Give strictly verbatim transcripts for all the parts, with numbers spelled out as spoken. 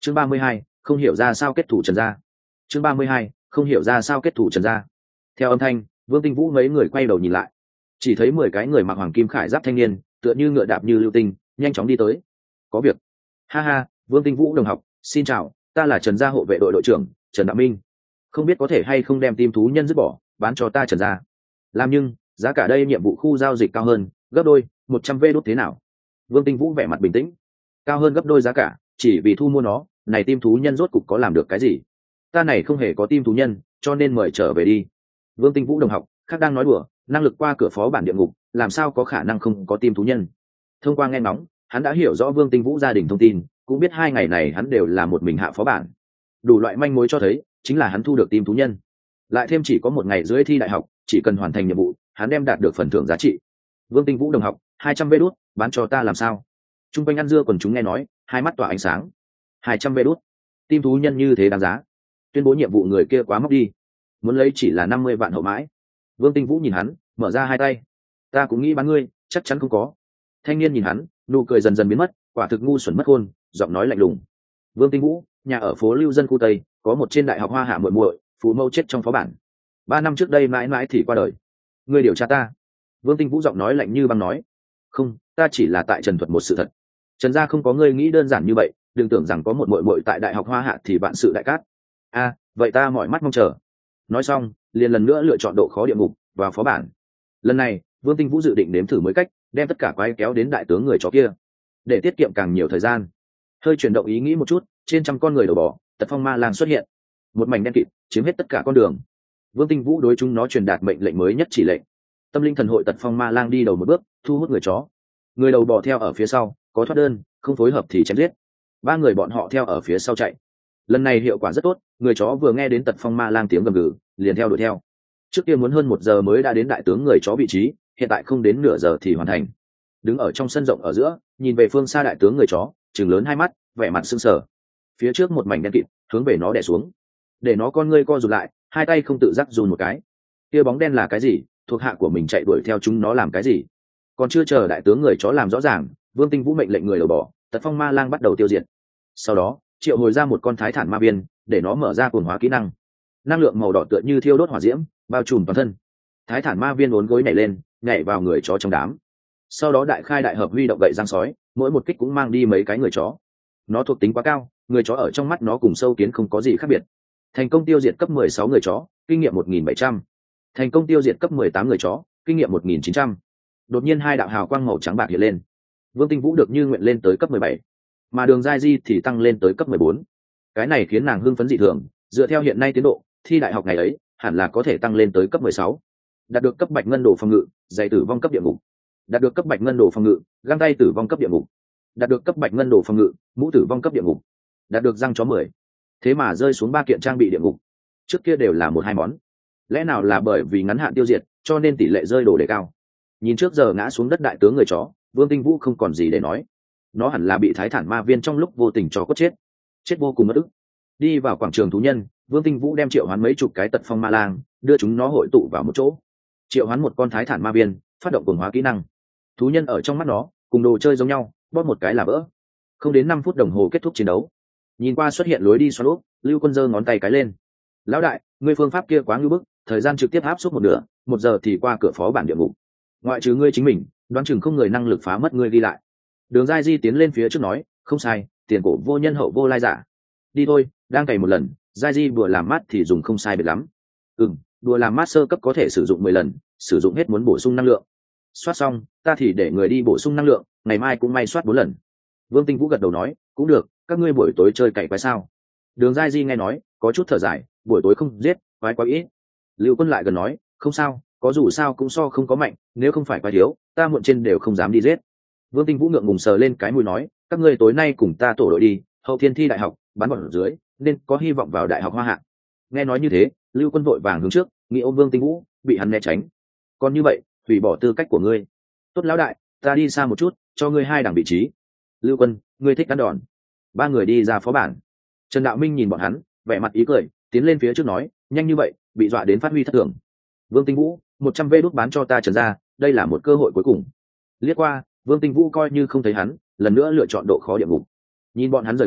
chương ba mươi hai, không hiểu ra sao kết thủ Trần gia. chương ba mươi hai, không hiểu ra sao kết thủ Trần gia. Theo âm thanh, Vương Tinh Vũ mấy người quay đầu nhìn lại, chỉ thấy mười cái người mặc hoàng kim khải giáp thanh niên, tựa như ngựa đạp như lưu tinh, nhanh chóng đi tới. Có việc. Ha ha, Vương Tinh Vũ đồng học, xin chào, ta là Trần gia hộ vệ đội đội trưởng Trần Đạo Minh, không biết có thể hay không đem tim thú nhân dứt bỏ bán cho ta Trần gia. Làm nhưng giá cả đây nhiệm vụ khu giao dịch cao hơn gấp đôi, một trăm vê đốt thế nào? Vương Tinh Vũ vẻ mặt bình tĩnh. Cao hơn gấp đôi giá cả chỉ vì thu mua nó, này tim thú nhân rốt cục có làm được cái gì? Ta này không hề có tim thú nhân, cho nên mời trở về đi. Vương Tinh Vũ đồng học, khác đang nói đùa, năng lực qua cửa phó bản địa ngục, làm sao có khả năng không có tim thú nhân? Thông qua nghe ngóng, hắn đã hiểu rõ Vương Tinh Vũ gia đình thông tin, cũng biết hai ngày này hắn đều là một mình hạ phó bản. Đủ loại manh mối cho thấy, chính là hắn thu được tim thú nhân. Lại thêm chỉ có một ngày rưỡi thi đại học, chỉ cần hoàn thành nhiệm vụ, hắn đem đạt được phần thưởng giá trị. Vương Tinh Vũ đồng học, hai trăm vê đốt, bán cho ta làm sao? Trung quanh ăn dưa quần chúng nghe nói, hai mắt tỏa ánh sáng. hai trăm vê đốt, tim thú nhân như thế đáng giá. Tuyên bố nhiệm vụ người kia quá móc đi, muốn lấy chỉ là năm mươi vạn hậu mãi. Vương Tinh Vũ nhìn hắn, mở ra hai tay. Ta cũng nghĩ bán ngươi, chắc chắn không có. Thanh niên nhìn hắn, nụ cười dần dần biến mất, quả thực ngu xuẩn mất khôn, giọng nói lạnh lùng. Vương Tinh Vũ, nhà ở phố Lưu Dân khu Tây, có một trên đại học Hoa Hạ muội muội, phù mâu chết trong phó bản. Ba năm trước đây mãi mãi thì qua đời. Ngươi điều tra ta? Vương Tinh Vũ giọng nói lạnh như băng nói. Không, ta chỉ là tại trần thuật một sự thật. Trần gia không có ngươi nghĩ đơn giản như vậy, đừng tưởng rằng có một muội muội tại đại học Hoa Hạ thì vạn sự đại cát. A, à, vậy ta mỏi mắt mong chờ. Nói xong, liền lần nữa lựa chọn độ khó địa ngục vào phó bản. Lần này, Vương Tinh Vũ dự định nếm thử mới cách, đem tất cả quái kéo đến đại tướng người chó kia, để tiết kiệm càng nhiều thời gian. Hơi chuyển động ý nghĩ một chút, trên trăm con người đầu bò, tật phong ma lang xuất hiện, một mảnh đen kịt chiếm hết tất cả con đường. Vương Tinh Vũ đối chúng nó truyền đạt mệnh lệnh mới nhất chỉ lệnh. Tâm linh thần hội tật phong ma lang đi đầu một bước, thu hút người chó. Người đầu bò theo ở phía sau, có thoát đơn, không phối hợp thì chém giết. Ba người bọn họ theo ở phía sau chạy. Lần này hiệu quả rất tốt, người chó vừa nghe đến tật phong ma lang tiếng gầm gừ, liền theo đuổi theo. Trước kia muốn hơn một giờ mới đã đến đại tướng người chó vị trí, hiện tại không đến nửa giờ thì hoàn thành. Đứng ở trong sân rộng ở giữa, nhìn về phương xa đại tướng người chó, trừng lớn hai mắt, vẻ mặt sưng sờ. Phía trước một mảnh đen kịt, hướng về nó đè xuống, để nó con ngươi co rụt lại, hai tay không tự giác run một cái. Kia bóng đen là cái gì? Thuộc hạ của mình chạy đuổi theo chúng nó làm cái gì? Còn chưa chờ đại tướng người chó làm rõ ràng, Vương Tinh Vũ mệnh lệnh người đầu bò, tật phong ma lang bắt đầu tiêu diệt. Sau đó, triệu hồi ra một con thái thản ma viên, để nó mở ra cuồng hóa kỹ năng. Năng lượng màu đỏ tựa như thiêu đốt hỏa diễm, bao trùm toàn thân. Thái thản ma viên uốn gối nhảy lên, nhảy vào người chó trong đám. Sau đó đại khai đại hợp huy động gậy răng sói, mỗi một kích cũng mang đi mấy cái người chó. Nó thuộc tính quá cao, người chó ở trong mắt nó cùng sâu kiến không có gì khác biệt. Thành công tiêu diệt cấp mười sáu người chó, kinh nghiệm một nghìn bảy trăm. Thành công tiêu diệt cấp mười tám người chó, kinh nghiệm một nghìn chín trăm. Đột nhiên hai đạo hào quang màu trắng bạc hiện lên. Vương Tinh Vũ được như nguyện lên tới cấp mười bảy, mà Đường Giai Di thì tăng lên tới cấp mười bốn. Cái này khiến nàng hưng phấn dị thường, dựa theo hiện nay tiến độ, thi đại học ngày ấy hẳn là có thể tăng lên tới cấp mười sáu. Đạt được cấp bạch ngân đồ phòng ngự, giày tử vong cấp địa ngục. Đạt được cấp bạch ngân đồ phòng ngự, găng tay tử vong cấp địa ngục. Đạt được cấp bạch ngân đồ phòng ngự, mũ tử vong cấp địa ngục. Đạt được răng chó mười. Thế mà rơi xuống ba kiện trang bị địa ngục. Trước kia đều là một hai món. Lẽ nào là bởi vì ngắn hạn tiêu diệt, cho nên tỷ lệ rơi đồ đề cao? Nhìn trước giờ ngã xuống đất đại tướng người chó, Vương Tinh Vũ không còn gì để nói. Nó hẳn là bị thái thản ma viên trong lúc vô tình cho cốt chết, chết vô cùng mất ức. Đi vào quảng trường thú nhân, Vương Tinh Vũ đem triệu hoán mấy chục cái tật phong ma lang, đưa chúng nó hội tụ vào một chỗ. Triệu hoán một con thái thản ma viên, phát động cuồng hóa kỹ năng. Thú nhân ở trong mắt nó, cùng đồ chơi giống nhau, bóp một cái là vỡ. Không đến năm phút đồng hồ kết thúc chiến đấu. Nhìn qua xuất hiện lối đi xoắn úp, Lưu Quân giơ ngón tay cái lên. Lão đại, ngươi phương pháp kia quá ngưu bức, thời gian trực tiếp áp suất một nửa, một giờ thì qua cửa phó bản địa ngục. Ngoại trừ ngươi chính mình, đoán chừng không người năng lực phá mất ngươi đi lại. Đường Giai Di tiến lên phía trước nói, không sai, tiền cổ vô nhân hậu vô lai giả. Đi thôi, đang cày một lần, Giai Di vừa làm mát thì dùng không sai biệt lắm. Ừm, đùa làm mát sơ cấp có thể sử dụng mười lần, sử dụng hết muốn bổ sung năng lượng. Soát xong, ta thì để người đi bổ sung năng lượng, ngày mai cũng may soát bốn lần. Vương Tinh Vũ gật đầu nói, cũng được, các ngươi buổi tối chơi cày quái sao? Đường Giai Di nghe nói, có chút thở dài, buổi tối không giết, quái quá ít. Lưu Quân lại gần nói, không sao, có dù sao cũng so không có mạnh, nếu không phải quái thiếu, ta muộn trên đều không dám đi giết. Vương Tinh Vũ ngượng ngùng sờ lên cái mũi nói, các ngươi tối nay cùng ta tổ đội đi, hậu thiên thi đại học, bắn bọn ở dưới, nên có hy vọng vào đại học Hoa Hạ. Nghe nói như thế, Lưu Quân vội vàng hướng trước, nghĩ ôm Vương Tinh Vũ, bị hắn né tránh. Còn như vậy, hủy bỏ tư cách của ngươi. Tốt lão đại, ta đi xa một chút, cho ngươi hai đẳng vị trí. Lưu Quân, ngươi thích cắn đòn. Ba người đi ra phó bản. Trần Đạo Minh nhìn bọn hắn, vẻ mặt ý cười, tiến lên phía trước nói, nhanh như vậy, bị dọa đến phát huy thất thường. Vương Tinh Vũ, một trăm vê đốt bán cho ta Trần ra, đây là một cơ hội cuối cùng. Liếc qua, Vương Tinh Vũ coi như không thấy hắn, lần nữa lựa chọn độ khó địa ngục. Nhìn bọn hắn rời khỏi,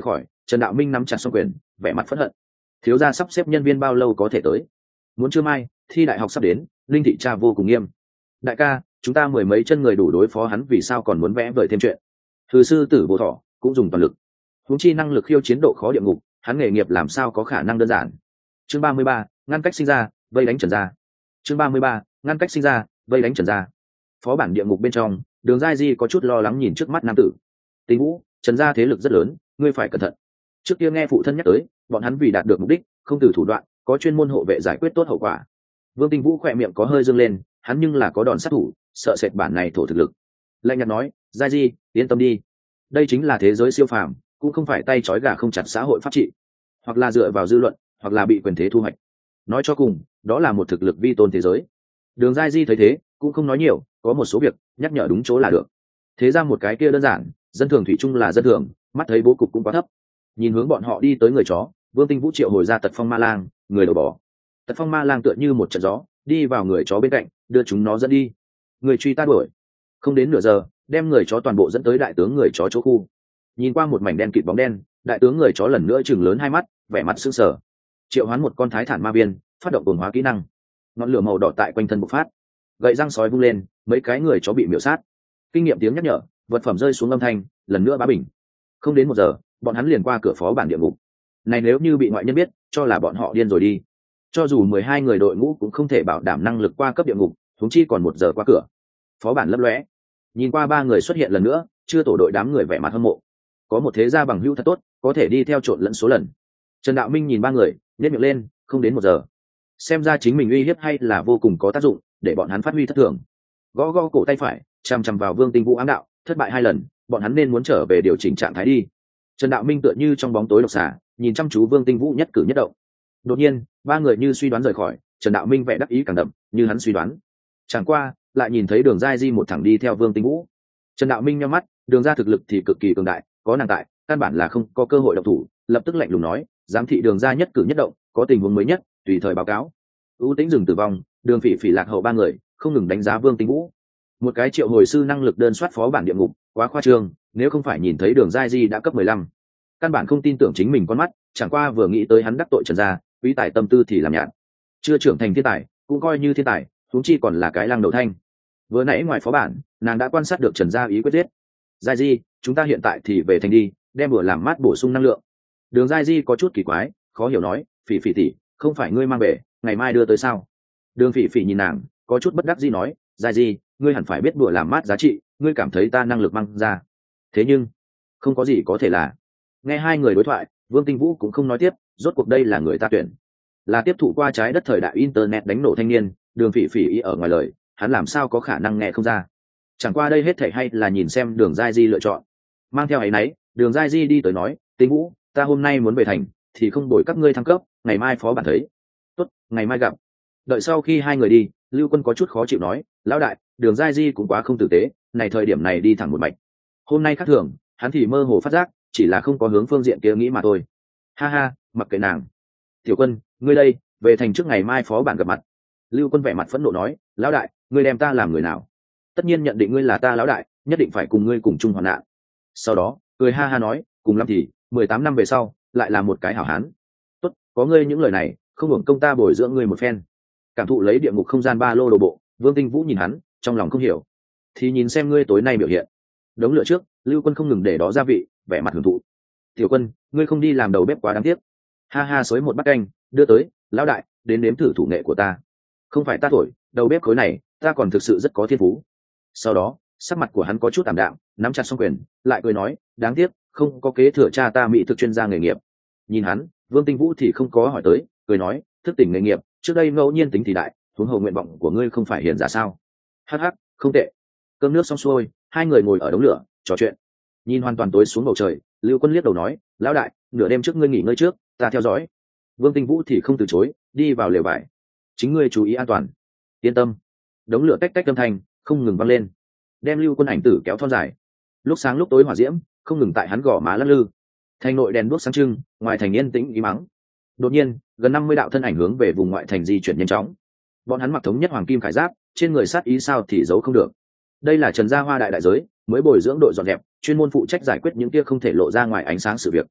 Trần Đạo Minh nắm chặt song quyền, vẻ mặt phẫn hận. Thiếu gia sắp xếp nhân viên bao lâu có thể tới? Muốn trưa mai, thi đại học sắp đến, Linh thị tra vô cùng nghiêm. Đại ca, chúng ta mười mấy chân người đủ đối phó hắn, vì sao còn muốn vẽ vời thêm chuyện? Thư sư tử Vô Thọ cũng dùng toàn lực. Huống chi năng lực khiêu chiến độ khó địa ngục, hắn nghề nghiệp làm sao có khả năng đơn giản. Chương ba mươi ba, ngăn cách sinh ra, vây đánh Trần gia. Chương ba mươi ba, ngăn cách sinh ra, vây đánh Trần gia. Phó bản địa ngục bên trong, Đường Giai Di có chút lo lắng nhìn trước mắt nam tử. Tình Vũ, Trần gia thế lực rất lớn, ngươi phải cẩn thận. Trước kia nghe phụ thân nhắc tới, bọn hắn vì đạt được mục đích, không từ thủ đoạn, có chuyên môn hộ vệ giải quyết tốt hậu quả. Vương Tinh Vũ khỏe miệng có hơi dương lên, hắn nhưng là có đòn sát thủ, sợ sệt bản này thổ thực lực. Lạnh nhạt nói, Giai Di, yên tâm đi. Đây chính là thế giới siêu phàm, cũng không phải tay trói gà không chặt xã hội pháp trị, hoặc là dựa vào dư luận, hoặc là bị quyền thế thu hoạch. Nói cho cùng, đó là một thực lực vi tôn thế giới. Đường Giai Di thấy thế, cũng không nói nhiều, có một số việc nhắc nhở đúng chỗ là được. Thế ra một cái kia đơn giản, dân thường thủy chung là dân thường, mắt thấy bố cục cũng quá thấp. Nhìn hướng bọn họ đi tới người chó, Vương Tinh Vũ triệu hồi ra Tật Phong Ma Lang, người đầu bò. Tật Phong Ma Lang tựa như một trận gió, đi vào người chó bên cạnh, đưa chúng nó dẫn đi. Người truy ta đuổi, không đến nửa giờ, đem người chó toàn bộ dẫn tới đại tướng người chó chỗ khu. Nhìn qua một mảnh đen kịt bóng đen, đại tướng người chó lần nữa chừng lớn hai mắt, vẻ mặt sững sờ. Triệu hoán một con thái thản ma viên, phát động cuồng hóa kỹ năng. Ngọn lửa màu đỏ tại quanh thân bộc phát, gậy răng sói vung lên, mấy cái người chó bị miểu sát. Kinh nghiệm tiếng nhắc nhở, vật phẩm rơi xuống âm thanh, lần nữa bá bình. Không đến một giờ, bọn hắn liền qua cửa phó bản địa ngục. Này nếu như bị ngoại nhân biết, cho là bọn họ điên rồi đi. Cho dù mười hai người đội ngũ cũng không thể bảo đảm năng lực qua cấp địa ngục, huống chi còn một giờ qua cửa. Phó bản lấp lóe, nhìn qua ba người xuất hiện lần nữa, chưa tổ đội đám người vẻ mặt hâm mộ. Có một thế gia bằng hữu thật tốt, có thể đi theo trộn lẫn số lần. Trần Đạo Minh nhìn ba người, nhếch miệng lên, không đến một giờ. Xem ra chính mình uy hiếp hay là vô cùng có tác dụng, để bọn hắn phát huy thất thường. Gõ gõ cổ tay phải, chằm chằm vào Vương Tinh Vũ ám đạo, thất bại hai lần, bọn hắn nên muốn trở về điều chỉnh trạng thái đi. Trần Đạo Minh tựa như trong bóng tối độc xà, nhìn chăm chú Vương Tinh Vũ nhất cử nhất động. Đột nhiên, ba người như suy đoán rời khỏi, Trần Đạo Minh vẻ đắc ý càng đậm, như hắn suy đoán. Chẳng qua, lại nhìn thấy Đường Giai Di một thẳng đi theo Vương Tinh Vũ. Trần Đạo Minh nhắm mắt, Đường gia thực lực thì cực kỳ cường đại, có nàng tại, căn bản là không có cơ hội động thủ, lập tức lạnh lùng nói, giám thị Đường gia nhất cử nhất động, có tình huống mới nhất, tùy thời báo cáo. ưu Tĩnh dừng tử vong, Đường Phỉ Phỉ lạc hậu ba người, không ngừng đánh giá Vương Tinh Vũ. Một cái triệu hồi sư năng lực đơn soát phó bản địa ngục, quá khoa trương, nếu không phải nhìn thấy Đường Giai Di đã cấp mười lăm, căn bản không tin tưởng chính mình con mắt, chẳng qua vừa nghĩ tới hắn đắc tội Trần gia, quý tài tâm tư thì làm nhạt. Chưa trưởng thành thiên tài, cũng coi như thiên tài, huống chi còn là cái lăng đầu thanh. Vừa nãy ngoài phó bản, nàng đã quan sát được Trần gia ý quyết giết. Giai Di, chúng ta hiện tại thì về thành đi, đem bữa làm mát bổ sung năng lượng. Đường Giai Di có chút kỳ quái, khó hiểu nói, Phỉ Phỉ tỷ, không phải ngươi mang về, ngày mai đưa tới sao? Đường Phỉ Phỉ nhìn nàng, có chút bất đắc dĩ nói, Giai Di, ngươi hẳn phải biết bữa làm mát giá trị, ngươi cảm thấy ta năng lực mang ra. Thế nhưng, không có gì có thể là. Nghe hai người đối thoại, Vương Tinh Vũ cũng không nói tiếp, rốt cuộc đây là người ta tuyển, là tiếp thụ qua trái đất thời đại internet đánh nổ thanh niên. Đường Phỉ Phỉ ý ở ngoài lời, hắn làm sao có khả năng nghe không ra. Chẳng qua đây hết thảy hay là nhìn xem Đường Giai Di lựa chọn. Mang theo ấy nấy, Đường Giai Di đi tới nói, Tinh Vũ, ta hôm nay muốn về thành, thì không đổi các ngươi thăng cấp, ngày mai phó bản thấy. Tốt, ngày mai gặp. Đợi sau khi hai người đi, Lưu Quân có chút khó chịu nói, lão đại, Đường Giai Di cũng quá không tử tế, này thời điểm này đi thẳng một mạch. Hôm nay khác thường, hắn thì mơ hồ phát giác, chỉ là không có hướng phương diện kia nghĩ mà thôi. Ha ha, mặc kệ nàng. Tiểu Quân, ngươi đây, về thành trước ngày mai phó bản gặp mặt. Lưu Quân vẻ mặt phẫn nộ nói, lão đại, ngươi đem ta làm người nào? Tất nhiên nhận định ngươi là ta lão đại, nhất định phải cùng ngươi cùng chung hoạn nạn. Sau đó, cười ha ha nói, cùng lắm thì mười tám năm về sau, lại là một cái hảo hán. Tốt, có ngươi những lời này, không hưởng công ta bồi dưỡng ngươi một phen. Cảm thụ lấy địa ngục không gian ba lô đồ bộ, Vương Tinh Vũ nhìn hắn, trong lòng không hiểu. Thì nhìn xem ngươi tối nay biểu hiện. Đống lửa trước, Lưu Quân không ngừng để đó gia vị, vẻ mặt hưởng thụ. Tiểu Quân, ngươi không đi làm đầu bếp quá đáng tiếc. Ha ha, xối một bát canh, đưa tới, lão đại, đến nếm thử thủ nghệ của ta. Không phải ta thổi, đầu bếp khối này, ta còn thực sự rất có thiên phú. Sau đó, sắc mặt của hắn có chút tạm đạm, nắm chặt song quyền, lại cười nói, đáng tiếc, không có kế thừa cha ta mỹ thực chuyên gia nghề nghiệp. Nhìn hắn, Vương Tinh Vũ thì không có hỏi tới, cười nói, thức tỉnh nghề nghiệp, trước đây ngẫu nhiên tính thì đại, huống hồ nguyện vọng của ngươi không phải hiền giả sao? Hắc hắc, không tệ. Cơm nước xong xuôi, hai người ngồi ở đống lửa, trò chuyện. Nhìn hoàn toàn tối xuống bầu trời, Lưu Quân liếc đầu nói, lão đại, nửa đêm trước ngươi nghỉ ngơi trước, ta theo dõi. Vương Tinh Vũ thì không từ chối, đi vào lều vải. Chính ngươi chú ý an toàn. Yên tâm. Đống lửa tách tách âm thanh, không ngừng vang lên, đem Lưu Quân ảnh tử kéo thon dài. Lúc sáng lúc tối hỏa diễm, không ngừng tại hắn gò má lắc lư. Thành nội đèn đuốc sáng trưng, ngoài thành yên tĩnh ý mắng. Đột nhiên, gần năm mươi đạo thân ảnh hướng về vùng ngoại thành di chuyển nhanh chóng. Bọn hắn mặc thống nhất hoàng kim khải giáp, trên người sát ý sao thì giấu không được. Đây là Trần Gia Hoa đại đại giới, mới bồi dưỡng đội dọn dẹp, chuyên môn phụ trách giải quyết những kia không thể lộ ra ngoài ánh sáng sự việc.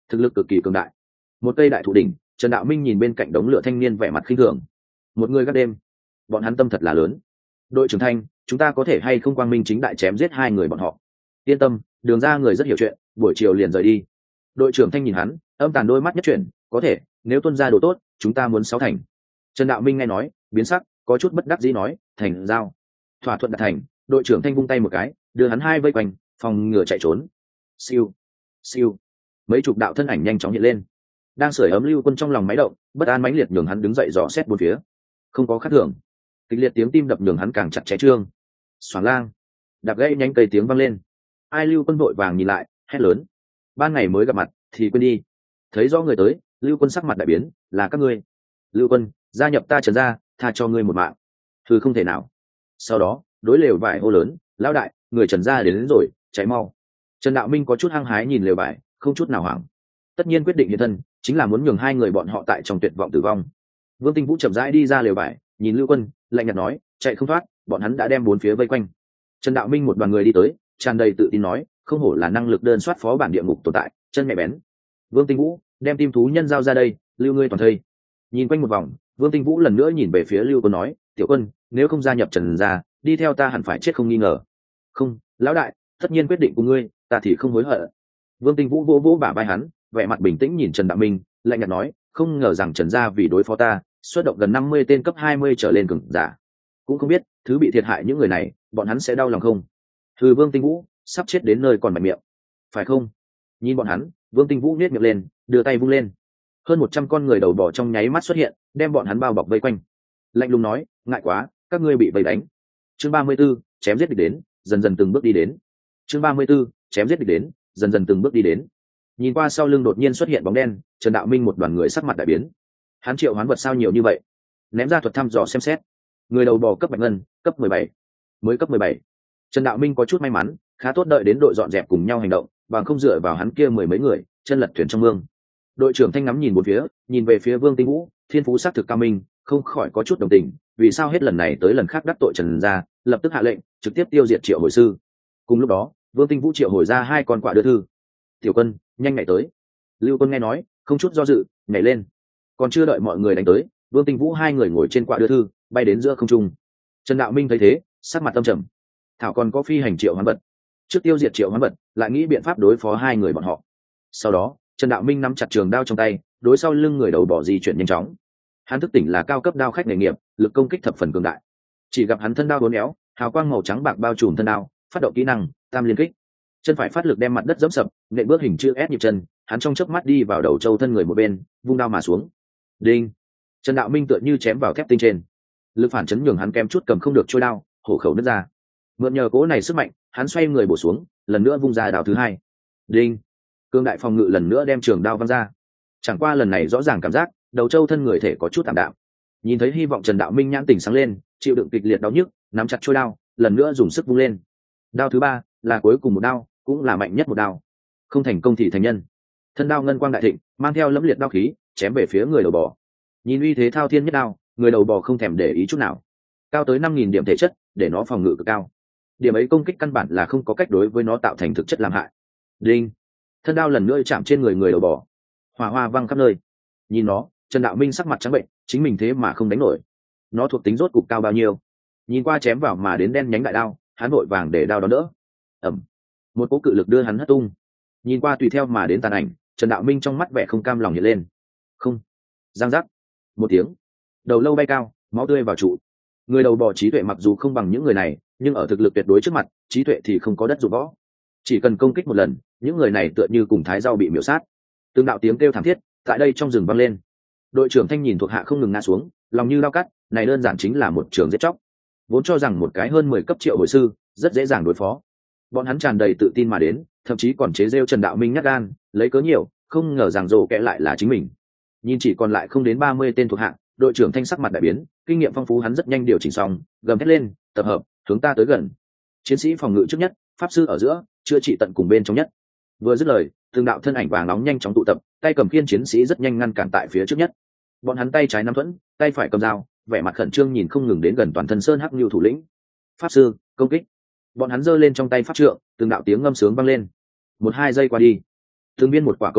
thực lực cực kỳ cường đại. Một cây đại thụ đỉnh, Trần Đạo Minh nhìn bên cạnh đống lửa thanh niên vẻ mặt khinh thường. Một người gác đêm, bọn hắn tâm thật là lớn. Đội trưởng Thanh, chúng ta có thể hay không quang minh chính đại chém giết hai người bọn họ? Yên tâm, Đường ra người rất hiểu chuyện, buổi chiều liền rời đi. Đội trưởng Thanh nhìn hắn, âm tàn đôi mắt nhất chuyển, có thể, nếu tuân ra đồ tốt, chúng ta muốn sáu thành. Trần Đạo Minh nghe nói, biến sắc, có chút bất đắc dĩ nói, thành giao. Thỏa thuận đạt thành, đội trưởng Thanh vung tay một cái, đưa hắn hai vây quanh, phòng ngừa chạy trốn. Siêu, siêu, mấy chục đạo thân ảnh nhanh chóng hiện lên. Đang sưởi ấm Lưu Quân trong lòng máy động, bất an mãnh liệt nhường hắn đứng dậy dò xét bốn phía. Không có khác thường. Kịch liệt tiếng tim đập nhường hắn càng chặt chẽ trương. Xoảng lang, đạp gãy nhanh cây tiếng vang lên. Ai Lưu Quân vội vàng nhìn lại, hét lớn. Ban ngày mới gặp mặt thì quên đi. Thấy rõ người tới, Lưu Quân sắc mặt đại biến, là các ngươi. Lưu Quân, gia nhập ta Trần gia, tha cho ngươi một mạng. Thử không thể nào. Sau đó, đối lều vải hô lớn, lão đại, người Trần gia đến, đến rồi, chạy mau. Trần Đạo Minh có chút hăng hái nhìn lều vải, không chút nào hoảng. Tất nhiên quyết định hiện thân, chính là muốn nhường hai người bọn họ tại trong tuyệt vọng tử vong. Vương Tinh Vũ chậm rãi đi ra lều vải, nhìn Lưu Quân, lạnh nhạt nói, chạy không thoát, bọn hắn đã đem bốn phía vây quanh. Trần Đạo Minh một đoàn người đi tới, tràn đầy tự tin nói, không hổ là năng lực đơn soát phó bản địa ngục tồn tại, chân mẹ bén. Vương Tinh Vũ, đem tim thú nhân giao ra đây, lưu ngươi toàn thây. Nhìn quanh một vòng, Vương Tinh Vũ lần nữa nhìn về phía Lưu Quân nói, tiểu quân, nếu không gia nhập Trần gia, đi theo ta hẳn phải chết không nghi ngờ. Không, lão đại, tất nhiên quyết định của ngươi, ta thì không hối hận. Vương Tinh Vũ vỗ vỗ bả vai hắn, vẻ mặt bình tĩnh nhìn Trần Đạo Minh, lạnh nhạt nói, không ngờ rằng Trần gia vì đối phó ta, xuất động gần năm mươi tên cấp hai mươi trở lên cường giả. Cũng không biết, thứ bị thiệt hại những người này, bọn hắn sẽ đau lòng không? Thư Vương Tinh Vũ, sắp chết đến nơi còn mạnh miệng. Phải không? Nhìn bọn hắn, Vương Tinh Vũ nhếch miệng lên, đưa tay vung lên. Hơn một trăm con người đầu bò trong nháy mắt xuất hiện, đem bọn hắn bao bọc vây quanh. Lạnh lùng nói, ngại quá, các ngươi bị vây đánh. Chương ba mươi 34, chém giết địch đến, dần dần từng bước đi đến. Chương ba mươi 34, chém giết địch đến, dần dần từng bước đi đến. Nhìn qua sau lưng đột nhiên xuất hiện bóng đen, Trần Đạo Minh một đoàn người sắc mặt đại biến. Hắn triệu hoán vật sao nhiều như vậy? Ném ra thuật thăm dò xem xét. Người đầu bò cấp bạch ngân, cấp mười bảy, mới cấp mười bảy. Trần Đạo Minh có chút may mắn, khá tốt đợi đến đội dọn dẹp cùng nhau hành động, bằng không dựa vào hắn kia mười mấy người, chân lật thuyền trong mương. Đội trưởng Thanh ngắm nhìn một phía, nhìn về phía Vương Tinh Vũ, thiên phú sắc thực cao minh, không khỏi có chút đồng tình, vì sao hết lần này tới lần khác đắc tội Trần gia, lập tức hạ lệnh, trực tiếp tiêu diệt Triệu hồi sư. Cùng lúc đó, Vương Tinh Vũ triệu hồi ra hai con quạ đưa thư. Tiểu Quân, nhanh nhảy tới. Lưu Quân nghe nói, không chút do dự, nhảy lên. Còn chưa đợi mọi người đánh tới, Vương Tinh Vũ hai người ngồi trên quạ đưa thư, bay đến giữa không trung. Trần Đạo Minh thấy thế, sắc mặt tâm trầm. Thảo còn có phi hành triệu hoán vật, trước tiêu diệt triệu hoán vật, lại nghĩ biện pháp đối phó hai người bọn họ. Sau đó, Trần Đạo Minh nắm chặt trường đao trong tay, đối sau lưng người đầu bỏ di chuyển nhanh chóng. Hắn thức tỉnh là cao cấp đao khách nghề nghiệp, lực công kích thập phần cường đại. Chỉ gặp hắn thân đao uốn éo, hào quang màu trắng bạc bao trùm thân đao, phát động kỹ năng tam liên kích. Chân phải phát lực đem mặt đất dẫm sập, nện bước hình chữ S nhịp chân, hắn trong chớp mắt đi vào đầu châu thân người một bên, vung đao mà xuống. Đinh! Trần Đạo Minh tựa như chém vào thép tinh trên. Lực phản chấn nhường hắn kém chút cầm không được trôi đao, hổ khẩu nứt ra. Mượn nhờ cố này sức mạnh, hắn xoay người bổ xuống, lần nữa vung ra đao thứ hai. Đinh! Cương đại phòng ngự lần nữa đem trường đao văng ra. Chẳng qua lần này rõ ràng cảm giác, đầu châu thân người thể có chút tạm đạm. Nhìn thấy hy vọng Trần Đạo Minh nhãn tỉnh sáng lên, chịu đựng kịch liệt đau nhức, nắm chặt trôi đao, lần nữa dùng sức vung lên. Đao thứ ba là cuối cùng một đao, cũng là mạnh nhất một đao. Không thành công thì thành nhân. Thân đao ngân quang đại thịnh, mang theo lẫm liệt đao khí, chém về phía người đầu bò. Nhìn uy thế thao thiên nhất đao, người đầu bò không thèm để ý chút nào. Cao tới năm nghìn điểm thể chất, để nó phòng ngự cực cao. Điểm ấy công kích căn bản là không có cách đối với nó tạo thành thực chất làm hại. Đinh! Thân đao lần nữa chạm trên người người đầu bò. Hỏa hoa văng khắp nơi. Nhìn nó, Trần Đạo Minh sắc mặt trắng bệnh, chính mình thế mà không đánh nổi. Nó thuộc tính rốt cục cao bao nhiêu? Nhìn qua chém vào mà đến đen nhánh đại đao, hắn vội vàng để đao đón đỡ. Ẩm! Một cỗ cự lực đưa hắn hất tung. Nhìn qua tùy theo mà đến tàn ảnh, Trần Đạo Minh trong mắt vẻ không cam lòng hiện lên. Không! Giang giác! Một tiếng. Đầu lâu bay cao, máu tươi vào trụ. Người đầu bò trí tuệ mặc dù không bằng những người này, nhưng ở thực lực tuyệt đối trước mặt, trí tuệ thì không có đất dụng võ. Chỉ cần công kích một lần, những người này tựa như cùng thái rau bị miểu sát. Từng đạo tiếng kêu thảm thiết tại đây trong rừng vang lên. Đội trưởng Thanh nhìn thuộc hạ không ngừng ngã xuống, lòng như dao cắt, này đơn giản chính là một trường giết chóc. Vốn cho rằng một cái hơn mười cấp triệu hồi sư rất dễ dàng đối phó, bọn hắn tràn đầy tự tin mà đến, thậm chí còn chế giễu Trần Đạo Minh nhát gan, lấy cớ nhiều, không ngờ rằng rồ kẽ lại là chính mình. Nhìn chỉ còn lại không đến ba mươi tên thuộc hạ, đội trưởng Thanh sắc mặt đại biến, kinh nghiệm phong phú hắn rất nhanh điều chỉnh xong, gầm thét lên, tập hợp, hướng ta tới gần. Chiến sĩ phòng ngự trước nhất, pháp sư ở giữa, chữa trị tận cùng bên trong nhất. Vừa dứt lời, từng đạo thân ảnh vàng nóng nhanh chóng tụ tập, tay cầm khiên chiến sĩ rất nhanh ngăn cản tại phía trước nhất. Bọn hắn tay trái nắm thuẫn, tay phải cầm dao, vẻ mặt khẩn trương nhìn không ngừng đến gần toàn thân sơn hắc lưu thủ lĩnh. Pháp sư, công kích. Bọn hắn giơ lên trong tay pháp trượng, từng đạo tiếng ngâm sướng vang lên. Một hai giây qua đi, từng viên một quả cầu lửa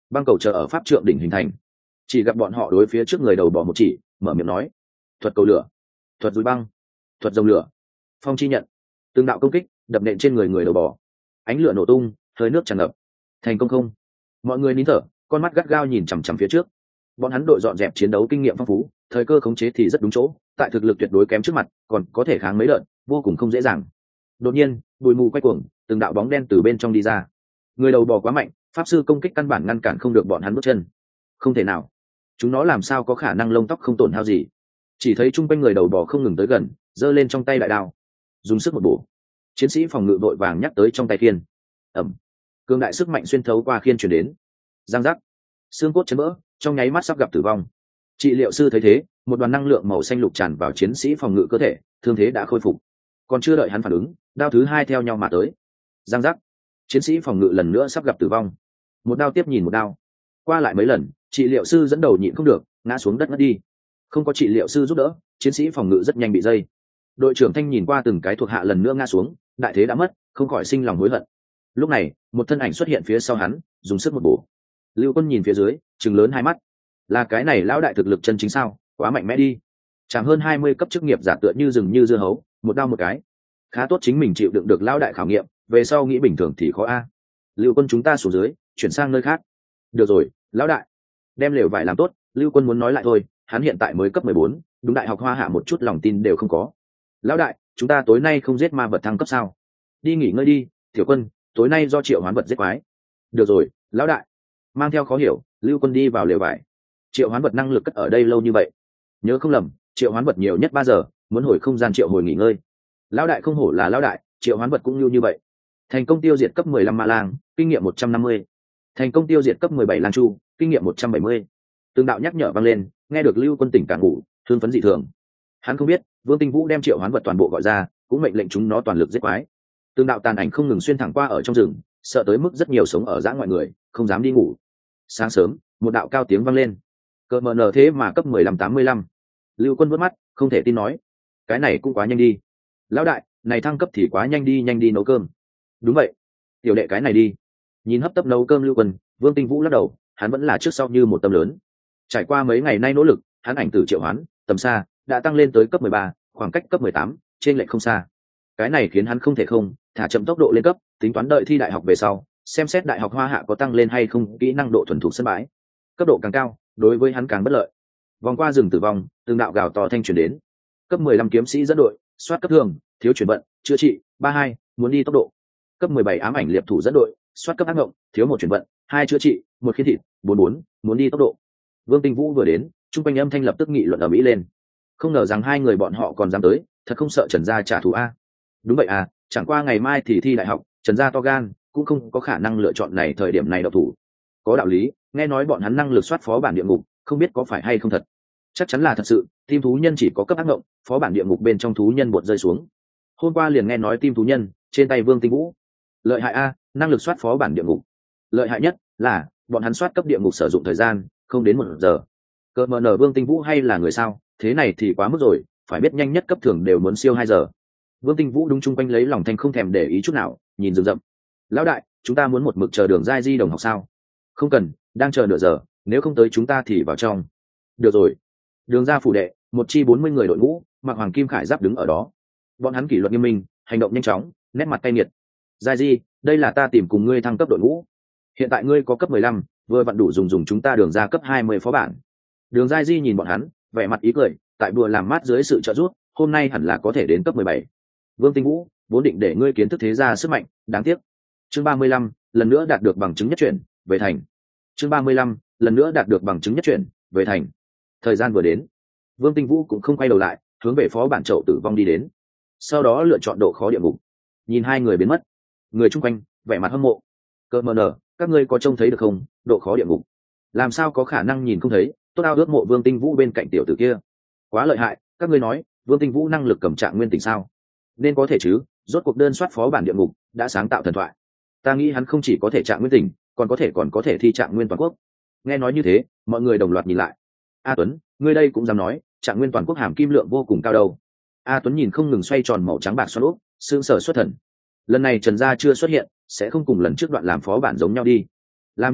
băng cầu chờ ở pháp trượng đỉnh hình thành. Chỉ gặp bọn họ đối phía trước người đầu bò một chỉ, mở miệng nói: thuật cầu lửa, thuật dùi băng, thuật dòng lửa, phong chi nhận. Từng đạo công kích đập nện trên người người đầu bò, ánh lửa nổ tung, hơi nước tràn ngập. Thành công không? Mọi người nín thở, con mắt gắt gao nhìn chằm chằm phía trước. Bọn hắn đội dọn dẹp chiến đấu kinh nghiệm phong phú, thời cơ khống chế thì rất đúng chỗ, tại thực lực tuyệt đối kém trước mặt còn có thể kháng mấy đợt, vô cùng không dễ dàng. Đột nhiên bụi mù quay cuồng, từng đạo bóng đen từ bên trong đi ra. Người đầu bò quá mạnh, pháp sư công kích căn bản ngăn cản không được bọn hắn bước chân. Không thể nào, chúng nó làm sao có khả năng lông tóc không tổn hao gì? Chỉ thấy chung quanh người đầu bò không ngừng tới gần, giơ lên trong tay đại đao, dùng sức một bổ. Chiến sĩ phòng ngự vội vàng nhắc tới trong tay khiên. Ẩm, cường đại sức mạnh xuyên thấu qua khiên truyền đến. Giang giác, xương cốt chấn vỡ, trong nháy mắt sắp gặp tử vong. Trị liệu sư thấy thế, một đoàn năng lượng màu xanh lục tràn vào chiến sĩ phòng ngự cơ thể, thương thế đã khôi phục. Còn chưa đợi hắn phản ứng, đao thứ hai theo nhau mà tới. Giang giác, chiến sĩ phòng ngự lần nữa sắp gặp tử vong. Một đao tiếp nhìn một đao, qua lại mấy lần, trị liệu sư dẫn đầu nhịn không được, ngã xuống đất ngất đi. Không có trị liệu sư giúp đỡ, chiến sĩ phòng ngự rất nhanh bị dây. Đội trưởng Thanh nhìn qua từng cái thuộc hạ lần nữa ngã xuống, đại thế đã mất, không khỏi sinh lòng hối hận. Lúc này một thân ảnh xuất hiện phía sau hắn, dùng sức một bổ. Lưu Quân nhìn phía dưới, trừng lớn hai mắt. Là cái này lão đại thực lực chân chính sao? Quá mạnh mẽ đi. Chẳng hơn hai mươi cấp chức nghiệp giả tựa như rừng như dưa hấu, một đao một cái. Khá tốt chính mình chịu đựng được lão đại khảo nghiệm, về sau nghĩ bình thường thì khó a. Lưu Quân chúng ta xuống dưới, chuyển sang nơi khác. Được rồi, lão đại. Đem lều vải làm tốt, Lưu Quân muốn nói lại thôi, hắn hiện tại mới cấp mười bốn, đúng đại học Hoa Hạ một chút lòng tin đều không có. Lão đại, chúng ta tối nay không giết ma vật thăng cấp sao? Đi nghỉ ngơi đi, Tiểu Quân, tối nay do Triệu Hoán vật giết quái. Được rồi, lão đại. Mang theo khó hiểu, Lưu Quân đi vào lều vải. Triệu Hoán vật năng lực cất ở đây lâu như vậy, nhớ không lầm, Triệu Hoán vật nhiều nhất ba giờ, muốn hồi không gian triệu hồi nghỉ ngơi. Lão đại không hổ là lão đại, Triệu Hoán vật cũng như như vậy. Thành công tiêu diệt cấp mười lăm ma lang, kinh nghiệm một trăm năm mươi. Thành công tiêu diệt cấp mười bảy lang chu, kinh nghiệm một trăm bảy mươi. Từng đạo nhắc nhở vang lên, nghe được Lưu Quân tỉnh cả ngủ, thương phấn dị thường. Hắn không biết, Vương Tinh Vũ đem Triệu Hoán vật toàn bộ gọi ra, cũng mệnh lệnh chúng nó toàn lực giết quái. Từng đạo tàn ảnh không ngừng xuyên thẳng qua ở trong rừng, sợ tới mức rất nhiều sống ở dã ngoại người không dám đi ngủ. Sáng sớm, một đạo cao tiếng vang lên. Cờ mờ nở thế mà cấp mười lăm tám mươi lăm. Lưu Quân vớt mắt, không thể tin nói, cái này cũng quá nhanh đi. Lão đại, này thăng cấp thì quá nhanh đi, nhanh đi nấu cơm. Đúng vậy, tiểu đệ cái này đi. Nhìn hấp tấp nấu cơm Lưu Quân, Vương Tinh Vũ lắc đầu, hắn vẫn là trước sau như một tâm lớn. Trải qua mấy ngày nay nỗ lực, hắn ảnh tử triệu hoán tầm xa đã tăng lên tới cấp mười ba, khoảng cách cấp mười tám, trên lệch không xa. Cái này khiến hắn không thể không thả chậm tốc độ lên cấp, tính toán đợi thi đại học về sau, xem xét đại học Hoa Hạ có tăng lên hay không kỹ năng độ thuần thục sân bãi. Cấp độ càng cao, đối với hắn càng bất lợi. Vòng qua rừng tử vong, từng đạo gào to thanh truyền đến. Cấp mười lăm kiếm sĩ dẫn đội, soát cấp thường, thiếu chuyển vận, chữa trị, ba hai, muốn đi tốc độ. Cấp mười bảy ám ảnh liệp thủ dẫn đội, soát cấp ác ngộng, thiếu một chuyển vận, hai chữa trị, một khiên thịt, bốn bốn, muốn đi tốc độ. Vương Tinh Vũ vừa đến, trung quanh âm thanh lập tức nghị luận ở mỹ lên. Không ngờ rằng hai người bọn họ còn dám tới, thật không sợ Trần gia trả thù a. Đúng vậy à, chẳng qua ngày mai thì thi đại học, Trần gia to gan, cũng không có khả năng lựa chọn này thời điểm này độc thủ. Có đạo lý, nghe nói bọn hắn năng lực soát phó bản địa ngục, không biết có phải hay không thật. Chắc chắn là thật sự, tim thú nhân chỉ có cấp ác ngộng, phó bản địa ngục bên trong thú nhân bột rơi xuống. Hôm qua liền nghe nói tim thú nhân trên tay Vương Tinh Vũ. Lợi hại a, năng lực soát phó bản địa ngục. Lợi hại nhất là bọn hắn soát cấp địa ngục sử dụng thời gian không đến một giờ. Cơ mờ nở Vương Tinh Vũ hay là người sao, thế này thì quá mức rồi, phải biết nhanh nhất cấp thường đều muốn siêu hai giờ. Vương Tinh Vũ đúng chung quanh lấy lòng thanh không thèm để ý chút nào, nhìn rừng rậm. Lão đại, chúng ta muốn một mực chờ Đường Giai Di đồng học sao? Không cần, đang chờ nửa giờ, nếu không tới chúng ta thì vào trong. Được rồi. Đường ra phủ đệ, một chi bốn mươi người đội ngũ, mặc hoàng kim khải giáp đứng ở đó. Bọn hắn kỷ luật nghiêm minh, hành động nhanh chóng, nét mặt cay nghiệt. Giai Di, đây là ta tìm cùng ngươi thăng cấp đội ngũ. Hiện tại ngươi có cấp mười lăm, vừa vặn đủ dùng dùng chúng ta đường ra cấp hai mươi phó bản. Đường Giai Di nhìn bọn hắn, vẻ mặt ý cười, tại bùa làm mát dưới sự trợ giúp, hôm nay hẳn là có thể đến cấp mười bảy. Vương Tinh Vũ, vốn định để ngươi kiến thức thế gia sức mạnh, đáng tiếc. Chương ba mươi lăm, lần nữa đạt được bằng chứng nhất chuyển, về thành. Chương ba mươi lăm, lần nữa đạt được bằng chứng nhất chuyển, về thành. Thời gian vừa đến, Vương Tinh Vũ cũng không quay đầu lại, hướng về phó bản chậu tử vong đi đến. Sau đó lựa chọn độ khó địa ngục. Nhìn hai người biến mất, người chung quanh vẻ mặt hâm mộ. Cơ mờ nở, các ngươi có trông thấy được không, độ khó địa ngục? Làm sao có khả năng nhìn không thấy, tốt ao ước mộ Vương Tinh Vũ bên cạnh tiểu tử kia. Quá lợi hại, các ngươi nói, Vương Tinh Vũ năng lực cầm trạng nguyên tỉnh sao? Nên có thể chứ, rốt cuộc đơn soát phó bản địa ngục đã sáng tạo thần thoại. Ta nghĩ hắn không chỉ có thể trạng nguyên tỉnh, còn có thể còn có thể thi trạng nguyên toàn quốc. Nghe nói như thế, mọi người đồng loạt nhìn lại. A Tuấn, ngươi đây cũng dám nói, trạng nguyên toàn quốc hàm kim lượng vô cùng cao đâu? A Tuấn nhìn không ngừng xoay tròn màu trắng bạc xoắn úp, sương sờ xuất thần. Lần này Trần gia chưa xuất hiện, sẽ không cùng lần trước đoạn làm phó bản giống nhau đi. Làm nhưng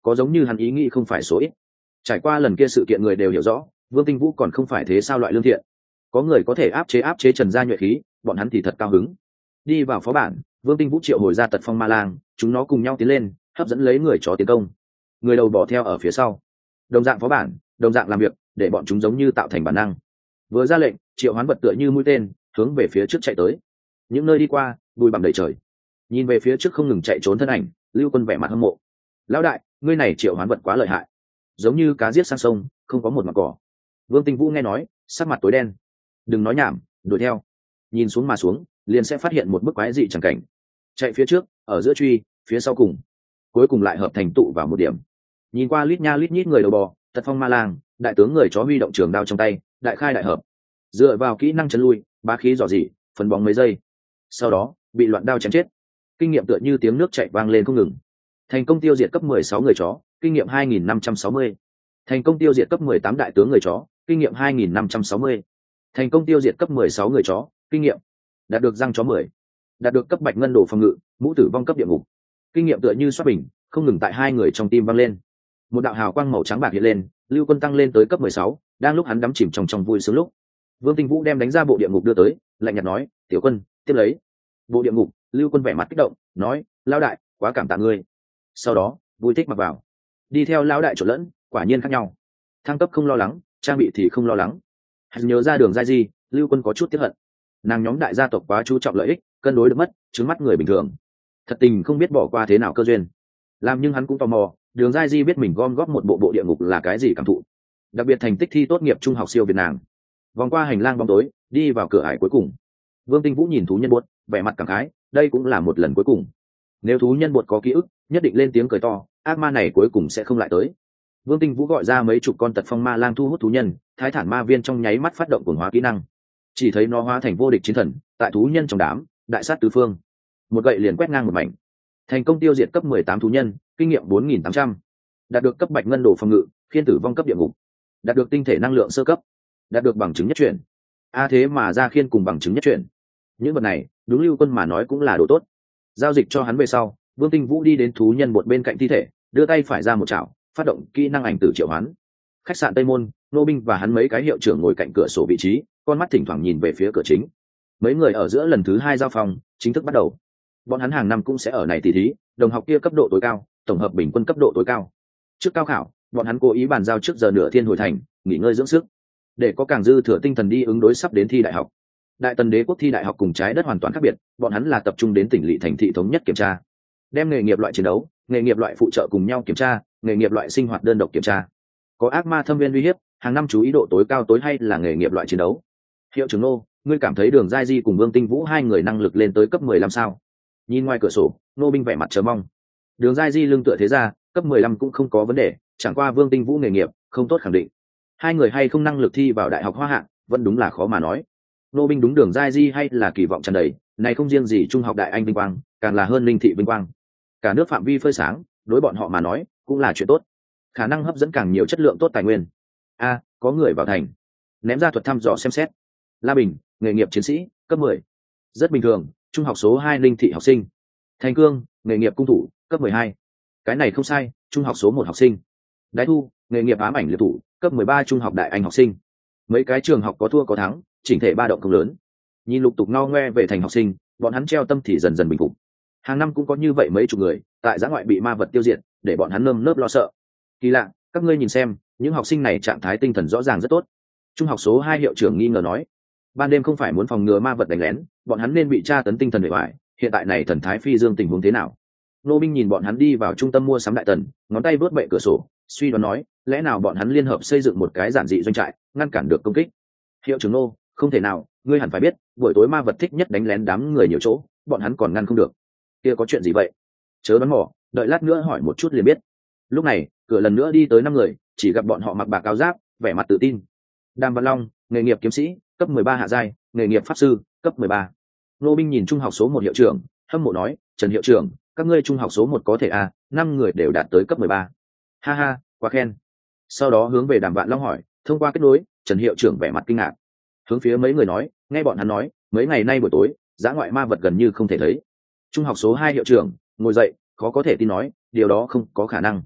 có giống như hắn ý nghĩ không phải số ít. Trải qua lần kia sự kiện người đều hiểu rõ, Vương Tinh Vũ còn không phải thế sao loại lương thiện. Có người có thể áp chế áp chế Trần gia nhuệ khí, bọn hắn thì thật cao hứng. Đi vào phó bản, Vương Tinh Vũ triệu hồi ra Tật Phong Ma Lang, chúng nó cùng nhau tiến lên, hấp dẫn lấy người chó tiến công. Người đầu bỏ theo ở phía sau. Đồng dạng phó bản, đồng dạng làm việc, để bọn chúng giống như tạo thành bản năng. Vừa ra lệnh, triệu hoán vật tựa như mũi tên, hướng về phía trước chạy tới. Những nơi đi qua, bụi bặm đầy trời. Nhìn về phía trước không ngừng chạy trốn thân ảnh, Lưu Quân vẻ mặt hâm mộ. Lão đại, ngươi này triệu hoán vật quá lợi hại, giống như cá giết sang sông, không có một mặt cỏ. Vương Tinh Vũ nghe nói, sắc mặt tối đen. Đừng nói nhảm, đuổi theo. Nhìn xuống mà xuống, liền sẽ phát hiện một bức quái dị chẳng cảnh. Chạy phía trước, ở giữa truy, phía sau cùng, cuối cùng lại hợp thành tụ vào một điểm. Nhìn qua lít nha lít nhít người đầu bò, Tật Phong Ma Lang, đại tướng người chó huy động trường đao trong tay, đại khai đại hợp. Dựa vào kỹ năng chấn lui, bá khí dò dỉ, phấn bóng mấy giây. Sau đó, bị loạn đao chém chết. Kinh nghiệm tựa như tiếng nước chảy vang lên không ngừng. Thành công tiêu diệt cấp mười sáu người chó, kinh nghiệm hai nghìn năm trăm sáu mươi. Thành công tiêu diệt cấp mười tám đại tướng người chó, kinh nghiệm hai nghìn năm trăm sáu mươi. Thành công tiêu diệt cấp mười sáu người chó, kinh nghiệm. Đạt được răng chó mười. Đạt được cấp bạch ngân đồ phòng ngự, mũ tử vong cấp địa ngục. Kinh nghiệm tựa như xoát bình, không ngừng tại hai người trong tim vang lên. Một đạo hào quang màu trắng bạc hiện lên, Lưu Quân tăng lên tới cấp mười sáu, đang lúc hắn đắm chìm trong trong vui sướng lúc, Vương Tinh Vũ đem đánh ra bộ địa ngục đưa tới, lạnh nhạt nói, "Tiểu Quân, tiếp lấy." Bộ địa ngục, Lưu Quân vẻ mặt kích động, nói, "Lão đại, quá cảm tạ ngươi." Sau đó, vui thích mặc vào. Đi theo lão đại trộn lẫn, quả nhiên khác nhau. Thăng cấp không lo lắng, trang bị thì không lo lắng. Hắn nhớ ra Đường Giai Di, Lưu Quân có chút tiếc hận. Nàng nhóm đại gia tộc quá chú trọng lợi ích, cân đối được mất, trứng mắt người bình thường. Thật tình không biết bỏ qua thế nào cơ duyên. Làm nhưng hắn cũng tò mò, Đường Giai Di biết mình gom góp một bộ bộ địa ngục là cái gì cảm thụ. Đặc biệt thành tích thi tốt nghiệp trung học siêu việt nàng. Vòng qua hành lang bóng tối, đi vào cửa ải cuối cùng. Vương Tinh Vũ nhìn thú nhân buốt, vẻ mặt cảm khái, đây cũng là một lần cuối cùng. Nếu thú nhân buốt có ký ức, nhất định lên tiếng cười to, ác ma này cuối cùng sẽ không lại tới. Vương Tinh Vũ gọi ra mấy chục con Tật Phong Ma Lang thu hút thú nhân, Thái Thản Ma Viên trong nháy mắt phát động cuồng hóa kỹ năng. Chỉ thấy nó hóa thành vô địch chiến thần, tại thú nhân trong đám, đại sát tứ phương. Một gậy liền quét ngang một mảnh. Thành công tiêu diệt cấp mười tám thú nhân, kinh nghiệm bốn nghìn tám trăm. Đạt được cấp bạch ngân đồ phòng ngự, khiên tử vong cấp địa ngục. Đạt được tinh thể năng lượng sơ cấp. Đạt được bằng chứng nhất chuyển. A thế mà ra khiên cùng bằng chứng nhất chuyển. Những vật này, đúng Lưu Quân mà nói cũng là đồ tốt. Giao dịch cho hắn về sau, Vương Tinh Vũ đi đến thú nhân một bên cạnh thi thể, đưa tay phải ra một chảo, phát động kỹ năng ảnh tử triệu hoán. Khách sạn Tây Môn, Nô Binh và hắn mấy cái hiệu trưởng ngồi cạnh cửa sổ vị trí, con mắt thỉnh thoảng nhìn về phía cửa chính. Mấy người ở giữa lần thứ hai giao phòng, chính thức bắt đầu. Bọn hắn hàng năm cũng sẽ ở này tỉ thí, đồng học kia cấp độ tối cao, tổng hợp bình quân cấp độ tối cao. Trước cao khảo, bọn hắn cố ý bàn giao trước giờ nửa thiên hồi thành, nghỉ ngơi dưỡng sức, để có càng dư thừa tinh thần đi ứng đối sắp đến thi đại học. Đại Tần Đế quốc thi đại học cùng Trái Đất hoàn toàn khác biệt, bọn hắn là tập trung đến tỉnh lỵ thành thị thống nhất kiểm tra, đem nghề nghiệp loại chiến đấu, nghề nghiệp loại phụ trợ cùng nhau kiểm tra, nghề nghiệp loại sinh hoạt đơn độc kiểm tra. Có ác ma thâm viên uy hiếp, hàng năm chú ý độ tối cao tối hay là nghề nghiệp loại chiến đấu. Hiệu trưởng Nô, ngươi cảm thấy Đường Giai Di cùng Vương Tinh Vũ hai người năng lực lên tới cấp mười lăm sao? Nhìn ngoài cửa sổ, Nô Binh vẻ mặt chờ mong. Đường Giai Di lưng tựa thế ra, cấp mười lăm cũng không có vấn đề, chẳng qua Vương Tinh Vũ nghề nghiệp không tốt khẳng định. Hai người hay không năng lực thi vào đại học Hoa Hạ, vẫn đúng là khó mà nói. Nô Binh đúng Đường Giai Di hay là kỳ vọng tràn đầy, này không riêng gì trung học đại anh vinh quang, càng là hơn linh thị vinh quang. Cả nước phạm vi phơi sáng, đối bọn họ mà nói, cũng là chuyện tốt. Khả năng hấp dẫn càng nhiều chất lượng tốt tài nguyên. A, có người vào thành. Ném ra thuật thăm dò xem xét. La Bình, nghề nghiệp chiến sĩ, cấp mười. Rất bình thường, trung học số hai linh thị học sinh. Thành Cương, nghề nghiệp cung thủ, cấp mười hai. Cái này không sai, trung học số một học sinh. Đái Thu, nghề nghiệp ám ảnh liệt thủ, cấp mười ba trung học đại anh học sinh. Mấy cái trường học có thua có thắng, chỉnh thể ba động không lớn. Nhìn lục tục ngao ngoe về thành học sinh, bọn hắn treo tâm thì dần dần bình phục. Hàng năm cũng có như vậy mấy chục người, tại giã ngoại bị ma vật tiêu diệt, để bọn hắn nơm nớp lo sợ. Kỳ lạ, các ngươi nhìn xem, những học sinh này trạng thái tinh thần rõ ràng rất tốt. Trung học số hai hiệu trưởng nghi ngờ nói, ban đêm không phải muốn phòng ngừa ma vật đánh lén, bọn hắn nên bị tra tấn tinh thần bề ngoài, hiện tại này thần thái phi dương tình huống thế nào? Nô Binh nhìn bọn hắn đi vào trung tâm mua sắm Đại Tần, ngón tay vớt bệ cửa sổ, suy đoán nói, lẽ nào bọn hắn liên hợp xây dựng một cái giản dị doanh trại, ngăn cản được công kích? Hiệu trưởng Nô, không thể nào, ngươi hẳn phải biết, buổi tối ma vật thích nhất đánh lén đám người nhiều chỗ, bọn hắn còn ngăn không được. Kia có chuyện gì vậy? Chớ đoán mò, đợi lát nữa hỏi một chút liền biết. Lúc này, cửa lần nữa đi tới năm người, chỉ gặp bọn họ mặc bạc áo giáp, vẻ mặt tự tin. Đàm Văn Long, nghề nghiệp kiếm sĩ, cấp mười ba hạ giai, nghề nghiệp pháp sư, cấp mười ba. Nô Binh nhìn trung học số một hiệu trưởng, hâm mộ nói, Trần hiệu trưởng, các ngươi trung học số một có thể à, năm người đều đạt tới cấp mười ba. Ha ha, quá khen. Sau đó hướng về Đàm Vạn Long hỏi, thông qua kết nối, Trần hiệu trưởng vẻ mặt kinh ngạc. Hướng phía mấy người nói, nghe bọn hắn nói, mấy ngày nay buổi tối, dã ngoại ma vật gần như không thể thấy. Trung học số hai hiệu trưởng ngồi dậy, khó có thể tin nói, điều đó không có khả năng.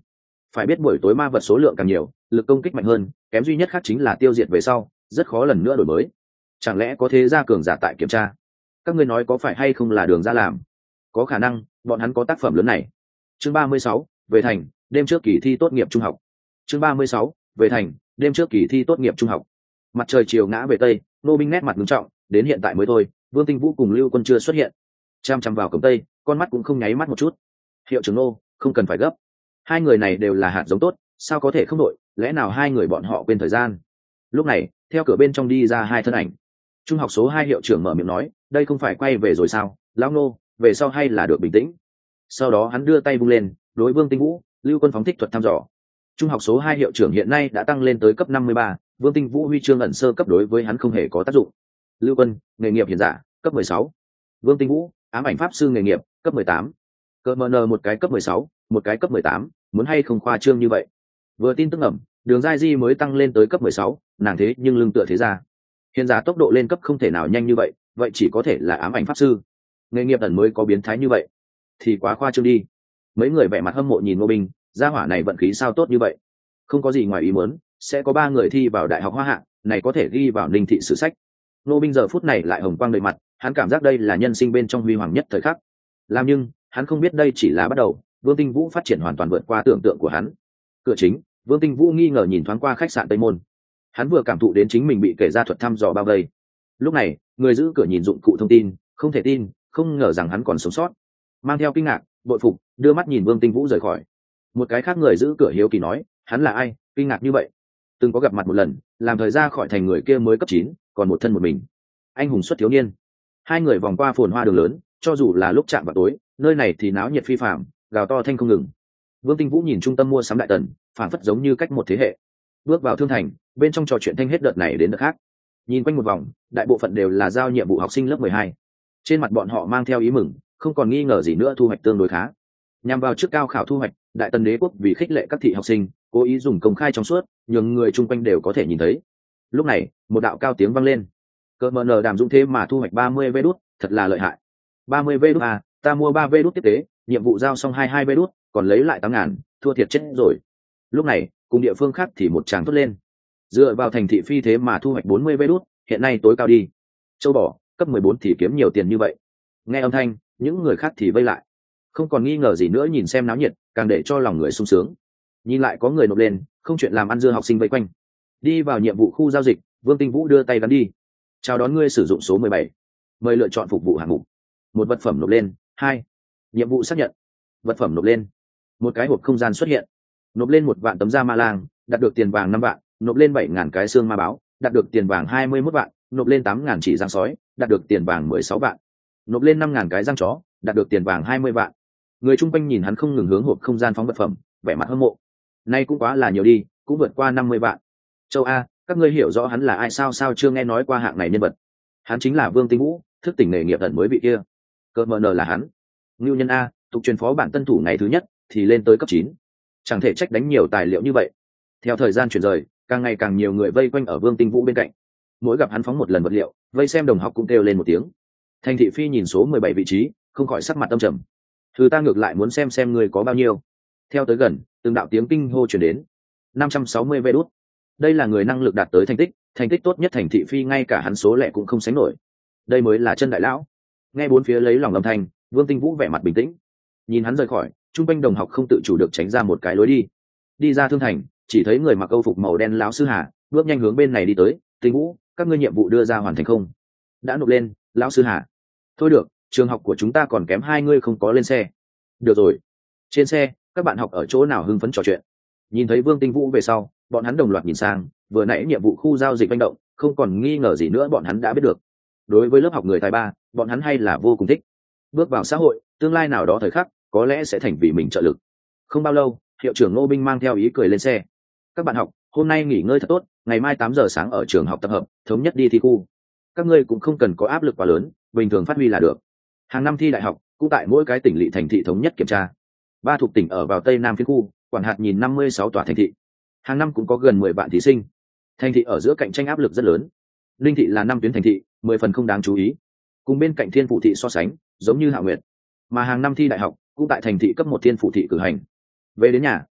phải biết buổi tối ma vật số lượng càng nhiều, lực công kích mạnh hơn, kém duy nhất khác chính là tiêu diệt về sau rất khó lần nữa đổi mới. Chẳng lẽ có thế gia cường giả tại kiểm tra? Các ngươi nói có phải hay không là Đường ra làm? Có khả năng, bọn hắn có tác phẩm lớn này. Chương ba mươi sáu, về thành, đêm trước kỳ thi tốt nghiệp trung học. Chương ba mươi sáu, về thành, đêm trước kỳ thi tốt nghiệp trung học. Mặt trời chiều ngã về tây, Nô Binh nét mặt nghiêm trọng, đến hiện tại mới thôi, Vương Tinh Vũ cùng Lưu Quân chưa xuất hiện. Chăm chăm vào cổng tây, con mắt cũng không nháy mắt một chút. Hiệu trưởng Nô, không cần phải gấp. Hai người này đều là hạt giống tốt, sao có thể không đội, lẽ nào hai người bọn họ quên thời gian? Lúc này, theo cửa bên trong đi ra hai thân ảnh. Trung học số hai hiệu trưởng mở miệng nói, đây không phải quay về rồi sao, lão Nô, về sau hay là được bình tĩnh. Sau đó hắn đưa tay vung lên, đối Vương Tinh Vũ, Lưu Quân phóng thích thuật thăm dò. Trung học số hai hiệu trưởng hiện nay đã tăng lên tới cấp năm mươi ba, Vương Tinh Vũ huy chương ẩn sơ cấp đối với hắn không hề có tác dụng. Lưu Quân, nghề nghiệp hiển giả, cấp mười sáu. Vương Tinh Vũ, ám ảnh pháp sư nghề nghiệp, cấp mười tám. Cơ mờ nờ một cái cấp mười sáu, một cái cấp mười tám, muốn hay không khoa trương như vậy. Vừa tin tức ẩm, Đường Giai Di mới tăng lên tới cấp mười sáu, nàng thế nhưng lưng tựa thế ra. Hiện giả tốc độ lên cấp không thể nào nhanh như vậy, vậy chỉ có thể là ám ảnh pháp sư. Nghề nghiệp ẩn mới có biến thái như vậy, thì quá khoa trương đi. Mấy người vẻ mặt hâm mộ nhìn Ngô Binh, gia hỏa này vận khí sao tốt như vậy. Không có gì ngoài ý muốn, sẽ có ba người thi vào đại học Hoa Hạ, này có thể ghi vào Ninh thị sử sách. Ngô Binh giờ phút này lại hồng quang đầy mặt, hắn cảm giác đây là nhân sinh bên trong huy hoàng nhất thời khắc. Làm nhưng, hắn không biết đây chỉ là bắt đầu, Vương Tinh Vũ phát triển hoàn toàn vượt qua tưởng tượng của hắn. Cửa chính, Vương Tinh Vũ nghi ngờ nhìn thoáng qua khách sạn Tây Môn. Hắn vừa cảm thụ đến chính mình bị kể ra thuật thăm dò bao vây. Lúc này, người giữ cửa nhìn dụng cụ thông tin, không thể tin, không ngờ rằng hắn còn sống sót. Mang theo kinh ngạc, bội phục, đưa mắt nhìn Vương Tinh Vũ rời khỏi. Một cái khác người giữ cửa hiếu kỳ nói, hắn là ai, kinh ngạc như vậy? Từng có gặp mặt một lần, làm thời ra khỏi thành người kia mới cấp chín, còn một thân một mình. Anh hùng xuất thiếu niên. Hai người vòng qua phồn hoa đường lớn, cho dù là lúc chạm vào tối, nơi này thì náo nhiệt phi phàm, gào to thanh không ngừng. Vương Tinh Vũ nhìn trung tâm mua sắm đại tần, phảng phất giống như cách một thế hệ. Bước vào thương thành, bên trong trò chuyện thanh hết đợt này đến đợt khác. Nhìn quanh một vòng, đại bộ phận đều là giao nhiệm vụ học sinh lớp mười hai. Trên mặt bọn họ mang theo ý mừng, không còn nghi ngờ gì nữa, thu hoạch tương đối khá. Nhằm vào trước cao khảo thu hoạch, đại tần đế quốc vì khích lệ các thị học sinh, cố ý dùng công khai trong suốt, nhường người chung quanh đều có thể nhìn thấy. Lúc này, một đạo cao tiếng vang lên. Cơ mờ nờ đàm dũng thế mà thu hoạch ba mươi vé đút, thật là lợi hại. ba mươi vé đút à, ta mua ba vé đút tiếp tế, nhiệm vụ giao xong hai mươi hai vé đút, còn lấy lại tám ngàn, thua thiệt chết rồi. Lúc này, cùng địa phương khác thì một tràng thốt lên. Dựa vào thành thị phi thế mà thu hoạch bốn mươi vé đút, hiện nay tối cao đi. Châu bò, cấp mười bốn thì kiếm nhiều tiền như vậy. Nghe âm thanh, những người khác thì vây lại. Không còn nghi ngờ gì nữa, nhìn xem náo nhiệt, càng để cho lòng người sung sướng. Nhìn lại có người nộp lên, không chuyện làm ăn dưa học sinh vây quanh. Đi vào nhiệm vụ khu giao dịch, Vương Tinh Vũ đưa tay gắn đi. Chào đón ngươi sử dụng số mười bảy. Mời lựa chọn phục vụ hạng mục. Một vật phẩm nộp lên. Hai, nhiệm vụ xác nhận. Vật phẩm nộp lên. Một cái hộp không gian xuất hiện. Nộp lên một vạn tấm da ma lang, đạt được tiền vàng năm vạn. Nộp lên bảy ngàn cái xương ma báo, đạt được tiền vàng hai mươi mốt vạn. Nộp lên tám ngàn chỉ răng sói, đạt được tiền vàng mười sáu vạn. Nộp lên năm ngàn cái răng chó, đạt được tiền vàng hai mươi vạn. Người chung quanh nhìn hắn không ngừng hướng hộp không gian phóng vật phẩm, vẻ mặt hâm mộ. Nay cũng quá là nhiều đi, cũng vượt qua năm mươi vạn. Châu A, các ngươi hiểu rõ hắn là ai sao? Sao chưa nghe nói qua hạng này nhân vật? Hắn chính là Vương Tinh Vũ, thức tỉnh nghề nghiệp ẩn mới vị kia. Cơ mờ nờ là hắn. Ngưu nhân A, tục truyền phó bản tân thủ ngày thứ nhất thì lên tới cấp chín. Chẳng thể trách đánh nhiều tài liệu như vậy. Theo thời gian chuyển rời, càng ngày càng nhiều người vây quanh ở Vương Tinh Vũ bên cạnh. Mỗi gặp hắn phóng một lần vật liệu, vây xem đồng học cũng kêu lên một tiếng. Thành thị phi nhìn số mười bảy vị trí, không khỏi sắc mặt âm trầm. Thứ ta ngược lại muốn xem xem người có bao nhiêu. Theo tới gần, từng đạo tiếng kinh hô truyền đến. năm trăm sáu mươi vé đút. Đây là người năng lực đạt tới thành tích, thành tích tốt nhất thành thị phi ngay cả hắn số lẻ cũng không sánh nổi. Đây mới là chân đại lão. Nghe bốn phía lấy lòng âm thanh, Vương Tinh Vũ vẻ mặt bình tĩnh. Nhìn hắn rời khỏi, trung quanh đồng học không tự chủ được tránh ra một cái lối đi. Đi ra thương thành, chỉ thấy người mặc câu phục màu đen lão sư Hà, bước nhanh hướng bên này đi tới. Tinh Vũ, các ngươi nhiệm vụ đưa ra hoàn thành không? Đã nộp lên, lão sư Hà. Thôi được, trường học của chúng ta còn kém hai ngươi không có lên xe. Được rồi. Trên xe, các bạn học ở chỗ nào hưng phấn trò chuyện. Nhìn thấy Vương Tinh Vũ về sau, bọn hắn đồng loạt nhìn sang, vừa nãy nhiệm vụ khu giao dịch manh động, không còn nghi ngờ gì nữa, bọn hắn đã biết được. Đối với lớp học người tài ba, bọn hắn hay là vô cùng thích. Bước vào xã hội, tương lai nào đó thời khắc, có lẽ sẽ thành vì mình trợ lực. Không bao lâu, hiệu trưởng Ngô Binh mang theo ý cười lên xe. Các bạn học, hôm nay nghỉ ngơi thật tốt, ngày mai tám giờ sáng ở trường học tập hợp, thống nhất đi thi khu. Các ngươi cũng không cần có áp lực quá lớn, bình thường phát huy là được. Hàng năm thi đại học, cũng tại mỗi cái tỉnh lỵ thành thị thống nhất kiểm tra. Ba thuộc tỉnh ở vào tây nam phiên khu, quản hạt nhìn năm mươi sáu tòa thành thị. Hàng năm cũng có gần mười vạn thí sinh. Thành thị ở giữa cạnh tranh áp lực rất lớn. Linh thị là năm tuyến thành thị, mười phần không đáng chú ý. Cùng bên cạnh thiên phủ thị so sánh, giống như Hạ Nguyệt. Mà hàng năm thi đại học, cũng tại thành thị cấp một thiên phủ thị cử hành. Về đến nhà,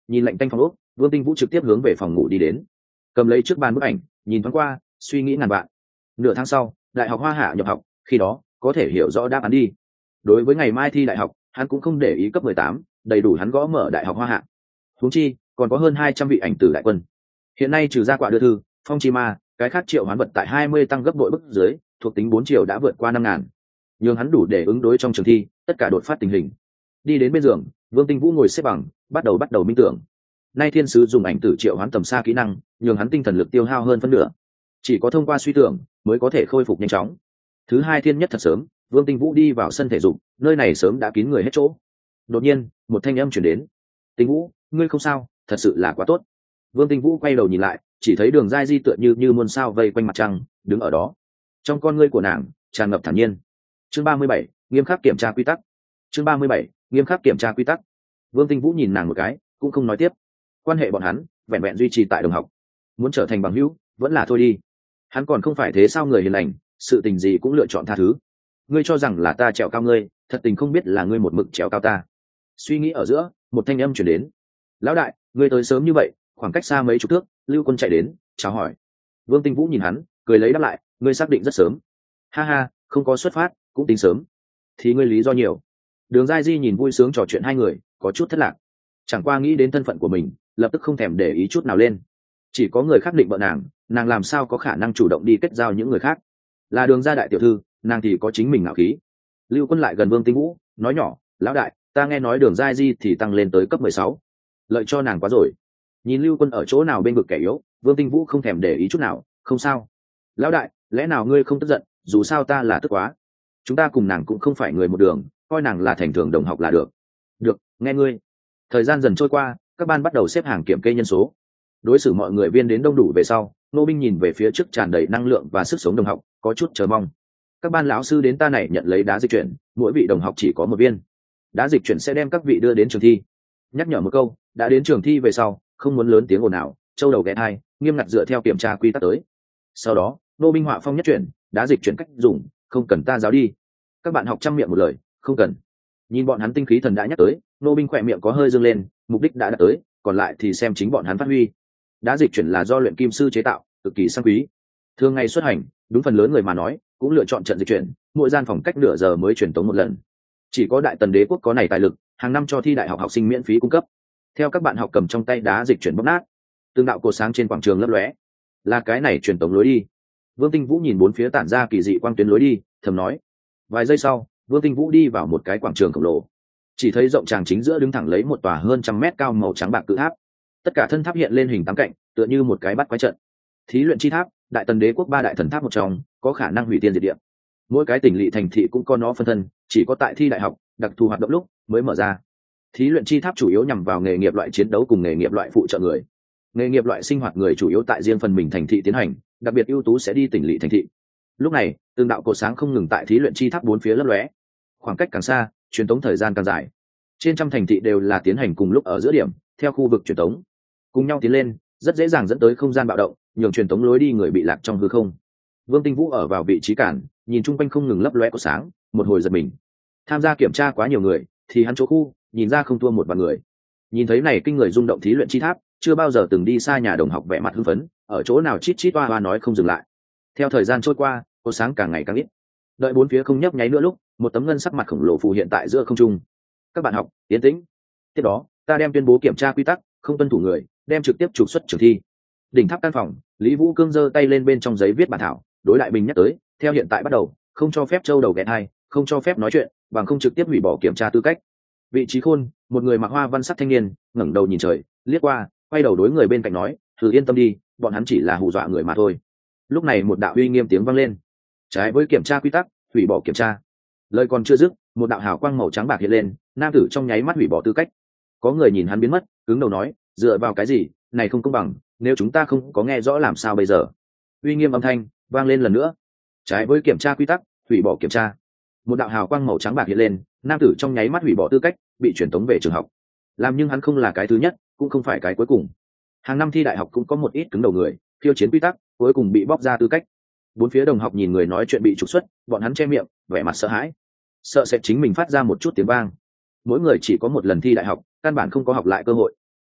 Nhìn lạnh tanh phòng ốc, Vương Tinh Vũ trực tiếp hướng về phòng ngủ đi đến, cầm lấy trước bàn bức ảnh, nhìn thoáng qua, suy nghĩ ngàn vạn. Nửa tháng sau, đại học Hoa Hạ nhập học, khi đó có thể hiểu rõ đáp án đi. Đối với ngày mai thi đại học, hắn cũng không để ý cấp mười tám, đầy đủ hắn gõ mở đại học Hoa Hạ. Huống chi còn có hơn hai trăm vị ảnh tử đại quân. Hiện nay trừ ra quả đưa thư, phong chi ma, cái khác triệu hoán vật tại hai mươi tăng gấp bội bức dưới, thuộc tính bốn triệu đã vượt qua năm ngàn, nhưng hắn đủ để ứng đối trong trường thi tất cả đột phát tình hình. Đi đến bên giường, Vương Tinh Vũ ngồi xếp bằng, bắt đầu bắt đầu minh tưởng. Nay thiên sứ dùng ảnh tử triệu hoán tầm xa kỹ năng, nhường hắn tinh thần lực tiêu hao hơn phân nửa, chỉ có thông qua suy tưởng mới có thể khôi phục nhanh chóng. Thứ hai thiên nhất thật sớm, Vương Tinh Vũ đi vào sân thể dục, nơi này sớm đã kín người hết chỗ. Đột nhiên một thanh âm chuyển đến: Tinh Vũ, ngươi không sao? Thật sự là quá tốt. Vương Tinh Vũ quay đầu nhìn lại, chỉ thấy Đường Giai Di tựa như như muôn sao vây quanh mặt trăng, đứng ở đó. Trong con ngươi của nàng tràn ngập thản nhiên. Chương ba mươi bảy, nghiêm khắc kiểm tra quy tắc. Chương ba mươi bảy, nghiêm khắc kiểm tra quy tắc. Vương Tinh Vũ nhìn nàng một cái, cũng không nói tiếp. Quan hệ bọn hắn vẹn vẹn duy trì tại đồng học, muốn trở thành bằng hữu vẫn là thôi đi. Hắn còn không phải thế sao, người hiền lành, sự tình gì cũng lựa chọn tha thứ. Ngươi cho rằng là ta trèo cao ngươi, thật tình không biết là ngươi một mực trèo cao ta. Suy nghĩ ở giữa, một thanh âm chuyển đến: Lão đại, ngươi tới sớm như vậy? Khoảng cách xa mấy chục thước, Lưu Quân chạy đến chào hỏi. Vương Tinh Vũ nhìn hắn, cười lấy đáp lại: ngươi xác định rất sớm? Ha ha, không có xuất phát cũng tính sớm. Thì ngươi lý do nhiều. Đường Giai Di nhìn vui sướng trò chuyện hai người, có chút thất lạc. Chẳng qua nghĩ đến thân phận của mình, lập tức không thèm để ý chút nào lên. Chỉ có người khác định vợ nàng, nàng làm sao có khả năng chủ động đi kết giao những người khác? Là Đường gia đại tiểu thư, nàng thì có chính mình ngạo khí. Lưu Quân lại gần Vương Tinh Vũ, nói nhỏ: lão đại, ta nghe nói Đường Giai Di thì tăng lên tới cấp mười sáu, lợi cho nàng quá rồi. Nhìn Lưu Quân ở chỗ nào bên vực kẻ yếu, Vương Tinh Vũ không thèm để ý chút nào: không sao. Lão đại, lẽ nào ngươi không tức giận? Dù sao ta là tức quá. Chúng ta cùng nàng cũng không phải người một đường, coi nàng là thành thường đồng học là được. Được, nghe ngươi. Thời gian dần trôi qua, các ban bắt đầu xếp hàng kiểm kê nhân số. Đối xử mọi người viên đến đông đủ về sau, Nô Binh nhìn về phía trước tràn đầy năng lượng và sức sống đồng học, có chút chờ mong. Các ban lão sư đến ta này nhận lấy đá dịch chuyển, mỗi vị đồng học chỉ có một viên. Đá dịch chuyển sẽ đem các vị đưa đến trường thi. Nhắc nhở một câu, đã đến trường thi về sau, không muốn lớn tiếng ồn ào, châu đầu ghé thai, nghiêm ngặt dựa theo kiểm tra quy tắc tới. Sau đó, Nô Binh họa phong nhất chuyển, đá dịch chuyển cách dùng, không cần ta giáo đi. Các bạn học chăm miệng một lời, không cần. Nhìn bọn hắn tinh khí thần đã nhắc tới, Nô Binh khỏe miệng có hơi dương lên, mục đích đã đạt tới, còn lại thì xem chính bọn hắn phát huy. Đá dịch chuyển là do luyện kim sư chế tạo, cực kỳ sang quý. Thường ngày xuất hành, đúng phần lớn người mà nói, cũng lựa chọn trận dịch chuyển, mỗi gian phòng cách nửa giờ mới truyền tống một lần. Chỉ có Đại Tần Đế quốc có này tài lực, hàng năm cho thi đại học học sinh miễn phí cung cấp. Theo các bạn học cầm trong tay đá dịch chuyển bóc nát, tương đạo cột sáng trên quảng trường lấp lóe, là cái này truyền tống lối đi. Vương Tinh Vũ nhìn bốn phía tản ra kỳ dị quang tuyến lối đi, thầm nói. Vài giây sau, Vương Tinh Vũ đi vào một cái quảng trường khổng lồ, chỉ thấy rộng tràng chính giữa đứng thẳng lấy một tòa hơn trăm mét cao màu trắng bạc cự tháp. Tất cả thân tháp hiện lên hình tám cạnh, tựa như một cái bắt quái trận. Thí luyện chi tháp, Đại Tần Đế quốc ba đại thần tháp một trong, có khả năng hủy tiên diệt địa. Mỗi cái tỉnh lỵ thành thị cũng có nó phân thân, chỉ có tại thi đại học đặc thù hoạt động lúc mới mở ra. Thí luyện chi tháp chủ yếu nhằm vào nghề nghiệp loại chiến đấu cùng nghề nghiệp loại phụ trợ người. Nghề nghiệp loại sinh hoạt người chủ yếu tại riêng phần mình thành thị tiến hành, đặc biệt ưu tú sẽ đi tỉnh lỵ thành thị. Lúc này, từng đạo cột sáng không ngừng tại thí luyện chi tháp bốn phía lấp lóe. Khoảng cách càng xa, truyền tống thời gian càng dài. Trên trăm thành thị đều là tiến hành cùng lúc ở giữa điểm, theo khu vực truyền tống, cùng nhau tiến lên, rất dễ dàng dẫn tới không gian bạo động, nhường truyền tống lối đi người bị lạc trong hư không. Vương Tinh Vũ ở vào vị trí cản, nhìn chung quanh không ngừng lấp lóe của sáng, một hồi giật mình. Tham gia kiểm tra quá nhiều người, thì hắn chỗ khu, nhìn ra không thua một vài người. Nhìn thấy này kinh người rung động thí luyện chi tháp, chưa bao giờ từng đi xa nhà đồng học vẻ mặt hưng phấn, ở chỗ nào chít chít oa oa nói không dừng lại. Theo thời gian trôi qua, cô sáng càng ngày càng ít. Đợi bốn phía không nhấp nháy nữa lúc, một tấm ngân sắc mặt khổng lồ phù hiện tại giữa không trung. Các bạn học, yên tĩnh. Tiếp đó, ta đem tuyên bố kiểm tra quy tắc, không tuân thủ người, đem trực tiếp trục xuất trường thi. Đỉnh tháp căn phòng, Lý Vũ Cương giơ tay lên bên trong giấy viết bản thảo, đối đại bình nhắc tới, theo hiện tại bắt đầu, không cho phép châu đầu ghé thai, không cho phép nói chuyện, bằng không trực tiếp hủy bỏ kiểm tra tư cách. Vị trí khôn, một người mặc hoa văn sắc thanh niên, ngẩng đầu nhìn trời, liếc qua, quay đầu đối người bên cạnh nói, thử yên tâm đi, bọn hắn chỉ là hù dọa người mà thôi. Lúc này một đạo uy nghiêm tiếng vang lên. Trái với kiểm tra quy tắc, hủy bỏ kiểm tra. Lời còn chưa dứt, một đạo hào quang màu trắng bạc hiện lên, nam tử trong nháy mắt hủy bỏ tư cách. Có người nhìn hắn biến mất, cứng đầu nói, dựa vào cái gì, này không công bằng, nếu chúng ta không có nghe rõ làm sao bây giờ. Uy nghiêm âm thanh vang lên lần nữa. Trái với kiểm tra quy tắc, hủy bỏ kiểm tra. Một đạo hào quang màu trắng bạc hiện lên, nam tử trong nháy mắt hủy bỏ tư cách, bị chuyển tống về trường học. Làm nhưng hắn không là cái thứ nhất, cũng không phải cái cuối cùng. Hàng năm thi đại học cũng có một ít cứng đầu người, khiêu chiến quy tắc, cuối cùng bị bóc ra tư cách. Bốn phía đồng học nhìn người nói chuyện bị trục xuất, bọn hắn che miệng, vẻ mặt sợ hãi, sợ sẽ chính mình phát ra một chút tiếng vang. Mỗi người chỉ có một lần thi đại học, căn bản không có học lại cơ hội.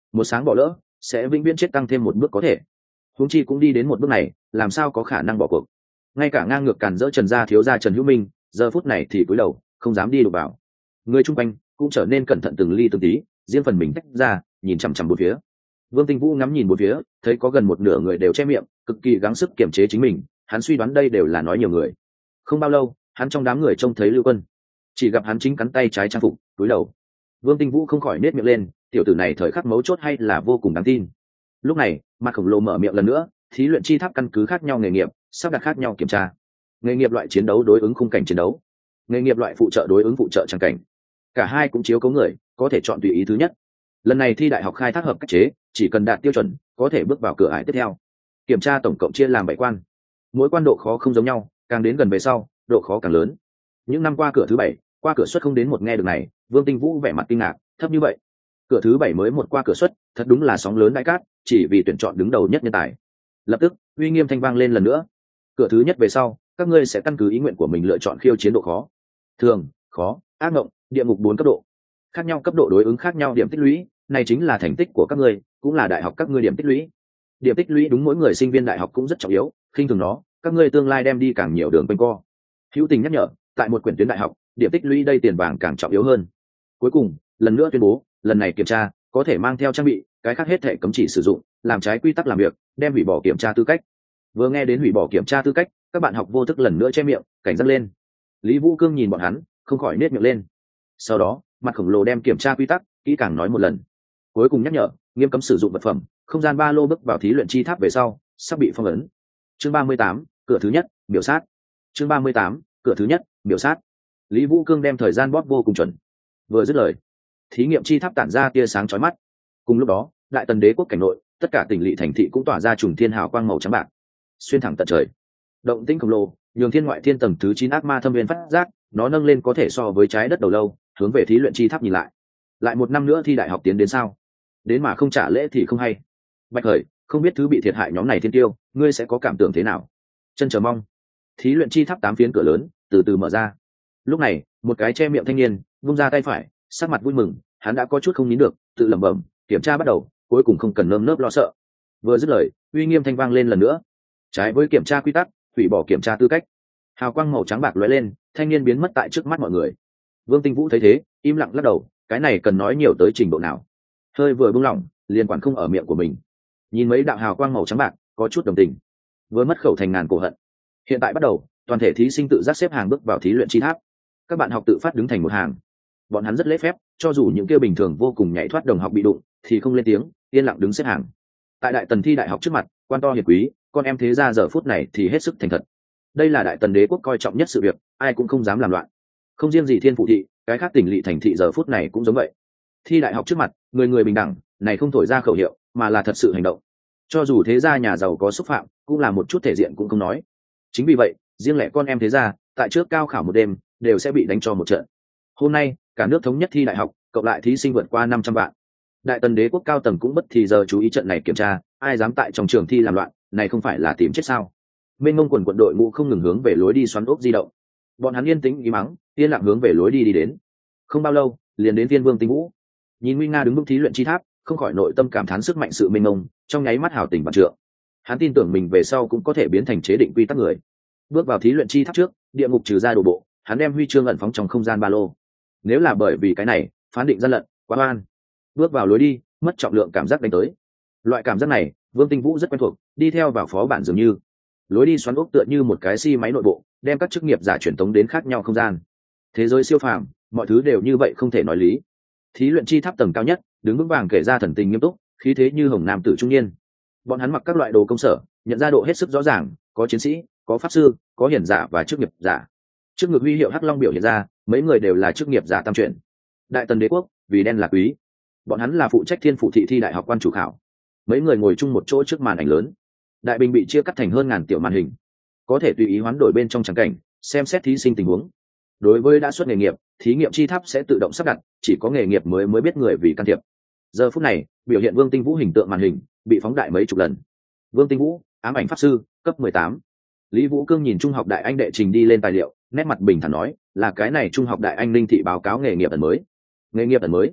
một sáng bỏ lỡ sẽ vĩnh viễn chết tăng thêm một bước có thể. Huống chi cũng đi đến một bước này, làm sao có khả năng bỏ cuộc. Ngay cả ngang ngược cản rỡ Trần gia thiếu gia Trần Hữu Minh giờ phút này thì cúi đầu không dám đi đụng vào. Người chung quanh cũng trở nên cẩn thận từng ly từng tí, riêng phần mình tách ra nhìn chằm chằm bốn phía. Vương Tinh Vũ ngắm nhìn bốn phía, thấy có gần một nửa người đều che miệng, cực kỳ gắng sức kiềm chế chính mình. Hắn suy đoán đây đều là nói nhiều người. Không bao lâu, hắn trong đám người trông thấy Lưu Quân, chỉ gặp hắn chính cắn tay trái trang phục, cúi đầu. Vương Tinh Vũ không khỏi nết miệng lên, tiểu tử này thời khắc mấu chốt hay là vô cùng đáng tin. Lúc này, mặt khổng lồ mở miệng lần nữa, thí luyện chi tháp căn cứ khác nhau nghề nghiệp, sắp đặt khác nhau kiểm tra. Nghề nghiệp loại chiến đấu đối ứng khung cảnh chiến đấu, nghề nghiệp loại phụ trợ đối ứng phụ trợ tràng cảnh. Cả hai cũng chiếu cố người, có thể chọn tùy ý thứ nhất. Lần này thi đại học khai thác hợp cách chế, chỉ cần đạt tiêu chuẩn, có thể bước vào cửa ải tiếp theo. Kiểm tra tổng cộng chia làm bảy quan, mỗi quan độ khó không giống nhau, càng đến gần về sau, độ khó càng lớn. Những năm qua cửa thứ bảy, qua cửa suất không đến một nghe được này, Vương Tinh Vũ vẻ mặt kinh ngạc, thấp như vậy. Cửa thứ bảy mới một qua cửa suất, thật đúng là sóng lớn đại cát, chỉ vì tuyển chọn đứng đầu nhất nhân tài. Lập tức, uy nghiêm thanh vang lên lần nữa. Cửa thứ nhất về sau, các ngươi sẽ căn cứ ý nguyện của mình lựa chọn khiêu chiến độ khó. Thường, khó, ác mộng, địa ngục bốn cấp độ. Khác nhau cấp độ đối ứng khác nhau điểm tích lũy, này chính là thành tích của các ngươi, cũng là đại học các ngươi điểm tích lũy. Điểm tích lũy đúng mỗi người sinh viên đại học cũng rất trọng yếu, khinh thường nó, các ngươi tương lai đem đi càng nhiều đường quanh co. Hữu Tình nhắc nhở, tại một quyển tuyến đại học, điểm tích lũy đây tiền vàng càng trọng yếu hơn. Cuối cùng, lần nữa tuyên bố, lần này kiểm tra có thể mang theo trang bị, cái khác hết thể cấm chỉ sử dụng, làm trái quy tắc làm việc, đem hủy bỏ kiểm tra tư cách. Vừa nghe đến hủy bỏ kiểm tra tư cách, các bạn học vô thức lần nữa che miệng, cảnh giác lên. Lý Vũ Cương nhìn bọn hắn, không khỏi nết miệng lên. Sau đó, mặt khổng lồ đem kiểm tra quy tắc kỹ càng nói một lần. Cuối cùng nhắc nhở, nghiêm cấm sử dụng vật phẩm, không gian ba lô bước vào thí luyện chi tháp về sau, sắp bị phong ấn. Chương ba mươi tám, cửa thứ nhất, biểu sát. Chương ba mươi tám, cửa thứ nhất, biểu sát. Lý Vũ Cương đem thời gian bóp vô cùng chuẩn. Vừa dứt lời, thí nghiệm chi tháp tản ra tia sáng chói mắt. Cùng lúc đó, Đại Tần Đế quốc cảnh nội, tất cả tỉnh lỵ thành thị cũng tỏa ra trùng thiên hào quang màu trắng bạc, xuyên thẳng tận trời. Động tĩnh khổng lồ, nhường thiên ngoại thiên tầng thứ chín ác ma thâm viên phát giác, nó nâng lên có thể so với trái đất đầu lâu, hướng về thí luyện chi tháp nhìn lại. Lại một năm nữa thi đại học tiến đến sao? Đến mà không trả lễ thì không hay. Bạch Khởi, không biết thứ bị thiệt hại nhóm này thiên tiêu, ngươi sẽ có cảm tưởng thế nào? Chân chờ mong. Thí luyện chi tháp tám phiến cửa lớn từ từ mở ra. Lúc này, một cái che miệng thanh niên vung ra tay phải, sắc mặt vui mừng, hắn đã có chút không nín được, tự lẩm bẩm, kiểm tra bắt đầu, cuối cùng không cần nơm nớp lo sợ. Vừa dứt lời, uy nghiêm thanh vang lên lần nữa. Trái với kiểm tra quy tắc, hủy bỏ kiểm tra tư cách. Hào quang màu trắng bạc lóe lên, thanh niên biến mất tại trước mắt mọi người. Vương Tinh Vũ thấy thế, im lặng lắc đầu, cái này cần nói nhiều tới trình độ nào? Hơi vừa buông lỏng, liền quản không ở miệng của mình. Nhìn mấy đạo hào quang màu trắng bạc, có chút đồng tình. Vừa mất khẩu thành ngàn cổ hận. Hiện tại bắt đầu, toàn thể thí sinh tự giác xếp hàng bước vào thí luyện chi tháp. Các bạn học tự phát đứng thành một hàng. Bọn hắn rất lễ phép, cho dù những kia bình thường vô cùng nhảy thoát đồng học bị đụng, thì không lên tiếng, yên lặng đứng xếp hàng. Tại Đại Tần thi đại học trước mặt, quan to hiền quý, con em thế gia giờ phút này thì hết sức thành thật. Đây là Đại Tần Đế quốc coi trọng nhất sự việc, ai cũng không dám làm loạn. Không riêng gì Thiên Phụ thị, cái khác tỉnh lỵ thành thị giờ phút này cũng giống vậy. Thi đại học trước mặt, người người bình đẳng, này không thổi ra khẩu hiệu, mà là thật sự hành động. Cho dù thế gia nhà giàu có xúc phạm, cũng là một chút thể diện cũng không nói. Chính vì vậy, riêng lẻ con em thế gia, tại trước cao khảo một đêm, đều sẽ bị đánh cho một trận. Hôm nay, cả nước thống nhất thi đại học, cộng lại thí sinh vượt qua năm trăm vạn. Đại Tần Đế quốc cao tầng cũng bất thì giờ chú ý trận này kiểm tra, ai dám tại trong trường thi làm loạn, này không phải là tìm chết sao? Mênh mông quần quận đội ngũ không ngừng hướng về lối đi xoắn ốc di động. Bọn hắn yên tĩnh ý mắng, yên lặng hướng về lối đi đi đến. Không bao lâu, liền đến Viên Vương Tinh Vũ. Nhìn nguy nga đứng vững thí luyện chi tháp, không khỏi nội tâm cảm thán sức mạnh sự mênh mông, trong nháy mắt hào tình vạn trượng. Hắn tin tưởng mình về sau cũng có thể biến thành chế định quy tắc người. Bước vào thí luyện chi tháp trước, địa ngục trừ ra đồ bộ, hắn đem huy chương ẩn phóng trong không gian ba lô. Nếu là bởi vì cái này, phán định gian lận, quá oan. Bước vào lối đi, mất trọng lượng cảm giác đánh tới. Loại cảm giác này, Vương Tinh Vũ rất quen thuộc, đi theo vào phó bản dường như. Lối đi xoắn ốc tựa như một cái xi máy nội bộ, đem các chức nghiệp giả truyền tống đến khác nhau không gian. Thế giới siêu phàm, mọi thứ đều như vậy không thể nói lý. Thí luyện chi tháp tầng cao nhất, đứng vững vàng kể ra thần tình nghiêm túc, khí thế như hồng nam tử trung niên. Bọn hắn mặc các loại đồ công sở, nhận ra độ hết sức rõ ràng, có chiến sĩ, có pháp sư, có hiển giả và chức nghiệp giả. Trước ngực huy hiệu hắc long biểu hiện ra, mấy người đều là chức nghiệp giả tam truyền. Đại Tần Đế quốc, vì đen là quý. Bọn hắn là phụ trách Thiên Phụ thị thi đại học quan chủ khảo. Mấy người ngồi chung một chỗ trước màn ảnh lớn. Đại bình bị chia cắt thành hơn ngàn tiểu màn hình, có thể tùy ý hoán đổi bên trong tràng cảnh, xem xét thí sinh tình huống. Đối với đã xuất nghề nghiệp, thí nghiệm chi tháp sẽ tự động sắp đặt, chỉ có nghề nghiệp mới mới biết người vì can thiệp. Giờ phút này, biểu hiện Vương Tinh Vũ hình tượng màn hình bị phóng đại mấy chục lần. Vương Tinh Vũ, ám ảnh pháp sư, cấp mười tám. Lý Vũ Cương nhìn trung học đại anh đệ trình đi lên tài liệu, nét mặt bình thản nói, là cái này trung học đại anh linh thị báo cáo nghề nghiệp ẩn mới. Nghề nghiệp ẩn mới?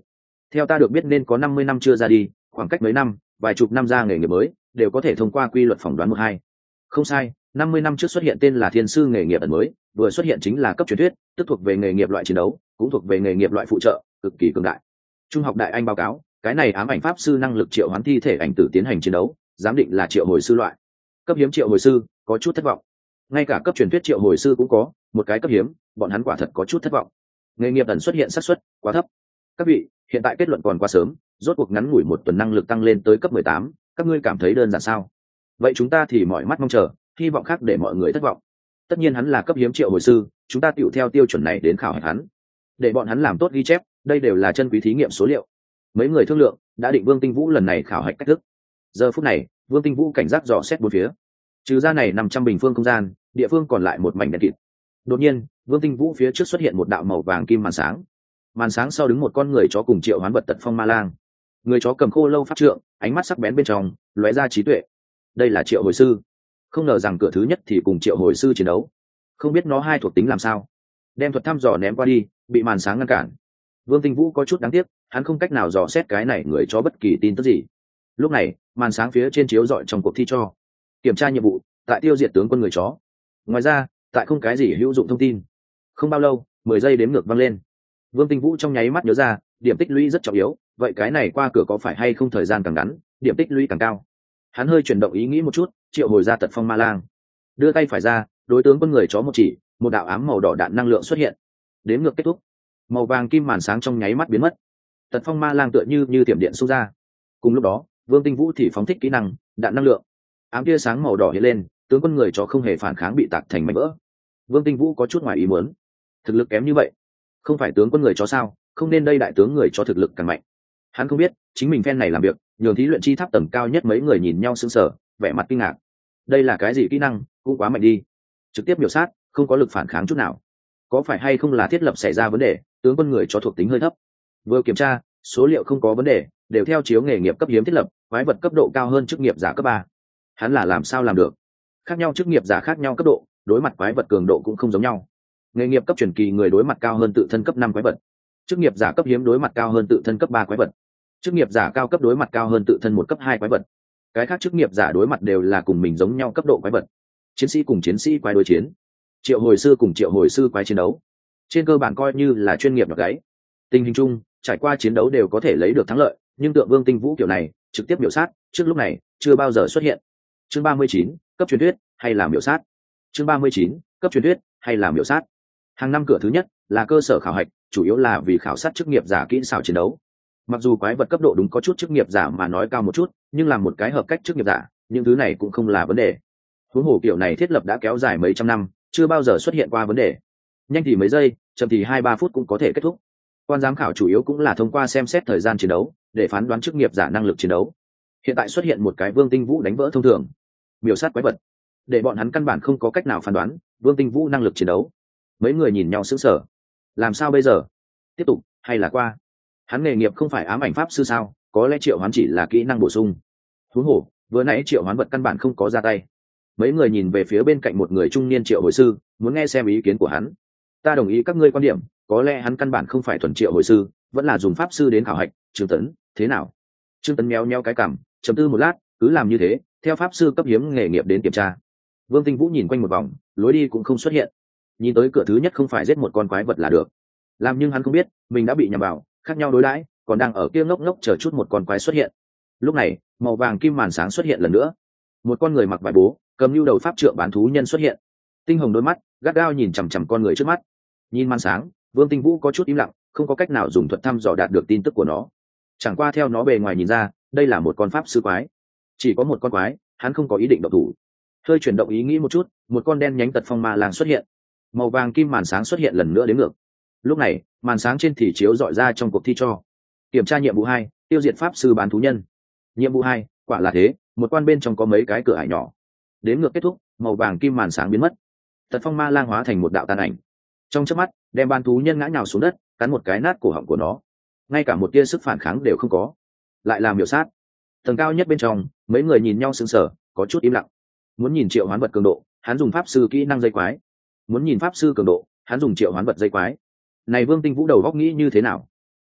Theo ta được biết nên có năm mươi năm chưa ra đi, khoảng cách mấy năm, vài chục năm ra nghề nghiệp mới, đều có thể thông qua quy luật phỏng đoán một hai. Không sai, năm mươi năm trước xuất hiện tên là thiên sư nghề nghiệp ẩn mới, vừa xuất hiện chính là cấp truyền thuyết, tức thuộc về nghề nghiệp loại chiến đấu, cũng thuộc về nghề nghiệp loại phụ trợ, cực kỳ cường đại. Trung học đại anh báo cáo, cái này ám ảnh pháp sư năng lực triệu hoán thi thể ảnh tử tiến hành chiến đấu, giám định là triệu hồi sư loại. Cấp hiếm triệu hồi sư, có chút thất vọng. Ngay cả cấp truyền thuyết triệu hồi sư cũng có, một cái cấp hiếm, bọn hắn quả thật có chút thất vọng. Nghề nghiệp ẩn xuất hiện xác suất quá thấp. Các vị, hiện tại kết luận còn quá sớm, rốt cuộc ngắn ngủi một tuần năng lực tăng lên tới cấp mười tám, các ngươi cảm thấy đơn giản sao? Vậy chúng ta thì mỏi mắt mong chờ, hy vọng khác để mọi người thất vọng. Tất nhiên hắn là cấp hiếm triệu hồi sư, chúng ta tựu theo tiêu chuẩn này đến khảo hạch hắn, để bọn hắn làm tốt ghi chép, đây đều là chân quý thí nghiệm số liệu. Mấy người thương lượng, đã định Vương Tinh Vũ lần này khảo hạch cách thức. Giờ phút này, Vương Tinh Vũ cảnh giác dò xét bốn phía. Trừ ra này năm trăm bình phương không gian, địa phương còn lại một mảnh đen kịt. Đột nhiên, Vương Tinh Vũ phía trước xuất hiện một đạo màu vàng kim màn sáng. Màn sáng sau đứng một con người chó cùng triệu hoán vật tật phong ma lang. Người chó cầm khô lâu pháp trượng, ánh mắt sắc bén bên trong, lóe ra trí tuệ. Đây là triệu hồi sư. Không ngờ rằng cửa thứ nhất thì cùng triệu hồi sư chiến đấu. Không biết nó hai thuộc tính làm sao. Đem thuật thăm dò ném qua đi, bị màn sáng ngăn cản. Vương Tinh Vũ có chút đáng tiếc, hắn không cách nào dò xét cái này người chó bất kỳ tin tức gì. Lúc này, màn sáng phía trên chiếu rọi trong cuộc thi cho kiểm tra nhiệm vụ, tại tiêu diệt tướng quân người chó. Ngoài ra, tại không cái gì hữu dụng thông tin. Không bao lâu, mười giây đếm ngược vang lên. Vương Tinh Vũ trong nháy mắt nhớ ra, điểm tích lũy rất trọng yếu, vậy cái này qua cửa có phải hay không thời gian càng ngắn, điểm tích lũy càng cao. Hắn hơi chuyển động ý nghĩ một chút, triệu hồi ra tật phong ma lang. Đưa tay phải ra, đối tướng quân người chó một chỉ, một đạo ám màu đỏ đạn năng lượng xuất hiện. Đếm ngược kết thúc. Màu vàng kim màn sáng trong nháy mắt biến mất. Tật phong ma lang tựa như như tiệm điện xung ra. Cùng lúc đó, Vương Tinh Vũ thì phóng thích kỹ năng đạn năng lượng. Ám tia sáng màu đỏ hiện lên, tướng quân người chó không hề phản kháng bị tạc thành mảnh vỡ. Vương Tinh Vũ có chút ngoài ý muốn. Thực lực kém như vậy, không phải tướng quân người chó sao, không nên đây đại tướng người chó thực lực càng mạnh. Hắn không biết, chính mình phen này làm việc, nhường thí luyện chi tháp tầng cao nhất mấy người nhìn nhau sững sờ, vẻ mặt kinh ngạc. Đây là cái gì kỹ năng, cũng quá mạnh đi. Trực tiếp miểu sát, không có lực phản kháng chút nào. Có phải hay không là thiết lập xảy ra vấn đề, tướng quân người chó thuộc tính hơi thấp. Vừa kiểm tra, số liệu không có vấn đề, đều theo chiếu nghề nghiệp cấp hiếm thiết lập, quái vật cấp độ cao hơn chức nghiệp giả cấp ba. Hắn là làm sao làm được? Khác nhau chức nghiệp giả khác nhau cấp độ, đối mặt quái vật cường độ cũng không giống nhau. Nghề nghiệp cấp truyền kỳ người đối mặt cao hơn tự thân cấp năm quái vật. Chức nghiệp giả cấp hiếm đối mặt cao hơn tự thân cấp ba quái vật. Chức nghiệp giả cao cấp đối mặt cao hơn tự thân một cấp hai quái vật. Cái khác chức nghiệp giả đối mặt đều là cùng mình giống nhau cấp độ quái vật. Chiến sĩ cùng chiến sĩ quái đối chiến, triệu hồi sư cùng triệu hồi sư quái chiến đấu, trên cơ bản coi như là chuyên nghiệp nhọc gáy. Tình hình chung, trải qua chiến đấu đều có thể lấy được thắng lợi, nhưng tượng Vương Tinh Vũ kiểu này trực tiếp miểu sát, trước lúc này chưa bao giờ xuất hiện. Chương ba mươi chín, cấp truyền thuyết hay là miểu sát. Chương ba mươi chín, cấp truyền thuyết hay là miểu sát. Hàng năm cửa thứ nhất là cơ sở khảo hạch, chủ yếu là vì khảo sát chức nghiệp giả kỹ xảo chiến đấu. Mặc dù quái vật cấp độ đúng có chút chức nghiệp giả mà nói cao một chút, nhưng làm một cái hợp cách chức nghiệp giả, những thứ này cũng không là vấn đề. Huống hồ kiểu này thiết lập đã kéo dài mấy trăm năm, chưa bao giờ xuất hiện qua vấn đề. Nhanh thì mấy giây, chậm thì hai ba phút cũng có thể kết thúc. Quan giám khảo chủ yếu cũng là thông qua xem xét thời gian chiến đấu để phán đoán chức nghiệp giả năng lực chiến đấu. Hiện tại xuất hiện một cái Vương Tinh Vũ đánh vỡ thông thường, miểu sát quái vật, để bọn hắn căn bản không có cách nào phán đoán Vương Tinh Vũ năng lực chiến đấu. Mấy người nhìn nhau sững sờ. Làm sao bây giờ? Tiếp tục hay là qua? Hắn nghề nghiệp không phải ám ảnh pháp sư sao, có lẽ triệu hoán chỉ là kỹ năng bổ sung. Huống hồ, vừa nãy triệu hoán vật căn bản không có ra tay. Mấy người nhìn về phía bên cạnh một người trung niên triệu hồi sư, muốn nghe xem ý kiến của hắn. Ta đồng ý các ngươi quan điểm, có lẽ hắn căn bản không phải thuần triệu hồi sư, vẫn là dùng pháp sư đến khảo hạch. Trương Tấn, thế nào? Trương Tấn méo méo cái cằm, trầm tư một lát, cứ làm như thế, theo pháp sư cấp hiếm nghề nghiệp đến kiểm tra. Vương Tinh Vũ nhìn quanh một vòng, lối đi cũng không xuất hiện. Nhìn tới cửa thứ nhất không phải giết một con quái vật là được. Làm nhưng hắn không biết, mình đã bị nhầm vào, khác nhau đối đãi, còn đang ở kia ngốc ngốc chờ chút một con quái xuất hiện. Lúc này, màu vàng kim màn sáng xuất hiện lần nữa. Một con người mặc vải bố, cầm nhu đầu pháp trượng bán thú nhân xuất hiện. Tinh hồng đôi mắt gắt gao nhìn chằm chằm con người trước mắt. Nhìn màn sáng, Vương Tinh Vũ có chút im lặng, không có cách nào dùng thuật thăm dò đạt được tin tức của nó. Chẳng qua theo nó bề ngoài nhìn ra, đây là một con pháp sư quái. Chỉ có một con quái, hắn không có ý định động thủ. Hơi chuyển động ý nghĩ một chút, một con đen nhánh tật phong ma lang xuất hiện. Màu vàng kim màn sáng xuất hiện lần nữa đến ngược. Lúc này, màn sáng trên thì chiếu dọi ra trong cuộc thi cho kiểm tra nhiệm vụ hai, tiêu diệt pháp sư bán thú nhân. Nhiệm vụ hai, quả là thế, một quan bên trong có mấy cái cửa ải nhỏ. Đến ngược kết thúc, màu vàng kim màn sáng biến mất. Tật phong ma lang hóa thành một đạo tàn ảnh, trong chớp mắt đem bán thú nhân ngã nhào xuống đất, cắn một cái nát cổ họng của nó. Ngay cả một tia sức phản kháng đều không có, lại làm miểu sát. Tầng cao nhất bên trong, mấy người nhìn nhau sững sờ, có chút im lặng. Muốn nhìn triệu hoán vật cường độ, hắn dùng pháp sư kỹ năng dây quái. Muốn nhìn pháp sư cường độ, hắn dùng triệu hoán vật dây quái. Này Vương Tinh Vũ đầu góc nghĩ như thế nào?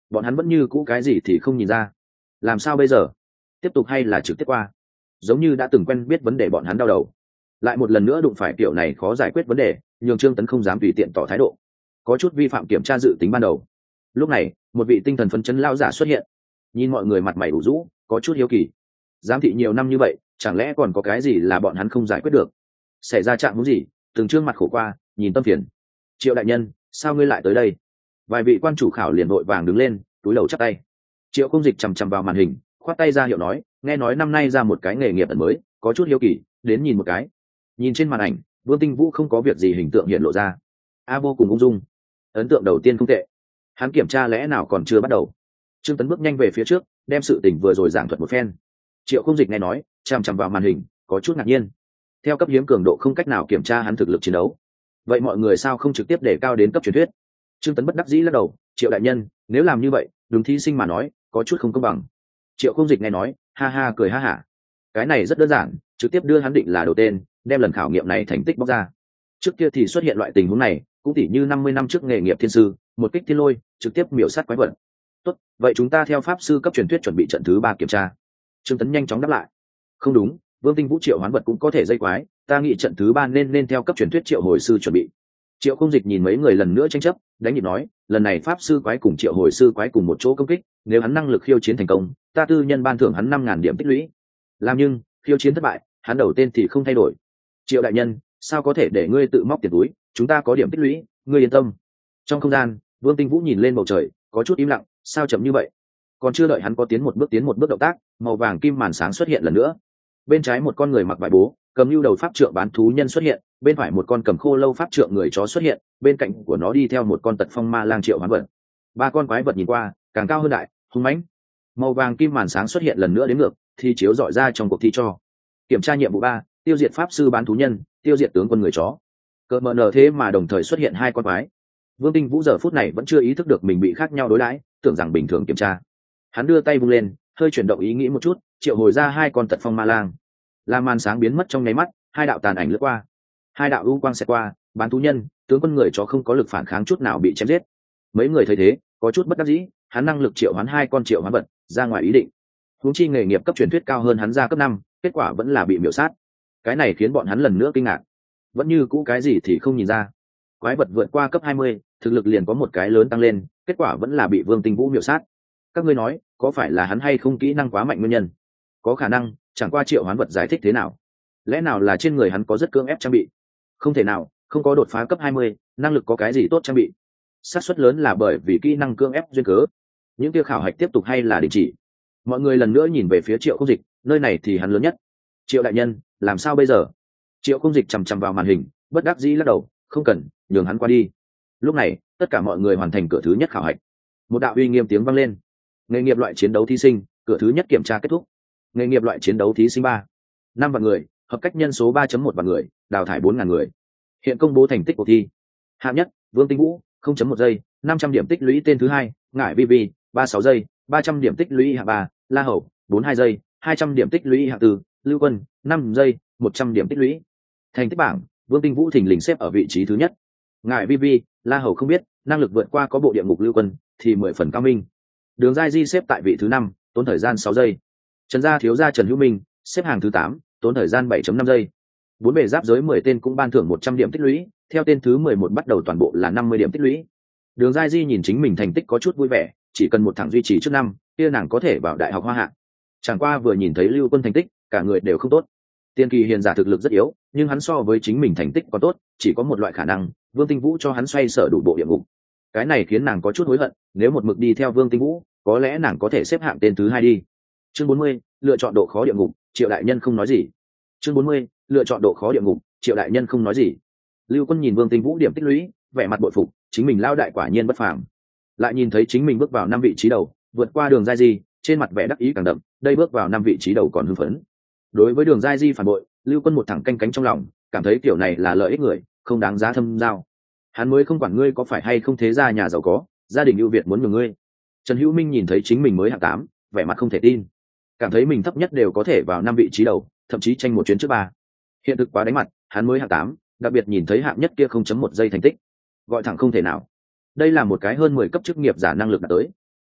bọn hắn vẫn như cũ cái gì thì không nhìn ra. Làm sao bây giờ? Tiếp tục hay là trực tiếp qua? Giống như đã từng quen biết vấn đề, bọn hắn đau đầu. Lại một lần nữa đụng phải kiểu này khó giải quyết vấn đề, nhường Trương Tấn không dám tùy tiện tỏ thái độ, có chút vi phạm kiểm tra dự tính ban đầu. Lúc này một vị tinh thần phấn chấn lao giả xuất hiện, nhìn mọi người mặt mày ủ rũ, có chút hiếu kỳ. Giám thị nhiều năm như vậy, chẳng lẽ còn có cái gì là bọn hắn không giải quyết được? Xảy ra trạng huống gì? Từng trương mặt khổ qua, nhìn tâm phiền. Triệu đại nhân, sao ngươi lại tới đây? Vài vị quan chủ khảo liền vội vàng đứng lên, túi đầu chắp tay. Triệu Không Dịch chằm chằm vào màn hình, khoát tay ra hiệu nói, nghe nói năm nay ra một cái nghề nghiệp ẩn mới, có chút hiếu kỳ, đến nhìn một cái. Nhìn trên màn ảnh, Vương Tinh Vũ không có việc gì hình tượng hiện lộ ra, a vô cùng ung dung. Ấn tượng đầu tiên không tệ. Hắn kiểm tra lẽ nào còn chưa bắt đầu. Trương Tấn bước nhanh về phía trước, đem sự tình vừa rồi giảng thuật một phen. Triệu Không Dịch nghe nói, chằm chằm vào màn hình, có chút ngạc nhiên. Theo cấp hiếm cường độ không cách nào kiểm tra hắn thực lực chiến đấu, vậy mọi người sao không trực tiếp để cao đến cấp truyền thuyết? Trương Tấn bất đắc dĩ lắc đầu, Triệu đại nhân, nếu làm như vậy, đúng thí sinh mà nói, có chút không công bằng. Triệu Không Dịch nghe nói, ha ha cười ha hả. Cái này rất đơn giản, trực tiếp đưa hắn định là đầu tên, đem lần khảo nghiệm này thành tích bóc ra. Trước kia thì xuất hiện loại tình huống này, cũng tỉ như năm mươi năm trước nghề nghiệp thiên sư, một kích thiên lôi, trực tiếp miểu sát quái vật. Tốt, vậy chúng ta theo pháp sư cấp truyền thuyết chuẩn bị trận thứ ba kiểm tra. Trương Tấn nhanh chóng đáp lại. Không đúng, Vương Tinh Vũ triệu hoán vật cũng có thể dây quái, ta nghĩ trận thứ ba nên nên theo cấp truyền thuyết triệu hồi sư chuẩn bị. Triệu Không Dịch nhìn mấy người lần nữa tranh chấp, đánh nhịp nói, lần này pháp sư quái cùng triệu hồi sư quái cùng một chỗ công kích, nếu hắn năng lực khiêu chiến thành công, ta tư nhân ban thưởng hắn năm ngàn điểm tích lũy. Làm nhưng khiêu chiến thất bại, hắn đầu tên thì không thay đổi. Triệu đại nhân, sao có thể để ngươi tự móc tiền túi, chúng ta có điểm tích lũy, ngươi yên tâm. Trong không gian, Vương Tinh Vũ nhìn lên bầu trời, có chút im lặng, sao chậm như vậy? Còn chưa đợi hắn có tiến một bước tiến một bước động tác, màu vàng kim màn sáng xuất hiện lần nữa. Bên trái một con người mặc vải bố, cầm lưu đầu pháp trượng bán thú nhân xuất hiện, bên phải một con cầm khô lâu pháp trượng người chó xuất hiện, bên cạnh của nó đi theo một con tật phong ma lang triệu hoán vật. Ba con quái vật nhìn qua càng cao hơn đại, hung mãnh. Màu vàng kim màn sáng xuất hiện lần nữa đến ngược, thì chiếu dọi ra trong cuộc thi cho. Kiểm tra nhiệm vụ ba, tiêu diệt pháp sư bán thú nhân, tiêu diệt tướng quân người chó. Cờ mờ nở thế mà đồng thời xuất hiện hai con quái. Vương Tinh Vũ giờ phút này vẫn chưa ý thức được mình bị khác nhau đối đãi, tưởng rằng bình thường kiểm tra. Hắn đưa tay vung lên, hơi chuyển động ý nghĩ một chút, triệu hồi ra hai con tật phong ma lang. Làm màn sáng biến mất trong nháy mắt, hai đạo tàn ảnh lướt qua, hai đạo u quang xẹt qua, bán thú nhân, tướng quân người chó không có lực phản kháng chút nào bị chém giết. Mấy người thấy thế, có chút bất đắc dĩ, hắn năng lực triệu hoán hai con triệu hoán vật, ra ngoài ý định. Huống chi nghề nghiệp cấp truyền thuyết cao hơn hắn ra cấp năm, kết quả vẫn là bị miểu sát. Cái này khiến bọn hắn lần nữa kinh ngạc. Vẫn như cũ cái gì thì không nhìn ra. Quái vật vượt qua cấp hai mươi, thực lực liền có một cái lớn tăng lên, kết quả vẫn là bị Vương Tinh Vũ miểu sát. Các ngươi nói, có phải là hắn hay không kỹ năng quá mạnh nguyên nhân? Có khả năng, chẳng qua triệu hoán vật giải thích thế nào? Lẽ nào là trên người hắn có rất cưỡng ép trang bị? Không thể nào, không có đột phá cấp hai mươi, năng lực có cái gì tốt trang bị? Xác suất lớn là bởi vì kỹ năng cưỡng ép duyên cớ. Những kia khảo hạch tiếp tục hay là đình chỉ? Mọi người lần nữa nhìn về phía Triệu Không Dịch, nơi này thì hắn lớn nhất. Triệu đại nhân, làm sao bây giờ? Triệu Không Dịch chằm chằm vào màn hình, bất đắc dĩ lắc đầu, không cần, nhường hắn qua đi. Lúc này, tất cả mọi người hoàn thành cửa thứ nhất khảo hạch. Một đạo uy nghiêm tiếng vang lên. Nghề nghiệp loại chiến đấu thí sinh, cửa thứ nhất kiểm tra kết thúc. Nghề nghiệp loại chiến đấu thí sinh ba, năm vạn người, hợp cách nhân số ba chấm một vạn người, đào thải bốn ngàn người. Hiện công bố thành tích cuộc thi. Hạng nhất, Vương Tinh Vũ, không chấm một giây, năm trăm điểm tích lũy. Tên thứ hai, Ngải Vi Vi, ba sáu giây, ba trăm điểm tích lũy. Hạng ba, La Hậu, bốn hai giây, hai trăm điểm tích lũy. Hạng tư, Lưu Quân, năm giây, một trăm điểm tích lũy. Thành tích bảng, Vương Tinh Vũ thình lình xếp ở vị trí thứ nhất. Ngải Vi Vi, La Hậu không biết, năng lực vượt qua có bộ địa ngục Lưu Quân thì mười phần cao minh. Đường Giai Di xếp tại vị thứ năm, tốn thời gian sáu giây. Trần gia thiếu gia Trần Hữu Minh xếp hàng thứ tám, tốn thời gian bảy chấm năm giây. Bốn bề giáp giới mười tên cũng ban thưởng một trăm điểm tích lũy, theo tên thứ mười một bắt đầu toàn bộ là năm mươi điểm tích lũy. Đường Giai Di nhìn chính mình thành tích có chút vui vẻ, chỉ cần một thằng duy trì trước năm, kia nàng có thể vào đại học Hoa Hạ. Chẳng qua vừa nhìn thấy Lưu Quân thành tích, cả người đều không tốt. Tiên kỳ hiền giả thực lực rất yếu, nhưng hắn so với chính mình thành tích còn tốt, chỉ có một loại khả năng, Vương Tinh Vũ cho hắn xoay sở đủ bộ địa ngục. Cái này khiến nàng có chút hối hận, nếu một mực đi theo Vương Tinh Vũ, có lẽ nàng có thể xếp hạng tên thứ hai đi. Chương bốn mươi, lựa chọn độ khó địa ngục, Triệu đại nhân không nói gì. Chương bốn mươi, lựa chọn độ khó địa ngục, Triệu đại nhân không nói gì. Lưu Quân nhìn Vương Tinh Vũ điểm tích lũy, vẻ mặt bội phục, chính mình lao đại quả nhiên bất phàm. Lại nhìn thấy chính mình bước vào năm vị trí đầu, vượt qua Đường Giai Di, trên mặt vẻ đắc ý càng đậm, đây bước vào năm vị trí đầu còn hưng phấn. Đối với Đường Giai Di phản bội, Lưu Quân một thẳng canh cánh trong lòng, cảm thấy kiểu này là lợi ích người, không đáng giá thâm giao. Hắn mới không quản ngươi có phải hay không thế gia nhà giàu có, gia đình ưu việt muốn nhường ngươi. Trần Hữu Minh nhìn thấy chính mình mới hạng tám, vẻ mặt không thể tin, cảm thấy mình thấp nhất đều có thể vào năm vị trí đầu, thậm chí tranh một chuyến trước ba. Hiện thực quá đánh mặt, hắn mới hạng tám, đặc biệt nhìn thấy hạng nhất kia không chấm một giây thành tích, gọi thẳng không thể nào. Đây là một cái hơn mười cấp chức nghiệp giả năng lực đạt tới.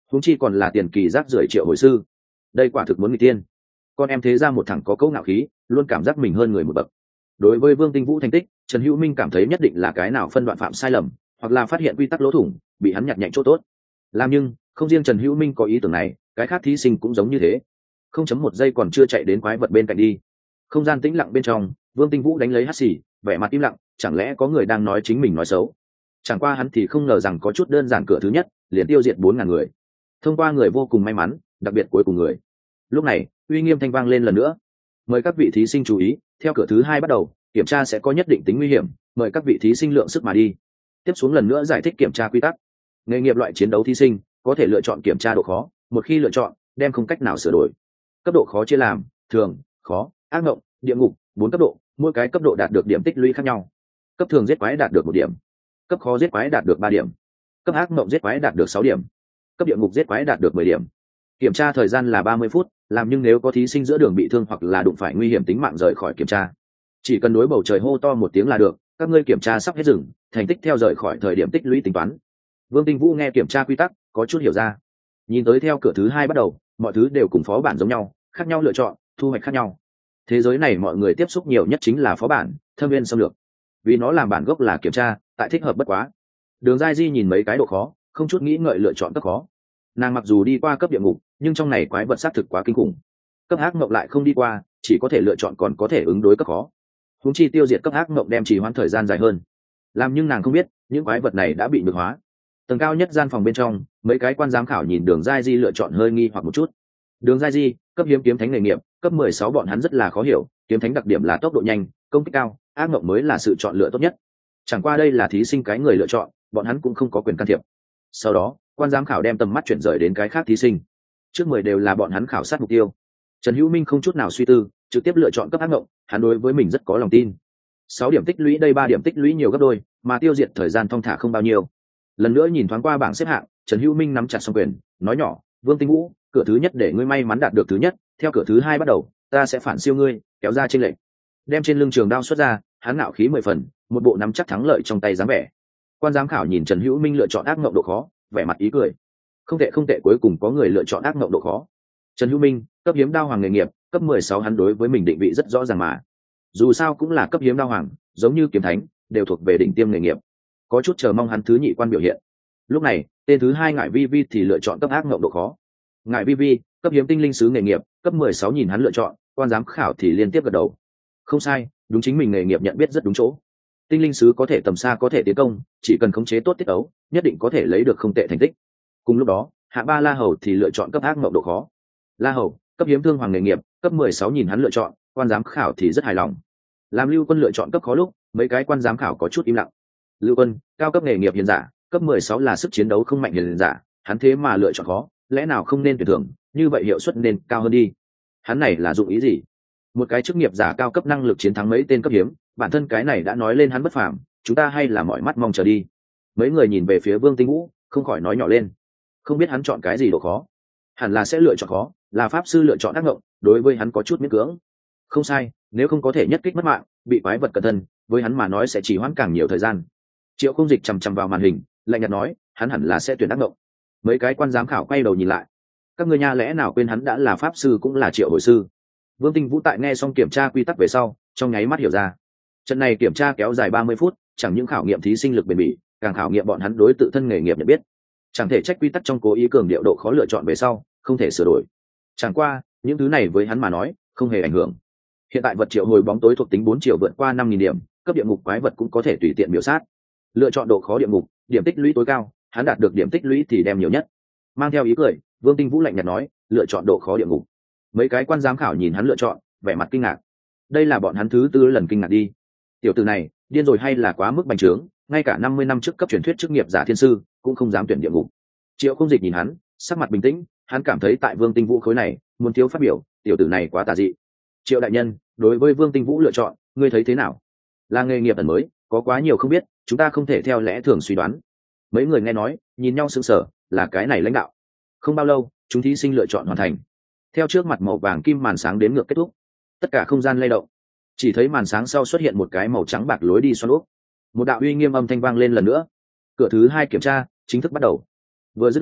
huống chi còn là tiền kỳ rác rưởi triệu hồi sư. Đây quả thực muốn người tiên. Con em thế ra một thằng có cấu ngạo khí, luôn cảm giác mình hơn người một bậc. Đối với Vương Tinh Vũ thành tích, Trần Hữu Minh cảm thấy nhất định là cái nào phân đoạn phạm sai lầm, hoặc là phát hiện quy tắc lỗ thủng, bị hắn nhặt nhạnh chỗ tốt. Làm nhưng không riêng Trần Hữu Minh có ý tưởng này, cái khác thí sinh cũng giống như thế. Không chấm một giây còn chưa chạy đến quái vật bên cạnh đi. Không gian tĩnh lặng bên trong, Vương Tinh Vũ đánh lấy hắt xì, vẻ mặt im lặng, chẳng lẽ có người đang nói chính mình nói xấu. Chẳng qua hắn thì không ngờ rằng có chút đơn giản cửa thứ nhất liền tiêu diệt bốn ngàn người. Thông qua người vô cùng may mắn, đặc biệt cuối cùng người. Lúc này uy nghiêm thanh vang lên lần nữa, mời các vị thí sinh chú ý, theo cửa thứ hai bắt đầu, kiểm tra sẽ có nhất định tính nguy hiểm, mời các vị thí sinh lượng sức mà đi. Tiếp xuống lần nữa giải thích kiểm tra quy tắc. Nghề nghiệp loại chiến đấu thí sinh có thể lựa chọn kiểm tra độ khó, một khi lựa chọn đem không cách nào sửa đổi. Cấp độ khó chia làm thường, khó, ác mộng, địa ngục, bốn cấp độ, mỗi cái cấp độ đạt được điểm tích lũy khác nhau. Cấp thường giết quái đạt được một điểm, cấp khó giết quái đạt được ba điểm, cấp ác mộng giết quái đạt được sáu điểm, cấp địa ngục giết quái đạt được mười điểm. Kiểm tra thời gian là ba mươi phút, làm nhưng nếu có thí sinh giữa đường bị thương hoặc là đụng phải nguy hiểm tính mạng rời khỏi kiểm tra, chỉ cần đối bầu trời hô to một tiếng là được, các ngươi kiểm tra sắp hết dừng, thành tích theo rời khỏi thời điểm tích lũy tính toán. Vương Tinh Vũ nghe kiểm tra quy tắc, có chút hiểu ra. Nhìn tới theo cửa thứ hai bắt đầu, mọi thứ đều cùng phó bản giống nhau, khác nhau lựa chọn, thu hoạch khác nhau. Thế giới này mọi người tiếp xúc nhiều nhất chính là phó bản, thâm viên xâm lược. Vì nó làm bản gốc là kiểm tra, tại thích hợp bất quá. Đường Giai Di nhìn mấy cái độ khó, không chút nghĩ ngợi lựa chọn cấp khó. Nàng mặc dù đi qua cấp địa ngục, nhưng trong này quái vật xác thực quá kinh khủng. Cấp ác mộng lại không đi qua, chỉ có thể lựa chọn còn có thể ứng đối cấp khó. Huống chi tiêu diệt cấp ác mộng đem trì hoãn thời gian dài hơn. Làm nhưng nàng không biết, những quái vật này đã bị nhược hóa. Tầng cao nhất gian phòng bên trong, mấy cái quan giám khảo nhìn Đường Giai Di lựa chọn hơi nghi hoặc một chút. Đường Giai Di, cấp hiếm kiếm thánh nghề nghiệp, cấp mười sáu bọn hắn rất là khó hiểu, kiếm thánh đặc điểm là tốc độ nhanh, công kích cao, ác mộng mới là sự chọn lựa tốt nhất. Chẳng qua đây là thí sinh cái người lựa chọn, bọn hắn cũng không có quyền can thiệp. Sau đó, quan giám khảo đem tầm mắt chuyển rời đến cái khác thí sinh. Trước mười đều là bọn hắn khảo sát mục tiêu. Trần Hữu Minh không chút nào suy tư, trực tiếp lựa chọn cấp ác mộng, hắn đối với mình rất có lòng tin. Sáu điểm tích lũy đây ba điểm tích lũy nhiều gấp đôi, mà tiêu diệt thời gian thong thả không bao nhiêu. Lần nữa nhìn thoáng qua bảng xếp hạng, Trần Hữu Minh nắm chặt song quyền, nói nhỏ, Vương Tinh Vũ, cửa thứ nhất để ngươi may mắn đạt được thứ nhất, theo cửa thứ hai bắt đầu, ta sẽ phản siêu ngươi, kéo ra chênh lệch. Đem trên lưng trường đao xuất ra, hắn ngạo khí mười phần, một bộ nắm chắc thắng lợi trong tay dáng vẻ. Quan giám khảo nhìn Trần Hữu Minh lựa chọn ác mộng độ khó, vẻ mặt ý cười. Không tệ không tệ, cuối cùng có người lựa chọn ác mộng độ khó. Trần Hữu Minh, cấp hiếm đao hoàng nghề nghiệp, cấp mười sáu hắn đối với mình định vị rất rõ ràng mà. Dù sao cũng là cấp hiếm đao hoàng, giống như kiếm thánh, đều thuộc về đỉnh tiêm nghề nghiệp. Có chút chờ mong hắn thứ nhị quan biểu hiện. Lúc này, tên thứ hai Ngải Vi Vi thì lựa chọn cấp ác mộng độ khó. Ngải Vi Vi, cấp hiếm tinh linh sứ nghề nghiệp, cấp mười sáu nhìn hắn lựa chọn, quan giám khảo thì liên tiếp gật đầu. Không sai, đúng, chính mình nghề nghiệp nhận biết rất đúng chỗ. Tinh linh sứ có thể tầm xa có thể tiến công, chỉ cần khống chế tốt tiết ấu, nhất định có thể lấy được không tệ thành tích. Cùng lúc đó, hạ ba La Hầu thì lựa chọn cấp ác mộng độ khó. La Hầu, cấp hiếm thương hoàng nghề nghiệp, cấp mười sáu nhìn hắn lựa chọn, quan giám khảo thì rất hài lòng. Làm Lưu Quân lựa chọn cấp khó lúc, mấy cái quan giám khảo có chút im lặng. Lưu Quân, cao cấp nghề nghiệp hiền giả, cấp mười sáu là sức chiến đấu không mạnh hiền giả, hắn thế mà lựa chọn khó, lẽ nào không nên tuyển thưởng, như vậy hiệu suất nên cao hơn đi. Hắn này là dụng ý gì? Một cái chức nghiệp giả cao cấp năng lực chiến thắng mấy tên cấp hiếm, bản thân cái này đã nói lên hắn bất phàm, chúng ta hay là mọi mắt mong chờ đi. Mấy người nhìn về phía Vương Tinh Vũ, không khỏi nói nhỏ lên. Không biết hắn chọn cái gì độ khó, hẳn là sẽ lựa chọn khó, là pháp sư lựa chọn ác mộng, đối với hắn có chút miễn cưỡng. Không sai, nếu không có thể nhất kích mất mạng, bị quái vật cẩn thân, với hắn mà nói sẽ chỉ hoãn càng nhiều thời gian. Triệu Không Dịch chằm chằm vào màn hình, lạnh nhạt nói, hắn hẳn là sẽ tuyển ác mộng. Mấy cái quan giám khảo quay đầu nhìn lại. Các ngươi nha lẽ nào quên hắn đã là pháp sư cũng là triệu hồi sư? Vương Tinh Vũ tại nghe xong kiểm tra quy tắc về sau, trong nháy mắt hiểu ra. Trận này kiểm tra kéo dài ba mươi phút, chẳng những khảo nghiệm thí sinh lực bền bỉ, càng khảo nghiệm bọn hắn đối tự thân nghề nghiệp nhận biết. Chẳng thể trách quy tắc trong cố ý cường điệu độ khó lựa chọn về sau, không thể sửa đổi. Chẳng qua, những thứ này với hắn mà nói, không hề ảnh hưởng. Hiện tại vật triệu hồi bóng tối thuộc tính bốn triệu vượt qua năm nghìn điểm, cấp địa ngục quái vật cũng có thể tùy tiện biểu sát. Lựa chọn độ khó địa ngục, điểm tích lũy tối cao, hắn đạt được điểm tích lũy thì đem nhiều nhất. Mang theo ý cười, Vương Tinh Vũ lạnh nhạt nói, lựa chọn độ khó địa ngục. Mấy cái quan giám khảo nhìn hắn lựa chọn, vẻ mặt kinh ngạc. Đây là bọn hắn thứ tư lần kinh ngạc đi. Tiểu tử này, điên rồi hay là quá mức bành trướng, ngay cả năm mươi năm trước cấp truyền thuyết chức nghiệp giả thiên sư cũng không dám tuyển địa ngục. Triệu Không Dịch nhìn hắn, sắc mặt bình tĩnh, hắn cảm thấy tại Vương Tinh Vũ khối này, muốn thiếu phát biểu, tiểu tử này quá tà dị. Triệu đại nhân, đối với Vương Tinh Vũ lựa chọn, ngươi thấy thế nào? Là nghề nghiệp ẩn mới, có quá nhiều không biết, chúng ta không thể theo lẽ thường suy đoán. Mấy người nghe nói, nhìn nhau sững sờ, là cái này lãnh đạo. Không bao lâu, chúng thí sinh lựa chọn hoàn thành. Theo trước mặt màu vàng kim màn sáng đến ngược kết thúc, tất cả không gian lay động, chỉ thấy màn sáng sau xuất hiện một cái màu trắng bạc lối đi xoắn ốc. Một đạo uy nghiêm âm thanh vang lên lần nữa. Cửa thứ hai kiểm tra chính thức bắt đầu. Vừa dứt lời,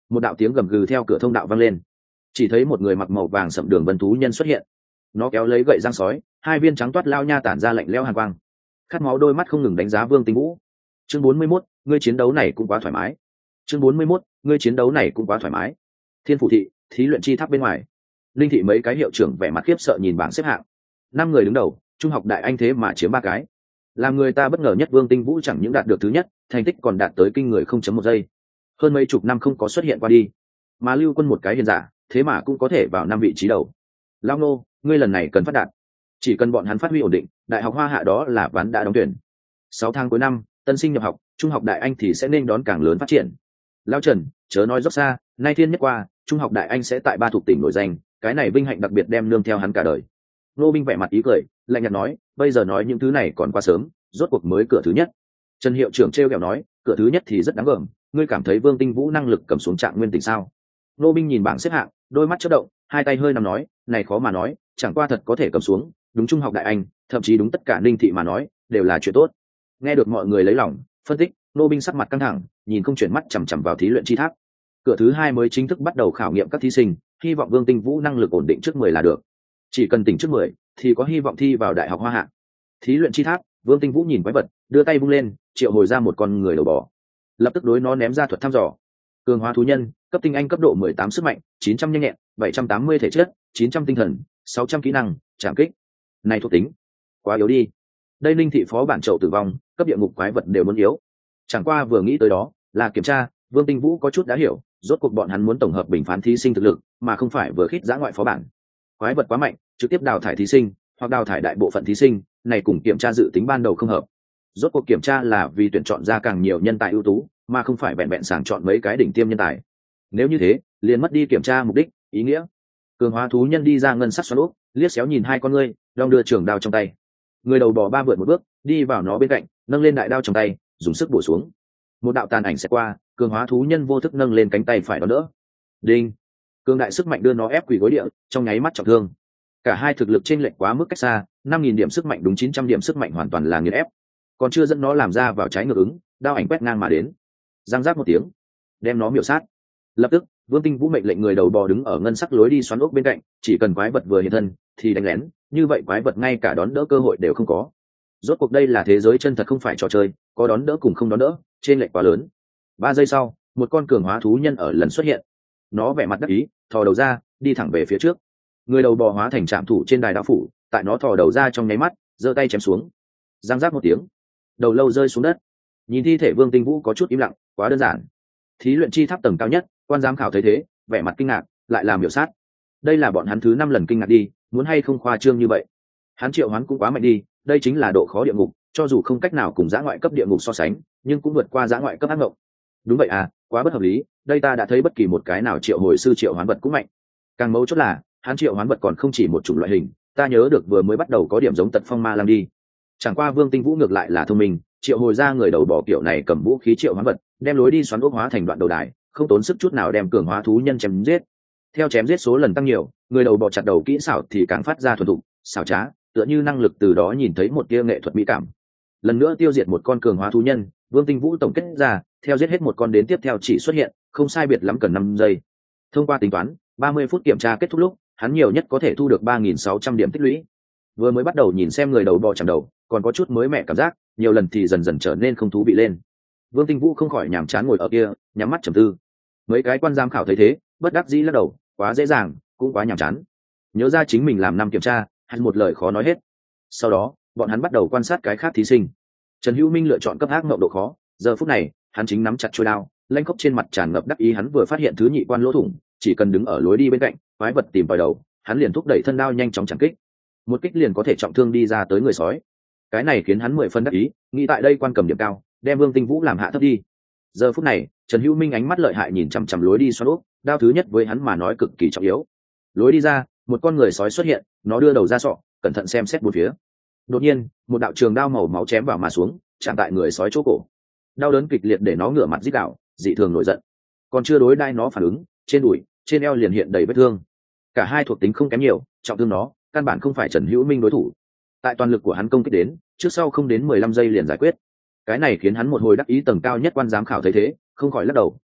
một đạo tiếng gầm gừ theo cửa thông đạo vang lên. Chỉ thấy một người mặc màu vàng sậm đường vân thú nhân xuất hiện. Nó kéo lấy gậy răng sói, hai viên trắng toát lao nha tản ra lạnh lẽo hàn quang. Khát máu đôi mắt không ngừng đánh giá Vương Tinh Vũ. Chương bốn mươi mốt, ngươi chiến đấu này cũng quá thoải mái. Chương bốn mươi mốt, ngươi chiến đấu này cũng quá thoải mái. Thiên Phủ thị, thí luyện chi tháp bên ngoài. Linh thị mấy cái hiệu trưởng vẻ mặt khiếp sợ nhìn bảng xếp hạng. Năm người đứng đầu, trung học đại anh thế mà chiếm ba cái. Làm người ta bất ngờ nhất Vương Tinh Vũ chẳng những đạt được thứ nhất, thành tích còn đạt tới kinh người không chấm một giây. Hơn mấy chục năm không có xuất hiện qua đi, mà Lưu Quân một cái hiền giả, thế mà cũng có thể vào năm vị trí đầu. Lao Ngô, ngươi lần này cần phát đạt. Chỉ cần bọn hắn phát huy ổn định, đại học Hoa Hạ đó là ván đã đóng tuyển. Sáu tháng cuối năm, tân sinh nhập học, trung học đại anh thì sẽ nên đón càng lớn phát triển. Lao Trần, chớ nói dốc xa, nay thiên nhất qua, trung học đại anh sẽ tại ba thuộc tỉnh nổi danh, cái này vinh hạnh đặc biệt đem nương theo hắn cả đời. Nô Binh vẻ mặt ý cười, lạnh nhạt nói, bây giờ nói những thứ này còn quá sớm, rốt cuộc mới cửa thứ nhất. Trần hiệu trưởng trêu ghẹo nói, cửa thứ nhất thì rất đáng gờm, ngươi cảm thấy Vương Tinh Vũ năng lực cầm xuống trạng nguyên tỉnh sao? Nô Binh nhìn bảng xếp hạng, đôi mắt chớp động, hai tay hơi nắm nói, này khó mà nói, chẳng qua thật có thể cầm xuống, đúng trung học đại anh, thậm chí đúng tất cả Ninh thị mà nói, đều là chuyện tốt. Nghe được mọi người lấy lòng phân tích, Nô Binh sắc mặt căng thẳng, nhìn không chuyển mắt chằm chằm vào thí luyện chi tháp. Cửa thứ hai mới chính thức bắt đầu khảo nghiệm các thí sinh, hy vọng Vương Tinh Vũ năng lực ổn định trước mười là được. Chỉ cần tỉnh trước mười, thì có hy vọng thi vào đại học Hoa Hạ. Thí luyện chi tháp, Vương Tinh Vũ nhìn quái vật, đưa tay vung lên, triệu hồi ra một con người đầu bò, lập tức đối nó ném ra thuật thăm dò. Cường hóa thú nhân, cấp tinh anh cấp độ mười tám sức mạnh, chín trăm nhanh nhẹn, bảy trăm tám mươi thể chất, chín trăm tinh thần, sáu trăm kỹ năng, trảm kích. Này thuộc tính, quá yếu đi. Đây Linh thị phó bản chậu tử vong, cấp địa ngục quái vật đều muốn yếu. Chẳng qua vừa nghĩ tới đó, là kiểm tra, Vương Tinh Vũ có chút đã hiểu, rốt cuộc bọn hắn muốn tổng hợp bình phán thí sinh thực lực, mà không phải vừa khít giã ngoại phó bản. Quái vật quá mạnh, trực tiếp đào thải thí sinh, hoặc đào thải đại bộ phận thí sinh, này cùng kiểm tra dự tính ban đầu không hợp. Rốt cuộc kiểm tra là vì tuyển chọn ra càng nhiều nhân tài ưu tú, mà không phải vẹn vẹn sàng chọn mấy cái đỉnh tiêm nhân tài. Nếu như thế, liền mất đi kiểm tra mục đích, ý nghĩa. Cường hóa thú nhân đi ra ngân sắc xoắn úp, liếc xéo nhìn hai con ngươi, đong đưa trường đao trong tay. Người đầu bò ba vượt một bước, đi vào nó bên cạnh, nâng lên đại đao trong tay, dùng sức bổ xuống. Một đạo tàn ảnh sẽ qua, cường hóa thú nhân vô thức nâng lên cánh tay phải đón đỡ. Đinh! Cường đại sức mạnh đưa nó ép quỳ gối địa, trong nháy mắt trọng thương. Cả hai thực lực chênh lệch quá mức cách xa, năm nghìn điểm sức mạnh đúng chín trăm điểm sức mạnh hoàn toàn là nghiền ép. Còn chưa dẫn nó làm ra vào trái ngược ứng, đao ảnh quét ngang mà đến. Giang giáp một tiếng, đem nó miểu sát. Lập tức, Vương Tinh Vũ mệnh lệnh người đầu bò đứng ở ngân sắc lối đi xoắn ốc bên cạnh, chỉ cần quái vật vừa hiện thân thì đánh lén, như vậy quái vật ngay cả đón đỡ cơ hội đều không có. Rốt cuộc đây là thế giới chân thật không phải trò chơi, có đón đỡ cùng không đón đỡ, trên lệch quá lớn. Ba giây sau, một con cường hóa thú nhân ở lần xuất hiện. Nó vẻ mặt đắc ý, thò đầu ra, đi thẳng về phía trước. Người đầu bò hóa thành trạm thủ trên đài đao phủ, tại nó thò đầu ra trong nháy mắt, giơ tay chém xuống. Giang giác một tiếng, đầu lâu rơi xuống đất. Nhìn thi thể Vương Tinh Vũ có chút im lặng, quá đơn giản. Thí luyện chi tháp tầng cao nhất, quan giám khảo thấy thế, vẻ mặt kinh ngạc, lại làm miểu sát. Đây là bọn hắn thứ năm lần kinh ngạc đi, muốn hay không khoa trương như vậy. Hắn triệu hoán cũng quá mạnh đi, đây chính là độ khó địa ngục, cho dù không cách nào cùng giã ngoại cấp địa ngục so sánh, nhưng cũng vượt qua giã ngoại cấp ác ngộng. Đúng vậy à, quá bất hợp lý, đây ta đã thấy bất kỳ một cái nào triệu hồi sư triệu hoán vật cũng mạnh. Càng mấu chốt là, hắn triệu hoán vật còn không chỉ một chủng loại hình, ta nhớ được vừa mới bắt đầu có điểm giống Tật Phong Ma Lang đi. Chẳng qua Vương Tinh Vũ ngược lại là thông minh, triệu hồi ra người đầu bò kiểu này cầm vũ khí triệu hoán vật, đem lối đi xoắn ốc hóa thành đoạn đầu đài, không tốn sức chút nào đem cường hóa thú nhân chém giết. Theo chém giết số lần tăng nhiều, người đầu bò chặt đầu kỹ xảo thì càng phát ra thuần thục, xảo trá, tựa như năng lực từ đó nhìn thấy một tia nghệ thuật mỹ cảm. Lần nữa tiêu diệt một con cường hóa thú nhân, Vương Tinh Vũ tổng kết ra, theo giết hết một con đến tiếp theo chỉ xuất hiện, không sai biệt lắm cần năm giây. Thông qua tính toán, ba mươi phút kiểm tra kết thúc lúc, hắn nhiều nhất có thể thu được ba nghìn sáu trăm điểm tích lũy. Vừa mới bắt đầu nhìn xem người đầu bò chẳng đầu, còn có chút mới mẻ cảm giác, nhiều lần thì dần dần trở nên không thú vị lên. Vương Tinh Vũ không khỏi nhàm chán ngồi ở kia, nhắm mắt trầm tư. Mấy cái quan giám khảo thấy thế, bất đắc dĩ lắc đầu, quá dễ dàng, cũng quá nhàm chán. Nhớ ra chính mình làm năm kiểm tra, hắn một lời khó nói hết. Sau đó, bọn hắn bắt đầu quan sát cái khác thí sinh. Trần Hữu Minh lựa chọn cấp ác mộng độ khó, giờ phút này, hắn chính nắm chặt chuôi đao, lanh khốc trên mặt tràn ngập đắc ý, hắn vừa phát hiện thứ nhị quan lỗ thủng, chỉ cần đứng ở lối đi bên cạnh, quái vật tìm vào đầu, hắn liền thúc đẩy thân đao nhanh chóng chạm kích. Một kích liền có thể trọng thương đi ra tới người sói. Cái này khiến hắn mười phân đắc ý, nghĩ tại đây quan cầm điểm cao, đem Vương Tinh Vũ làm hạ thấp đi. Giờ phút này, Trần Hữu Minh ánh mắt lợi hại nhìn chằm chằm lối đi xoắn ốc, đao thứ nhất với hắn mà nói cực kỳ trọng yếu. Lối đi ra, một con người sói xuất hiện, nó đưa đầu ra sọ, cẩn thận xem xét bốn phía. Đột nhiên, một đạo trường đao màu máu chém vào mà xuống, chạm tại người sói chỗ cổ. Đau đớn kịch liệt để nó ngửa mặt rít gào, dị thường nổi giận. Còn chưa đối đai nó phản ứng, trên đùi, trên eo liền hiện đầy vết thương. Cả hai thuộc tính không kém nhiều, trọng thương nó, căn bản không phải Trần Hữu Minh đối thủ. Tại toàn lực của hắn công kích đến, trước sau không đến mười lăm giây liền giải quyết. Cái này khiến hắn một hồi đắc ý, tầng cao nhất quan giám khảo thấy thế, không khỏi lắc đầu,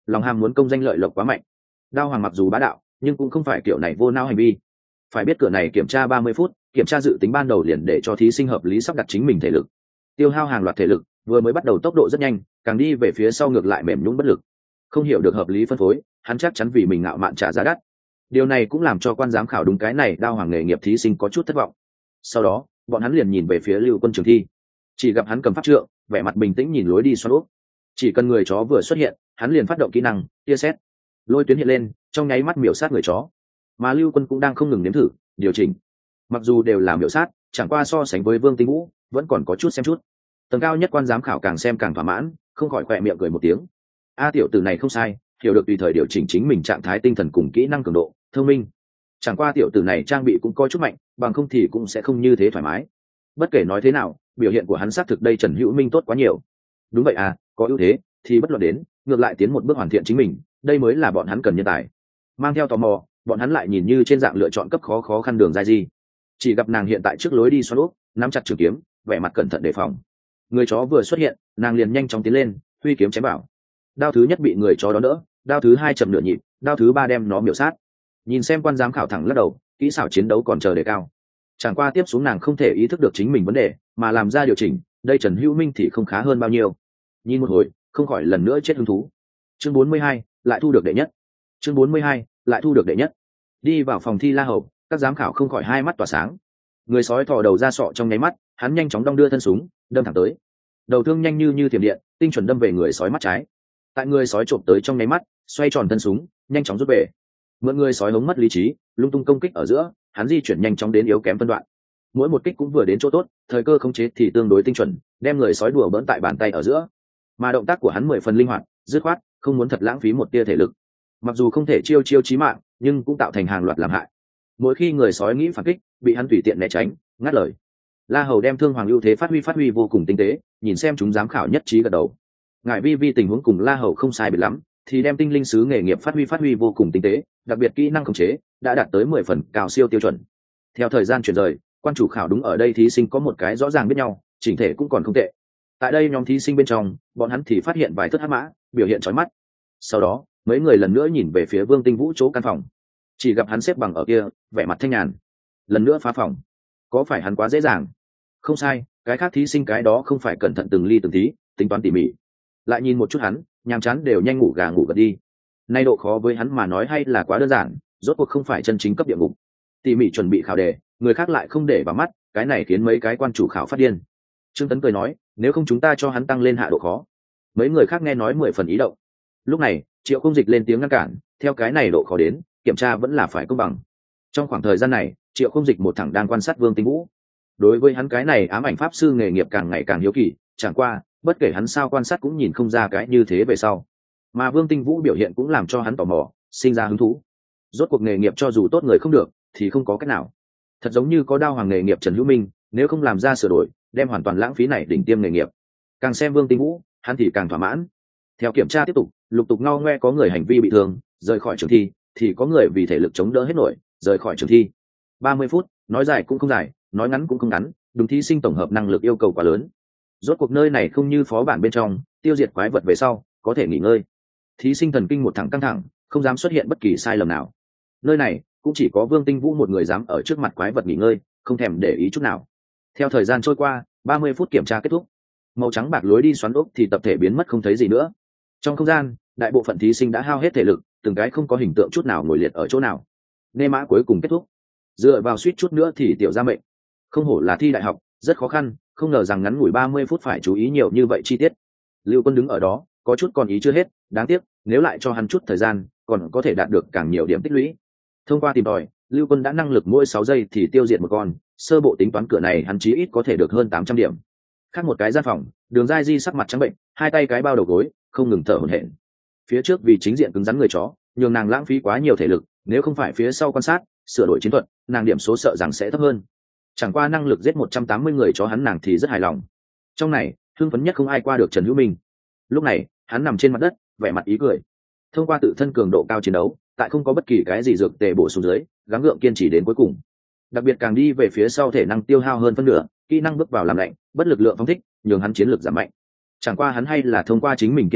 lòng ham muốn công danh lợi lộc quá mạnh. Đao hoàng mặc dù bá đạo nhưng cũng không phải kiểu này vô não hành vi. Phải biết cửa này kiểm tra ba mươi phút, kiểm tra dự tính ban đầu liền để cho thí sinh hợp lý sắp đặt chính mình thể lực, tiêu hao hàng loạt thể lực, vừa mới bắt đầu tốc độ rất nhanh, càng đi về phía sau ngược lại mềm nhũn bất lực. Không hiểu được hợp lý phân phối, hắn chắc chắn vì mình ngạo mạn trả giá đắt. Điều này cũng làm cho quan giám khảo đúng cái này đao hoàng nghề nghiệp thí sinh có chút thất vọng. Sau đó bọn hắn liền nhìn về phía Lưu Quân trường thi, chỉ gặp hắn cầm pháp trượng, vẻ mặt bình tĩnh nhìn lối đi xoắn ốc. Chỉ cần người chó vừa xuất hiện, hắn liền phát động kỹ năng tia sét, lôi tuyến hiện lên, trong nháy mắt miểu sát người chó. Mà Lưu Quân cũng đang không ngừng nếm thử điều chỉnh, mặc dù đều là miểu sát, chẳng qua so sánh với Vương Tinh Vũ vẫn còn có chút xem chút. Tầng cao nhất quan giám khảo càng xem càng thỏa mãn, không khỏi khỏe miệng cười một tiếng. A tiểu tử này không sai, hiểu được tùy thời điều chỉnh chính mình trạng thái tinh thần cùng kỹ năng cường độ, thông minh. Chẳng qua tiểu tử này trang bị cũng có chút mạnh, bằng không thì cũng sẽ không như thế thoải mái. Bất kể nói thế nào, biểu hiện của hắn xác thực đây Trần Hữu Minh tốt quá nhiều. Đúng vậy à, có ưu thế thì bất luận đến, ngược lại tiến một bước hoàn thiện chính mình, đây mới là bọn hắn cần nhân tài. Mang theo tò mò, bọn hắn lại nhìn như trên dạng lựa chọn cấp khó khó khăn đường giai di. Chỉ gặp nàng hiện tại trước lối đi xoắn úp, nắm chặt trường kiếm, vẻ mặt cẩn thận đề phòng. Người chó vừa xuất hiện, nàng liền nhanh chóng tiến lên, huy kiếm chém bảo. Đao thứ nhất bị người chó đón đỡ, đao thứ hai chậm nửa nhịp, đao thứ ba đem nó miểu sát. Nhìn xem quan giám khảo thẳng lắc đầu, kỹ xảo chiến đấu còn chờ đề cao. Chẳng qua tiếp xuống nàng không thể ý thức được chính mình vấn đề, mà làm ra điều chỉnh, đây Trần Hữu Minh thì không khá hơn bao nhiêu. Nhìn một hồi, không khỏi lần nữa chết hứng thú. Chương bốn mươi hai, lại thu được đệ nhất. Chương bốn mươi hai, lại thu được đệ nhất. Đi vào phòng thi La Hầu, các giám khảo không khỏi hai mắt tỏa sáng. Người sói thò đầu ra sọ trong nháy mắt, hắn nhanh chóng đong đưa thân súng, đâm thẳng tới. Đầu thương nhanh như như thiểm điện, tinh chuẩn đâm về người sói mắt trái. Tại người sói trộm tới trong nháy mắt, xoay tròn thân súng, nhanh chóng rút về. Mượn người sói hống mất lý trí, lung tung công kích ở giữa, hắn di chuyển nhanh chóng đến yếu kém phân đoạn. Mỗi một kích cũng vừa đến chỗ tốt, thời cơ khống chế thì tương đối tinh chuẩn, đem người sói đùa bỡn tại bàn tay ở giữa. Mà động tác của hắn mười phần linh hoạt, dứt khoát, không muốn thật lãng phí một tia thể lực. Mặc dù không thể chiêu chiêu chí mạng, nhưng cũng tạo thành hàng loạt làm hại. Mỗi khi người sói nghĩ phản kích, bị hắn tùy tiện né tránh, ngắt lời. La Hầu đem thương hoàng ưu thế phát huy phát huy vô cùng tinh tế, nhìn xem chúng giám khảo nhất trí gật đầu. Ngại vi vi tình huống cùng La Hầu không sai biệt lắm, thì đem tinh linh sứ nghề nghiệp phát huy phát huy vô cùng tinh tế, đặc biệt kỹ năng khống chế đã đạt tới mười phần cao siêu tiêu chuẩn. Theo thời gian chuyển rời, quan chủ khảo đúng ở đây thí sinh có một cái rõ ràng biết nhau, chỉnh thể cũng còn không tệ. Tại đây nhóm thí sinh bên trong, bọn hắn thì phát hiện vài thất hắc mã, biểu hiện chói mắt. Sau đó, mấy người lần nữa nhìn về phía Vương Tinh Vũ chỗ căn phòng, chỉ gặp hắn xếp bằng ở kia, vẻ mặt thanh nhàn. Lần nữa phá phòng, có phải hắn quá dễ dàng? Không sai, cái khác thí sinh cái đó không phải cẩn thận từng ly từng tí, tính toán tỉ mỉ. Lại nhìn một chút hắn, nhàm chán đều nhanh ngủ gà ngủ gật đi. Nay độ khó với hắn mà nói hay là quá đơn giản, rốt cuộc không phải chân chính cấp địa ngục. Tỉ mỉ chuẩn bị khảo đề, người khác lại không để vào mắt, cái này khiến mấy cái quan chủ khảo phát điên. Trương Tấn cười nói, nếu không chúng ta cho hắn tăng lên hạ độ khó. Mấy người khác nghe nói mười phần ý động. Lúc này, Triệu Không Dịch lên tiếng ngăn cản, theo cái này độ khó đến, kiểm tra vẫn là phải công bằng. Trong khoảng thời gian này, Triệu Không Dịch một thẳng đang quan sát Vương Tinh Vũ. Đối với hắn cái này ám ảnh pháp sư nghề nghiệp càng ngày càng hiếu kỳ, chẳng qua, bất kể hắn sao quan sát cũng nhìn không ra cái như thế về sau. Mà Vương Tinh Vũ biểu hiện cũng làm cho hắn tò mò, sinh ra hứng thú. Rốt cuộc nghề nghiệp cho dù tốt người không được, thì không có cách nào. Thật giống như có đao hoàng nghề nghiệp Trần Hữu Minh, nếu không làm ra sửa đổi, đem hoàn toàn lãng phí này đỉnh tiêm nghề nghiệp. Càng xem Vương Tinh Vũ, hắn thì càng thỏa mãn. Theo kiểm tra tiếp tục, lục tục ngao ngoe có người hành vi bị thương, rời khỏi trường thi, thì có người vì thể lực chống đỡ hết nổi, rời khỏi trường thi. ba mươi phút, nói dài cũng không dài, nói ngắn cũng không ngắn, đúng thí sinh tổng hợp năng lực yêu cầu quá lớn. Rốt cuộc nơi này không như phó bản bên trong, tiêu diệt quái vật về sau, có thể nghỉ ngơi. Thí sinh thần kinh một thẳng căng thẳng, không dám xuất hiện bất kỳ sai lầm nào. Nơi này cũng chỉ có Vương Tinh Vũ một người dám ở trước mặt quái vật nghỉ ngơi, không thèm để ý chút nào. Theo thời gian trôi qua, ba mươi phút kiểm tra kết thúc. Màu trắng bạc lối đi xoắn ốc thì tập thể biến mất không thấy gì nữa. Trong không gian, đại bộ phận thí sinh đã hao hết thể lực, từng cái không có hình tượng chút nào ngồi liệt ở chỗ nào. Nê mã cuối cùng kết thúc. Dựa vào suýt chút nữa thì tiểu ra mệnh. Không hổ là thi đại học, rất khó khăn, không ngờ rằng ngắn ngủi ba mươi phút phải chú ý nhiều như vậy chi tiết. Lưu Quân đứng ở đó, có chút còn ý chưa hết, đáng tiếc, nếu lại cho hắn chút thời gian, còn có thể đạt được càng nhiều điểm tích lũy. Thông qua tìm tòi, Lưu Quân đã năng lực mỗi sáu giây thì tiêu diệt một con, sơ bộ tính toán cửa này hắn chí ít có thể được hơn tám trăm điểm. Khác một cái gian phòng, Đường Giai Di sắc mặt trắng bệnh, hai tay cái bao đầu gối, không ngừng thở hổn hển. Phía trước vì chính diện cứng rắn người chó, nhường nàng lãng phí quá nhiều thể lực, nếu không phải phía sau quan sát, sửa đổi chiến thuật, nàng điểm số sợ rằng sẽ thấp hơn. Chẳng qua năng lực giết một trăm tám mươi người chó hắn nàng thì rất hài lòng. Trong này, hưng phấn nhất không ai qua được Trần Hữu Minh. Lúc này, hắn nằm trên mặt đất, vẻ mặt ý cười. Thông qua tự thân cường độ cao chiến đấu, tại không có bất kỳ cái gì dược tề bổ sung dưới, gắng gượng kiên trì đến cuối cùng. Đặc biệt càng đi về phía sau thể năng tiêu hao hơn phân nửa, kỹ năng bước vào làm lạnh, bất lực lượng phóng thích, nhường hắn chiến lược giảm mạnh. Chẳng qua hắn hay là thông qua chính mình kiên trì,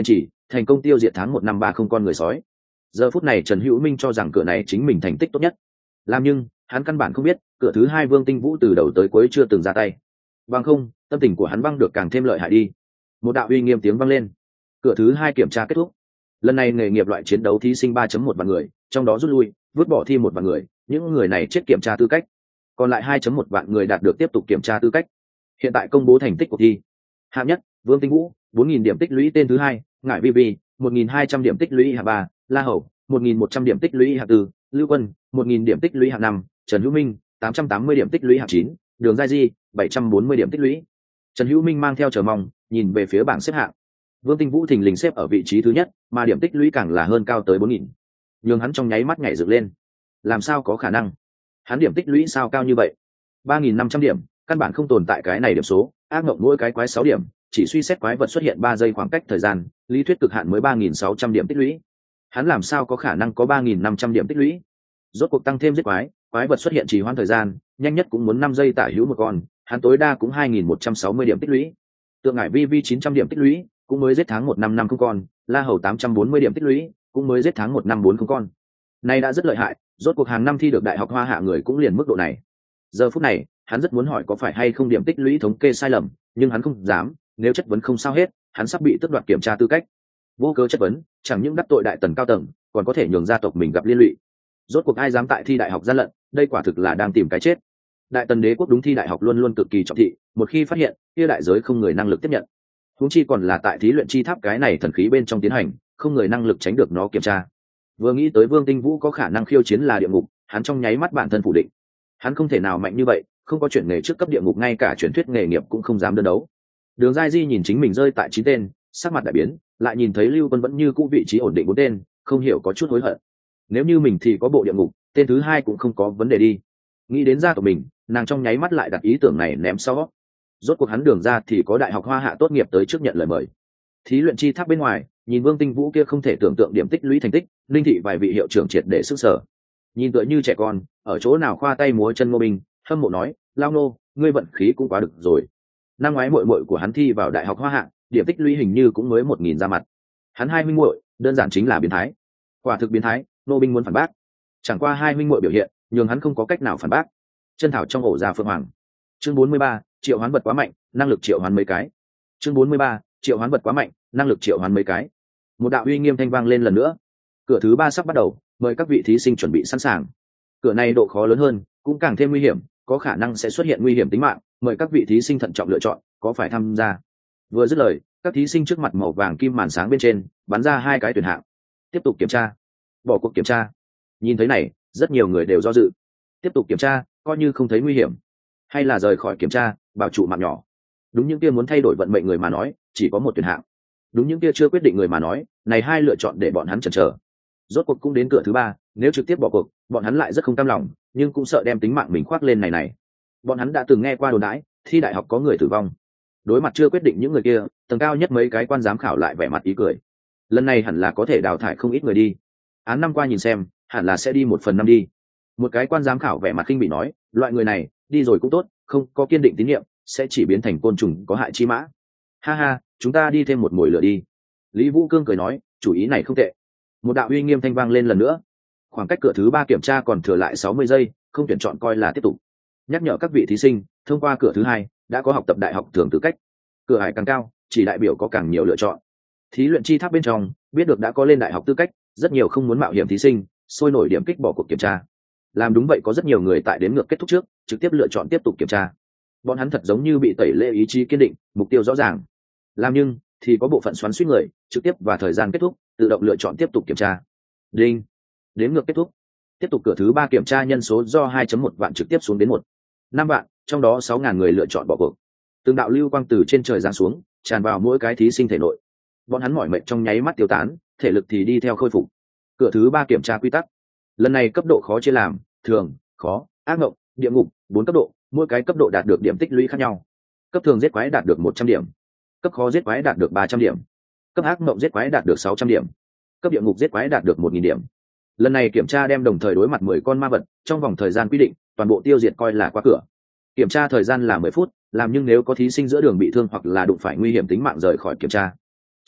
thành công tiêu diệt tháng một năm ba không con người sói. Giờ phút này Trần Hữu Minh cho rằng cửa này chính mình thành tích tốt nhất, làm nhưng hắn căn bản không biết cửa thứ hai Vương Tinh Vũ từ đầu tới cuối chưa từng ra tay. Bằng không, tâm tình của hắn băng được càng thêm lợi hại đi. Một đạo uy nghiêm tiếng vang lên. Cửa thứ hai kiểm tra kết thúc. Lần này nghề nghiệp loại chiến đấu thí sinh ba chấm một vạn người, trong đó rút lui, vứt bỏ thi một vạn người, những người này chết kiểm tra tư cách. Còn lại hai chấm một vạn người đạt được tiếp tục kiểm tra tư cách. Hiện tại công bố thành tích cuộc thi. Hạng nhất, Vương Tinh Vũ, bốn nghìn điểm tích lũy tên thứ hai, Ngải Vi Vi, một nghìn hai trăm điểm tích lũy hạng ba, La Hầu, một nghìn một trăm điểm tích lũy hạng tư, Lưu Quân, một nghìn điểm tích lũy hạng năm, Trần Hữu Minh, tám trăm tám mươi điểm tích lũy hạng chín, Đường Giai Di, bảy trăm bốn mươi điểm tích lũy. Trần Hữu Minh mang theo chờ mong, nhìn về phía bảng xếp hạng. Vương Tinh Vũ thình lình xếp ở vị trí thứ nhất, mà điểm tích lũy càng là hơn cao tới bốn nghìn. Nhưng hắn trong nháy mắt nhảy dựng lên. Làm sao có khả năng? Hắn điểm tích lũy sao cao như vậy? ba nghìn năm trăm điểm, căn bản không tồn tại cái này điểm số, ác mộng mỗi cái quái sáu điểm, chỉ suy xét quái vật xuất hiện ba giây khoảng cách thời gian, lý thuyết cực hạn mới ba nghìn sáu trăm điểm tích lũy. Hắn làm sao có khả năng có ba nghìn năm trăm điểm tích lũy? Rốt cuộc tăng thêm giết quái, quái vật xuất hiện trì hoãn thời gian, nhanh nhất cũng muốn năm giây tả hữu một con, hắn tối đa cũng hai nghìn một trăm sáu mươi điểm tích lũy. Tượng Ngải Vi Vi chín trăm điểm tích lũy, cũng mới giết tháng một năm năm không con, La Hầu tám trăm bốn mươi điểm tích lũy, cũng mới giết tháng một năm bốn không con. Này đã rất lợi hại, rốt cuộc hàng năm thi được đại học Hoa Hạ người cũng liền mức độ này. Giờ phút này, hắn rất muốn hỏi có phải hay không điểm tích lũy thống kê sai lầm, nhưng hắn không dám, nếu chất vấn không sao hết, hắn sắp bị tước đoạt kiểm tra tư cách. Vô cớ chất vấn, chẳng những đắc tội đại tần cao tầng, còn có thể nhường gia tộc mình gặp liên lụy. Rốt cuộc ai dám tại thi đại học gian lận, đây quả thực là đang tìm cái chết. Đại tần đế quốc đúng thi đại học luôn luôn cực kỳ trọng thị, một khi phát hiện, kia đại giới không người năng lực tiếp nhận. Huống chi còn là tại thí luyện chi tháp cái này thần khí bên trong tiến hành, không người năng lực tránh được nó kiểm tra. Vừa nghĩ tới Vương Tinh Vũ có khả năng khiêu chiến là địa ngục, hắn trong nháy mắt bản thân phủ định. Hắn không thể nào mạnh như vậy, không có chuyển nghề trước cấp địa ngục, ngay cả truyền thuyết nghề nghiệp cũng không dám đơn đấu. Đường Giai Di nhìn chính mình rơi tại chín tên, sắc mặt đại biến, lại nhìn thấy Lưu Quân vẫn như cũ vị trí ổn định bốn tên, không hiểu có chút hối hận. Nếu như mình thì có bộ địa ngục, tên thứ hai cũng không có vấn đề đi. Nghĩ đến gia tộc mình, nàng trong nháy mắt lại đặt ý tưởng này ném sau. Rốt cuộc hắn Đường ra thì có đại học Hoa Hạ tốt nghiệp tới trước nhận lời mời. Thí luyện chi tháp bên ngoài, nhìn Vương Tinh Vũ kia không thể tưởng tượng điểm tích lũy thành tích, linh thị vài vị hiệu trưởng triệt để sức sở. Nhìn tựa như trẻ con, ở chỗ nào khoa tay múa chân Ngô Bình, hâm mộ nói, Lao Nô, ngươi vận khí cũng quá được rồi. Năm ngoái muội muội của hắn thi vào đại học Hoa Hạ, điểm tích lũy hình như cũng mới một nghìn ra mặt. Hắn hai huynh muội, đơn giản chính là biến thái. Quả thực biến thái, Ngô Bình muốn phản bác. Chẳng qua hai huynh muội biểu hiện, nhường hắn không có cách nào phản bác. Chân thảo trong ổ ra Phượng Hoàng. Chương bốn mươi ba, triệu hoán vật quá mạnh, năng lực triệu hoán mấy cái. Chương bốn mươi ba, triệu hoán vật quá mạnh, năng lực triệu hoán mấy cái. Một đạo uy nghiêm thanh vang lên lần nữa. Cửa thứ ba sắp bắt đầu, mời các vị thí sinh chuẩn bị sẵn sàng. Cửa này độ khó lớn hơn, cũng càng thêm nguy hiểm, có khả năng sẽ xuất hiện nguy hiểm tính mạng, mời các vị thí sinh thận trọng lựa chọn, có phải tham gia. Vừa dứt lời, các thí sinh trước mặt màu vàng kim màn sáng bên trên bắn ra hai cái tuyển hạng. Tiếp tục kiểm tra, bỏ cuộc kiểm tra. Nhìn thấy này, rất nhiều người đều do dự. Tiếp tục kiểm tra, coi như không thấy nguy hiểm, hay là rời khỏi kiểm tra, bảo trụ mạng nhỏ. Đúng những kia muốn thay đổi vận mệnh người mà nói, chỉ có một tuyển hạng. Đúng những kia chưa quyết định người mà nói, này hai lựa chọn để bọn hắn chần chờ. Rốt cuộc cũng đến cửa thứ ba, nếu trực tiếp bỏ cuộc, bọn hắn lại rất không cam lòng, nhưng cũng sợ đem tính mạng mình khoác lên này này. Bọn hắn đã từng nghe qua đồn đãi, thi đại học có người tử vong. Đối mặt chưa quyết định những người kia, tầng cao nhất mấy cái quan giám khảo lại vẻ mặt ý cười. Lần này hẳn là có thể đào thải không ít người đi. Án năm qua nhìn xem, hẳn là sẽ đi một phần năm đi. Một cái quan giám khảo vẻ mặt khinh bị nói, loại người này, đi rồi cũng tốt, không có kiên định tín nhiệm, sẽ chỉ biến thành côn trùng có hại chi mã. Ha ha, chúng ta đi thêm một mồi lửa đi. Lý Vũ Cương cười nói, chủ ý này không tệ. Một đạo uy nghiêm thanh vang lên lần nữa. Khoảng cách cửa thứ ba kiểm tra còn thừa lại sáu mươi giây, không tuyển chọn coi là tiếp tục. Nhắc nhở các vị thí sinh, thông qua cửa thứ hai, đã có học tập đại học thường tư cách. Cửa hải càng cao, chỉ đại biểu có càng nhiều lựa chọn. Thí luyện chi tháp bên trong, biết được đã có lên đại học tư cách, rất nhiều không muốn mạo hiểm thí sinh, sôi nổi điểm kích bỏ cuộc kiểm tra. Làm đúng vậy có rất nhiều người tại đếm ngược kết thúc trước, trực tiếp lựa chọn tiếp tục kiểm tra. Bọn hắn thật giống như bị tẩy lễ ý chí kiên định, mục tiêu rõ ràng. Làm nhưng thì có bộ phận xoắn xuýt người, trực tiếp và thời gian kết thúc, tự động lựa chọn tiếp tục kiểm tra. Đinh, đếm ngược kết thúc. Tiếp tục cửa thứ ba kiểm tra nhân số do hai chấm một vạn trực tiếp xuống đến một năm vạn, trong đó sáu ngàn người lựa chọn bỏ cuộc. Từng đạo lưu quang từ trên trời giáng xuống, tràn vào mỗi cái thí sinh thể nội. Bọn hắn mỏi mệt trong nháy mắt tiêu tán, thể lực thì đi theo khôi phục. Cửa thứ ba kiểm tra quy tắc. Lần này cấp độ khó chia làm thường, khó, ác mộng, địa ngục, bốn cấp độ, mỗi cái cấp độ đạt được điểm tích lũy khác nhau. Cấp thường giết quái đạt được một trăm điểm, cấp khó giết quái đạt được ba trăm điểm, cấp ác mộng giết quái đạt được sáu trăm điểm, cấp địa ngục giết quái đạt được một nghìn điểm. Lần này kiểm tra đem đồng thời đối mặt mười con ma vật, trong vòng thời gian quy định, toàn bộ tiêu diệt coi là qua cửa. Kiểm tra thời gian là mười phút, làm nhưng nếu có thí sinh giữa đường bị thương hoặc là đụng phải nguy hiểm tính mạng rời khỏi kiểm tra.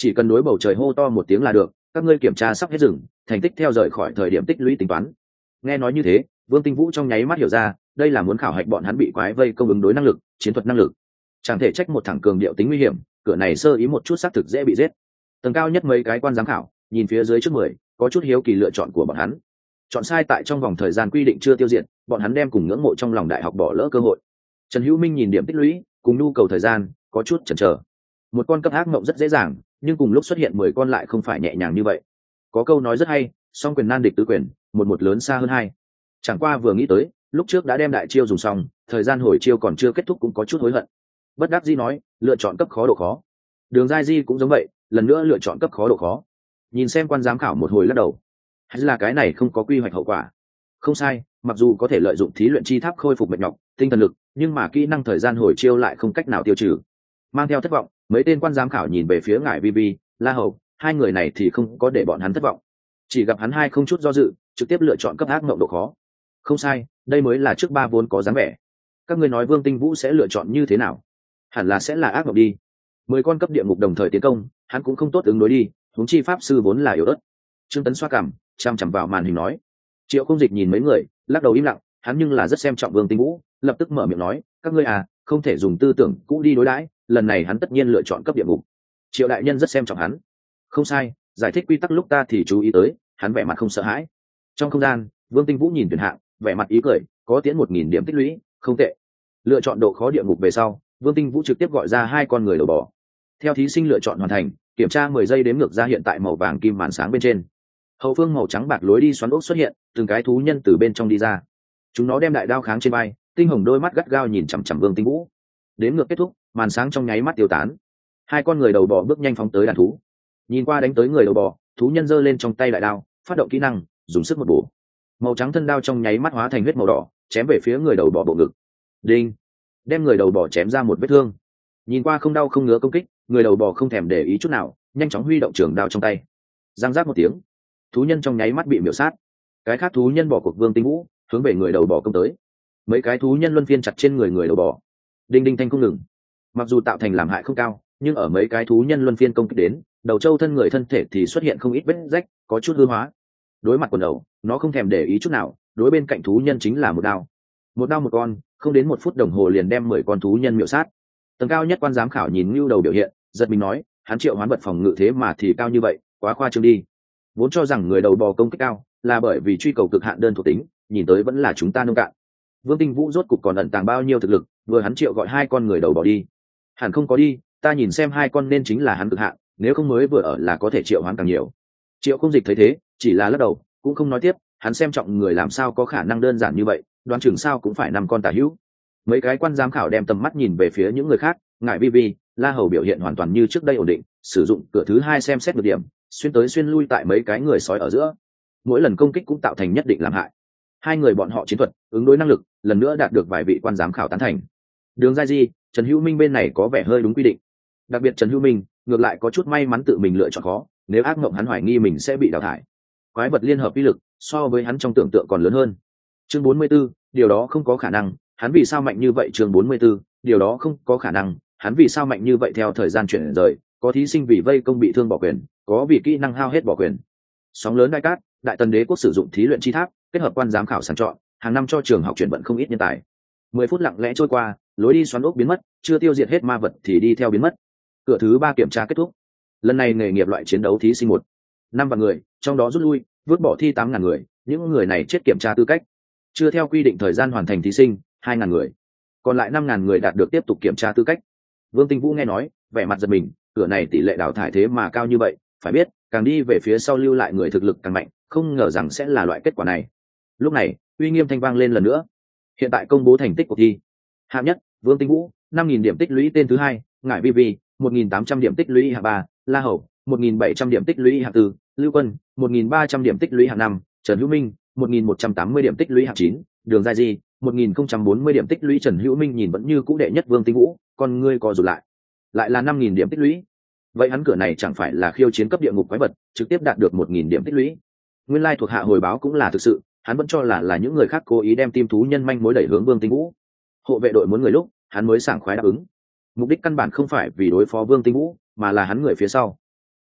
chỉ cần đối bầu trời hô to một tiếng là được, các ngươi kiểm tra sắp hết rừng, thành tích theo rời khỏi thời điểm tích lũy tính toán. Nghe nói như thế, Vương Tinh Vũ trong nháy mắt hiểu ra, đây là muốn khảo hạch bọn hắn bị quái vây công ứng đối năng lực, chiến thuật năng lực. Chẳng thể trách một thẳng cường điệu tính nguy hiểm, cửa này sơ ý một chút xác thực dễ bị giết. Tầng cao nhất mấy cái quan giám khảo nhìn phía dưới trước mười, có chút hiếu kỳ lựa chọn của bọn hắn. Chọn sai tại trong vòng thời gian quy định chưa tiêu diệt, bọn hắn đem cùng ngưỡng mộ trong lòng đại học bỏ lỡ cơ hội. Trần Hữu Minh nhìn điểm tích lũy cùng nhu cầu thời gian, có chút chần chờ. Một con cấp ác mộng rất dễ dàng, nhưng cùng lúc xuất hiện mười con lại không phải nhẹ nhàng như vậy. Có câu nói rất hay, song quyền nan địch tứ quyền, một một lớn xa hơn hai. Chẳng qua vừa nghĩ tới, lúc trước đã đem đại chiêu dùng xong, thời gian hồi chiêu còn chưa kết thúc cũng có chút hối hận. Bất đắc dĩ nói, lựa chọn cấp khó độ khó. Đường Giai Di cũng giống vậy, lần nữa lựa chọn cấp khó độ khó. Nhìn xem quan giám khảo một hồi lắc đầu, hay là cái này không có quy hoạch hậu quả. Không sai, mặc dù có thể lợi dụng thí luyện chi tháp khôi phục mệt nhọc, tinh thần lực, nhưng mà kỹ năng thời gian hồi chiêu lại không cách nào tiêu trừ. Mang theo thất vọng, mấy tên quan giám khảo nhìn về phía ngải vi vi, La Hầu, hai người này thì không có để bọn hắn thất vọng. Chỉ gặp hắn hai không chút do dự, trực tiếp lựa chọn cấp ác mộng độ khó. Không sai, đây mới là trước ba vốn có dáng vẻ. Các ngươi nói Vương Tinh Vũ sẽ lựa chọn như thế nào? Hẳn là sẽ là ác mộng đi. Mười con cấp địa ngục đồng thời tiến công, hắn cũng không tốt ứng đối đi, huống chi pháp sư vốn là yếu ớt. Trương Tấn xoa cằm, chăm chằm vào màn hình nói. Triệu Không Dịch nhìn mấy người, lắc đầu im lặng, hắn nhưng là rất xem trọng Vương Tinh Vũ, lập tức mở miệng nói, các ngươi à, không thể dùng tư tưởng cũ đi đối đãi, lần này hắn tất nhiên lựa chọn cấp địa ngục. Triệu đại nhân rất xem trọng hắn. Không sai, giải thích quy tắc lúc ta thì chú ý tới, hắn vẻ mặt không sợ hãi. Trong không gian, Vương Tinh Vũ nhìn tuyển hạng, vẻ mặt ý cười, có tiến một nghìn điểm tích lũy, không tệ. Lựa chọn độ khó địa ngục về sau, Vương Tinh Vũ trực tiếp gọi ra hai con người đầu bò. Theo thí sinh lựa chọn hoàn thành, kiểm tra mười giây đếm ngược ra hiện tại màu vàng kim màn sáng bên trên. Hậu phương màu trắng bạc lối đi xoắn ốc xuất hiện, từng cái thú nhân từ bên trong đi ra. Chúng nó đem đại đao kháng trên vai, tinh hồng đôi mắt gắt gao nhìn chằm chằm Vương Tinh Vũ. Đếm ngược kết thúc, màn sáng trong nháy mắt tiêu tán. Hai con người đầu bò bước nhanh phóng tới đàn thú. Nhìn qua đánh tới người đầu bò, thú nhân giơ lên trong tay đại đao, phát động kỹ năng, dùng sức một bổ. Màu trắng thân đao trong nháy mắt hóa thành huyết màu đỏ, chém về phía người đầu bò bộ ngực. Đinh! Đem người đầu bò chém ra một vết thương. Nhìn qua không đau không ngứa công kích, người đầu bò không thèm để ý chút nào, nhanh chóng huy động trường đao trong tay. Giang giác một tiếng, thú nhân trong nháy mắt bị miểu sát. Cái khác thú nhân bỏ cuộc Vương Tinh Vũ, hướng về người đầu bò công tới. Mấy cái thú nhân luân phiên chặt trên người người đầu bò. Đinh đinh thanh không ngừng. Mặc dù tạo thành làm hại không cao, nhưng ở mấy cái thú nhân luân phiên công kích đến, đầu trâu thân người thân thể thì xuất hiện không ít vết rách, có chút hư hóa. Đối mặt quần đầu, nó không thèm để ý chút nào, đối bên cạnh thú nhân chính là một đao. Một đao một con, không đến một phút đồng hồ liền đem mười con thú nhân miểu sát. Tầng cao nhất quan giám khảo nhìn Nưu Đầu biểu hiện, giật mình nói, hắn triệu hoán vật phòng ngự thế mà thì cao như vậy, quá khoa trương đi. Vốn cho rằng người đầu bò công kích cao, là bởi vì truy cầu cực hạn đơn thuộc tính, nhìn tới vẫn là chúng ta nông cạn. Vương Tinh Vũ rốt cục còn ẩn tàng bao nhiêu thực lực, vừa hắn triệu gọi hai con người đầu bò đi. Hẳn không có đi, ta nhìn xem hai con nên chính là hắn cực hạn, nếu không mới vừa ở là có thể triệu hoán càng nhiều. Triệu Không Dịch thấy thế, chỉ là lắc đầu, cũng không nói tiếp, hắn xem trọng người làm sao có khả năng đơn giản như vậy, đoán chừng sao cũng phải năm con tà hữu. Mấy cái quan giám khảo đem tầm mắt nhìn về phía những người khác, ngại vi vi, La Hầu biểu hiện hoàn toàn như trước đây ổn định, sử dụng cửa thứ hai xem xét được điểm, xuyên tới xuyên lui tại mấy cái người sói ở giữa, mỗi lần công kích cũng tạo thành nhất định làm hại. Hai người bọn họ chiến thuật, ứng đối năng lực, lần nữa đạt được vài vị quan giám khảo tán thành. Đường Giai Di, Trần Hữu Minh bên này có vẻ hơi đúng quy định. Đặc biệt Trần Hữu Minh, ngược lại có chút may mắn tự mình lựa chọn khó, nếu ác mộng hắn hoài nghi mình sẽ bị đào thải. Quái vật liên hợp uy lực, so với hắn trong tưởng tượng còn lớn hơn. Chương bốn mươi 44, điều đó không có khả năng, hắn vì sao mạnh như vậy? Chương bốn mươi 44, điều đó không có khả năng, hắn vì sao mạnh như vậy? Theo thời gian chuyển rời, có thí sinh vì vây công bị thương bỏ quyền, có vì kỹ năng hao hết bỏ quyền. Sóng lớn đại cát, Đại Tần Đế quốc sử dụng thí luyện chi tháp, kết hợp quan giám khảo sàng chọn, hàng năm cho trường học chuyển vận không ít nhân tài. Mười phút lặng lẽ trôi qua, lối đi xoắn ốc biến mất, chưa tiêu diệt hết ma vật thì đi theo biến mất. Cửa thứ ba kiểm tra kết thúc. Lần này nghề nghiệp loại chiến đấu thí sinh một năm vạn người, trong đó rút lui, vứt bỏ thi tám ngàn người, những người này chết kiểm tra tư cách. Chưa theo quy định thời gian hoàn thành thí sinh, hai ngàn người. Còn lại năm ngàn người đạt được tiếp tục kiểm tra tư cách. Vương Tinh Vũ nghe nói, vẻ mặt giật mình, cửa này tỷ lệ đào thải thế mà cao như vậy, phải biết, càng đi về phía sau lưu lại người thực lực càng mạnh, không ngờ rằng sẽ là loại kết quả này. Lúc này, uy nghiêm thanh vang lên lần nữa. Hiện tại công bố thành tích cuộc thi. Hạng nhất, Vương Tinh Vũ, năm nghìn điểm tích lũy tên thứ hai, Ngải Vi Vi, một nghìn tám trăm điểm tích lũy hạng ba, La Hầu, một nghìn bảy trăm điểm tích lũy hạng tư, Lưu Quân, một nghìn ba trăm điểm tích lũy hạng năm, Trần Hữu Minh, một nghìn một trăm tám mươi điểm tích lũy hạng chín, Đường Giai Di, một nghìn không trăm bốn mươi điểm tích lũy. Trần Hữu Minh nhìn vẫn như cũ đệ nhất Vương Tinh Vũ, con ngươi co rụt lại. Lại là năm nghìn điểm tích lũy. Vậy hắn cửa này chẳng phải là khiêu chiến cấp địa ngục quái vật, trực tiếp đạt được một nghìn điểm tích lũy. Nguyên lai thuộc hạ hồi báo cũng là thực sự, hắn vẫn cho là là những người khác cố ý đem tim thú nhân manh mối đẩy hướng Vương Tinh Vũ. Hộ vệ đội muốn người lúc, hắn mới sảng khoái đáp ứng. Mục đích căn bản không phải vì đối phó Vương Tinh Vũ, mà là hắn người phía sau.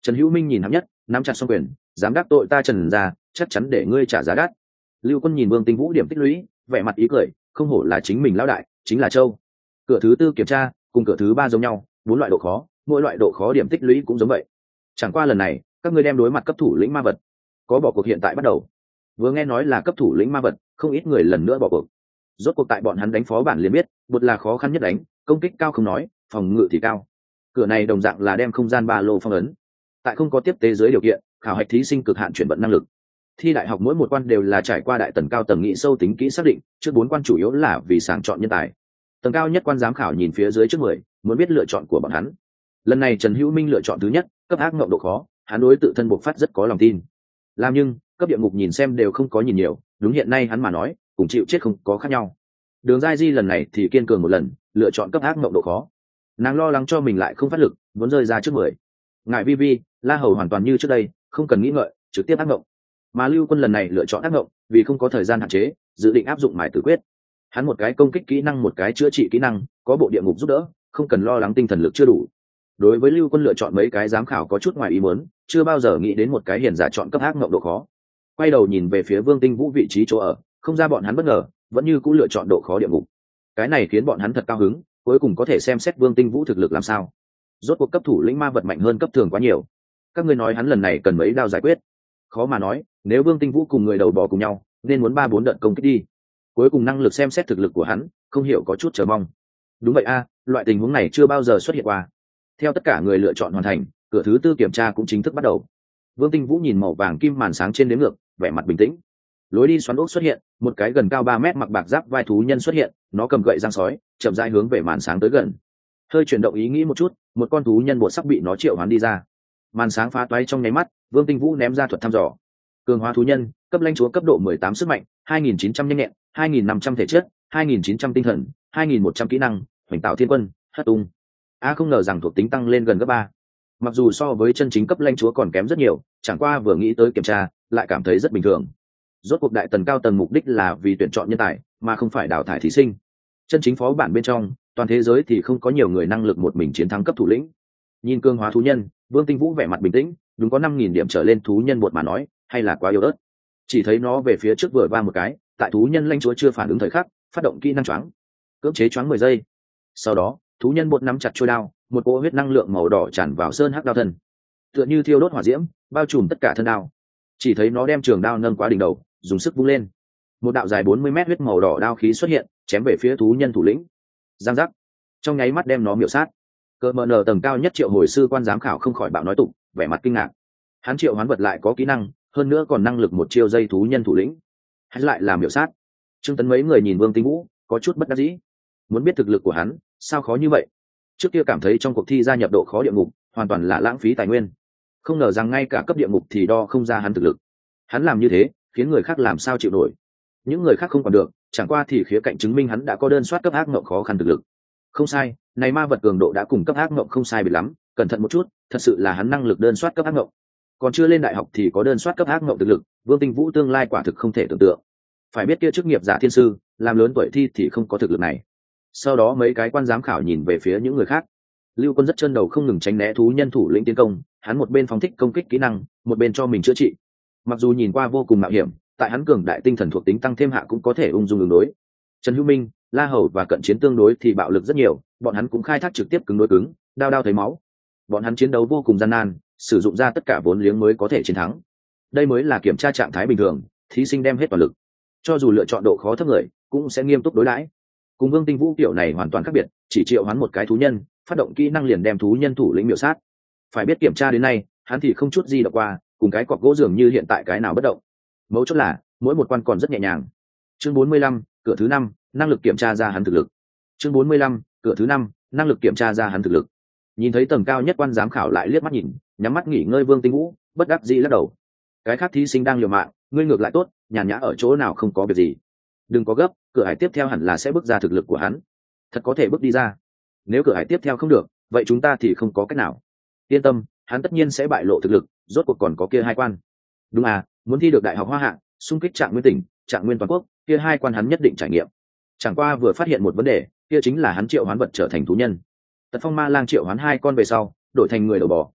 Trần Hữu Minh nhìn hắn nhất, nắm chặt song quyền, dám đắc tội ta Trần gia, chắc chắn để ngươi trả giá đắt. Lưu Quân nhìn Vương Tinh Vũ điểm tích lũy, vẻ mặt ý cười, không hổ là chính mình lão đại, chính là Châu. Cửa thứ tư kiểm tra, cùng cửa thứ ba giống nhau, bốn loại độ khó, mỗi loại độ khó điểm tích lũy cũng giống vậy. Chẳng qua lần này, các ngươi đem đối mặt cấp thủ lĩnh ma vật, có bỏ cuộc hiện tại bắt đầu. Vừa nghe nói là cấp thủ lĩnh ma vật, không ít người lần nữa bỏ cuộc. Rốt cuộc tại bọn hắn đánh phó bản liền biết, bột là khó khăn nhất đánh, công kích cao không nói, phòng ngự thì cao. Cửa này đồng dạng là đem không gian ba lô phong ấn. Tại không có tiếp tế dưới điều kiện, khảo hạch thí sinh cực hạn chuyển vận năng lực. Thi đại học mỗi một quan đều là trải qua đại tầng cao tầng nghị sâu tính kỹ xác định, trước bốn quan chủ yếu là vì sàng chọn nhân tài. Tầng cao nhất quan giám khảo nhìn phía dưới trước mười, muốn biết lựa chọn của bọn hắn. Lần này Trần Hữu Minh lựa chọn thứ nhất, cấp ác ngộng độ khó, hắn đối tự thân bộc phát rất có lòng tin. Làm nhưng, cấp địa ngục nhìn xem đều không có nhìn nhiều, đúng hiện nay hắn mà nói, cùng chịu chết không có khác nhau. Đường Giai Di lần này thì kiên cường một lần, lựa chọn cấp ác ngộng độ khó. Nàng lo lắng cho mình lại không phát lực, muốn rơi ra trước mười. Ngại Vi Vi, La Hầu hoàn toàn như trước đây, không cần nghĩ ngợi, trực tiếp ác ngộng. Mà Lưu Quân lần này lựa chọn ác ngộng, vì không có thời gian hạn chế, dự định áp dụng mài tử quyết. Hắn một cái công kích kỹ năng, một cái chữa trị kỹ năng, có bộ địa ngục giúp đỡ, không cần lo lắng tinh thần lực chưa đủ. Đối với Lưu Quân lựa chọn mấy cái giám khảo có chút ngoài ý muốn, chưa bao giờ nghĩ đến một cái hiền giả chọn cấp ác ngộng độ khó. Quay đầu nhìn về phía Vương Tinh Vũ vị trí chỗ ở, không ra bọn hắn bất ngờ, vẫn như cũ lựa chọn độ khó địa ngục. Cái này khiến bọn hắn thật cao hứng, cuối cùng có thể xem xét Vương Tinh Vũ thực lực làm sao. Rốt cuộc cấp thủ lĩnh ma vật mạnh hơn cấp thường quá nhiều. Các ngươi nói hắn lần này cần mấy đao giải quyết? Khó mà nói, nếu Vương Tinh Vũ cùng người đầu bò cùng nhau, nên muốn ba bốn đợt công kích đi. Cuối cùng năng lực xem xét thực lực của hắn, không hiểu có chút chờ mong. Đúng vậy a, loại tình huống này chưa bao giờ xuất hiện qua. Theo tất cả người lựa chọn hoàn thành, cửa thứ tư kiểm tra cũng chính thức bắt đầu. Vương Tinh Vũ nhìn màu vàng kim màn sáng trên đếm ngược, vẻ mặt bình tĩnh. Lối đi xoắn ốc xuất hiện, một cái gần cao ba mét mặc bạc giáp vai thú nhân xuất hiện, nó cầm gậy giang sói, chậm rãi hướng về màn sáng tới gần. Hơi chuyển động ý nghĩ một chút, một con thú nhân bột sắc bị nó triệu hoán đi ra. Màn sáng phá toái trong nháy mắt, Vương Tinh Vũ ném ra thuật thăm dò. Cường hóa thú nhân, cấp lãnh chúa cấp độ mười tám sức mạnh, hai nghìn chín trăm nhanh nhẹn, hai nghìn năm trăm thể chất, hai nghìn chín trăm tinh thần, hai nghìn một trăm kỹ năng, hoành tạo thiên quân, hất tung. A không ngờ rằng thuộc tính tăng lên gần gấp ba. Mặc dù so với chân chính cấp lãnh chúa còn kém rất nhiều, chẳng qua vừa nghĩ tới kiểm tra, lại cảm thấy rất bình thường. Rốt cuộc đại tầng cao tầng mục đích là vì tuyển chọn nhân tài, mà không phải đào thải thí sinh. Chân chính phó bản bên trong, toàn thế giới thì không có nhiều người năng lực một mình chiến thắng cấp thủ lĩnh. Nhìn cương hóa thú nhân, Vương Tinh Vũ vẻ mặt bình tĩnh, đúng có năm nghìn điểm trở lên thú nhân bột mà nói, hay là quá yếu ớt. Chỉ thấy nó về phía trước vừa va một cái, tại thú nhân lãnh chúa chưa phản ứng thời khắc, phát động kỹ năng choáng, cưỡng chế choáng mười giây. Sau đó, thú nhân bột nắm chặt chuôi đao, một cỗ huyết năng lượng màu đỏ tràn vào sơn hắc đao thân, tựa như thiêu đốt hỏa diễm, bao trùm tất cả thân đao. Chỉ thấy nó đem trường đao nâng quá đỉnh đầu, dùng sức vung lên. Một đạo dài bốn mươi mét huyết màu đỏ đao khí xuất hiện, chém về phía thú nhân thủ lĩnh. Giang giác, trong nháy mắt đem nó miểu sát. Cờ mờ nở tầng cao nhất triệu hồi sư quan giám khảo không khỏi bạo nói tục, vẻ mặt kinh ngạc. Hắn triệu hoán vật lại có kỹ năng, hơn nữa còn năng lực một chiêu dây thú nhân thủ lĩnh, hắn lại làm miểu sát. Trương Tấn mấy người nhìn Vương Tinh Vũ, có chút bất đắc dĩ. Muốn biết thực lực của hắn, sao khó như vậy? Trước kia cảm thấy trong cuộc thi gia nhập độ khó địa ngục, hoàn toàn là lãng phí tài nguyên. Không ngờ rằng ngay cả cấp địa ngục thì đo không ra hắn thực lực. Hắn làm như thế, khiến người khác làm sao chịu nổi. Những người khác không còn được, chẳng qua thì khía cạnh chứng minh hắn đã có đơn soát cấp ác ngộng khó khăn thực lực. Không sai, này ma vật cường độ đã cùng cấp ác ngộng không sai biệt lắm, cẩn thận một chút, thật sự là hắn năng lực đơn soát cấp ác ngộng. Còn chưa lên đại học thì có đơn soát cấp ác ngộng thực lực, Vương Tinh Vũ tương lai quả thực không thể tưởng tượng. Phải biết kia chức nghiệp giả thiên sư, làm lớn tuổi thi thì không có thực lực này. Sau đó mấy cái quan giám khảo nhìn về phía những người khác. Lưu Quân rất chân đầu không ngừng tránh né thú nhân thủ lĩnh tiến công, hắn một bên phóng thích công kích kỹ năng, một bên cho mình chữa trị. Mặc dù nhìn qua vô cùng mạo hiểm, tại hắn cường đại tinh thần thuộc tính tăng thêm hạ cũng có thể ung dung ứng đối. Trần Hữu Minh, La Hầu và cận chiến tương đối thì bạo lực rất nhiều, bọn hắn cũng khai thác trực tiếp cứng đối cứng, đao đao thấy máu. Bọn hắn chiến đấu vô cùng gian nan, sử dụng ra tất cả vốn liếng mới có thể chiến thắng. Đây mới là kiểm tra trạng thái bình thường, thí sinh đem hết toàn lực. Cho dù lựa chọn độ khó thấp người, cũng sẽ nghiêm túc đối đãi. Cùng Vương Tinh Vũ kiểu này hoàn toàn khác biệt, chỉ triệu hoán một cái thú nhân, phát động kỹ năng liền đem thú nhân thủ lĩnh miểu sát. Phải biết kiểm tra đến nay, hắn thì không chút gì đọc qua, cùng cái cọc gỗ dường như hiện tại cái nào bất động. Mấu chốt là, mỗi một quan còn rất nhẹ nhàng. Chương bốn mươi lăm, cửa thứ năm, năng lực kiểm tra ra hắn thực lực. Chương bốn mươi lăm, cửa thứ năm, năng lực kiểm tra ra hắn thực lực. Nhìn thấy tầng cao nhất quan giám khảo lại liếc mắt nhìn, nhắm mắt nghỉ ngơi Vương Tinh Vũ, bất đắc dĩ lắc đầu. Cái khác thí sinh đang liều mạng, ngươi ngược lại tốt, nhàn nhã ở chỗ nào không có việc gì. Đừng có gấp, cửa hải tiếp theo hẳn là sẽ bước ra thực lực của hắn. Thật có thể bước đi ra. Nếu cửa hải tiếp theo không được, vậy chúng ta thì không có cách nào. Yên tâm, hắn tất nhiên sẽ bại lộ thực lực, rốt cuộc còn có kia hai quan. Đúng à, muốn thi được đại học Hoa Hạ, xung kích trạng nguyên tỉnh, trạng nguyên toàn quốc, kia hai quan hắn nhất định trải nghiệm. Chẳng qua vừa phát hiện một vấn đề, kia chính là hắn triệu hoán vật trở thành thú nhân. Tật Phong Ma Lang triệu hoán hai con về sau, đổi thành người đầu bò,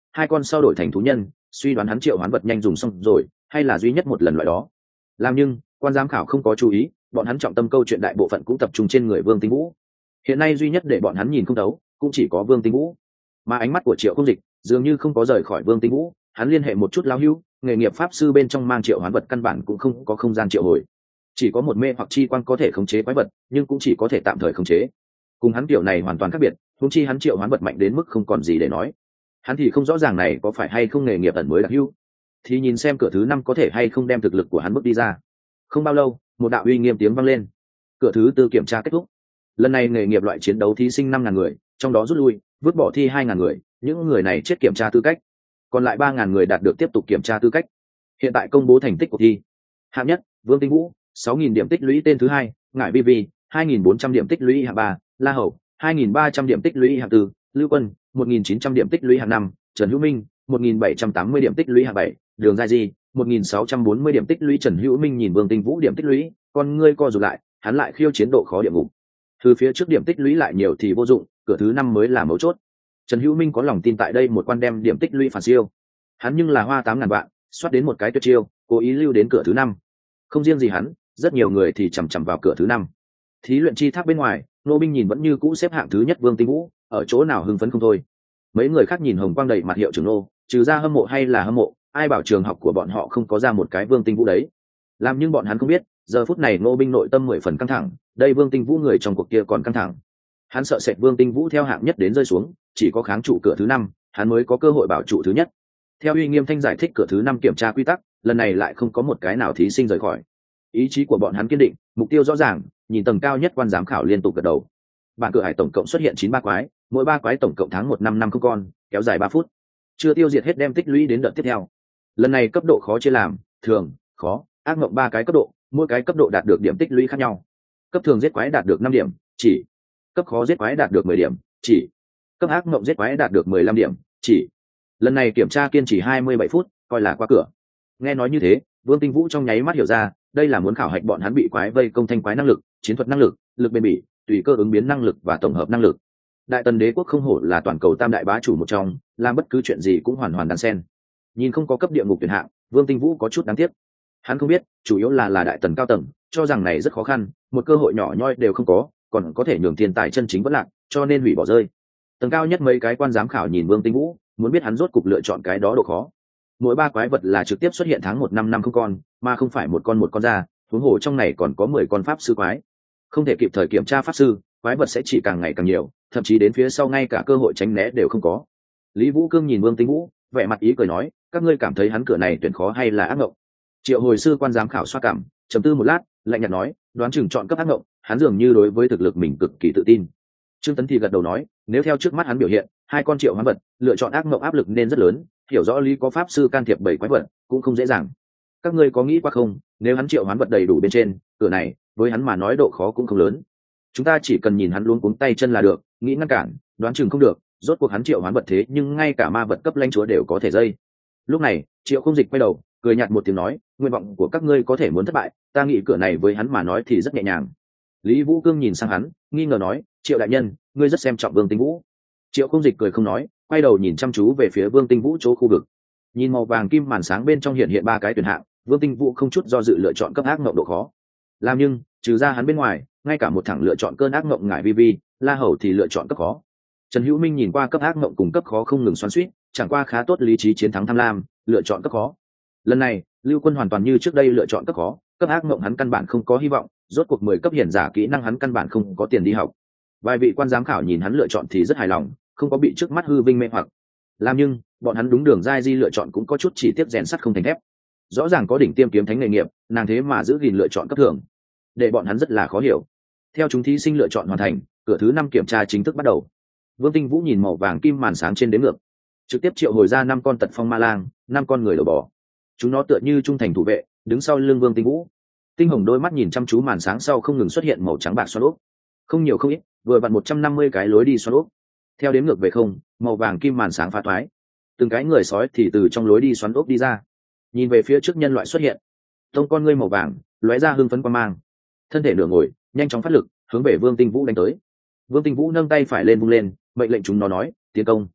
hai con sau đổi thành thú nhân, suy đoán hắn triệu hoán vật nhanh dùng xong rồi hay là duy nhất một lần loại đó. Làm nhưng quan giám khảo không có chú ý, bọn hắn trọng tâm câu chuyện đại bộ phận cũng tập trung trên người Vương Tinh Vũ. Hiện nay duy nhất để bọn hắn nhìn không thấu cũng chỉ có Vương Tinh Vũ, mà ánh mắt của Triệu Không Dịch dường như không có rời khỏi Vương Tinh Vũ. Hắn liên hệ một chút lão hữu, nghề nghiệp pháp sư bên trong mang triệu hoán vật căn bản cũng không có không gian triệu hồi, chỉ có một mê hoặc chi quang có thể khống chế quái vật, nhưng cũng chỉ có thể tạm thời khống chế. Cùng hắn kiểu này hoàn toàn khác biệt, huống chi hắn triệu hoán vật mạnh đến mức không còn gì để nói. Hắn thì không rõ ràng này có phải hay không nghề nghiệp ẩn mới đặc hữu, thì nhìn xem cửa thứ năm có thể hay không đem thực lực của hắn bước đi ra. Không bao lâu, một đạo uy nghiêm tiếng vang lên. Cửa thứ tư kiểm tra kết thúc. Lần này nghề nghiệp loại chiến đấu thí sinh năm ngàn người, trong đó rút lui, vứt bỏ thi hai ngàn người, những người này chết kiểm tra tư cách. Còn lại ba ngàn người đạt được tiếp tục kiểm tra tư cách. Hiện tại công bố thành tích của thi. Hạng nhất, Vương Tinh Vũ, sáu nghìn điểm tích lũy tên thứ hai, Ngải Vi Vi, hai nghìn bốn trăm điểm tích lũy hạng ba, La Hậu, hai nghìn ba trăm điểm tích lũy hạng tư, Lưu Quân, một nghìn chín trăm điểm tích lũy hạng năm, Trần Hữu Minh, một nghìn bảy trăm tám mươi điểm tích lũy hạng bảy, Đường Giai Di, một nghìn sáu trăm bốn mươi điểm tích lũy. Trần Hữu Minh nhìn Vương Tinh Vũ điểm tích lũy, con ngươi co rụt lại, hắn lại khiêu chiến độ khó địa ngục. Từ phía trước điểm tích lũy lại nhiều thì vô dụng, cửa thứ năm mới là mấu chốt. Trần Hữu Minh có lòng tin tại đây một quan đem điểm tích lũy phản siêu. Hắn nhưng là hoa tám ngàn vạn, soát đến một cái tuyệt chiêu, cố ý lưu đến cửa thứ năm. Không riêng gì hắn, rất nhiều người thì chằm chằm vào cửa thứ năm. Thí luyện chi tháp bên ngoài, Nô Binh nhìn vẫn như cũ xếp hạng thứ nhất Vương Tinh Vũ, ở chỗ nào hưng phấn không thôi. Mấy người khác nhìn hồng quang đầy mặt hiệu trưởng nô, trừ ra hâm mộ hay là hâm mộ, ai bảo trường học của bọn họ không có ra một cái Vương Tinh Vũ đấy. Làm nhưng bọn hắn không biết, giờ phút này Nô Binh nội tâm mười phần căng thẳng, đây Vương Tinh Vũ người trong cuộc kia còn căng thẳng. Hắn sợ sệt Vương Tinh Vũ theo hạng nhất đến rơi xuống, chỉ có kháng trụ cửa thứ năm, hắn mới có cơ hội bảo trụ thứ nhất. Theo uy nghiêm thanh giải thích cửa thứ năm kiểm tra quy tắc, lần này lại không có một cái nào thí sinh rời khỏi. Ý chí của bọn hắn kiên định, mục tiêu rõ ràng, nhìn tầng cao nhất quan giám khảo liên tục gật đầu. Bản cửa hải tổng cộng xuất hiện chín ba quái, mỗi ba quái tổng cộng tháng một năm năm không con, kéo dài ba phút. Chưa tiêu diệt hết đem tích lũy đến đợt tiếp theo. Lần này cấp độ khó chia làm thường, khó, ác mộng ba cái cấp độ, mỗi cái cấp độ đạt được điểm tích lũy khác nhau. Cấp thường giết quái đạt được năm điểm, chỉ. Cấp khó giết quái đạt được mười điểm, chỉ. Cấp ác mộng giết quái đạt được mười lăm điểm, chỉ. Lần này kiểm tra kiên trì hai mươi bảy phút, coi là qua cửa. Nghe nói như thế, Vương Tinh Vũ trong nháy mắt hiểu ra, đây là muốn khảo hạch bọn hắn bị quái vây công thanh quái năng lực, chiến thuật năng lực, lực bền bỉ, tùy cơ ứng biến năng lực và tổng hợp năng lực. Đại Tần Đế quốc không hổ là toàn cầu tam đại bá chủ một trong, làm bất cứ chuyện gì cũng hoàn hoàn đan sen. Nhìn không có cấp địa ngục tuyển hạng, Vương Tinh Vũ có chút đáng tiếc. Hắn không biết, chủ yếu là là Đại Tần cao tầng, cho rằng này rất khó khăn, một cơ hội nhỏ nhoi đều không có, còn có thể nhường tiền tài chân chính vẫn lạc, cho nên hủy bỏ rơi. Tầng cao nhất mấy cái quan giám khảo nhìn Vương Tinh Vũ, muốn biết hắn rốt cục lựa chọn cái đó độ khó. Mỗi ba quái vật là trực tiếp xuất hiện tháng một năm năm không con, mà không phải một con một con ra, huống hồ trong này còn có mười con pháp sư quái. Không thể kịp thời kiểm tra pháp sư, quái vật sẽ chỉ càng ngày càng nhiều, thậm chí đến phía sau ngay cả cơ hội tránh né đều không có. Lý Vũ Cương nhìn Vương Tinh Vũ, vẻ mặt ý cười nói, các ngươi cảm thấy hắn cửa này tuyển khó hay là ác ngộng? Triệu hồi sư quan giám khảo xoa cảm, trầm tư một lát, lạnh nhạt nói, đoán chừng chọn cấp ác ngộng, hắn dường như đối với thực lực mình cực kỳ tự tin. Trương Tấn thì gật đầu nói, nếu theo trước mắt hắn biểu hiện, hai con triệu hoán vật, lựa chọn ác ngộng áp lực nên rất lớn, hiểu rõ lý có pháp sư can thiệp bảy quái vật cũng không dễ dàng. Các ngươi có nghĩ qua không, nếu hắn triệu hoán vật đầy đủ bên trên cửa này, với hắn mà nói độ khó cũng không lớn. Chúng ta chỉ cần nhìn hắn luống cuống tay chân là được, nghĩ ngăn cản, đoán chừng không được, rốt cuộc hắn triệu hoán vật thế nhưng ngay cả ma vật cấp lãnh chúa đều có thể dây. Lúc này, Triệu Không Dịch quay đầu, cười nhạt một tiếng nói, nguyện vọng của các ngươi có thể muốn thất bại, ta nghĩ cửa này với hắn mà nói thì rất nhẹ nhàng. Lý Vũ Cương nhìn sang hắn, nghi ngờ nói, Triệu đại nhân, ngươi rất xem trọng Vương Tinh Vũ. Triệu Không Dịch cười không nói, quay đầu nhìn chăm chú về phía Vương Tinh Vũ chỗ khu vực. Nhìn màu vàng kim màn sáng bên trong hiện hiện ba cái tuyển hạng, Vương Tinh Vũ không chút do dự lựa chọn cấp ác ngộng độ khó. Làm nhưng, trừ ra hắn bên ngoài, ngay cả một thẳng lựa chọn cơn ác ngộng Ngải Vi Vi, La Hầu thì lựa chọn cấp khó. Trần Hữu Minh nhìn qua cấp ác ngộng cùng cấp khó không ngừng xoắn xuýt, chẳng qua khá tốt lý trí chiến thắng tham lam, lựa chọn cấp khó. Lần này, Lưu Quân hoàn toàn như trước đây lựa chọn cấp khó, cấp ác ngộng hắn căn bản không có hy vọng, rốt cuộc mười cấp hiển giả kỹ năng hắn căn bản không có tiền đi học. Vài vị quan giám khảo nhìn hắn lựa chọn thì rất hài lòng, không có bị trước mắt hư vinh mê hoặc. Làm nhưng, bọn hắn đúng đường giai di lựa chọn cũng có chút chỉ tiếp rèn sắt không thành thép. Rõ ràng có đỉnh tiêm kiếm thánh nghề nghiệp, nàng thế mà giữ gìn lựa chọn cấp thường, để bọn hắn rất là khó hiểu. Theo chúng thí sinh lựa chọn hoàn thành, cửa thứ năm kiểm tra chính thức bắt đầu. Vương Tinh Vũ nhìn màu vàng kim màn sáng trên đếm ngược, trực tiếp triệu hồi ra năm con tật phong ma lang, năm con người đầu bò. Chúng nó tựa như trung thành thủ vệ, đứng sau lưng Vương Tinh Vũ. Tinh hồng đôi mắt nhìn chăm chú màn sáng sau không ngừng xuất hiện màu trắng bạc xoắn ốc. Không nhiều không ít, vừa vặn một trăm năm mươi cái lối đi xoắn ốc. Theo đếm ngược về không, màu vàng kim màn sáng phá thoái. Từng cái người sói thì từ trong lối đi xoắn ốc đi ra. Nhìn về phía trước nhân loại xuất hiện. Tông con ngươi màu vàng, lóe ra hưng phấn quang mang. Thân thể nửa ngồi, nhanh chóng phát lực, hướng về Vương Tinh Vũ đánh tới. Vương Tinh Vũ nâng tay phải lên vung lên, mệnh lệnh chúng nó nói, tiến công.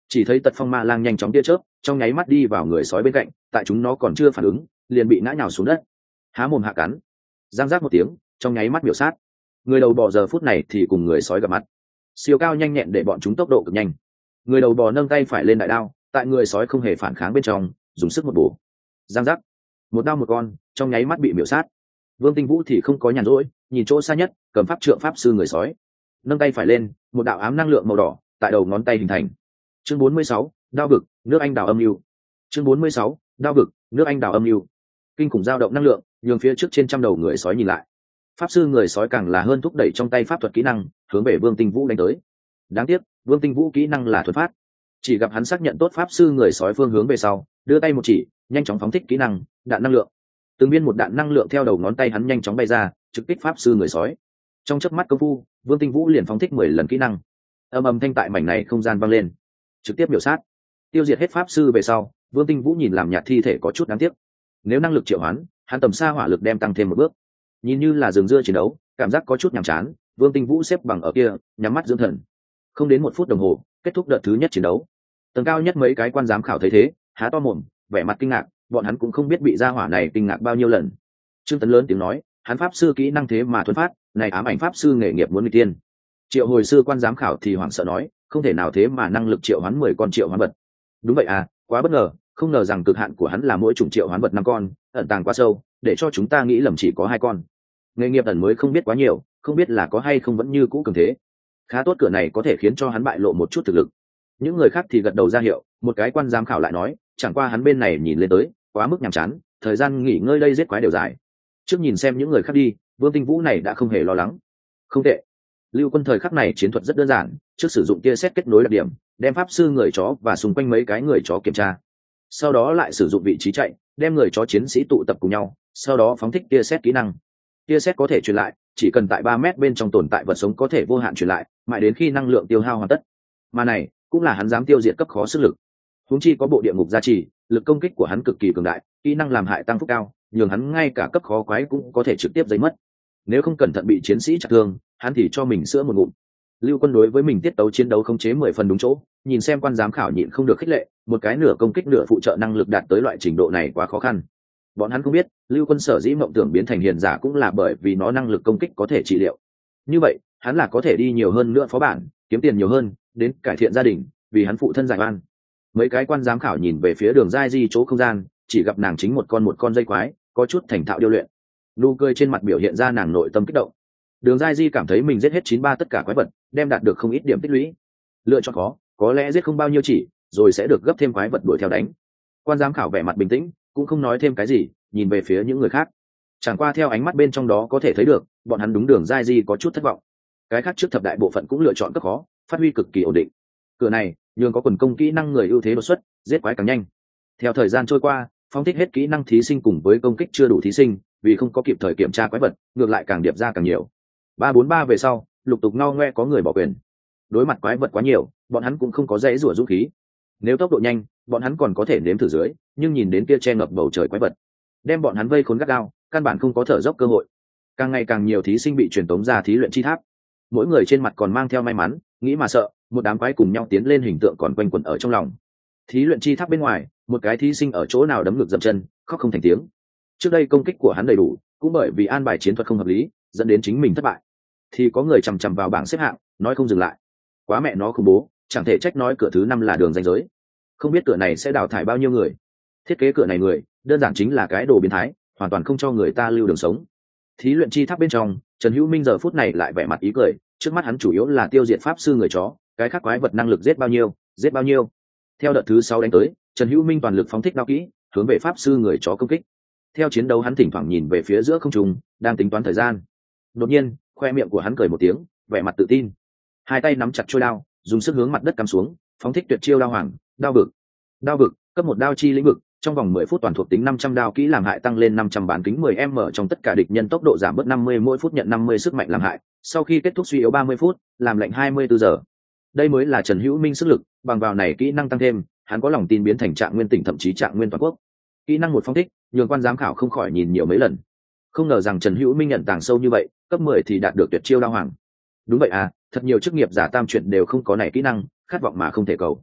Chỉ thấy tật phong ma lang nhanh chóng tia chớp trong nháy mắt đi vào người sói bên cạnh, tại chúng nó còn chưa phản ứng liền bị ngã nhào xuống đất, há mồm hạ cắn, giang giác một tiếng, trong nháy mắt biểu sát. Người đầu bò giờ phút này thì cùng người sói gặp mặt, siêu cao nhanh nhẹn để bọn chúng tốc độ cực nhanh. Người đầu bò nâng tay phải lên đại đao, tại người sói không hề phản kháng bên trong dùng sức một bổ, giang giác, một đao một con, trong nháy mắt bị miểu sát. Vương Tinh Vũ thì không có nhàn rỗi, nhìn chỗ xa nhất, cầm pháp trượng pháp sư người sói, nâng tay phải lên, một đạo ám năng lượng màu đỏ tại đầu ngón tay hình thành. Chương bốn mươi sáu, đao vực, nước Anh đào âm lưu. Chương bốn mươi sáu, đao vực, nước Anh đào âm lưu. Kinh khủng dao động năng lượng, nhường phía trước trên trăm đầu người sói nhìn lại. Pháp sư người sói càng là hơn thúc đẩy trong tay pháp thuật kỹ năng, hướng về Vương Tinh Vũ đánh tới. Đáng tiếc, Vương Tinh Vũ kỹ năng là thuật phát. Chỉ gặp hắn xác nhận tốt pháp sư người sói phương hướng về sau, đưa tay một chỉ, nhanh chóng phóng thích kỹ năng, đạn năng lượng. Từng viên một đạn năng lượng theo đầu ngón tay hắn nhanh chóng bay ra, trực kích pháp sư người sói. Trong chớp mắt công phu, Vương Tinh Vũ liền phóng thích mười lần kỹ năng. Âm ầm thanh tại mảnh này không gian vang lên, trực tiếp biểu sát, tiêu diệt hết pháp sư về sau. Vương Tinh Vũ nhìn làm nhạt thi thể có chút đáng tiếc. Nếu năng lực triệu hoán, hắn tầm xa hỏa lực đem tăng thêm một bước. Nhìn như là rừng dưa chiến đấu, cảm giác có chút nhàm chán. Vương Tinh Vũ xếp bằng ở kia, nhắm mắt dưỡng thần. Không đến một phút đồng hồ, kết thúc đợt thứ nhất chiến đấu. Tầng cao nhất mấy cái quan giám khảo thấy thế, há to mồm, vẻ mặt kinh ngạc. Bọn hắn cũng không biết bị gia hỏa này kinh ngạc bao nhiêu lần. Trương Tấn lớn tiếng nói, hắn pháp sư kỹ năng thế mà thuần phát, này ám ảnh pháp sư nghề nghiệp muốn nguy tiên. Triệu hồi sư quan giám khảo thì hoảng sợ nói, không thể nào thế mà năng lực triệu hoán mười con triệu hoán vật. Đúng vậy à, quá bất ngờ, không ngờ rằng cực hạn của hắn là mỗi chủng triệu hoán vật năm con, ẩn tàng quá sâu, để cho chúng ta nghĩ lầm chỉ có hai con. Nghề nghiệp ẩn mới không biết quá nhiều, không biết là có hay không vẫn như cũ cường thế. Khá tốt, cửa này có thể khiến cho hắn bại lộ một chút thực lực. Những người khác thì gật đầu ra hiệu. Một cái quan giám khảo lại nói, chẳng qua hắn bên này nhìn lên tới quá mức nhàm chán, thời gian nghỉ ngơi đây giết quái đều dài. Trước nhìn xem những người khác đi. Vương Tinh Vũ này đã không hề lo lắng. Không tệ. Lưu Quân thời khắc này chiến thuật rất đơn giản, trước sử dụng tia sét kết nối đặc điểm, đem pháp sư người chó và xung quanh mấy cái người chó kiểm tra, sau đó lại sử dụng vị trí chạy, đem người chó chiến sĩ tụ tập cùng nhau, sau đó phóng thích tia sét kỹ năng. Tia sét có thể truyền lại, chỉ cần tại ba mét bên trong tồn tại vật sống có thể vô hạn truyền lại, mãi đến khi năng lượng tiêu hao hoàn tất. Mà này cũng là hắn dám tiêu diệt cấp khó sức lực. Huống chi có bộ địa ngục gia trì, lực công kích của hắn cực kỳ cường đại, kỹ năng làm hại tăng phúc cao, nhường hắn ngay cả cấp khó quái cũng có thể trực tiếp giấy mất. Nếu không cẩn thận bị chiến sĩ chặt thương, hắn thì cho mình sữa một ngụm. Lưu Quân đối với mình tiết tấu chiến đấu khống chế mười phần đúng chỗ, nhìn xem quan giám khảo nhịn không được khích lệ, một cái nửa công kích nửa phụ trợ năng lực đạt tới loại trình độ này quá khó khăn. Bọn hắn không biết, Lưu Quân sở dĩ mộng tưởng biến thành hiền giả cũng là bởi vì nó năng lực công kích có thể trị liệu. Như vậy, hắn là có thể đi nhiều hơn nữa phó bản, kiếm tiền nhiều hơn, đến cải thiện gia đình, vì hắn phụ thân giải oan. Mấy cái quan giám khảo nhìn về phía Đường Giai Di chỗ không gian, chỉ gặp nàng chính một con một con dây quái, có chút thành thạo điêu luyện. Nụ cười trên mặt biểu hiện ra nàng nội tâm kích động. Đường Giai Di cảm thấy mình giết hết chín ba tất cả quái vật, đem đạt được không ít điểm tích lũy. Lựa chọn khó, có lẽ giết không bao nhiêu chỉ, rồi sẽ được gấp thêm quái vật đuổi theo đánh. Quan giám khảo vẻ mặt bình tĩnh, cũng không nói thêm cái gì, nhìn về phía những người khác. Chẳng qua theo ánh mắt bên trong đó có thể thấy được, bọn hắn đúng Đường Giai Di có chút thất vọng. Cái khác trước thập đại bộ phận cũng lựa chọn cấp khó, phát huy cực kỳ ổn định. Cửa này, nhường có quần công kỹ năng người ưu thế đột xuất, giết quái càng nhanh. Theo thời gian trôi qua, phóng thích hết kỹ năng thí sinh cùng với công kích chưa đủ thí sinh, vì không có kịp thời kiểm tra quái vật, ngược lại càng điệp ra càng nhiều. Ba bốn ba về sau, lục tục ngao ngoe có người bỏ quyền. Đối mặt quái vật quá nhiều, bọn hắn cũng không có dễ rủa dũng khí. Nếu tốc độ nhanh, bọn hắn còn có thể nếm thử dưới, nhưng nhìn đến kia che ngập bầu trời quái vật, đem bọn hắn vây khốn gắt gao, căn bản không có thở dốc cơ hội. Càng ngày càng nhiều thí sinh bị truyền tống ra thí luyện chi tháp. Mỗi người trên mặt còn mang theo may mắn, nghĩ mà sợ, một đám quái cùng nhau tiến lên hình tượng còn quanh quẩn ở trong lòng. Thí luyện chi tháp bên ngoài, một cái thí sinh ở chỗ nào đấm ngực dậm chân, khóc không thành tiếng. Trước đây công kích của hắn đầy đủ, cũng bởi vì an bài chiến thuật không hợp lý, dẫn đến chính mình thất bại. Thì có người chằm chằm vào bảng xếp hạng, nói không dừng lại. Quá mẹ nó khủng bố, chẳng thể trách nói cửa thứ năm là đường ranh giới. Không biết cửa này sẽ đào thải bao nhiêu người. Thiết kế cửa này người, đơn giản chính là cái đồ biến thái, hoàn toàn không cho người ta lưu đường sống. Thí luyện chi tháp bên trong, Trần Hữu Minh giờ phút này lại vẻ mặt ý cười, trước mắt hắn chủ yếu là tiêu diệt pháp sư người chó, cái khác quái vật năng lực giết bao nhiêu, giết bao nhiêu. Theo đợt thứ sáu đánh tới, Trần Hữu Minh toàn lực phóng thích đao kỹ, hướng về pháp sư người chó công kích. Theo chiến đấu hắn thỉnh thoảng nhìn về phía giữa không trung, đang tính toán thời gian. Đột nhiên, khoe miệng của hắn cười một tiếng, vẻ mặt tự tin. Hai tay nắm chặt chuôi đao, dùng sức hướng mặt đất cắm xuống, phóng thích tuyệt chiêu đao hoàng, đao vực. Đao vực, cấp một đao chi lĩnh vực, trong vòng mười phút toàn thuộc tính năm trăm đao kỹ làm hại tăng lên năm trăm bán kính mười m trong tất cả địch nhân, tốc độ giảm bớt năm mươi, mỗi phút nhận năm mươi sức mạnh làm hại, sau khi kết thúc suy yếu ba mươi phút, làm lệnh hai mươi bốn giờ. Đây mới là Trần Hữu Minh sức lực, bằng vào này kỹ năng tăng thêm, hắn có lòng tin biến thành trạng nguyên tỉnh, thậm chí trạng nguyên toàn quốc. Kỹ năng một phong thích, nhường quan giám khảo không khỏi nhìn nhiều mấy lần. Không ngờ rằng Trần Hữu Minh nhận tàng sâu như vậy, cấp mười thì đạt được tuyệt chiêu đao hoàng. Đúng vậy à, thật nhiều chức nghiệp giả tam chuyển đều không có này kỹ năng, khát vọng mà không thể cầu.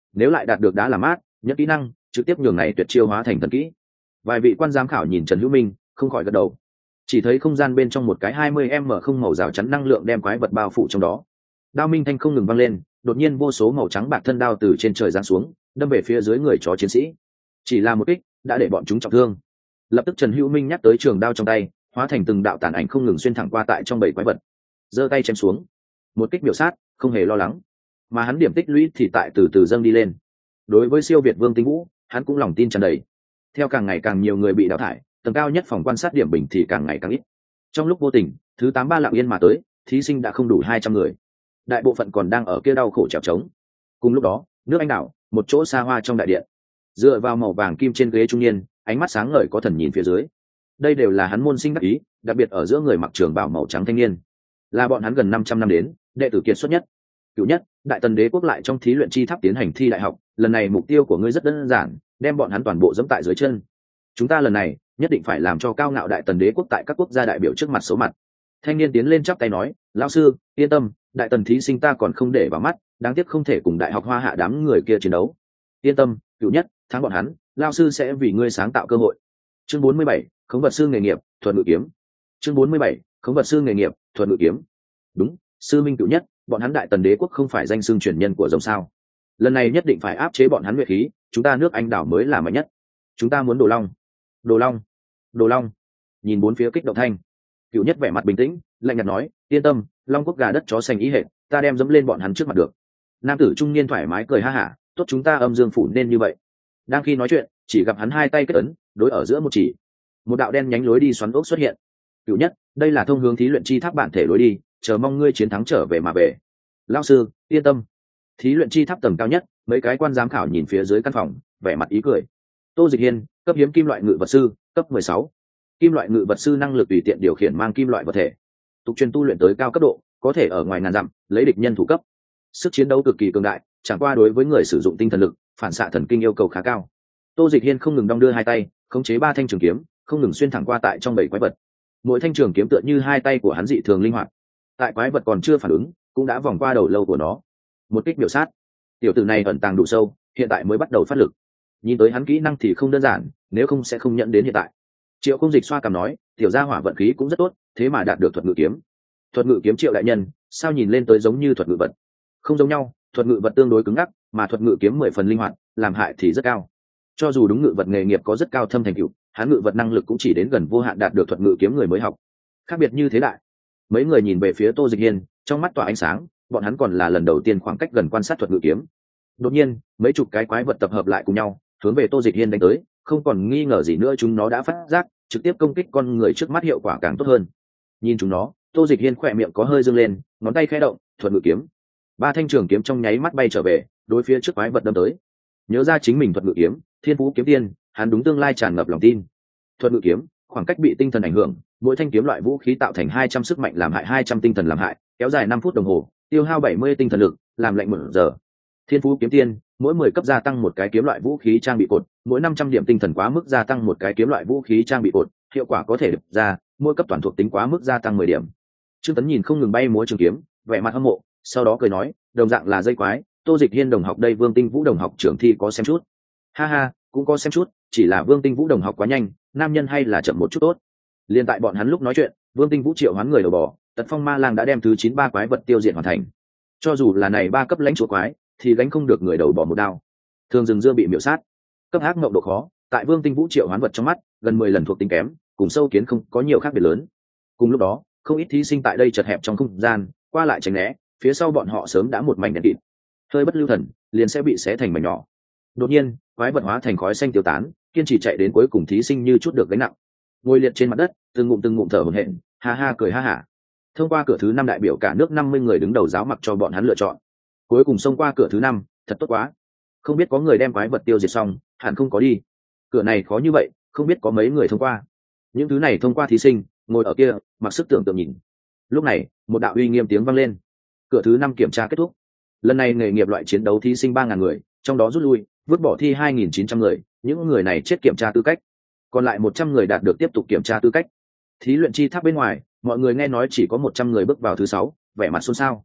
nếu lại đạt được đá làm mát nhất kỹ năng trực tiếp nhường này tuyệt chiêu hóa thành thần kỹ. Vài vị quan giám khảo nhìn Trần Hữu Minh không khỏi gật đầu. Chỉ thấy không gian bên trong một cái hai mươi m không màu rào chắn năng lượng đem quái vật bao phủ trong đó. Đao minh thanh không ngừng vang lên, đột nhiên vô số màu trắng bạc thân đao từ trên trời giáng xuống, đâm về phía dưới người chó chiến sĩ. Chỉ là một kích đã để bọn chúng trọng thương. Lập tức Trần Hữu Minh nhắc tới trường đao trong tay, hóa thành từng đạo tàn ảnh không ngừng xuyên thẳng qua tại trong bầy quái vật. Giơ tay chém xuống, một kích biểu sát, không hề lo lắng, mà hắn điểm tích lũy thì tại từ từ dâng đi lên. Đối với siêu việt Vương Tinh Vũ, hắn cũng lòng tin tràn đầy. Theo càng ngày càng nhiều người bị đào thải, tầng cao nhất phòng quan sát điểm bình thì càng ngày càng ít. Trong lúc vô tình, thứ tám ba lặng yên mà tới, thí sinh đã không đủ hai trăm người. Đại bộ phận còn đang ở kia đau khổ trèo trống. Cùng lúc đó, nước Anh đảo, một chỗ xa hoa trong đại điện, dựa vào màu vàng kim trên ghế trung niên, ánh mắt sáng ngời có thần nhìn phía dưới. Đây đều là hắn môn sinh đắc ý, đặc biệt ở giữa người mặc trường bào màu trắng thanh niên, là bọn hắn gần năm trăm năm đến đệ tử kiệt xuất nhất. Cửu nhất, Đại Tần Đế quốc lại trong thí luyện chi tháp tiến hành thi đại học, lần này mục tiêu của ngươi rất đơn giản, đem bọn hắn toàn bộ dẫm tại dưới chân. Chúng ta lần này nhất định phải làm cho cao ngạo Đại Tần Đế quốc tại các quốc gia đại biểu trước mặt xấu mặt. Thanh niên tiến lên chắp tay nói, lão sư yên tâm, Đại Tần thí sinh ta còn không để vào mắt, đáng tiếc không thể cùng Đại học Hoa Hạ đám người kia chiến đấu. Yên tâm, Cửu nhất, thắng bọn hắn, lão sư sẽ vì ngươi sáng tạo cơ hội. Chương bốn mươi bảy, khống vật sư nghề nghiệp, thuật ngự kiếm. Chương bốn mươi bảy, khống vật sư nghề nghiệp, thuật ngự kiếm. Đúng, sư minh Cửu nhất, bọn hắn Đại Tần Đế quốc không phải danh xưng truyền nhân của rồng sao? Lần này nhất định phải áp chế bọn hắn nhuệ khí, chúng ta nước Anh đảo mới là mạnh nhất. Chúng ta muốn Đồ Long, Đồ Long, Đồ Long. Nhìn bốn phía kích động thanh, Cửu nhất vẻ mặt bình tĩnh, lạnh nhạt nói, yên tâm, Long quốc gà đất chó xanh ý hệ, ta đem dẫm lên bọn hắn trước mặt được. Nam tử trung niên thoải mái cười ha hả, tốt, chúng ta âm dương phủ nên như vậy. Đang khi nói chuyện, chỉ gặp hắn hai tay kết ấn, đối ở giữa một chỉ, một đạo đen nhánh lối đi xoắn ốc xuất hiện. Cửu nhất, đây là thông hướng thí luyện chi tháp bản thể lối đi, chờ mong ngươi chiến thắng trở về mà về. Lão sư yên tâm. Thí luyện chi tháp tầng cao nhất, mấy cái quan giám khảo nhìn phía dưới căn phòng, vẻ mặt ý cười. Tô Dịch Hiên, cấp hiếm kim loại ngự vật sư, cấp mười sáu. Kim loại ngự vật sư năng lực tùy tiện điều khiển mang kim loại vật thể, tục truyền tu luyện tới cao cấp độ, có thể ở ngoài ngàn dặm lấy địch nhân thủ cấp, sức chiến đấu cực kỳ cường đại, chẳng qua đối với người sử dụng tinh thần lực, phản xạ thần kinh yêu cầu khá cao. Tô Dịch Hiên không ngừng đong đưa hai tay, khống chế ba thanh trường kiếm, không ngừng xuyên thẳng qua tại trong bầy quái vật. Mỗi thanh trường kiếm tựa như hai tay của hắn dị thường linh hoạt, tại quái vật còn chưa phản ứng, cũng đã vòng qua đầu lâu của nó, một kích biểu sát. Tiểu tử này ẩn tàng đủ sâu, hiện tại mới bắt đầu phát lực. Nhìn tới hắn kỹ năng thì không đơn giản, nếu không sẽ không nhận đến hiện tại. Triệu Không Dịch xoa cằm nói, tiểu gia hỏa vận khí cũng rất tốt, thế mà đạt được thuật ngự kiếm. Thuật ngự kiếm Triệu đại nhân, sao nhìn lên tới giống như thuật ngự vật? Không giống nhau, thuật ngự vật tương đối cứng ngắc, mà thuật ngự kiếm mười phần linh hoạt, làm hại thì rất cao. Cho dù đúng ngự vật nghề nghiệp có rất cao thâm thành tựu, hắn ngự vật năng lực cũng chỉ đến gần vô hạn đạt được thuật ngự kiếm người mới học. Khác biệt như thế đại. Mấy người nhìn về phía Tô Dịch Hiên, trong mắt tỏa ánh sáng, bọn hắn còn là lần đầu tiên khoảng cách gần quan sát thuật ngự kiếm. Đột nhiên, mấy chục cái quái vật tập hợp lại cùng nhau, hướng về Tô Dịch Hiên đánh tới, không còn nghi ngờ gì nữa chúng nó đã phát giác, trực tiếp công kích con người trước mắt hiệu quả càng tốt hơn. Nhìn chúng nó, Tô Dịch Hiên khỏe miệng có hơi dương lên, ngón tay khẽ động, thuật ngự kiếm. Ba thanh trường kiếm trong nháy mắt bay trở về, đối phía trước quái vật đâm tới. Nhớ ra chính mình thuật ngự kiếm, Thiên Phú kiếm tiên, hắn đúng tương lai tràn ngập lòng tin. Thuật ngự kiếm, khoảng cách bị tinh thần ảnh hưởng, mỗi thanh kiếm loại vũ khí tạo thành hai trăm sức mạnh làm hại hai trăm tinh thần làm hại, kéo dài năm phút đồng hồ, tiêu hao bảy mươi tinh thần lực, làm lạnh một giờ. Thiên Phú kiếm tiên, mỗi mười cấp gia tăng một cái kiếm loại vũ khí trang bị cột, mỗi năm trăm điểm tinh thần quá mức gia tăng một cái kiếm loại vũ khí trang bị cột, hiệu quả có thể được ra, mỗi cấp toàn thuộc tính quá mức gia tăng mười điểm. Trương Tấn nhìn không ngừng bay múa trường kiếm, vẻ mặt hâm mộ, sau đó cười nói, đồng dạng là dây quái, Tô Dịch Hiên đồng học đây Vương Tinh Vũ đồng học trưởng thi có xem chút. Ha ha, cũng có xem chút, chỉ là Vương Tinh Vũ đồng học quá nhanh, nam nhân hay là chậm một chút tốt. Liên tại bọn hắn lúc nói chuyện, Vương Tinh Vũ triệu hoán người đầu bò, Tật Phong Ma Lang đã đem thứ chín ba quái vật tiêu diệt hoàn thành. Cho dù là này ba cấp lãnh chúa quái, thì gánh không được người đầu bò một đao. Thường rừng dương bị miểu sát. Cấp ác mộng độ khó, tại Vương Tinh Vũ triệu hoán vật trong mắt, gần mười lần thuộc tính kém, cùng sâu kiến không có nhiều khác biệt lớn. Cùng lúc đó, không ít thí sinh tại đây chật hẹp trong không gian, qua lại tránh né, phía sau bọn họ sớm đã một mảnh đen kịt. Hơi bất lưu thần, liền sẽ bị xé thành mảnh nhỏ. Đột nhiên, quái vật hóa thành khói xanh tiêu tán, kiên trì chạy đến cuối cùng thí sinh như chút được gánh nặng. Ngồi liệt trên mặt đất, từng ngụm từng ngụm thở hổn hển, ha ha cười ha hả. Thông qua cửa thứ năm đại biểu cả nước năm mươi người đứng đầu giáo mặc cho bọn hắn lựa chọn. Cuối cùng xông qua cửa thứ năm, thật tốt quá. Không biết có người đem quái vật tiêu diệt xong, hẳn không có đi. Cửa này khó như vậy, không biết có mấy người thông qua. Những thứ này thông qua thí sinh, ngồi ở kia, mặc sức tưởng tượng nhìn. Lúc này, một đạo uy nghiêm tiếng vang lên. Cửa thứ năm kiểm tra kết thúc. Lần này nghề nghiệp loại chiến đấu thí sinh ba ngàn người, trong đó rút lui, vứt bỏ thi hai nghìn chín trăm người, những người này chết kiểm tra tư cách. Còn lại một trăm người đạt được tiếp tục kiểm tra tư cách. Thí luyện chi tháp bên ngoài, mọi người nghe nói chỉ có một trăm người bước vào thứ sáu, vẻ mặt xôn xao.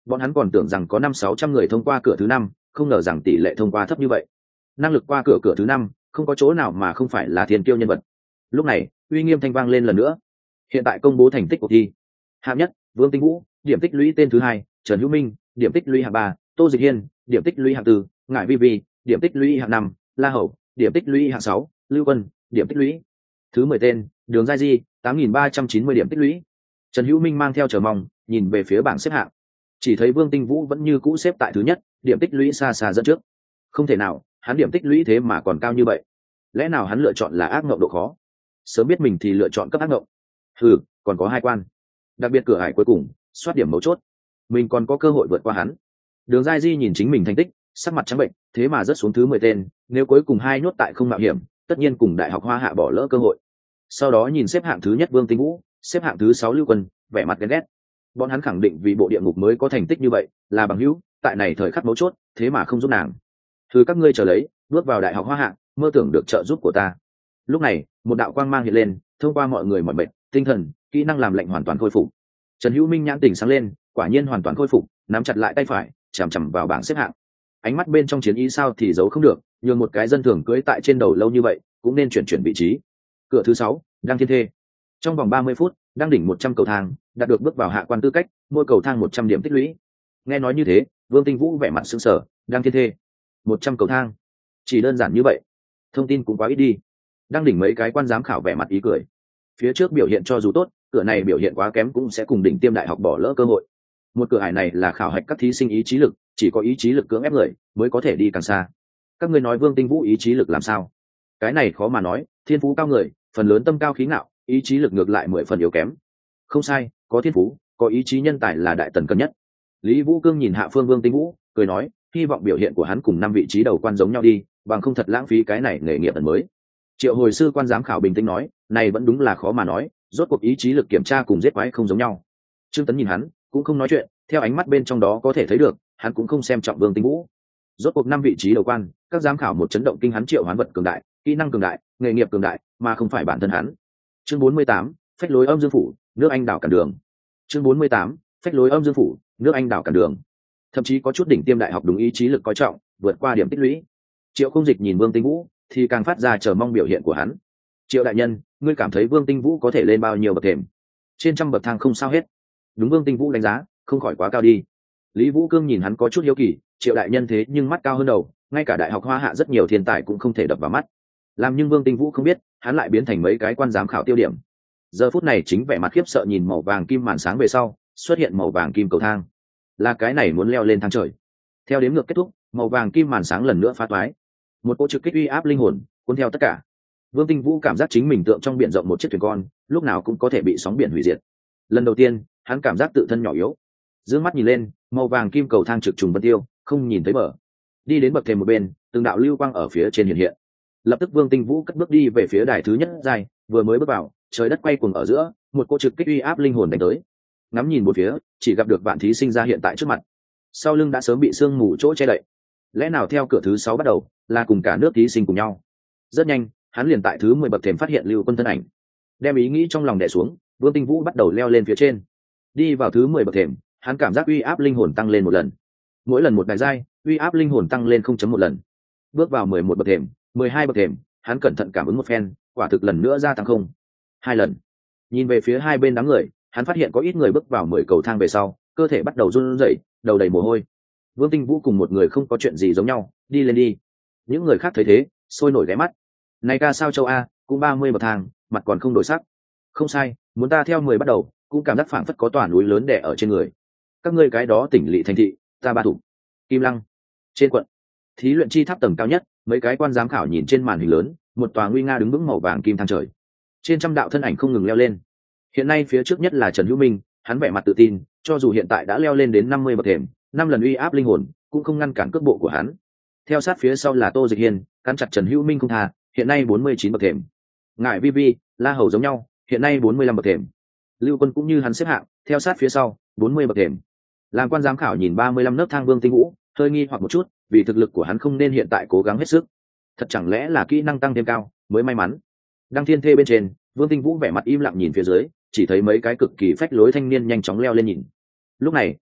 bọn hắn còn tưởng rằng có năm sáu trăm người thông qua cửa thứ năm, không ngờ rằng tỷ lệ thông qua thấp như vậy. Năng lực qua cửa cửa thứ năm không có chỗ nào mà không phải là thiên kiêu nhân vật. Lúc này uy nghiêm thanh vang lên lần nữa. Hiện tại công bố thành tích cuộc thi. Hạng nhất Vương Tinh Vũ, điểm tích lũy tên thứ hai Trần Hữu Minh, điểm tích lũy hạng ba Tô Dịch Hiên, điểm tích lũy hạng tư Ngải Vi Vi, điểm tích lũy hạng năm La Hậu, điểm tích lũy hạng sáu Lưu Quân, điểm tích lũy thứ mười tên Đường Giai Di, tám nghìn ba trăm chín mươi điểm tích lũy. Trần Hữu Minh mang theo chờ mong nhìn về phía bảng xếp hạng, chỉ thấy Vương Tinh Vũ vẫn như cũ xếp tại thứ nhất, điểm tích lũy xa xa dẫn trước. Không thể nào, hắn điểm tích lũy thế mà còn cao như vậy. Lẽ nào hắn lựa chọn là ác ngộng độ khó? Sớm biết mình thì lựa chọn cấp ác ngộng. Ừ, còn có hai quan, đặc biệt cửa ải cuối cùng soát điểm mấu chốt, mình còn có cơ hội vượt qua hắn. Đường Giai Di nhìn chính mình thành tích, sắc mặt trắng bệnh, thế mà rớt xuống thứ mười tên, nếu cuối cùng hai nhốt tại không mạo hiểm, tất nhiên cùng Đại học Hoa Hạ bỏ lỡ cơ hội. Sau đó nhìn xếp hạng thứ nhất Vương Tinh Vũ, xếp hạng thứ sáu Lưu Quân, vẻ mặt ghen ghét. Bọn hắn khẳng định vì bộ địa ngục mới có thành tích như vậy, là bằng hữu, tại này thời khắc mấu chốt, thế mà không giúp nàng. Thứ các ngươi chờ lấy, bước vào Đại học Hoa Hạ, mơ tưởng được trợ giúp của ta. Lúc này, một đạo quang mang hiện lên, thông qua mọi người mọi bệnh, tinh thần, kỹ năng làm lệnh hoàn toàn khôi phục. Trần Hữu Minh nhãn tỉnh sáng lên, quả nhiên hoàn toàn khôi phục, nắm chặt lại tay phải, chằm chằm vào bảng xếp hạng. Ánh mắt bên trong chiến ý sao thì giấu không được, nhường một cái dân thường cưỡi tại trên đầu lâu như vậy, cũng nên chuyển chuyển vị trí. Cửa thứ sáu, Đăng Thiên Thê. Trong vòng ba mươi phút, đăng đỉnh một trăm cầu thang, đạt được bước vào hạ quan tư cách, mỗi cầu thang một trăm điểm tích lũy. Nghe nói như thế, Vương Tinh Vũ vẻ mặt sững sờ, Đăng Thiên Thê, một trăm cầu thang, chỉ đơn giản như vậy, thông tin cũng quá ít đi. Đăng đỉnh mấy cái quan giám khảo vẻ mặt ý cười. Phía trước biểu hiện cho dù tốt, cửa này biểu hiện quá kém cũng sẽ cùng đỉnh tiêm đại học bỏ lỡ cơ hội. Một cửa ải này là khảo hạch các thí sinh ý chí lực, chỉ có ý chí lực cưỡng ép người mới có thể đi càng xa. Các ngươi nói Vương Tinh Vũ ý chí lực làm sao? Cái này khó mà nói, thiên phú cao người, phần lớn tâm cao khí ngạo, ý chí lực ngược lại mười phần yếu kém. Không sai, có thiên phú, có ý chí nhân tài là đại tần cần nhất. Lý Vũ Cương nhìn hạ phương Vương Tinh Vũ, cười nói, hy vọng biểu hiện của hắn cùng năm vị trí đầu quan giống nhau đi, bằng không thật lãng phí cái này nghề nghiệp ẩn mới. Triệu hồi sư quan giám khảo bình tĩnh nói, này vẫn đúng là khó mà nói, rốt cuộc ý chí lực kiểm tra cùng giết quái không giống nhau. Trương Tấn nhìn hắn, cũng không nói chuyện, theo ánh mắt bên trong đó có thể thấy được, hắn cũng không xem trọng Vương Tinh Vũ. Rốt cuộc năm vị trí đầu quan, các giám khảo một chấn động kinh hắn triệu hoán vật cường đại, kỹ năng cường đại, nghề nghiệp cường đại, mà không phải bản thân hắn. Chương bốn mươi tám, phách lối âm dương phủ, nước Anh đảo cản đường. Chương bốn mươi tám, phách lối âm dương phủ, nước Anh đảo cản đường. Thậm chí có chút đỉnh tiêm đại học đúng ý chí lực coi trọng, vượt qua điểm tích lũy. Triệu Không Dịch nhìn Vương Tinh Vũ, thì càng phát ra chờ mong biểu hiện của hắn. Triệu đại nhân, ngươi cảm thấy Vương Tinh Vũ có thể lên bao nhiêu bậc thềm? Trên trăm bậc thang không sao hết. Đúng, Vương Tinh Vũ đánh giá không khỏi quá cao đi. Lý Vũ Cương nhìn hắn có chút hiếu kỳ, Triệu đại nhân thế nhưng mắt cao hơn đầu, ngay cả đại học Hoa Hạ rất nhiều thiên tài cũng không thể đập vào mắt. Làm nhưng Vương Tinh Vũ không biết, hắn lại biến thành mấy cái quan giám khảo tiêu điểm. Giờ phút này chính vẻ mặt khiếp sợ nhìn màu vàng kim màn sáng về sau, xuất hiện màu vàng kim cầu thang. Là cái này muốn leo lên thang trời. Theo đếm ngược kết thúc, màu vàng kim màn sáng lần nữa phá toái. Một cỗ trực kích uy áp linh hồn cuốn theo tất cả. Vương Tinh Vũ cảm giác chính mình tượng trong biển rộng một chiếc thuyền con, lúc nào cũng có thể bị sóng biển hủy diệt. Lần đầu tiên, hắn cảm giác tự thân nhỏ yếu. Dương mắt nhìn lên, màu vàng kim cầu thang trực trùng vân tiêu, không nhìn thấy bờ. Đi đến bậc thềm một bên, từng đạo lưu quang ở phía trên hiện hiện. Lập tức Vương Tinh Vũ cất bước đi về phía đài thứ nhất dài, vừa mới bước vào, trời đất quay cuồng ở giữa, một cỗ trực kích uy áp linh hồn đánh tới. Ngắm nhìn một phía, chỉ gặp được vạn thí sinh ra hiện tại trước mặt. Sau lưng đã sớm bị sương mù chỗ che đậy. Lẽ nào theo cửa thứ sáu bắt đầu, là cùng cả nước thí sinh cùng nhau? Rất nhanh, hắn liền tại thứ mười bậc thềm phát hiện Lưu Quân thân ảnh. Đem ý nghĩ trong lòng đè xuống, Vương Tinh Vũ bắt đầu leo lên phía trên. Đi vào thứ mười bậc thềm, hắn cảm giác uy áp linh hồn tăng lên một lần. Mỗi lần một đài giai, uy áp linh hồn tăng lên không chấm một lần. Bước vào mười một bậc thềm, mười hai bậc thềm, hắn cẩn thận cảm ứng một phen, quả thực lần nữa gia tăng không. Hai lần. Nhìn về phía hai bên đám người, hắn phát hiện có ít người bước vào mười cầu thang về sau, cơ thể bắt đầu run rẩy, đầu đầy mồ hôi. Vương Tinh Vũ cùng một người không có chuyện gì giống nhau, đi lên đi. Những người khác thấy thế, sôi nổi ghé mắt. Này ca sao châu a, cũng ba mươi bậc thang, mặt còn không đổi sắc. Không sai, muốn ta theo mười bắt đầu, cũng cảm giác phảng phất có tòa núi lớn đè ở trên người. Các ngươi cái đó tỉnh lỵ thành thị, ta ba thủ. Kim Lăng. Trên quận, thí luyện chi tháp tầng cao nhất, mấy cái quan giám khảo nhìn trên màn hình lớn, một tòa nguy nga đứng vững màu vàng kim thang trời. Trên trăm đạo thân ảnh không ngừng leo lên. Hiện nay phía trước nhất là Trần Hữu Minh, hắn vẻ mặt tự tin, cho dù hiện tại đã leo lên đến năm mươi bậc thềm, năm lần uy áp linh hồn, cũng không ngăn cản cước bộ của hắn. Theo sát phía sau là Tô Dịch Hiên, cắn chặt Trần Hữu Minh không tha, hiện nay bốn mươi chín bậc thềm. Ngải Vi Vi, La Hầu giống nhau, hiện nay bốn mươi lăm bậc thềm. Lưu Quân cũng như hắn xếp hạng, theo sát phía sau, bốn mươi bậc thềm. Làm quan giám khảo nhìn ba mươi lăm nấc thang Vương Tinh Vũ, hơi nghi hoặc một chút, vì thực lực của hắn không nên hiện tại cố gắng hết sức. Thật chẳng lẽ là kỹ năng tăng thêm cao, mới may mắn. Đăng Thiên Thê bên trên, Vương Tinh Vũ vẻ mặt im lặng nhìn phía dưới, chỉ thấy mấy cái cực kỳ phách lối thanh niên nhanh chóng leo lên nhìn. Lúc này,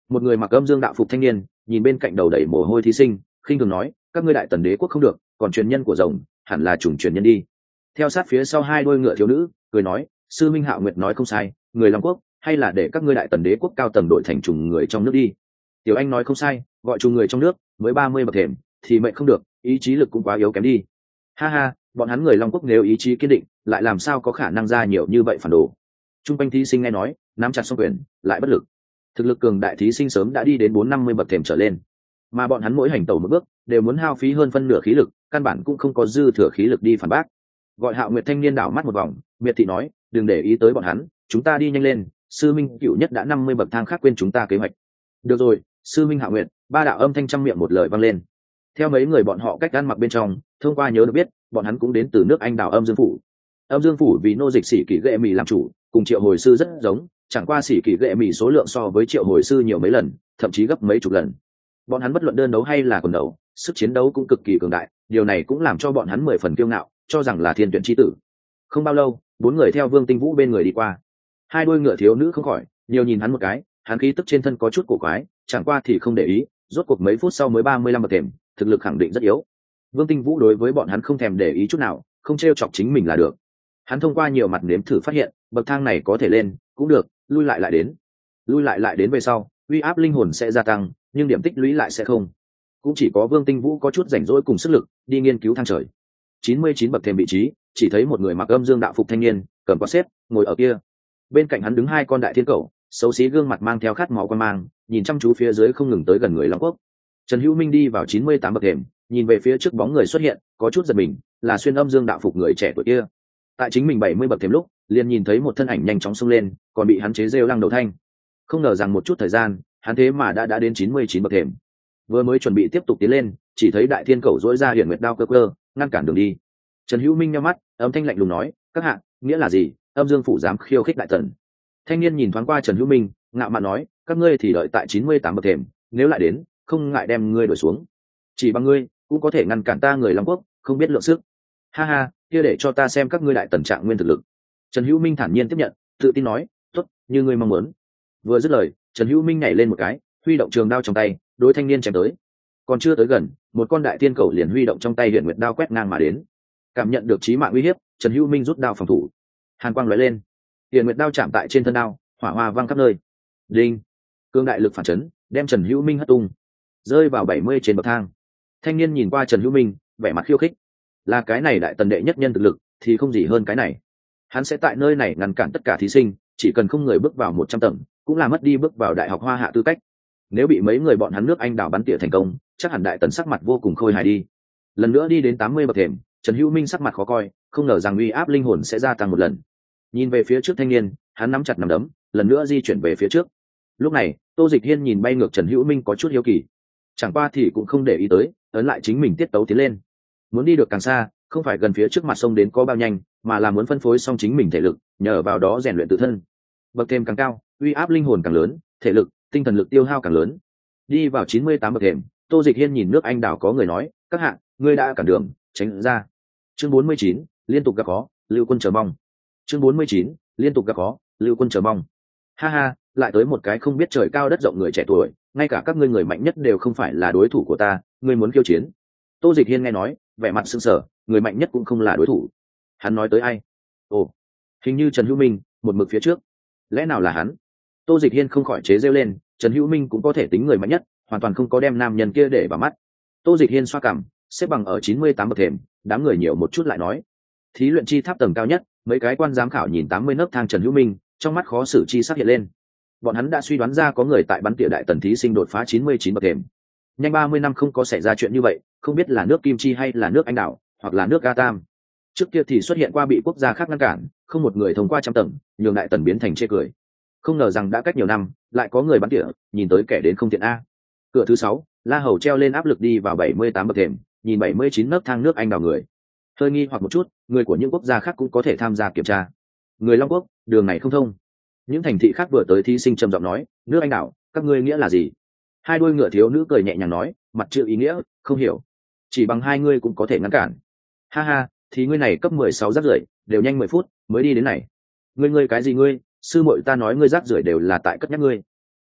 Một người mặc âm dương đạo phục thanh niên nhìn bên cạnh đầu đầy mồ hôi thí sinh, khinh thường nói, các ngươi đại tần đế quốc không được, còn truyền nhân của rồng hẳn là chủng truyền nhân đi. Theo sát phía sau hai đôi ngựa thiếu nữ cười nói, sư minh Hạo Nguyệt nói không sai, người Long quốc hay là để các ngươi đại tần đế quốc cao tầng đội thành trùng người trong nước đi. Tiểu Anh nói không sai, gọi trùng người trong nước mới ba mươi bậc thềm thì mệnh không được, ý chí lực cũng quá yếu kém đi. Ha ha, bọn hắn người Long quốc nếu ý chí kiên định, lại làm sao có khả năng ra nhiều như vậy phản đồ. Trung quanh thí sinh nghe nói, nắm chặt song quyền, lại bất lực. Thực lực cường đại thí sinh sớm đã đi đến bốn năm mươi bậc thềm trở lên, mà bọn hắn mỗi hành tẩu một bước đều muốn hao phí hơn phân nửa khí lực, căn bản cũng không có dư thừa khí lực đi phản bác. Gọi Hạo Nguyệt thanh niên đảo mắt một vòng, miệt thị nói, đừng để ý tới bọn hắn, chúng ta đi nhanh lên, sư minh cựu nhất đã năm mươi bậc thang khác quên chúng ta kế hoạch. Được rồi, sư minh Hạo Nguyệt. Ba đạo âm thanh trăm miệng một lời vang lên. Theo mấy người bọn họ cách ăn mặc bên trong, thông qua nhớ được biết, bọn hắn cũng đến từ nước Anh đảo Âm Dương phủ. Âm Dương phủ vì nô dịch sĩ kỷ ghệ mì làm chủ, cùng Triệu Hồi sư rất giống, chẳng qua sĩ kỷ ghệ mì số lượng so với Triệu Hồi sư nhiều mấy lần, thậm chí gấp mấy chục lần. Bọn hắn bất luận đơn đấu hay là quần đấu, sức chiến đấu cũng cực kỳ cường đại, điều này cũng làm cho bọn hắn mười phần kiêu ngạo, cho rằng là thiên tuyển chi tử. Không bao lâu, bốn người theo Vương Tinh Vũ bên người đi qua. Hai đôi ngựa thiếu nữ không khỏi nhiều nhìn hắn một cái, hắn khí tức trên thân có chút cổ quái, chẳng qua thì không để ý, rốt cuộc mấy phút sau mới ba mươi lăm bậc thềm, thực lực khẳng định rất yếu. Vương Tinh Vũ đối với bọn hắn không thèm để ý chút nào, không trêu chọc chính mình là được. Hắn thông qua nhiều mặt nếm thử phát hiện, bậc thang này có thể lên, cũng được, lui lại lại đến. Lui lại lại đến về sau, uy áp linh hồn sẽ gia tăng, nhưng điểm tích lũy lại sẽ không. Cũng chỉ có Vương Tinh Vũ có chút rảnh rỗi cùng sức lực đi nghiên cứu thang trời. chín mươi chín bậc thềm vị trí, chỉ thấy một người mặc âm dương đạo phục thanh niên, cầm quạt xếp, ngồi ở kia. Bên cạnh hắn đứng hai con đại thiên cẩu, xấu xí gương mặt mang theo khát máu quan mang, nhìn chăm chú phía dưới không ngừng tới gần người Long quốc. Trần Hữu Minh đi vào chín mươi tám bậc thềm, nhìn về phía trước bóng người xuất hiện, có chút giật mình, là xuyên âm dương đạo phục người trẻ tuổi kia. Tại chính mình bảy mươi bậc thềm lúc, liền nhìn thấy một thân ảnh nhanh chóng xông lên, còn bị hắn chế rêu lăng đầu thanh. Không ngờ rằng một chút thời gian, hắn thế mà đã đã đến chín mươi chín bậc thềm. Vừa mới chuẩn bị tiếp tục tiến lên, chỉ thấy đại thiên cẩu duỗi ra hiển nguyệt đao cơ cơ, ngăn cản đường đi. Trần Hữu Minh nhíu mắt, âm thanh lạnh lùng nói, các hạ, nghĩa là gì? Âm Dương phủ dám khiêu khích đại tần. Thanh niên nhìn thoáng qua Trần Hữu Minh, ngạo mạn nói, các ngươi thì đợi tại chín mươi tám bậc thềm, nếu lại đến, không ngại đem ngươi đuổi xuống. Chỉ bằng ngươi, cũng có thể ngăn cản ta người Long quốc, không biết lượng sức. Ha ha, kia để cho ta xem các ngươi đại tần trạng nguyên thực lực. Trần Hữu Minh thản nhiên tiếp nhận, tự tin nói, tốt, như ngươi mong muốn. Vừa dứt lời, Trần Hữu Minh nhảy lên một cái, huy động trường đao trong tay, đối thanh niên chém tới. Còn chưa tới gần, một con đại thiên cầu liền huy động trong tay huyền nguyệt đao quét ngang mà đến. Cảm nhận được chí mạng uy hiếp, Trần Hữu Minh rút đao phòng thủ. Hàn quang lóe lên, huyền nguyệt đao chạm tại trên thân đao, hỏa hoa vang khắp nơi. Đinh, cương đại lực phản chấn, đem Trần Hữu Minh hất tung, rơi vào bảy mươi trên bậc thang. Thanh niên nhìn qua Trần Hữu Minh, vẻ mặt khiêu khích. Là cái này đại tần đệ nhất nhân thực lực, thì không gì hơn cái này. Hắn sẽ tại nơi này ngăn cản tất cả thí sinh, chỉ cần không người bước vào một trăm tầng, cũng là mất đi bước vào đại học Hoa Hạ tư cách. Nếu bị mấy người bọn hắn nước Anh đảo bắn tỉa thành công, chắc hẳn đại tần sắc mặt vô cùng khôi hài đi. Lần nữa đi đến tám mươi bậc thềm, Trần Hữu Minh sắc mặt khó coi, không ngờ rằng uy áp linh hồn sẽ gia tăng một lần. Nhìn về phía trước thanh niên, hắn nắm chặt nắm đấm, lần nữa di chuyển về phía trước. Lúc này, Tô Dịch Hiên nhìn bay ngược Trần Hữu Minh có chút hiếu kỳ. Chẳng qua thì cũng không để ý tới, ấn lại chính mình tiết tấu tiến lên. Muốn đi được càng xa, không phải gần phía trước mặt sông đến có bao nhanh, mà là muốn phân phối xong chính mình thể lực, nhờ vào đó rèn luyện tự thân. Bậc thềm càng cao, uy áp linh hồn càng lớn, thể lực, tinh thần lực tiêu hao càng lớn. Đi vào chín mươi tám bậc thềm, Tô Dịch Hiên nhìn nước Anh đảo có người nói, các hạ, ngươi đã cản đường, tránh ra. Chương bốn mươi chín, liên tục gặp khó, Lưu Quân chờ mong. Chương bốn mươi chín, liên tục gặp khó, Lưu Quân chờ mong. Ha ha, lại tới một cái không biết trời cao đất rộng người trẻ tuổi, ngay cả các ngươi người mạnh nhất đều không phải là đối thủ của ta, ngươi muốn khiêu chiến? Tô Dịch Hiên nghe nói, vẻ mặt sững sờ, người mạnh nhất cũng không là đối thủ. Hắn nói tới ai? Ồ, hình như Trần Hữu Minh, một mực phía trước. Lẽ nào là hắn? Tô Dịch Hiên không khỏi chế giễu lên, Trần Hữu Minh cũng có thể tính người mạnh nhất, hoàn toàn không có đem nam nhân kia để vào mắt. Tô Dịch Hiên xoa cằm, xếp bằng ở chín mươi tám bậc thềm, đám người nhiều một chút lại nói, thí luyện chi tháp tầng cao nhất, mấy cái quan giám khảo nhìn tám mươi nấc thang Trần Hữu Minh, trong mắt khó xử chi sắc hiện lên. Bọn hắn đã suy đoán ra có người tại bắn tỉa đại tần thí sinh đột phá chín mươi chín bậc thềm. Nhanh ba mươi năm không có xảy ra chuyện như vậy, không biết là nước Kim Chi hay là nước Anh đảo, hoặc là nước Ga Tam. Trước kia thì xuất hiện qua bị quốc gia khác ngăn cản, không một người thông qua trăm tầng, nhường đại tần biến thành chê cười. Không ngờ rằng đã cách nhiều năm, lại có người bắn tỉa, nhìn tới kẻ đến không thiện a. Cửa thứ sáu, La Hầu treo lên áp lực đi vào bảy mươi tám bậc thềm, nhìn bảy mươi chín nấc thang nước Anh đảo người. Hơi nghi hoặc một chút, người của những quốc gia khác cũng có thể tham gia kiểm tra. Người Long quốc, đường này không thông. Những thành thị khác vừa tới thí sinh trầm giọng nói, nước Anh đảo, các ngươi nghĩa là gì? Hai đôi ngựa thiếu nữ cười nhẹ nhàng nói, mặt chữ ý nghĩa, không hiểu. Chỉ bằng hai ngươi cũng có thể ngăn cản. Ha ha, thì ngươi này cấp mười sáu rác rưởi, đều nhanh mười phút mới đi đến này. Ngươi ngươi cái gì ngươi, sư muội ta nói ngươi rác rưởi đều là tại cất nhắc ngươi.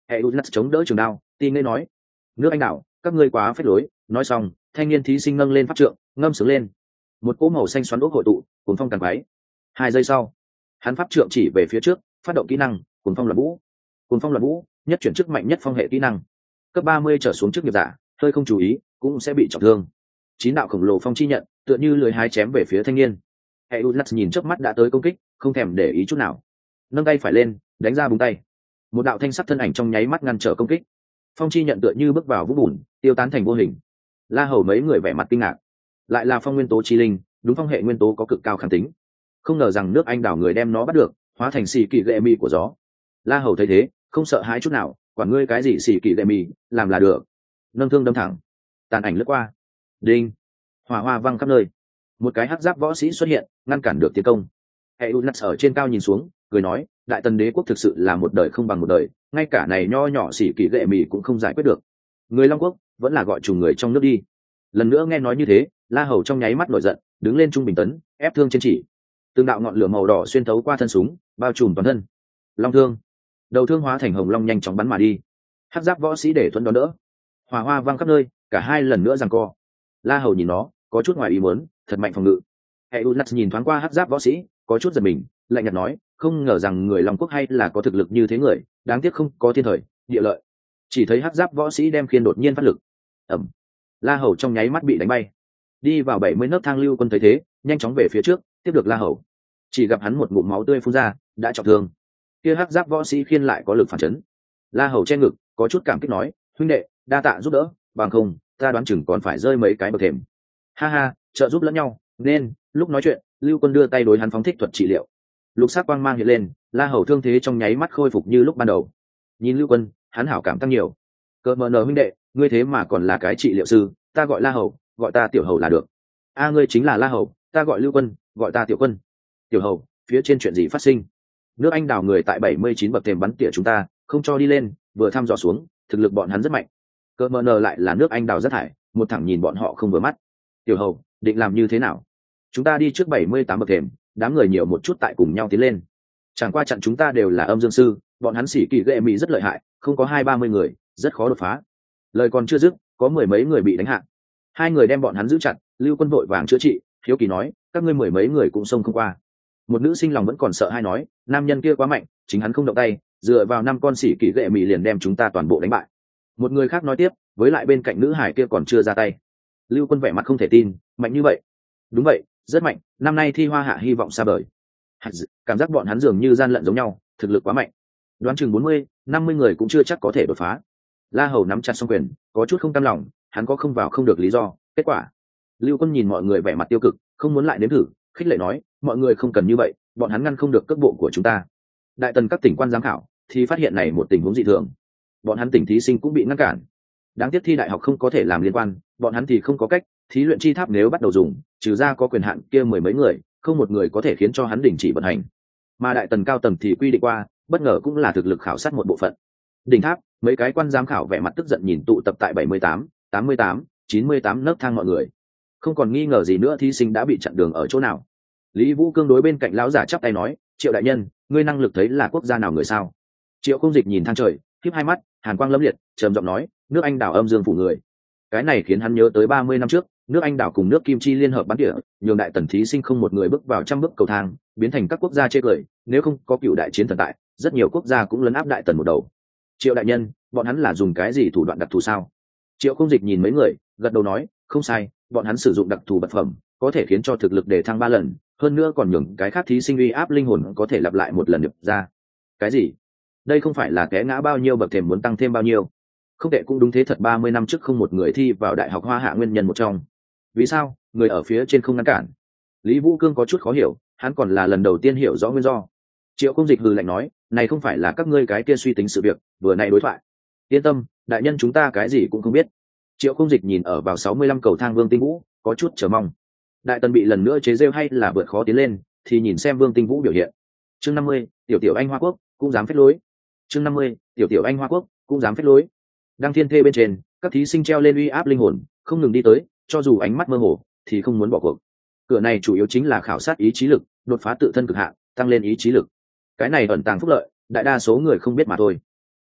hệ u chống đỡ trường đao, ti ngây nói: nước anh đảo, các ngươi quá phết lối. Nói xong, thanh niên thí sinh nâng lên pháp trượng, ngâm sướng lên. Một cỗ màu xanh xoắn ốc hội tụ, cuốn phong tàn quái. Hai giây sau, hắn pháp trượng chỉ về phía trước, phát động kỹ năng cuốn phong loạn vũ. Cuốn phong loạn vũ, nhất chuyển chức mạnh nhất phong hệ kỹ năng. Cấp ba mươi trở xuống chức nghiệp giả, hơi không chú ý, cũng sẽ bị trọng thương. Chín đạo khổng lồ phong chi nhận, tựa như lưỡi hái chém về phía thanh niên. Heunas nhìn chớp mắt đã tới công kích, không thèm để ý chút nào. Nâng tay phải lên, đánh ra búng tay. Một đạo thanh sắc thân ảnh trong nháy mắt ngăn trở công kích. Phong chi nhận tựa như bước vào vũng bùn, tiêu tán thành vô hình. La Hầu mấy người vẻ mặt kinh ngạc. Lại là phong nguyên tố chi linh, đúng phong hệ nguyên tố có cực cao kháng tính. Không ngờ rằng nước Anh đảo người đem nó bắt được, hóa thành xì kỳ gệ mì của gió. La Hầu thấy thế, không sợ hãi chút nào, quản ngươi cái gì xì kỳ gệ mì, làm là được. Nâng thương đâm thẳng, tàn ảnh lướt qua. Đinh, hỏa hoa văng khắp nơi. Một cái hắc giáp võ sĩ xuất hiện, ngăn cản được tiến công. Heunas ở trên cao nhìn xuống, cười nói: đại tần đế quốc thực sự là một đời không bằng một đời, ngay cả này nho nhỏ xỉ kỳ gệ mì cũng không giải quyết được. Người Long Quốc vẫn là gọi trùng người trong nước đi. Lần nữa nghe nói như thế, La Hầu trong nháy mắt nổi giận, đứng lên trung bình tấn, ép thương trên chỉ. Từng đạo ngọn lửa màu đỏ xuyên thấu qua thân súng, bao trùm toàn thân. Long thương, đầu thương hóa thành hồng long nhanh chóng bắn mà đi. Hắc giáp võ sĩ để thuận đón đỡ. Hỏa hoa văng khắp nơi, cả hai lần nữa giằng co. La Hầu nhìn nó, có chút ngoài ý muốn, thật mạnh phòng ngự. Heunas nhìn thoáng qua hắc giáp võ sĩ, có chút giật mình, lạnh nhạt nói: không ngờ rằng người Long Quốc hay là có thực lực như thế người, đáng tiếc không có thiên thời địa lợi. Chỉ thấy hắc giáp võ sĩ đem khiên đột nhiên phát lực. Ẩm. La Hầu trong nháy mắt bị đánh bay. Đi vào bảy mươi nấc thang. Lưu Quân thấy thế, nhanh chóng về phía trước, tiếp được La Hầu. Chỉ gặp hắn một ngụm máu tươi phun ra, đã trọng thương. Kia hắc giáp võ sĩ khiên lại có lực phản chấn. La Hầu che ngực, có chút cảm kích nói: huynh đệ, đa tạ giúp đỡ, bằng không ta đoán chừng còn phải rơi mấy cái bậc thềm. Ha ha, trợ giúp lẫn nhau. Nên lúc nói chuyện, Lưu Quân đưa tay đối hắn phóng thích thuật trị liệu. Lục sắc quang mang hiện lên, La Hầu thương thế trong nháy mắt khôi phục như lúc ban đầu. Nhìn Lưu Quân, hắn hảo cảm tăng nhiều. Cờ mờ nờ huynh đệ, ngươi thế mà còn là cái trị liệu sư, ta gọi La Hầu, gọi ta Tiểu Hầu là được. A ngươi chính là La Hầu, ta gọi Lưu Quân, gọi ta Tiểu Quân. Tiểu Hầu, phía trên chuyện gì phát sinh? Nước Anh đào người tại bảy mươi chín bậc thềm bắn tỉa chúng ta, không cho đi lên, vừa thăm dò xuống, thực lực bọn hắn rất mạnh. Cờ mờ nờ lại là nước Anh đào rất hải, một thẳng nhìn bọn họ không vừa mắt. Tiểu Hầu, định làm như thế nào? Chúng ta đi trước bảy mươi tám bậc thềm, đám người nhiều một chút tại cùng nhau tiến lên. Chẳng qua chặn chúng ta đều là âm dương sư, bọn hắn xỉ kỳ ghệ mỹ rất lợi hại, không có hai ba mươi người, rất khó đột phá. Lời còn chưa dứt, có mười mấy người bị đánh hạ. Hai người đem bọn hắn giữ chặt, Lưu Quân vội vàng chữa trị, hiếu kỳ nói: các ngươi mười mấy người cũng xông không qua. Một nữ sinh lòng vẫn còn sợ hai nói: nam nhân kia quá mạnh, chính hắn không động tay, dựa vào năm con xỉ kỳ ghệ mỹ liền đem chúng ta toàn bộ đánh bại. Một người khác nói tiếp: với lại bên cạnh nữ hải kia còn chưa ra tay. Lưu Quân vẻ mặt không thể tin: mạnh như vậy? Đúng vậy, rất mạnh, năm nay thi hoa hạ hy vọng xa vời. Cảm giác bọn hắn dường như gian lận giống nhau, thực lực quá mạnh. Đoán chừng bốn mươi, năm mươi người cũng chưa chắc có thể đột phá. La Hầu nắm chặt song quyền, có chút không cam lòng, hắn có không vào không được lý do. Kết quả, Lưu Quân nhìn mọi người vẻ mặt tiêu cực, không muốn lại nếm thử, khích lệ nói: mọi người không cần như vậy, bọn hắn ngăn không được cước bộ của chúng ta. Đại tần các tỉnh quan giám khảo thì phát hiện này một tình huống dị thường, bọn hắn tỉnh thí sinh cũng bị ngăn cản. Đáng tiếc thi đại học không có thể làm liên quan, bọn hắn thì không có cách. Thí luyện chi tháp nếu bắt đầu dùng, trừ ra có quyền hạn kia mười mấy người, không một người có thể khiến cho hắn đình chỉ vận hành. Mà đại tần cao tầng thì quy định qua, bất ngờ cũng là thực lực khảo sát một bộ phận. Đỉnh tháp, mấy cái quan giám khảo vẻ mặt tức giận nhìn tụ tập tại bảy mươi tám, tám mươi tám, chín mươi tám nấc thang mọi người. Không còn nghi ngờ gì nữa, thí sinh đã bị chặn đường ở chỗ nào. Lý Vũ Cương đối bên cạnh lão giả chắp tay nói: Triệu đại nhân, ngươi năng lực thấy là quốc gia nào người sao? Triệu Không Dịch nhìn thang trời, khép hai mắt, hàn quang lâm liệt, trầm giọng nói: nước Anh đảo âm dương phủ người. Cái này khiến hắn nhớ tới ba mươi năm trước, nước Anh đảo cùng nước Kim Chi liên hợp bắn tỉa, nhường đại tần thí sinh không một người bước vào trăm bước cầu thang, biến thành các quốc gia chê cười. Nếu không có cựu đại chiến thần tại, rất nhiều quốc gia cũng lấn áp đại tần một đầu. Triệu đại nhân, bọn hắn là dùng cái gì thủ đoạn đặc thù sao? Triệu Không Dịch nhìn mấy người, gật đầu nói: không sai, bọn hắn sử dụng đặc thù vật phẩm, có thể khiến cho thực lực đề thăng ba lần, hơn nữa còn nhường cái khác thí sinh uy áp linh hồn có thể lặp lại một lần nhập ra. Cái gì? Đây không phải là té ngã bao nhiêu bậc thềm muốn tăng thêm bao nhiêu? Không tệ, cũng đúng thế thật, ba mươi năm trước không một người thi vào đại học Hoa Hạ nguyên nhân một trong. Vì sao người ở phía trên không ngăn cản? Lý Vũ Cương có chút khó hiểu, hắn còn là lần đầu tiên hiểu rõ nguyên do. Triệu Không Dịch hừ lạnh nói: này không phải là các ngươi cái kia suy tính sự việc, vừa này đối thoại. Yên tâm, đại nhân chúng ta cái gì cũng không biết. Triệu Không Dịch nhìn ở vào sáu mươi lăm cầu thang Vương Tinh Vũ, có chút chờ mong. Đại tần bị lần nữa chế rêu hay là vượt khó tiến lên, thì nhìn xem Vương Tinh Vũ biểu hiện. Chương năm mươi, tiểu tiểu anh Hoa Quốc cũng dám phép lối. Chương năm mươi, tiểu tiểu anh Hoa Quốc cũng dám phép lối. Đăng thiên thê bên trên, các thí sinh treo lên uy áp linh hồn, không ngừng đi tới, cho dù ánh mắt mơ hồ thì không muốn bỏ cuộc. Cửa này chủ yếu chính là khảo sát ý chí lực, đột phá tự thân cực hạn, tăng lên ý chí lực. Cái này ẩn tàng phúc lợi, đại đa số người không biết mà thôi.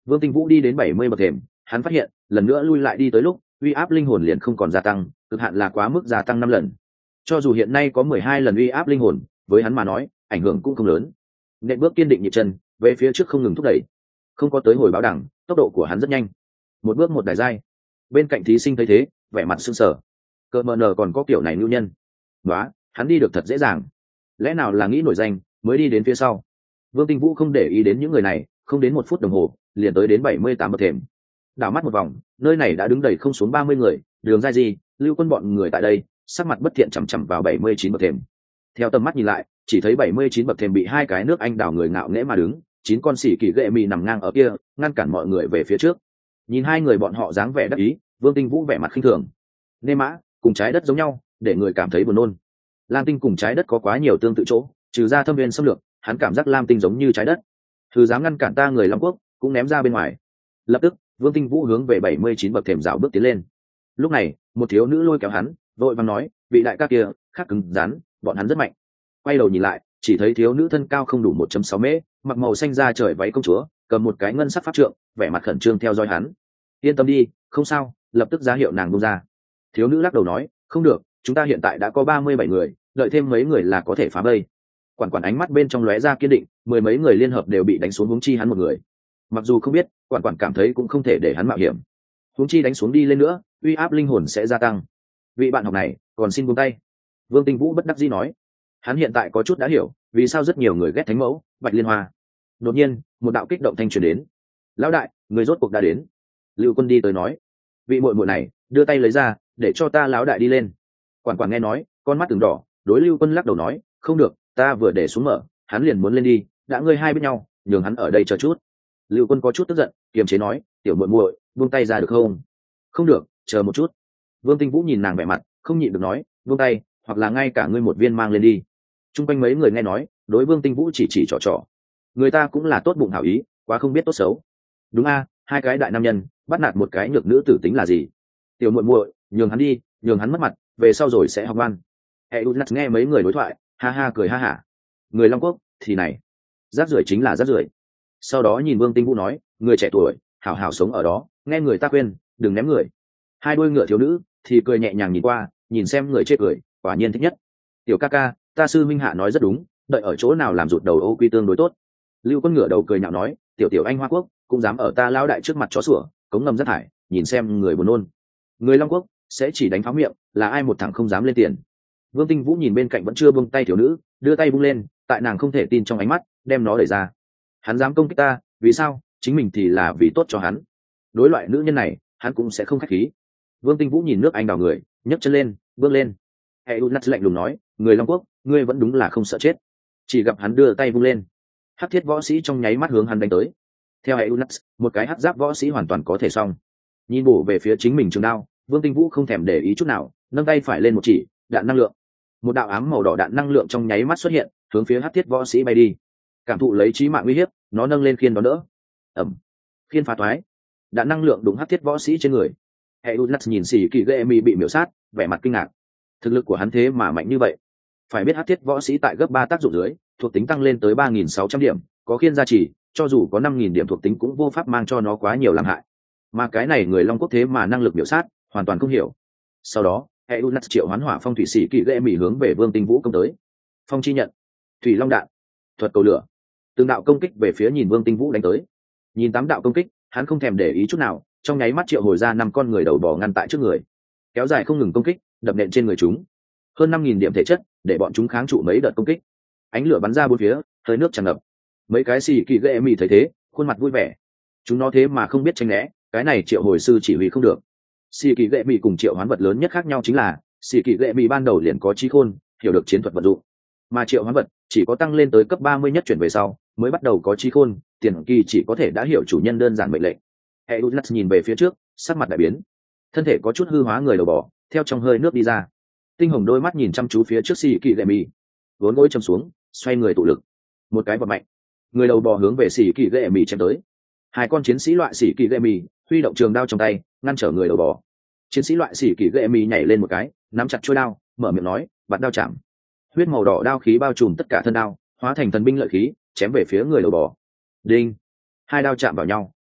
Vương Tinh Vũ đi đến bảy mươi bậc thềm, hắn phát hiện lần nữa lui lại đi tới lúc uy áp linh hồn liền không còn gia tăng, cực hạn là quá mức gia tăng năm lần. Cho dù hiện nay có mười hai lần uy áp linh hồn, với hắn mà nói ảnh hưởng cũng không lớn. Nện bước kiên định nhịp chân về phía trước không ngừng thúc đẩy, không có tới hồi báo đẳng, tốc độ của hắn rất nhanh, một bước một đài giai. Bên cạnh thí sinh thấy thế vẻ mặt sưng sờ, cơ mờ nờ còn có kiểu này nhu nhân đó, hắn đi được thật dễ dàng, lẽ nào là nghĩ nổi danh mới đi đến phía sau. Vương Tinh Vũ không để ý đến những người này, không đến một phút đồng hồ liền tới đến bảy mươi tám bậc thềm. Đảo mắt một vòng, nơi này đã đứng đầy không xuống ba mươi người, Đường Giai Di, Lưu Quân bọn người tại đây sắc mặt bất thiện chằm chằm vào bảy mươi chín bậc thềm. Theo tầm mắt nhìn lại, chỉ thấy bảy mươi chín bậc thềm bị hai cái nước Anh đảo người ngạo nghễ mà đứng, chín con xỉ kỳ ghệ mì nằm ngang ở kia, ngăn cản mọi người về phía trước. Nhìn hai người bọn họ dáng vẻ đắc ý, Vương Tinh Vũ vẻ mặt khinh thường. Nê mã cùng trái đất giống nhau, để người cảm thấy buồn nôn. Lam Tinh cùng trái đất có quá nhiều tương tự chỗ, trừ ra thâm viên xâm lược, hắn cảm giác Lam Tinh giống như trái đất. Thứ dám ngăn cản ta người Long Quốc, cũng ném ra bên ngoài. Lập tức, Vương Tinh Vũ hướng về bảy mươi chín bậc thềm dạo bước tiến lên. Lúc này, một thiếu nữ lôi kéo hắn, vội vàng nói, vị đại ca kia, khắc cứng rắn, bọn hắn rất mạnh. Quay đầu nhìn lại, chỉ thấy thiếu nữ thân cao không đủ một phẩy sáu mét, mặc màu xanh da trời váy công chúa, cầm một cái ngân sắc pháp trượng, vẻ mặt khẩn trương theo dõi hắn. Yên tâm đi, không sao, lập tức ra hiệu nàng buông ra. Thiếu nữ lắc đầu nói, không được, chúng ta hiện tại đã có ba mươi bảy người, đợi thêm mấy người là có thể phá vây. Quản quản ánh mắt bên trong lóe ra kiên định, mười mấy người liên hợp đều bị đánh xuống, huống chi hắn một người. Mặc dù không biết, quản quản cảm thấy cũng không thể để hắn mạo hiểm. Huống chi đánh xuống đi lên nữa, uy áp linh hồn sẽ gia tăng. Vị bạn học này, còn xin buông tay. Vương Tinh Vũ bất đắc dĩ nói. Hắn hiện tại có chút đã hiểu, vì sao rất nhiều người ghét Thánh Mẫu, Bạch Liên Hoa. Đột nhiên, một đạo kích động thanh truyền đến. Lão đại, người rốt cuộc đã đến. Lưu Quân đi tới nói. Vị muội muội này, đưa tay lấy ra, để cho ta lão đại đi lên. Quản quản nghe nói, con mắt từng đỏ, đối Lưu Quân lắc đầu nói, không được, ta vừa để xuống mở, hắn liền muốn lên đi, đã ngươi hai biết nhau, nhường hắn ở đây chờ chút. Lưu Quân có chút tức giận, kiềm chế nói, tiểu muội muội, buông tay ra được không? Không được, chờ một chút. Vương Tinh Vũ nhìn nàng vẻ mặt, không nhịn được nói, buông tay, hoặc là ngay cả ngươi một viên mang lên đi. Trung quanh mấy người nghe nói, đối Vương Tinh Vũ chỉ chỉ trò trò. Người ta cũng là tốt bụng hảo ý, quá không biết tốt xấu. Đúng a, hai cái đại nam nhân bắt nạt một cái nhược nữ tử tính là gì? Tiểu muội muội, nhường hắn đi, nhường hắn mất mặt, về sau rồi sẽ học ngoan. Eunat nghe mấy người đối thoại, ha ha cười ha hả. Người Long Quốc thì này, rác rưởi chính là rác rưởi. Sau đó nhìn Vương Tinh Vũ nói, người trẻ tuổi, hảo hảo sống ở đó, nghe người ta khuyên, đừng ném người. Hai đôi ngựa thiếu nữ thì cười nhẹ nhàng nhìn qua, nhìn xem người chê cười, quả nhiên thích nhất. Tiểu ca ca, ta sư minh hạ nói rất đúng, đợi ở chỗ nào làm rụt đầu ô quy tương đối tốt. Lưu Quân ngựa đầu cười nhạo nói, tiểu tiểu anh Hoa Quốc cũng dám ở ta lao đại trước mặt chó sủa, cống ngầm rác thải, nhìn xem người buồn nôn. Người Long Quốc sẽ chỉ đánh pháo miệng, là ai một thằng không dám lên tiền. Vương Tinh Vũ nhìn bên cạnh vẫn chưa buông tay thiếu nữ, đưa tay bung lên, tại nàng không thể tin trong ánh mắt, đem nó đẩy ra. Hắn dám công kích ta, vì sao? Chính mình thì là vì tốt cho hắn. Đối loại nữ nhân này, hắn cũng sẽ không khách khí. Vương Tinh Vũ nhìn nước Anh đào người, nhấc chân lên, bước lên. Eunat lạnh lùng nói, người Long Quốc, ngươi vẫn đúng là không sợ chết. Chỉ gặp hắn đưa tay vung lên, hắc thiết võ sĩ trong nháy mắt hướng hắn đánh tới. Theo Eunat, một cái hắc giáp võ sĩ hoàn toàn có thể xong. Nhìn bổ về phía chính mình trường đao, Vương Tinh Vũ không thèm để ý chút nào, nâng tay phải lên một chỉ, đạn năng lượng. Một đạo ám màu đỏ đạn năng lượng trong nháy mắt xuất hiện, hướng phía hắc thiết võ sĩ bay đi. Cảm thụ lấy chí mạng uy hiếp, nó nâng lên khiên đó đỡ. Ẩm. Khiên phá toái. Đạn năng lượng đụng hắc thiết võ sĩ trên người. Eunat nhìn xỉ kỳ ghệ mi bị miểu sát, vẻ mặt kinh ngạc. Thực lực của hắn thế mà mạnh như vậy. Phải biết hắc thiết võ sĩ tại gấp ba tác dụng dưới, thuộc tính tăng lên tới ba nghìn sáu trăm điểm, có khiên gia trì, cho dù có năm nghìn điểm thuộc tính cũng vô pháp mang cho nó quá nhiều làm hại. Mà cái này người Long Quốc thế mà năng lực miểu sát, hoàn toàn không hiểu. Sau đó, Eunat triệu hoán hỏa phong thủy sĩ kỳ ghệ mỉ hướng về Vương Tinh Vũ công tới. Phong chi nhận, thủy long đạn, thuật cầu lửa, từng đạo công kích về phía nhìn Vương Tinh Vũ đánh tới. Nhìn tám đạo công kích, hắn không thèm để ý chút nào, trong nháy mắt triệu hồi ra năm con người đầu bò ngăn tại trước người, kéo dài không ngừng công kích, đập nện trên người chúng. Hơn năm nghìn điểm thể chất, để bọn chúng kháng trụ mấy đợt công kích. Ánh lửa bắn ra bốn phía, hơi nước tràn ngập. Mấy cái xì kỳ ghệ mỉ thấy thế, khuôn mặt vui vẻ. Chúng nó thế mà không biết tránh né, cái này triệu hồi sư chỉ huy không được. Xì kỳ ghệ mỉ cùng triệu hoán vật lớn nhất khác nhau chính là, xì kỳ ghệ mỉ ban đầu liền có trí khôn, hiểu được chiến thuật vận dụng. Mà triệu hoán vật chỉ có tăng lên tới cấp ba mươi nhất chuyển về sau, mới bắt đầu có trí khôn, tiền kỳ chỉ có thể đã hiểu chủ nhân đơn giản mệnh lệnh. Eunat nhìn về phía trước, sắc mặt đại biến, thân thể có chút hư hóa người đầu bò, theo trong hơi nước đi ra. Tinh hồng đôi mắt nhìn chăm chú phía trước xì kỳ ghệ mỉ, vốn gối chầm xuống, xoay người tụ lực, một cái vật mạnh, người đầu bò hướng về xì kỳ ghệ mỉ chém tới. Hai con chiến sĩ loại xì kỳ ghệ mỉ huy động trường đao trong tay, ngăn trở người đầu bò. Chiến sĩ loại xì kỳ ghệ mỉ nhảy lên một cái, nắm chặt chuôi đao, mở miệng nói, bạt đao chạm. Huyết màu đỏ đao khí bao trùm tất cả thân đao, hóa thành thần binh lợi khí, chém về phía người đầu bò. Đinh! Hai đao chạm vào nhau,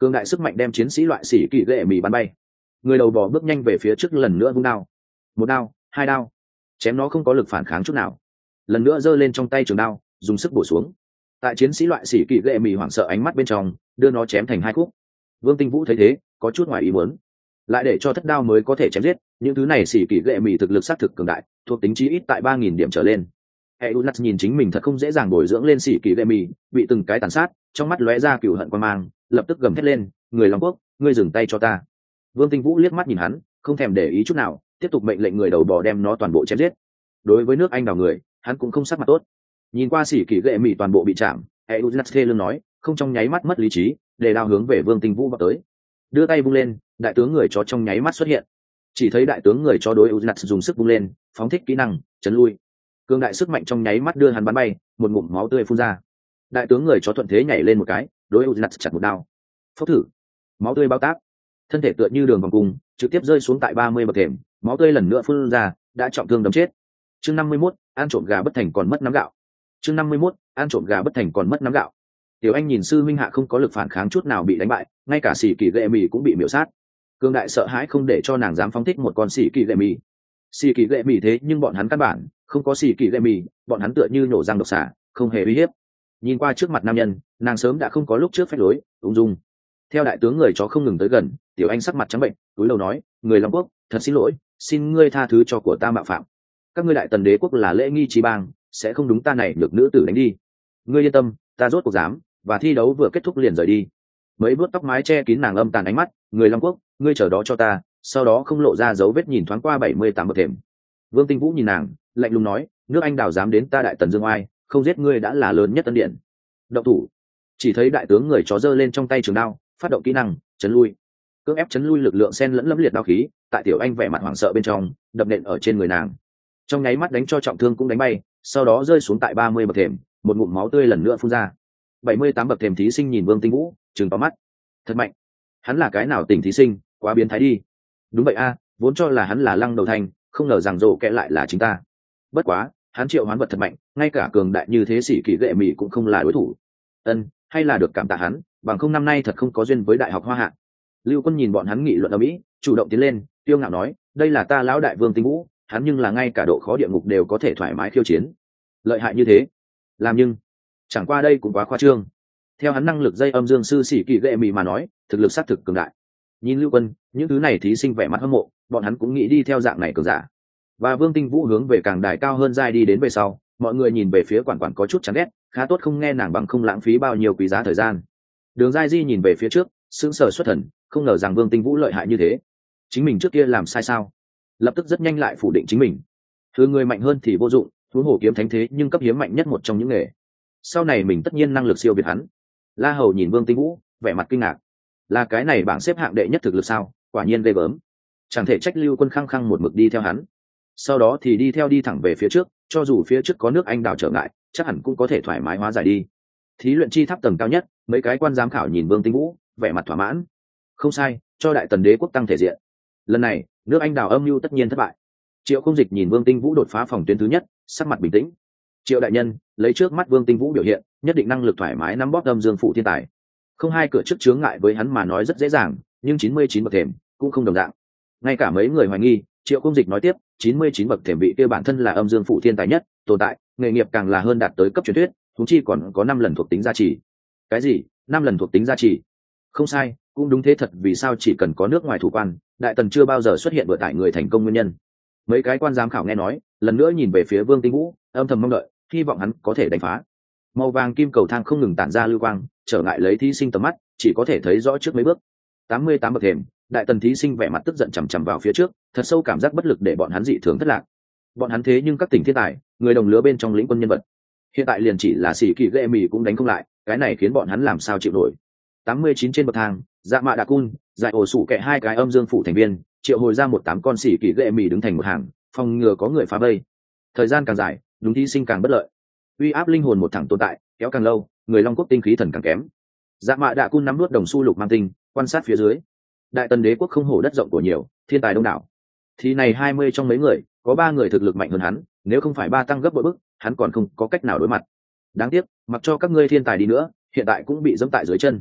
Cường đại sức mạnh đem chiến sĩ loại xỉ kỳ ghệ mì bắn bay. Người đầu bò bước nhanh về phía trước, lần nữa vung đao. Một đao, hai đao, chém nó không có lực phản kháng chút nào. Lần nữa giơ lên trong tay trường đao, dùng sức bổ xuống. Tại chiến sĩ loại xỉ kỳ ghệ mì hoảng sợ ánh mắt bên trong, đưa nó chém thành hai khúc. Vương Tinh Vũ thấy thế, có chút ngoài ý muốn. Lại để cho thất đao mới có thể chém giết, những thứ này xỉ kỳ ghệ mì thực lực xác thực cường đại, thuộc tính chí ít tại ba nghìn điểm trở lên. Eunat nhìn chính mình thật không dễ dàng bồi dưỡng lên xỉ kỳ ghệ mì, bị từng cái tàn sát, trong mắt lóe ra cừu hận quan mang, lập tức gầm thét lên, người Long Quốc, ngươi dừng tay cho ta. Vương Tinh Vũ liếc mắt nhìn hắn, không thèm để ý chút nào, tiếp tục mệnh lệnh người đầu bò đem nó toàn bộ chém giết. Đối với nước Anh đào người, hắn cũng không sắc mặt tốt. Nhìn qua xỉ kỳ ghệ mì toàn bộ bị chạm, Eunat thê lương nói, không trong nháy mắt mất lý trí, để đao hướng về Vương Tinh Vũ vọt tới. Đưa tay vung lên, đại tướng người chó trong nháy mắt xuất hiện. Chỉ thấy đại tướng người chó đối Eunat dùng sức vung lên, phóng thích kỹ năng chấn lui. Cương đại sức mạnh trong nháy mắt đưa hắn bắn bay, một ngụm máu tươi phun ra. Đại tướng người chó thuận thế nhảy lên một cái, đối Eunat chặt một đao. Phốc thử, máu tươi bao tác, thân thể tựa như đường vòng cung, trực tiếp rơi xuống tại ba mươi bậc thềm, máu tươi lần nữa phun ra, đã trọng thương đấm chết. Chương năm mươi mốt, ăn trộm gà bất thành còn mất nắm gạo. Chương năm mươi mốt, ăn trộm gà bất thành còn mất nắm gạo. Tiểu Anh nhìn sư minh hạ không có lực phản kháng chút nào bị đánh bại, ngay cả xỉ kỳ ghệ mì cũng bị miểu sát. Cương đại sợ hãi không để cho nàng dám phóng thích một con xỉ kỳ ghệ mì. Xỉ kỳ ghệ mì thế nhưng bọn hắn căn bản không có xỉ kỳ ghệ mì, bọn hắn tựa như nhổ răng độc xả, không hề uy hiếp. Nhìn qua trước mặt nam nhân, nàng sớm đã không có lúc trước phách lối, ung dung. Theo đại tướng người chó không ngừng tới gần, Tiểu Anh sắc mặt trắng bệnh, túi lầu nói, người Long Quốc, thật xin lỗi, xin ngươi tha thứ cho của ta mạo phạm. Các ngươi đại tần đế quốc là lễ nghi trí bang, sẽ không đúng ta này được nữ tử đánh đi. Ngươi yên tâm, ta rốt cuộc dám, và thi đấu vừa kết thúc liền rời đi. Mấy vuốt tóc mái che kín nàng âm tàn ánh mắt, người Long Quốc, ngươi chờ đó cho ta, sau đó không lộ ra dấu vết nhìn thoáng qua bảy mươi tám bậc thềm. Vương Tinh Vũ nhìn nàng, lạnh lùng nói, nước Anh đào dám đến ta đại tần dương oai, không giết ngươi đã là lớn nhất tân điện. Động thủ. Chỉ thấy đại tướng người chó giơ lên trong tay trường đao, phát động kỹ năng chấn lui. Cưỡng ép chấn lui lực lượng xen lẫn lẫm liệt đao khí, tại Tiểu Anh vẻ mặt hoảng sợ bên trong, đập nện ở trên người nàng. Trong nháy mắt đánh cho trọng thương cũng đánh bay, sau đó rơi xuống tại ba mươi bậc thềm, một ngụm máu tươi lần nữa phun ra. bảy mươi tám bậc thềm thí sinh nhìn Vương Tinh Vũ, trừng to mắt. Thật mạnh. Hắn là cái nào tỉnh thí sinh, quá biến thái đi. Đúng vậy a, vốn cho là hắn là Lăng Đầu Thành, không ngờ rằng rồ kẽ lại là chính ta. Bất quá, hắn triệu hoán vật thật mạnh, ngay cả cường đại như thế sĩ kỳ ghệ mị cũng không là đối thủ. Ân, hay là được cảm tạ hắn, bằng không năm nay thật không có duyên với đại học Hoa Hạ. Lưu Quân nhìn bọn hắn nghị luận ở mỹ, chủ động tiến lên, tiêu ngạo nói, đây là ta lão đại Vương Tinh Vũ, hắn nhưng là ngay cả độ khó địa ngục đều có thể thoải mái khiêu chiến. Lợi hại như thế. Làm nhưng, chẳng qua đây cũng quá khoa trương. Theo hắn năng lực dây âm dương sư sĩ kỳ ghệ mị mà nói, thực lực xác thực cường đại. Nhìn Lưu Quân, những thứ này thí sinh vẻ mặt hâm mộ, bọn hắn cũng nghĩ đi theo dạng này cường giả. Và Vương Tinh Vũ hướng về càng đài cao hơn giai đi đến về sau, mọi người nhìn về phía quản quản có chút chán ghét, khá tốt không nghe nàng bằng không lãng phí bao nhiêu quý giá thời gian. Đường Giai Di nhìn về phía trước, sững sờ xuất thần, không ngờ rằng Vương Tinh Vũ lợi hại như thế. Chính mình trước kia làm sai sao? Lập tức rất nhanh lại phủ định chính mình. Thứ người mạnh hơn thì vô dụng, huống hồ kiếm thánh thế nhưng cấp hiếm mạnh nhất một trong những nghề. Sau này mình tất nhiên năng lực siêu việt hắn. La Hầu nhìn Vương Tinh Vũ, vẻ mặt kinh ngạc. Là cái này bảng xếp hạng đệ nhất thực lực sao? Quả nhiên ghê gớm. Chẳng thể trách Lưu Quân khăng khăng một mực đi theo hắn. Sau đó thì đi theo đi thẳng về phía trước, cho dù phía trước có nước Anh đảo trở ngại, chắc hẳn cũng có thể thoải mái hóa giải đi. Thí luyện chi tháp tầng cao nhất, mấy cái quan giám khảo nhìn Vương Tinh Vũ, vẻ mặt thỏa mãn. Không sai, cho đại tần đế quốc tăng thể diện. Lần này, nước Anh đảo âm mưu tất nhiên thất bại. Triệu Không Dịch nhìn Vương Tinh Vũ đột phá phòng tuyến thứ nhất, sắc mặt bình tĩnh. Triệu đại nhân, lấy trước mắt Vương Tinh Vũ biểu hiện, nhất định năng lực thoải mái nắm bóp âm dương phụ thiên tài. Không hai cửa trước chướng ngại với hắn mà nói rất dễ dàng, nhưng chín mươi chín bậc thềm cũng không đồng dạng. Ngay cả mấy người hoài nghi, Triệu Không Dịch nói tiếp, chín mươi chín bậc thềm vị kia bản thân là âm dương phụ thiên tài nhất, tồn tại, nghề nghiệp càng là hơn đạt tới cấp truyền thuyết, thúng chi còn có năm lần thuộc tính gia trì. Cái gì? Năm lần thuộc tính gia trì? Không sai, cũng đúng thế thật, vì sao chỉ cần có nước ngoài thủ quan, đại tần chưa bao giờ xuất hiện vừa tại người thành công nguyên nhân. Mấy cái quan giám khảo nghe nói, lần nữa nhìn về phía Vương Tinh Vũ, âm thầm mong đợi, hy vọng hắn có thể đánh phá. Màu vàng kim cầu thang không ngừng tản ra lưu quang, trở ngại lấy thí sinh tầm mắt, chỉ có thể thấy rõ trước mấy bước. tám mươi tám bậc thềm, đại tần thí sinh vẻ mặt tức giận chằm chằm vào phía trước, thật sâu cảm giác bất lực để bọn hắn dị thường thất lạc. Bọn hắn thế nhưng các tỉnh thiên tài, người đồng lứa bên trong lĩnh quân nhân vật, hiện tại liền chỉ là xỉ kỳ ghệ mì cũng đánh không lại, cái này khiến bọn hắn làm sao chịu nổi. tám mươi chín trên bậc thang, Dạ Mạ Đạ Cun, Giải Ổ Sủ kẹ hai cái âm dương phủ thành viên, triệu hồi ra một tám con xỉ kỳ ghệ mì đứng thành một hàng, phòng ngừa có người phá vây. Thời gian càng dài, đúng thí sinh càng bất lợi. Uy áp linh hồn một thẳng tồn tại, kéo càng lâu, người Long Quốc tinh khí thần càng kém. Dạ Mạ Đạ Cun nắm nuốt đồng xu lục mang tinh, quan sát phía dưới. Đại tần đế quốc không hổ đất rộng của nhiều, thiên tài đông đảo. Thì này hai mươi trong mấy người, có ba người thực lực mạnh hơn hắn, nếu không phải ba tăng gấp bội bức, hắn còn không có cách nào đối mặt. Đáng tiếc, mặc cho các ngươi thiên tài đi nữa, hiện tại cũng bị dẫm tại dưới chân.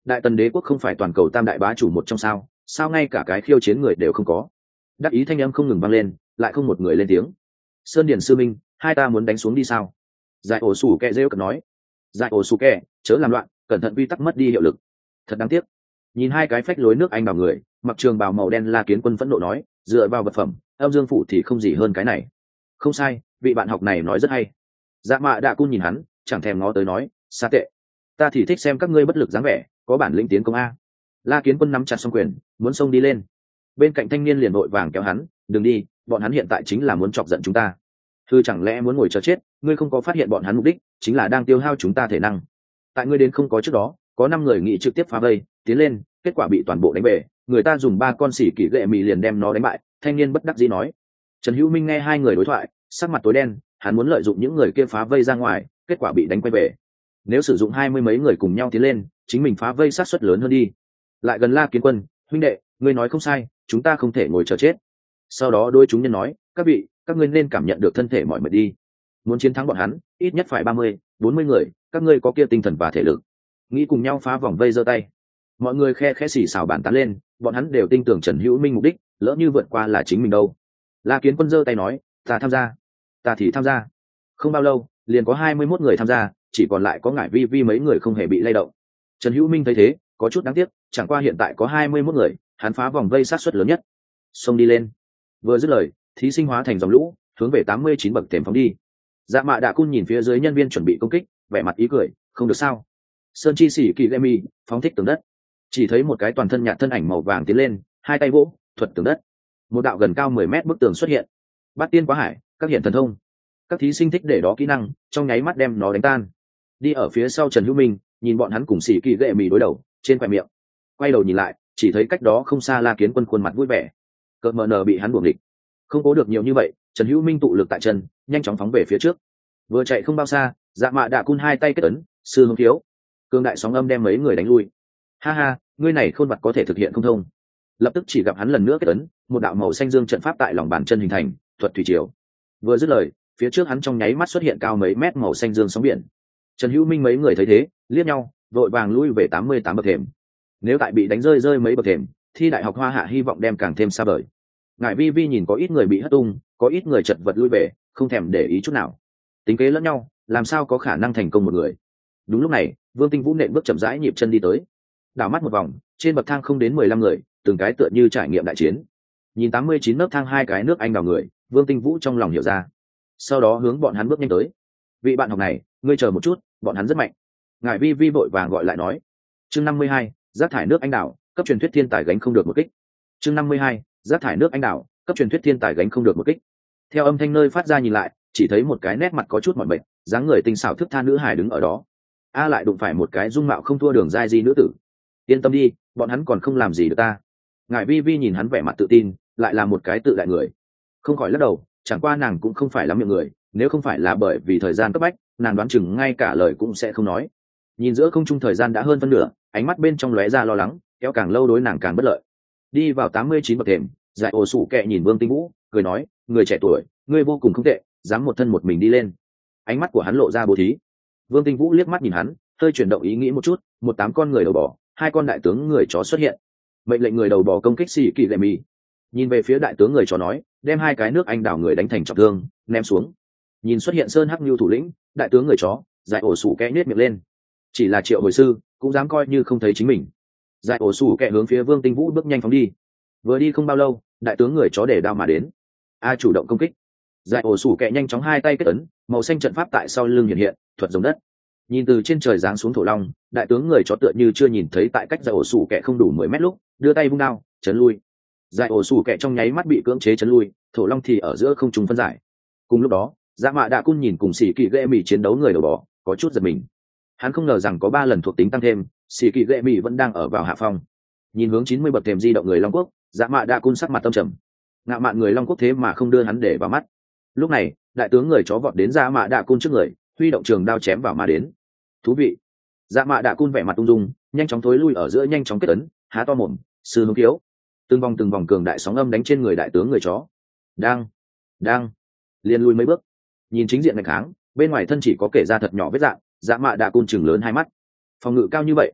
đại tần đế quốc không phải toàn cầu tam đại bá chủ một trong sao sao ngay cả cái khiêu chiến người đều không có. Đắc ý thanh âm không ngừng vang lên, lại không một người lên tiếng. Sơn Điền sư minh, hai ta muốn đánh xuống đi sao? Giải ổ sủ kẹ rêu cợt nói. Giải ổ sủ kẹ, chớ làm loạn, cẩn thận quy tắc mất đi hiệu lực. Thật đáng tiếc. Nhìn hai cái phách lối nước anh bảo người, mặc trường bào màu đen La Kiến Quân phẫn nộ nói, dựa vào vật phẩm âm dương phủ thì không gì hơn cái này. Không sai, vị bạn học này nói rất hay. Dạ mạ đạ cun nhìn hắn, chẳng thèm ngó tới nói, xa tệ, ta thì thích xem các ngươi bất lực dáng vẻ, có bản lĩnh tiến công a. La Kiến Quân nắm chặt song quyền, muốn xông đi lên. Bên cạnh thanh niên liền vội vàng kéo hắn, đừng đi, bọn hắn hiện tại chính là muốn chọc giận chúng ta. Thư chẳng lẽ muốn ngồi chờ chết? Ngươi không có phát hiện bọn hắn mục đích chính là đang tiêu hao chúng ta thể năng. Tại ngươi đến không có trước đó, có năm người nghị trực tiếp phá vây tiến lên, kết quả bị toàn bộ đánh bể. Người ta dùng ba con xỉ kỷ gệ mì liền đem nó đánh bại. Thanh niên bất đắc dĩ nói. Trần Hữu Minh nghe hai người đối thoại, sắc mặt tối đen, hắn muốn lợi dụng những người kia phá vây ra ngoài, kết quả bị đánh quay về. Nếu sử dụng hai mươi mấy người cùng nhau tiến lên, chính mình phá vây sát suất lớn hơn đi. Lại gần La Kiến Quân, huynh đệ, ngươi nói không sai, chúng ta không thể ngồi chờ chết. Sau đó đôi chúng nhân nói, các vị, các ngươi nên cảm nhận được thân thể mỏi mệt đi. Muốn chiến thắng bọn hắn, ít nhất phải ba mươi, bốn mươi người, các ngươi có kia tinh thần và thể lực. Nghĩ cùng nhau phá vòng vây giơ tay. Mọi người khe khẽ xì xào bàn tán lên, bọn hắn đều tin tưởng Trần Hữu Minh mục đích, lỡ như vượt qua là chính mình đâu. La Kiến Quân giơ tay nói, ta tham gia, ta thì tham gia. Không bao lâu, liền có hai mươi mốt người tham gia, chỉ còn lại có Ngải Vi Vi mấy người không hề bị lay động. Trần Hữu Minh thấy thế, có chút đáng tiếc, chẳng qua hiện tại có hai mươi mốt người, hắn phá vòng vây sát suất lớn nhất. Xông đi lên. Vừa dứt lời, thí sinh hóa thành dòng lũ, hướng về tám mươi chín bậc thềm phóng đi. Dạ Mạ Đạ Cun nhìn phía dưới nhân viên chuẩn bị công kích, vẻ mặt ý cười, không được sao? Sơn Chi Sĩ Kỳ Lemi phóng thích tường đất. Chỉ thấy một cái toàn thân nhạt thân ảnh màu vàng tiến lên, hai tay vỗ, thuật tường đất. Một đạo gần cao mười mét bức tường xuất hiện. Bát tiên quá hải, các hiện thần thông. Các thí sinh thích để đó kỹ năng, trong nháy mắt đem nó đánh tan. Đi ở phía sau Trần Hữu Minh, nhìn bọn hắn cùng Sĩ Kỳ Lemi đối đầu, trên khóe miệng. Quay đầu nhìn lại, chỉ thấy cách đó không xa La Kiến Quân khuôn mặt vui vẻ. Cơn mờ nờ bị hắn buồng địch. Không cố được nhiều như vậy, Trần Hữu Minh tụ lực tại chân, nhanh chóng phóng về phía trước. Vừa chạy không bao xa, Dạ Mạ Đạ Cun hai tay kết ấn, sư hướng thiếu. Cương đại sóng âm đem mấy người đánh lui. Ha ha, ngươi này khôn vật có thể thực hiện không thông. Lập tức chỉ gặp hắn lần nữa kết ấn, một đạo màu xanh dương trận pháp tại lòng bàn chân hình thành, thuật thủy triều. Vừa dứt lời, phía trước hắn trong nháy mắt xuất hiện cao mấy mét màu xanh dương sóng biển. Trần Hữu Minh mấy người thấy thế, liếc nhau, vội vàng lui về tám mươi tám bậc thềm. Nếu tại bị đánh rơi rơi mấy bậc thềm, thi đại học Hoa Hạ hy vọng đem càng thêm xa vời. Ngải Vi Vi nhìn có ít người bị hất tung, có ít người chật vật lui về, không thèm để ý chút nào. Tính kế lẫn nhau, làm sao có khả năng thành công một người. Đúng lúc này, Vương Tinh Vũ nện bước chậm rãi nhịp chân đi tới. Đảo mắt một vòng, trên bậc thang không đến mười lăm người, từng cái tựa như trải nghiệm đại chiến. Nhìn tám mươi chín nấc thang hai cái nước Anh đào người, Vương Tinh Vũ trong lòng hiểu ra. Sau đó hướng bọn hắn bước nhanh tới. Vị bạn học này, ngươi chờ một chút, bọn hắn rất mạnh. Ngải Vi Vi vội vàng gọi lại nói. Chương năm mươi hai, rác thải nước Anh đào, cấp truyền thuyết thiên tài gánh không được một kích. Chương năm mươi hai, rác thải nước Anh đào, cấp truyền thuyết thiên tài gánh không được một kích. Theo âm thanh nơi phát ra nhìn lại, chỉ thấy một cái nét mặt có chút mỏi mệt, dáng người tinh xảo thức tha nữ hài đứng ở đó. A lại đụng phải một cái dung mạo không thua Đường Giai Di nữ tử. Yên tâm đi, bọn hắn còn không làm gì được ta. Ngải Vi Vi nhìn hắn vẻ mặt tự tin, lại là một cái tự đại người. Không khỏi lắc đầu, chẳng qua nàng cũng không phải lắm miệng người, nếu không phải là bởi vì thời gian cấp bách, nàng đoán chừng ngay cả lời cũng sẽ không nói. Nhìn giữa không trung thời gian đã hơn phân nửa, ánh mắt bên trong lóe ra lo lắng, kéo càng lâu đối nàng càng bất lợi. Đi vào tám mươi chín bậc thềm, Giải ổ sủ kẹ nhìn Vương Tinh Vũ, cười nói, người trẻ tuổi, ngươi vô cùng không tệ, dám một thân một mình đi lên. Ánh mắt của hắn lộ ra bố thí. Vương Tinh Vũ liếc mắt nhìn hắn, hơi chuyển động ý nghĩ một chút, một tám con người đầu bò, hai con đại tướng người chó xuất hiện. Mệnh lệnh người đầu bò công kích Sĩ Kỳ Lệ Mì. Nhìn về phía đại tướng người chó nói, đem hai cái nước Anh đảo người đánh thành trọng thương, ném xuống. Nhìn xuất hiện Sơn Hắc Nưu thủ lĩnh, đại tướng người chó, Giải ổ sủ kẹ nhếch miệng lên. Chỉ là triệu hồi sư, cũng dám coi như không thấy chính mình. Giải ổ sủ kẹ hướng phía Vương Tinh Vũ bước nhanh phóng đi. Vừa đi không bao lâu, đại tướng người chó để đao mà đến. A chủ động công kích. Giải ổ sủ kẹ nhanh chóng hai tay kết ấn, màu xanh trận pháp tại sau lưng hiện hiện, thuật giống đất. Nhìn từ trên trời giáng xuống thổ long, đại tướng người chó tựa như chưa nhìn thấy tại cách giải ổ sủ kẹ không đủ mười mét lúc, đưa tay vung đao, chấn lui. Giải ổ sủ kẹ trong nháy mắt bị cưỡng chế chấn lui, thổ long thì ở giữa không trung phân giải. Cùng lúc đó, Dạ Mạ Đạ Cun nhìn cùng Sĩ Kỳ Lệ Mì chiến đấu người đầu bò, có chút giật mình. Hắn không ngờ rằng có ba lần thuộc tính tăng thêm, Sĩ Kỳ Lệ Mì vẫn đang ở vào hạ phong. Nhìn hướng chín mươi bậc thềm di động người Long Quốc, Dạ Mạ Đạ Cun sắc mặt tâm trầm. Ngạo mạn người Long Quốc thế mà không đưa hắn để vào mắt. Lúc này, đại tướng người chó vọt đến Dạ Mạ Đạ Cun trước người, huy động trường đao chém vào mà đến. Thú vị. Dạ Mạ Đạ Cun vẻ mặt ung dung, nhanh chóng thối lui ở giữa nhanh chóng kết ấn, há to mồm, sư hướng thiếu. Từng vòng từng vòng cường đại sóng âm đánh trên người đại tướng người chó. Đang, đang, liền lui mấy bước. Nhìn chính diện ngày kháng, bên ngoài thân chỉ có kể ra thật nhỏ vết dạng, Dạ Mạ Đạ Cun chừng lớn hai mắt. Phòng ngự cao như vậy,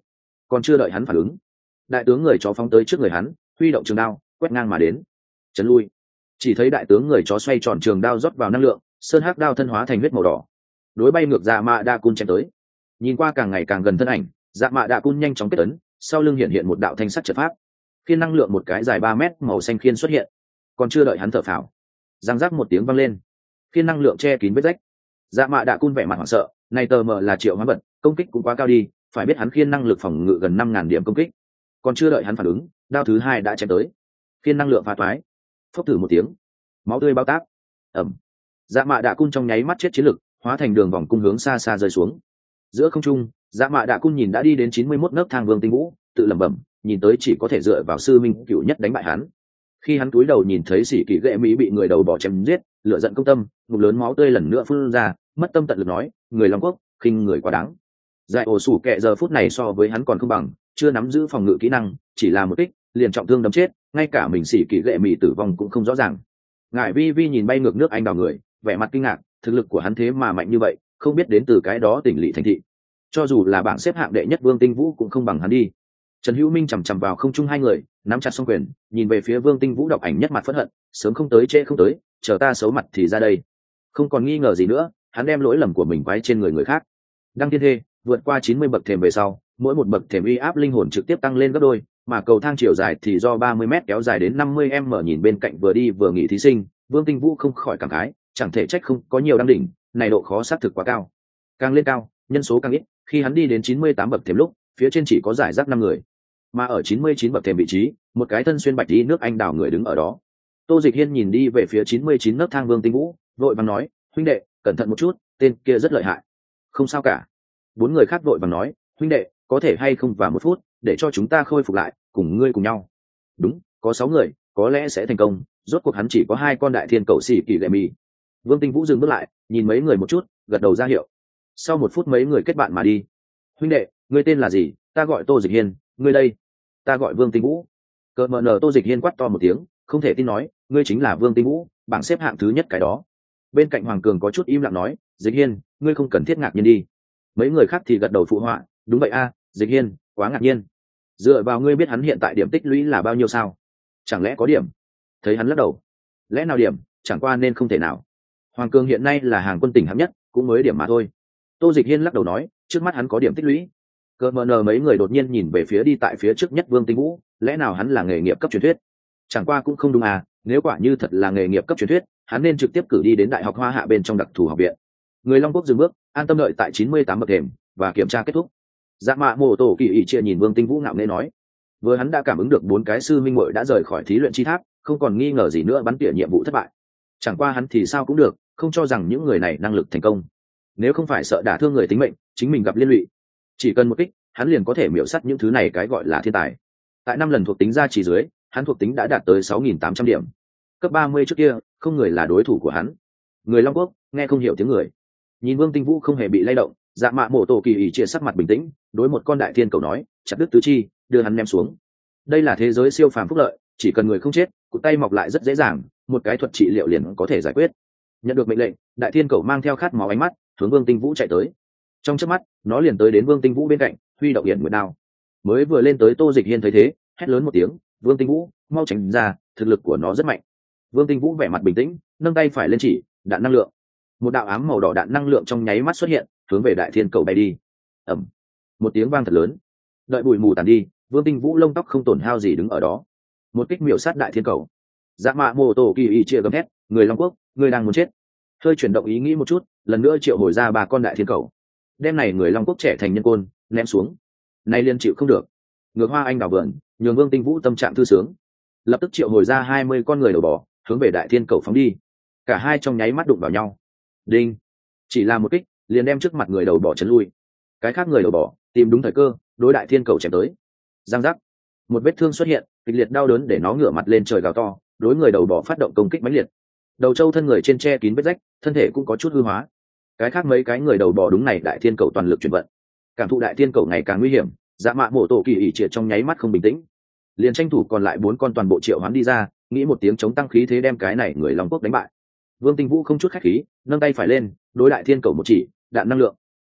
còn chưa đợi hắn phản ứng, đại tướng người chó phóng tới trước người hắn, huy động trường đao quét ngang mà đến, chấn lui. Chỉ thấy đại tướng người chó xoay tròn trường đao rót vào năng lượng, sơn hắc đao thân hóa thành huyết màu đỏ, đối bay ngược dạ mạ đa cun chém tới. Nhìn qua càng ngày càng gần thân ảnh, dạ mạ đa cun nhanh chóng kết ấn, sau lưng hiện hiện một đạo thanh sắt trận pháp, khiên năng lượng một cái dài ba mét màu xanh khiên xuất hiện. Còn chưa đợi hắn thở phào, giang giác một tiếng vang lên, khiên năng lượng che kín vết rách. Dạ mạ đa cun vẻ mặt hoảng sợ, này tờ mờ là triệu hóa vật, công kích cũng quá cao đi, phải biết hắn khiên năng lực phòng ngự gần năm ngàn điểm công kích. Còn chưa đợi hắn phản ứng, đao thứ hai đã chém tới, khiên năng lượng phá toái, phốc thử một tiếng, máu tươi bao tác. Ẩm. Dạ mạ đạ cun trong nháy mắt chết chiến lực, hóa thành đường vòng cung hướng xa xa rơi xuống. Giữa không trung, dạ mạ đạ cun nhìn đã đi đến chín mươi mốt nấc thang Vương Tinh Vũ, tự lẩm bẩm, nhìn tới chỉ có thể dựa vào sư minh cựu nhất đánh bại hắn. Khi hắn cúi đầu nhìn thấy sĩ kỳ ghệ mỹ bị người đầu bỏ chém giết, lửa giận công tâm, ngụm lớn máu tươi lần nữa phun ra, mất tâm tận lực nói, người Long Quốc, khinh người quá đáng. Giải ổ sủ kệ giờ phút này so với hắn còn không bằng, chưa nắm giữ phòng ngự kỹ năng, chỉ là một kích liền trọng thương đấm chết, ngay cả mình sĩ kỳ ghệ mỹ tử vong cũng không rõ ràng. Ngải vi vi nhìn bay ngược nước anh đào người, vẻ mặt kinh ngạc, thực lực của hắn thế mà mạnh như vậy, không biết đến từ cái đó tỉnh lỵ thành thị. Cho dù là bảng xếp hạng đệ nhất Vương Tinh Vũ cũng không bằng hắn đi. Trần Hữu Minh chằm chằm vào không trung hai người, nắm chặt song quyền, nhìn về phía Vương Tinh Vũ đọc ảnh nhất mặt phẫn hận, sớm không tới trễ không tới, chờ ta xấu mặt thì ra đây. Không còn nghi ngờ gì nữa, hắn đem lỗi lầm của mình quái trên người người khác. Đăng thiên thê, vượt qua chín mươi bậc thềm về sau, mỗi một bậc thềm uy áp linh hồn trực tiếp tăng lên gấp đôi, mà cầu thang chiều dài thì do ba mươi mét kéo dài đến năm mươi mét, nhìn bên cạnh vừa đi vừa nghỉ thí sinh, Vương Tinh Vũ không khỏi cảm khái, chẳng thể trách không có nhiều đăng đỉnh, này độ khó xác thực quá cao. Càng lên cao, nhân số càng ít, khi hắn đi đến chín mươi tám bậc thềm lúc, phía trên chỉ có giải rác năm người. Mà ở chín mươi chín bậc thềm vị trí, một cái thân xuyên bạch y nước anh đào người đứng ở đó. Tô Dịch Hiên nhìn đi về phía chín mươi chín nấc thang Vương Tinh Vũ, vội vàng nói, huynh đệ, cẩn thận một chút, tên kia rất lợi hại. Không sao cả. Bốn người khác vội vàng nói, huynh đệ, có thể hay không vào một phút, để cho chúng ta khôi phục lại, cùng ngươi cùng nhau. Đúng, có sáu người, có lẽ sẽ thành công, rốt cuộc hắn chỉ có hai con đại thiên cầu xì kỳ lệ mì. Vương Tinh Vũ dừng bước lại, nhìn mấy người một chút, gật đầu ra hiệu. Sau một phút mấy người kết bạn mà đi. Huynh đệ, ngươi tên là gì? Ta gọi Tô Dịch Hiên, ngươi đây? Ta gọi Vương Tinh Vũ. Cờ mờ nờ Tô Dịch Hiên quát to một tiếng, không thể tin nói, ngươi chính là Vương Tinh Vũ, bảng xếp hạng thứ nhất cái đó. Bên cạnh Hoàng Cường có chút im lặng nói, Dịch Hiên, ngươi không cần thiết ngạc nhiên đi. Mấy người khác thì gật đầu phụ họa, đúng vậy a, Dịch Hiên, quá ngạc nhiên. Dựa vào ngươi biết hắn hiện tại điểm tích lũy là bao nhiêu sao? Chẳng lẽ có điểm? Thấy hắn lắc đầu, lẽ nào điểm, chẳng qua nên không thể nào. Hoàng Cường hiện nay là hàng quân tỉnh hạng nhất, cũng mới điểm mà thôi. Tô Dịch Hiên lắc đầu nói, trước mắt hắn có điểm tích lũy. Cơ mờ nờ mấy người đột nhiên nhìn về phía đi tại phía trước nhất Vương Tinh Vũ, lẽ nào hắn là nghề nghiệp cấp truyền thuyết? Chẳng qua cũng không đúng à, nếu quả như thật là nghề nghiệp cấp truyền thuyết, hắn nên trực tiếp cử đi đến Đại học Hoa Hạ bên trong đặc thù học viện. Người Long Quốc dừng bước, an tâm đợi tại chín mươi tám bậc thềm và kiểm tra kết thúc. Dạ mạ mồ tổ kỳ ỷ chia nhìn Vương Tinh Vũ ngạo nghễ nói, vừa hắn đã cảm ứng được bốn cái sư minh muội đã rời khỏi thí luyện chi tháp, không còn nghi ngờ gì nữa bắn tỉa nhiệm vụ thất bại. Chẳng qua hắn thì sao cũng được, không cho rằng những người này năng lực thành công. Nếu không phải sợ đả thương người tính mệnh, chính mình gặp liên lụy, chỉ cần một kích, hắn liền có thể miểu sát những thứ này cái gọi là thiên tài. Tại năm lần thuộc tính ra chỉ dưới, hắn thuộc tính đã đạt tới sáu nghìn tám trăm điểm. Cấp ba mươi trước kia, không người là đối thủ của hắn. Người Long Quốc nghe không hiểu tiếng người. Nhìn Vương Tinh Vũ không hề bị lay động, dạ mạ mổ tổ kỳ ỷ chia sắc mặt bình tĩnh, đối một con đại thiên cầu nói, chặt đứt tứ chi, đưa hắn ném xuống. Đây là thế giới siêu phàm phúc lợi, chỉ cần người không chết, cụt tay mọc lại rất dễ dàng, một cái thuật trị liệu liền có thể giải quyết. Nhận được mệnh lệnh, đại thiên cầu mang theo khát máu ánh mắt, hướng Vương Tinh Vũ chạy tới. Trong chớp mắt, nó liền tới đến Vương Tinh Vũ bên cạnh, huy động hiện nguyệt đao. Mới vừa lên tới Tô Dịch Hiên thấy thế, hét lớn một tiếng, Vương Tinh Vũ, mau tránh ra, thực lực của nó rất mạnh. Vương Tinh Vũ vẻ mặt bình tĩnh, nâng tay phải lên chỉ, đạn năng lượng. Một đạo ám màu đỏ đạn năng lượng trong nháy mắt xuất hiện, hướng về đại thiên cầu bay đi. Ầm, một tiếng vang thật lớn. Đợi bụi mù tàn đi, Vương Tinh Vũ lông tóc không tổn hao gì đứng ở đó. Một kích miểu sát đại thiên cầu. Dạ mạ mồ tổ kỳ ỷ chia gầm thét, người Long Quốc, người đang muốn chết. Hơi chuyển động ý nghĩ một chút, lần nữa triệu hồi ra ba con đại thiên cầu. Đêm này người Long Quốc trẻ thành nhân côn, ném xuống. Nay liên chịu không được. Ngược hoa anh đào vườn, nhường Vương Tinh Vũ tâm trạng thư sướng. Lập tức triệu hồi ra hai mươi con người đầu bò, hướng về đại thiên cầu phóng đi. Cả hai trong nháy mắt đụng vào nhau. Đinh, chỉ là một kích, liền đem trước mặt người đầu bò chấn lui. Cái khác người đầu bò tìm đúng thời cơ, đối đại thiên cầu chém tới. Giang giác, một vết thương xuất hiện, kịch liệt đau đớn để nó ngửa mặt lên trời gào to, đối người đầu bò phát động công kích mãnh liệt. Đầu trâu thân người trên che kín vết rách, thân thể cũng có chút hư hóa. Cái khác mấy cái người đầu bò đúng này đại thiên cầu toàn lực chuyển vận. Cảm thụ đại thiên cầu ngày càng nguy hiểm, dạ mạ mổ tổ kỳ ỷ triệt trong nháy mắt không bình tĩnh, liền tranh thủ còn lại bốn con toàn bộ triệu hoán đi ra, nghĩ một tiếng chống tăng khí thế đem cái này người Long Quốc đánh bại. Vương Tinh Vũ không chút khách khí, nâng tay phải lên, đối đại thiên cầu một chỉ, đạn năng lượng.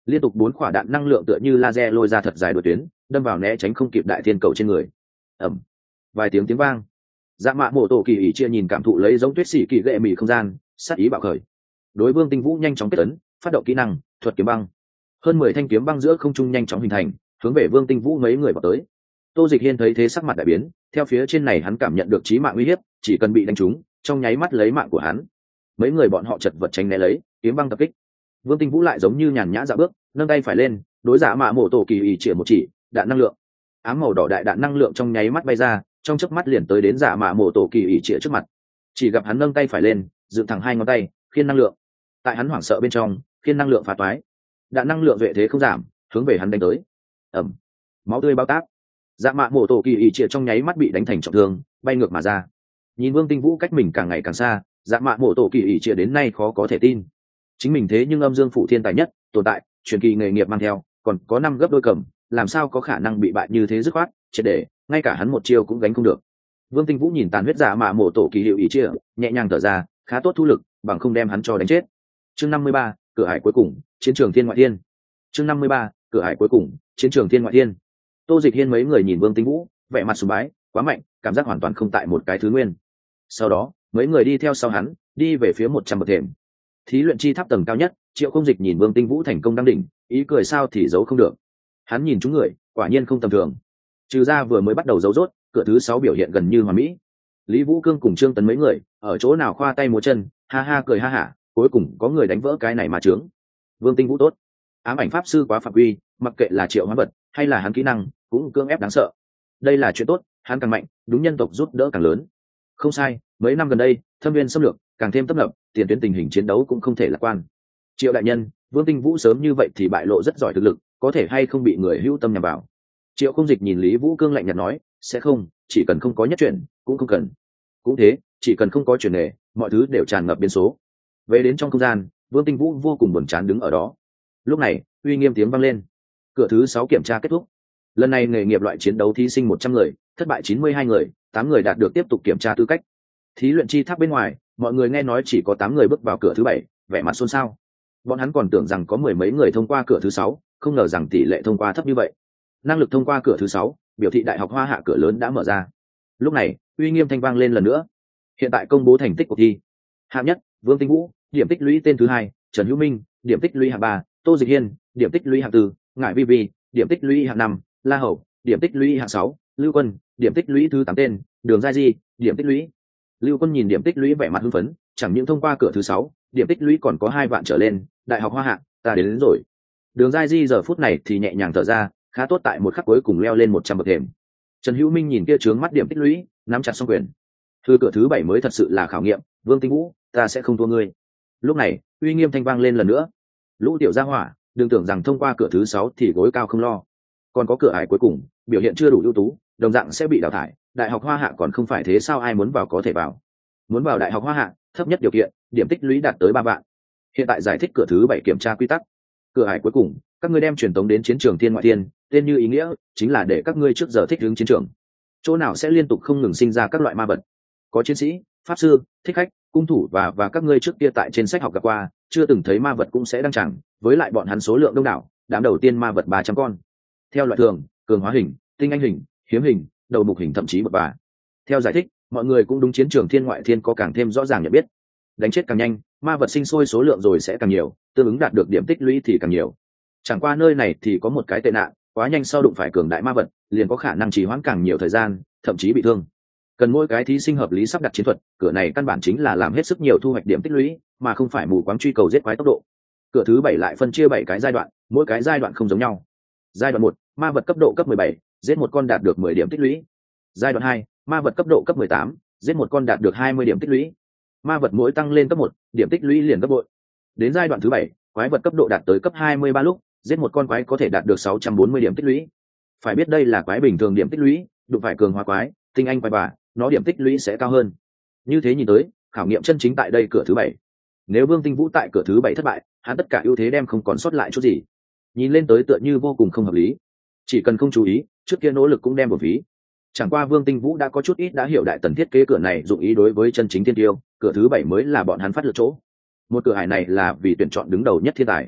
liên tục bốn quả đạn năng lượng tựa như laser lôi ra thật dài đội tuyến, đâm vào né tránh không kịp đại thiên cầu trên người. Ầm, vài tiếng tiếng vang. Dạ mạ mổ tổ kỳ ỉ chia nhìn cảm thụ lấy giống tuyết xỉ kỳ gệ mì không gian, sát ý bạo khởi. Đối Vương Tinh Vũ nhanh chóng kết ấn, phát động kỹ năng thuật kiếm băng. Hơn mười thanh kiếm băng giữa không trung nhanh chóng hình thành, hướng về Vương Tinh Vũ mấy người vào tới. Tô Dịch Hiên thấy thế sắc mặt đại biến, theo phía trên này hắn cảm nhận được chí mạng uy hiếp, chỉ cần bị đánh trúng, trong nháy mắt lấy mạng của hắn. Mấy người bọn họ chật vật tránh né lấy, kiếm băng tập kích. Vương Tinh Vũ lại giống như nhàn nhã dạo bước, nâng tay phải lên, đối Dạ mạ mổ tổ kỳ ỉ chia một chỉ, đạn năng lượng. Ám màu đỏ đại đạn năng lượng trong nháy mắt bay ra, trong chớp mắt liền tới đến Dạ mạ mổ tổ kỳ ỉ chia trước mặt. Chỉ gặp hắn nâng tay phải lên, dựng thẳng hai ngón tay, khiên năng lượng. Tại hắn hoảng sợ bên trong, khiên năng lượng phá toái, đạn năng lượng duệ thế không giảm, hướng về hắn đánh tới. Ầm, máu tươi bao táp. Dạ mạ mổ tổ kỳ ỉ chia trong nháy mắt bị đánh thành trọng thương, bay ngược mà ra. Nhìn Vương Tinh Vũ cách mình càng ngày càng xa, Dạ mạ mổ tổ kỳ ỉ chia đến nay khó có thể tin. Chính mình thế nhưng âm dương phủ thiên tài nhất tồn tại, truyền kỳ nghề nghiệp mang theo, còn có năm gấp đôi cầm, làm sao có khả năng bị bại như thế dứt khoát, triệt để, ngay cả hắn một chiêu cũng gánh không được. Vương Tinh Vũ nhìn tàn huyết Dạ mạ mổ tổ kỳ hiệu ý chia, nhẹ nhàng thở ra, khá tốt thu lực, bằng không đem hắn cho đánh chết. Chương năm mươi ba, cửa hải cuối cùng, chiến trường thiên ngoại thiên. Chương năm mươi ba, cửa hải cuối cùng, chiến trường thiên ngoại thiên. Tô Dịch Hiên mấy người nhìn Vương Tinh Vũ, vẻ mặt sùng bái, quá mạnh, cảm giác hoàn toàn không tại một cái thứ nguyên. Sau đó, mấy người đi theo sau hắn, đi về phía một trăm bậc thềm. Thí luyện chi tháp tầng cao nhất, Triệu Không Dịch nhìn Vương Tinh Vũ thành công đăng đỉnh, ý cười sao thì giấu không được. Hắn nhìn chúng người, quả nhiên không tầm thường. Trừ ra vừa mới bắt đầu giấu rốt, cửa thứ sáu biểu hiện gần như hoàn mỹ. Lý Vũ Cương cùng Trương Tấn mấy người, ở chỗ nào khoa tay múa chân, ha ha cười ha hả, cuối cùng có người đánh vỡ cái này mà trướng. Vương Tinh Vũ tốt. Ám ảnh pháp sư quá phạm quy, mặc kệ là Triệu Hoán vật hay là hắn kỹ năng, cũng cưỡng ép đáng sợ. Đây là chuyện tốt, hắn càng mạnh, đúng nhân tộc rút đỡ càng lớn. Không sai, mấy năm gần đây, thâm viên xâm lược càng thêm tấp nập, tiền tuyến tình hình chiến đấu cũng không thể lạc quan. Triệu đại nhân, Vương Tinh Vũ sớm như vậy thì bại lộ rất giỏi thực lực, có thể hay không bị người hữu tâm nhằm vào. Triệu Không Dịch nhìn Lý Vũ Cương lạnh nhạt nói, sẽ không, chỉ cần không có nhất chuyển, cũng không cần. Cũng thế, chỉ cần không có chuyển nghề, mọi thứ đều tràn ngập biến số. Về đến trong không gian, Vương Tinh Vũ vô cùng buồn chán đứng ở đó. Lúc này, uy nghiêm tiếng vang lên. Cửa thứ sáu kiểm tra kết thúc. Lần này nghề nghiệp loại chiến đấu thí sinh một trăm người, thất bại chín mươi hai người, tám người đạt được tiếp tục kiểm tra tư cách. Thí luyện chi tháp bên ngoài, mọi người nghe nói chỉ có tám người bước vào cửa thứ bảy, vẻ mặt xôn xao. Bọn hắn còn tưởng rằng có mười mấy người thông qua cửa thứ sáu, không ngờ rằng tỷ lệ thông qua thấp như vậy. Năng lực thông qua cửa thứ sáu, biểu thị đại học Hoa Hạ cửa lớn đã mở ra. Lúc này, uy nghiêm thanh vang lên lần nữa. Hiện tại công bố thành tích cuộc thi. Hạng nhất, Vương Tinh Vũ, điểm tích lũy tên thứ hai, Trần Hữu Minh, điểm tích lũy hạng ba, Tô Dịch Hiên, điểm tích lũy hạng tư, Ngải Vi Vi, điểm tích lũy hạng năm, La Hậu, điểm tích lũy hạng sáu, Lưu Quân, điểm tích lũy thứ tám tên, Đường Giai Di, điểm tích lũy. Lưu Quân nhìn điểm tích lũy vẻ mặt hưng phấn, chẳng những thông qua cửa thứ sáu, điểm tích lũy còn có hai vạn trở lên, đại học Hoa Hạ, ta đến, đến rồi. Đường Giai Di giờ phút này thì nhẹ nhàng thở ra, khá tốt tại một khắc cuối cùng leo lên một trăm bậc thềm. Trần Hữu Minh nhìn kia trướng mắt điểm tích lũy, nắm chặt song quyền. Thư cửa thứ bảy mới thật sự là khảo nghiệm, Vương Tinh Vũ, ta sẽ không thua ngươi. Lúc này, uy nghiêm thanh vang lên lần nữa. Lũ tiểu gia hỏa, đừng tưởng rằng thông qua cửa thứ sáu thì gối cao không lo. Còn có cửa ải cuối cùng, biểu hiện chưa đủ ưu tú, đồng dạng sẽ bị đào thải. Đại học Hoa Hạ còn không phải thế sao, ai muốn vào có thể vào. Muốn vào đại học Hoa Hạ, thấp nhất điều kiện, điểm tích lũy đạt tới ba vạn. Hiện tại giải thích cửa thứ bảy kiểm tra quy tắc. Cửa ải cuối cùng, các ngươi đem truyền tống đến chiến trường thiên ngoại thiên, tên như ý nghĩa, chính là để các ngươi trước giờ thích ứng chiến trường. Chỗ nào sẽ liên tục không ngừng sinh ra các loại ma vật. Có chiến sĩ, pháp sư, thích khách, cung thủ và và các ngươi trước kia tại trên sách học gặp qua, chưa từng thấy ma vật cũng sẽ đăng tràng, với lại bọn hắn số lượng đông đảo, đám đầu tiên ma vật ba trăm con. Theo loại thường, cường hóa hình, tinh anh hình, hiếm hình, đầu mục hình thậm chí bậc bà. Theo giải thích, mọi người cũng đúng chiến trường thiên ngoại thiên có càng thêm rõ ràng nhận biết. Đánh chết càng nhanh, ma vật sinh sôi số lượng rồi sẽ càng nhiều, tương ứng đạt được điểm tích lũy thì càng nhiều. Chẳng qua nơi này thì có một cái tệ nạn, quá nhanh sau đụng phải cường đại ma vật, liền có khả năng trì hoãn càng nhiều thời gian, thậm chí bị thương. Cần mỗi cái thí sinh hợp lý sắp đặt chiến thuật, cửa này căn bản chính là làm hết sức nhiều thu hoạch điểm tích lũy, mà không phải mù quáng truy cầu giết quái tốc độ. Cửa thứ bảy lại phân chia bảy cái giai đoạn, mỗi cái giai đoạn không giống nhau. Giai đoạn một, ma vật cấp độ cấp mười bảy, giết một con đạt được mười điểm tích lũy. Giai đoạn hai, ma vật cấp độ cấp mười tám, giết một con đạt được hai mươi điểm tích lũy. Ma vật mỗi tăng lên cấp một, điểm tích lũy liền gấp bội. Đến giai đoạn thứ bảy, quái vật cấp độ đạt tới cấp hai mươi ba lúc, giết một con quái có thể đạt được sáu trăm bốn mươi điểm tích lũy. Phải biết đây là quái bình thường điểm tích lũy, đụng phải cường hóa quái, tinh anh quái bà, nó điểm tích lũy sẽ cao hơn. Như thế nhìn tới, khảo nghiệm chân chính tại đây cửa thứ bảy. Nếu Vương Tinh Vũ tại cửa thứ bảy thất bại, hắn tất cả ưu thế đem không còn sót lại chút gì. Nhìn lên tới tựa như vô cùng không hợp lý. Chỉ cần không chú ý, trước kia nỗ lực cũng đem một phí. Chẳng qua Vương Tinh Vũ đã có chút ít đã hiểu đại tần thiết kế cửa này dụng ý đối với chân chính thiên tiêu, cửa thứ bảy mới là bọn hắn phát lực chỗ. Một cửa hải này là vì tuyển chọn đứng đầu nhất thiên tài.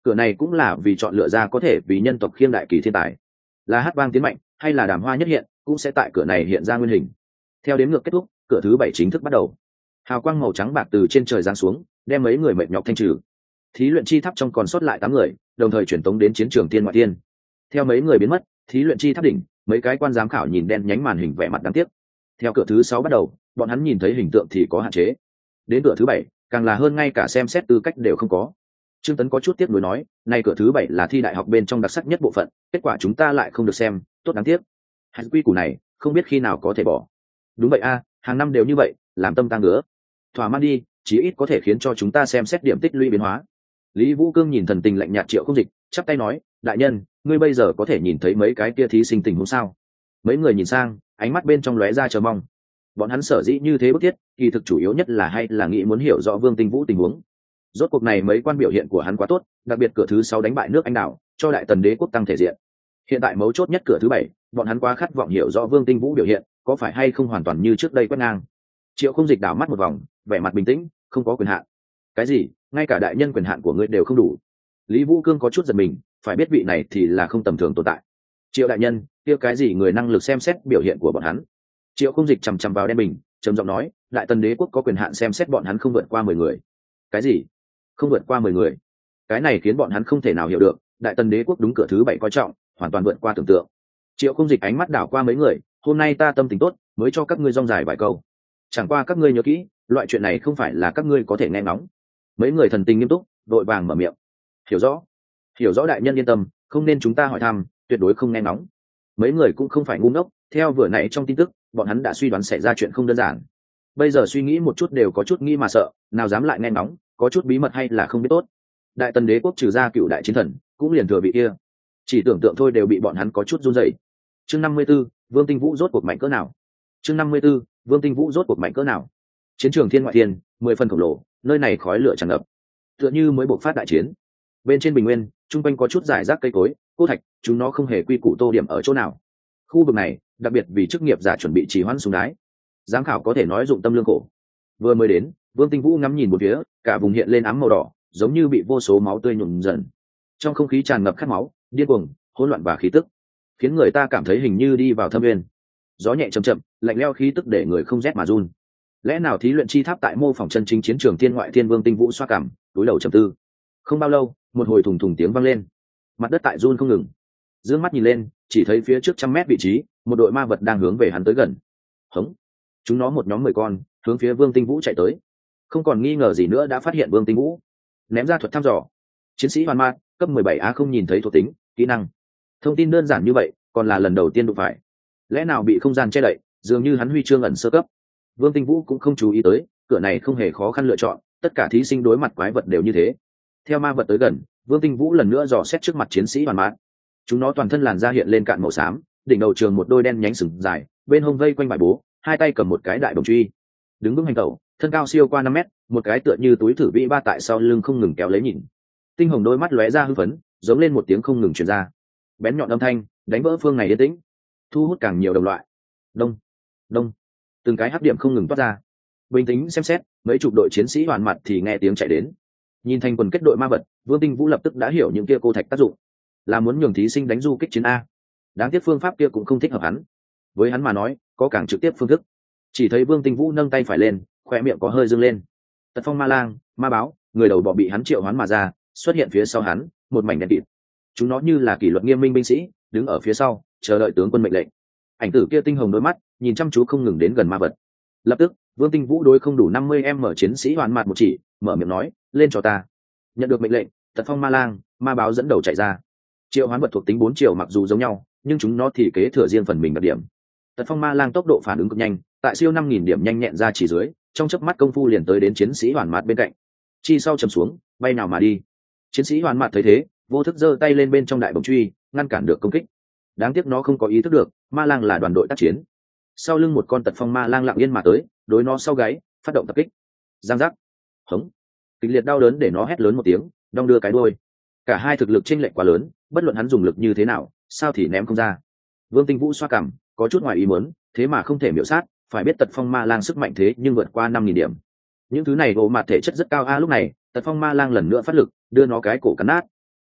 Cửa này cũng là vì chọn lựa ra có thể vì nhân tộc khiêng đại kỳ thiên tài, là hát vang tiến mạnh hay là đàm hoa nhất hiện cũng sẽ tại cửa này hiện ra nguyên hình. Theo đếm ngược kết thúc, cửa thứ bảy chính thức bắt đầu. Hào quang màu trắng bạc từ trên trời giáng xuống, đem mấy người mệt nhọc thanh trừ. Thí luyện chi tháp trong còn sót lại tám người, đồng thời chuyển tống đến chiến trường tiên ngoại tiên. Theo mấy người biến mất, thí luyện chi tháp đỉnh, mấy cái quan giám khảo nhìn đen nhánh màn hình vẻ mặt đáng tiếc. Theo cửa thứ sáu bắt đầu, bọn hắn nhìn thấy hình tượng thì có hạn chế. Đến cửa thứ bảy, càng là hơn ngay cả xem xét tư cách đều không có. Trương Tấn có chút tiếc nuối nói, nay cửa thứ bảy là thi đại học bên trong đặc sắc nhất bộ phận, kết quả chúng ta lại không được xem, tốt đáng tiếc. Hạt quy củ này, không biết khi nào có thể bỏ. Đúng vậy a, hàng năm đều như vậy, làm tâm ta ngứa. Thỏa mãn đi, chí ít có thể khiến cho chúng ta xem xét điểm tích lũy biến hóa. Lý Vũ Cương nhìn thần tình lạnh nhạt Triệu Không Dịch, chắp tay nói, đại nhân, ngươi bây giờ có thể nhìn thấy mấy cái kia thí sinh tình huống sao? Mấy người nhìn sang, ánh mắt bên trong lóe ra chờ mong. Bọn hắn sở dĩ như thế bức thiết, kỳ thực chủ yếu nhất là hay là nghĩ muốn hiểu rõ Vương Tinh Vũ tình huống. Rốt cuộc này mấy quan biểu hiện của hắn quá tốt, đặc biệt cửa thứ sáu đánh bại nước Anh đảo, cho Đại Tần đế quốc tăng thể diện. Hiện tại mấu chốt nhất cửa thứ bảy, bọn hắn quá khát vọng hiểu rõ Vương Tinh Vũ biểu hiện, có phải hay không hoàn toàn như trước đây quét ngang. Triệu Không Dịch đảo mắt một vòng, vẻ mặt bình tĩnh, không có quyền hạn. Cái gì? Ngay cả đại nhân quyền hạn của ngươi đều không đủ. Lý Vũ Cương có chút giật mình, phải biết vị này thì là không tầm thường tồn tại. Triệu đại nhân, kia cái gì người năng lực xem xét biểu hiện của bọn hắn? Triệu Không Dịch chằm chằm vào đen bình, trầm giọng nói, Đại Tần đế quốc có quyền hạn xem xét bọn hắn không vượt qua mười người. Cái gì? Không vượt qua mười người? Cái này khiến bọn hắn không thể nào hiểu được, Đại Tần đế quốc đúng cửa thứ bảy coi trọng, hoàn toàn vượt qua tưởng tượng. Triệu Không Dịch ánh mắt đảo qua mấy người, hôm nay ta tâm tình tốt, mới cho các ngươi rong dài vài câu. Chẳng qua các ngươi nhớ kỹ, loại chuyện này không phải là các ngươi có thể nghe ngóng. Mấy người thần tình nghiêm túc, đội vàng mở miệng. Hiểu rõ. Hiểu rõ đại nhân yên tâm, không nên chúng ta hỏi thăm, tuyệt đối không nghe ngóng. Mấy người cũng không phải ngu ngốc, theo vừa nãy trong tin tức, bọn hắn đã suy đoán xảy ra chuyện không đơn giản. Bây giờ suy nghĩ một chút đều có chút nghi mà sợ, nào dám lại nghe ngóng, có chút bí mật hay là không biết tốt. Đại Tần đế quốc trừ ra cựu đại chiến thần, cũng liền thừa bị kia. Chỉ tưởng tượng thôi đều bị bọn hắn có chút run rẩy. Chương năm mươi 54, Vương Tinh Vũ rốt cuộc mạnh cỡ nào? Chương năm mươi 54, Vương Tinh Vũ rốt cuộc mạnh cỡ nào? Chiến trường thiên ngoại thiên, mười phần khổng lồ, nơi này khói lửa tràn ngập, tựa như mới bộc phát đại chiến. Bên trên bình nguyên, trung quanh có chút rải rác cây cối, cốt thạch, chúng nó không hề quy củ tô điểm ở chỗ nào. Khu vực này, đặc biệt vì chức nghiệp giả chuẩn bị trì hoãn súng đái. Giám khảo có thể nói dụng tâm lương khổ. Vừa mới đến, Vương Tinh Vũ ngắm nhìn một phía, cả vùng hiện lên ám màu đỏ, giống như bị vô số máu tươi nhuộm dần. Trong không khí tràn ngập khát máu, điên cuồng, hỗn loạn và khí tức, khiến người ta cảm thấy hình như đi vào thâm nguyên. Gió nhẹ chậm chậm, lạnh lẽo khí tức để người không rét mà run. Lẽ nào thí luyện chi tháp tại mô phỏng chân chính chiến trường thiên ngoại thiên? Vương Tinh Vũ xoa cảm, túi đầu trầm tư. Không bao lâu, một hồi thùng thùng tiếng vang lên, mặt đất tại run không ngừng. Dương mắt nhìn lên, chỉ thấy phía trước trăm mét vị trí, một đội ma vật đang hướng về hắn tới gần. Hống! Chúng nó một nhóm mười con, hướng phía Vương Tinh Vũ chạy tới. Không còn nghi ngờ gì nữa đã phát hiện Vương Tinh Vũ. Ném ra thuật thăm dò. Chiến sĩ hoàn ma, cấp mười bảy A không nhìn thấy thuộc tính, kỹ năng. Thông tin đơn giản như vậy, còn là lần đầu tiên đụng phải. Lẽ nào bị không gian che đậy, dường như hắn huy chương ẩn sơ cấp. Vương Tinh Vũ cũng không chú ý tới, cửa này không hề khó khăn lựa chọn, tất cả thí sinh đối mặt quái vật đều như thế. Theo ma vật tới gần, Vương Tinh Vũ lần nữa dò xét trước mặt chiến sĩ hoàn mát. Chúng nó toàn thân làn da hiện lên cạn màu xám, đỉnh đầu trường một đôi đen nhánh sừng dài, bên hông vây quanh vải bố, hai tay cầm một cái đại đồng truy. Đứng vững hành tẩu, thân cao siêu qua năm mét, một cái tựa như túi thử vĩ ba tại sau lưng không ngừng kéo lấy nhìn. Tinh hồng đôi mắt lóe ra hưng phấn, giống lên một tiếng không ngừng truyền ra. Bén nhọn âm thanh, đánh vỡ phương này yên tĩnh, thu hút càng nhiều đồng loại. Đông, đông, từng cái hắc điểm không ngừng toát ra. Bình tĩnh xem xét, mấy chục đội chiến sĩ hoàn mặt thì nghe tiếng chạy đến. Nhìn thành quần kết đội ma vật, Vương Tinh Vũ lập tức đã hiểu những kia cô thạch tác dụng, là muốn nhường thí sinh đánh du kích chiến a. Đáng tiếc phương pháp kia cũng không thích hợp hắn. Với hắn mà nói, có càng trực tiếp phương thức. Chỉ thấy Vương Tinh Vũ nâng tay phải lên, khoe miệng có hơi dương lên. Tật phong ma lang, ma báo, người đầu bọ bị hắn triệu hoán mà ra, xuất hiện phía sau hắn, một mảnh đen kịt. Chúng nó như là kỷ luật nghiêm minh binh sĩ, đứng ở phía sau, chờ đợi tướng quân mệnh lệnh. Ảnh tử kia tinh hồng đôi mắt, nhìn chăm chú không ngừng đến gần ma vật. Lập tức, Vương Tinh Vũ đối không đủ năm mươi em mở chiến sĩ hoàn mặt một chỉ, mở miệng nói, lên cho ta. Nhận được mệnh lệnh, Tật phong ma lang, ma báo dẫn đầu chạy ra. Triệu hoán vật thuộc tính bốn triệu mặc dù giống nhau, nhưng chúng nó thì kế thừa riêng phần mình đặc điểm. Tật phong ma lang tốc độ phản ứng cực nhanh, tại siêu năm nghìn điểm nhanh nhẹn ra chỉ dưới, trong chớp mắt công phu liền tới đến chiến sĩ hoàn mặt bên cạnh. Chi sau chầm xuống, bay nào mà đi. Chiến sĩ hoàn mặt thấy thế, vô thức giơ tay lên bên trong đại bổng truy, ngăn cản được công kích. Đáng tiếc nó không có ý thức được, ma lang là đoàn đội tác chiến. Sau lưng một con tật phong ma lang lặng yên mà tới, đối nó sau gáy, phát động tập kích. Giang giác, hống, kịch liệt đau đớn để nó hét lớn một tiếng, đong đưa cái đuôi. Cả hai thực lực chênh lệch quá lớn, bất luận hắn dùng lực như thế nào, sao thì ném không ra. Vương Tinh Vũ xoa cằm, có chút ngoài ý muốn, thế mà không thể miểu sát, phải biết tật phong ma lang sức mạnh thế nhưng vượt qua năm nghìn điểm. Những thứ này gỗ mặt thể chất rất cao a. Lúc này, tật phong ma lang lần nữa phát lực, đưa nó cái cổ cắn nát.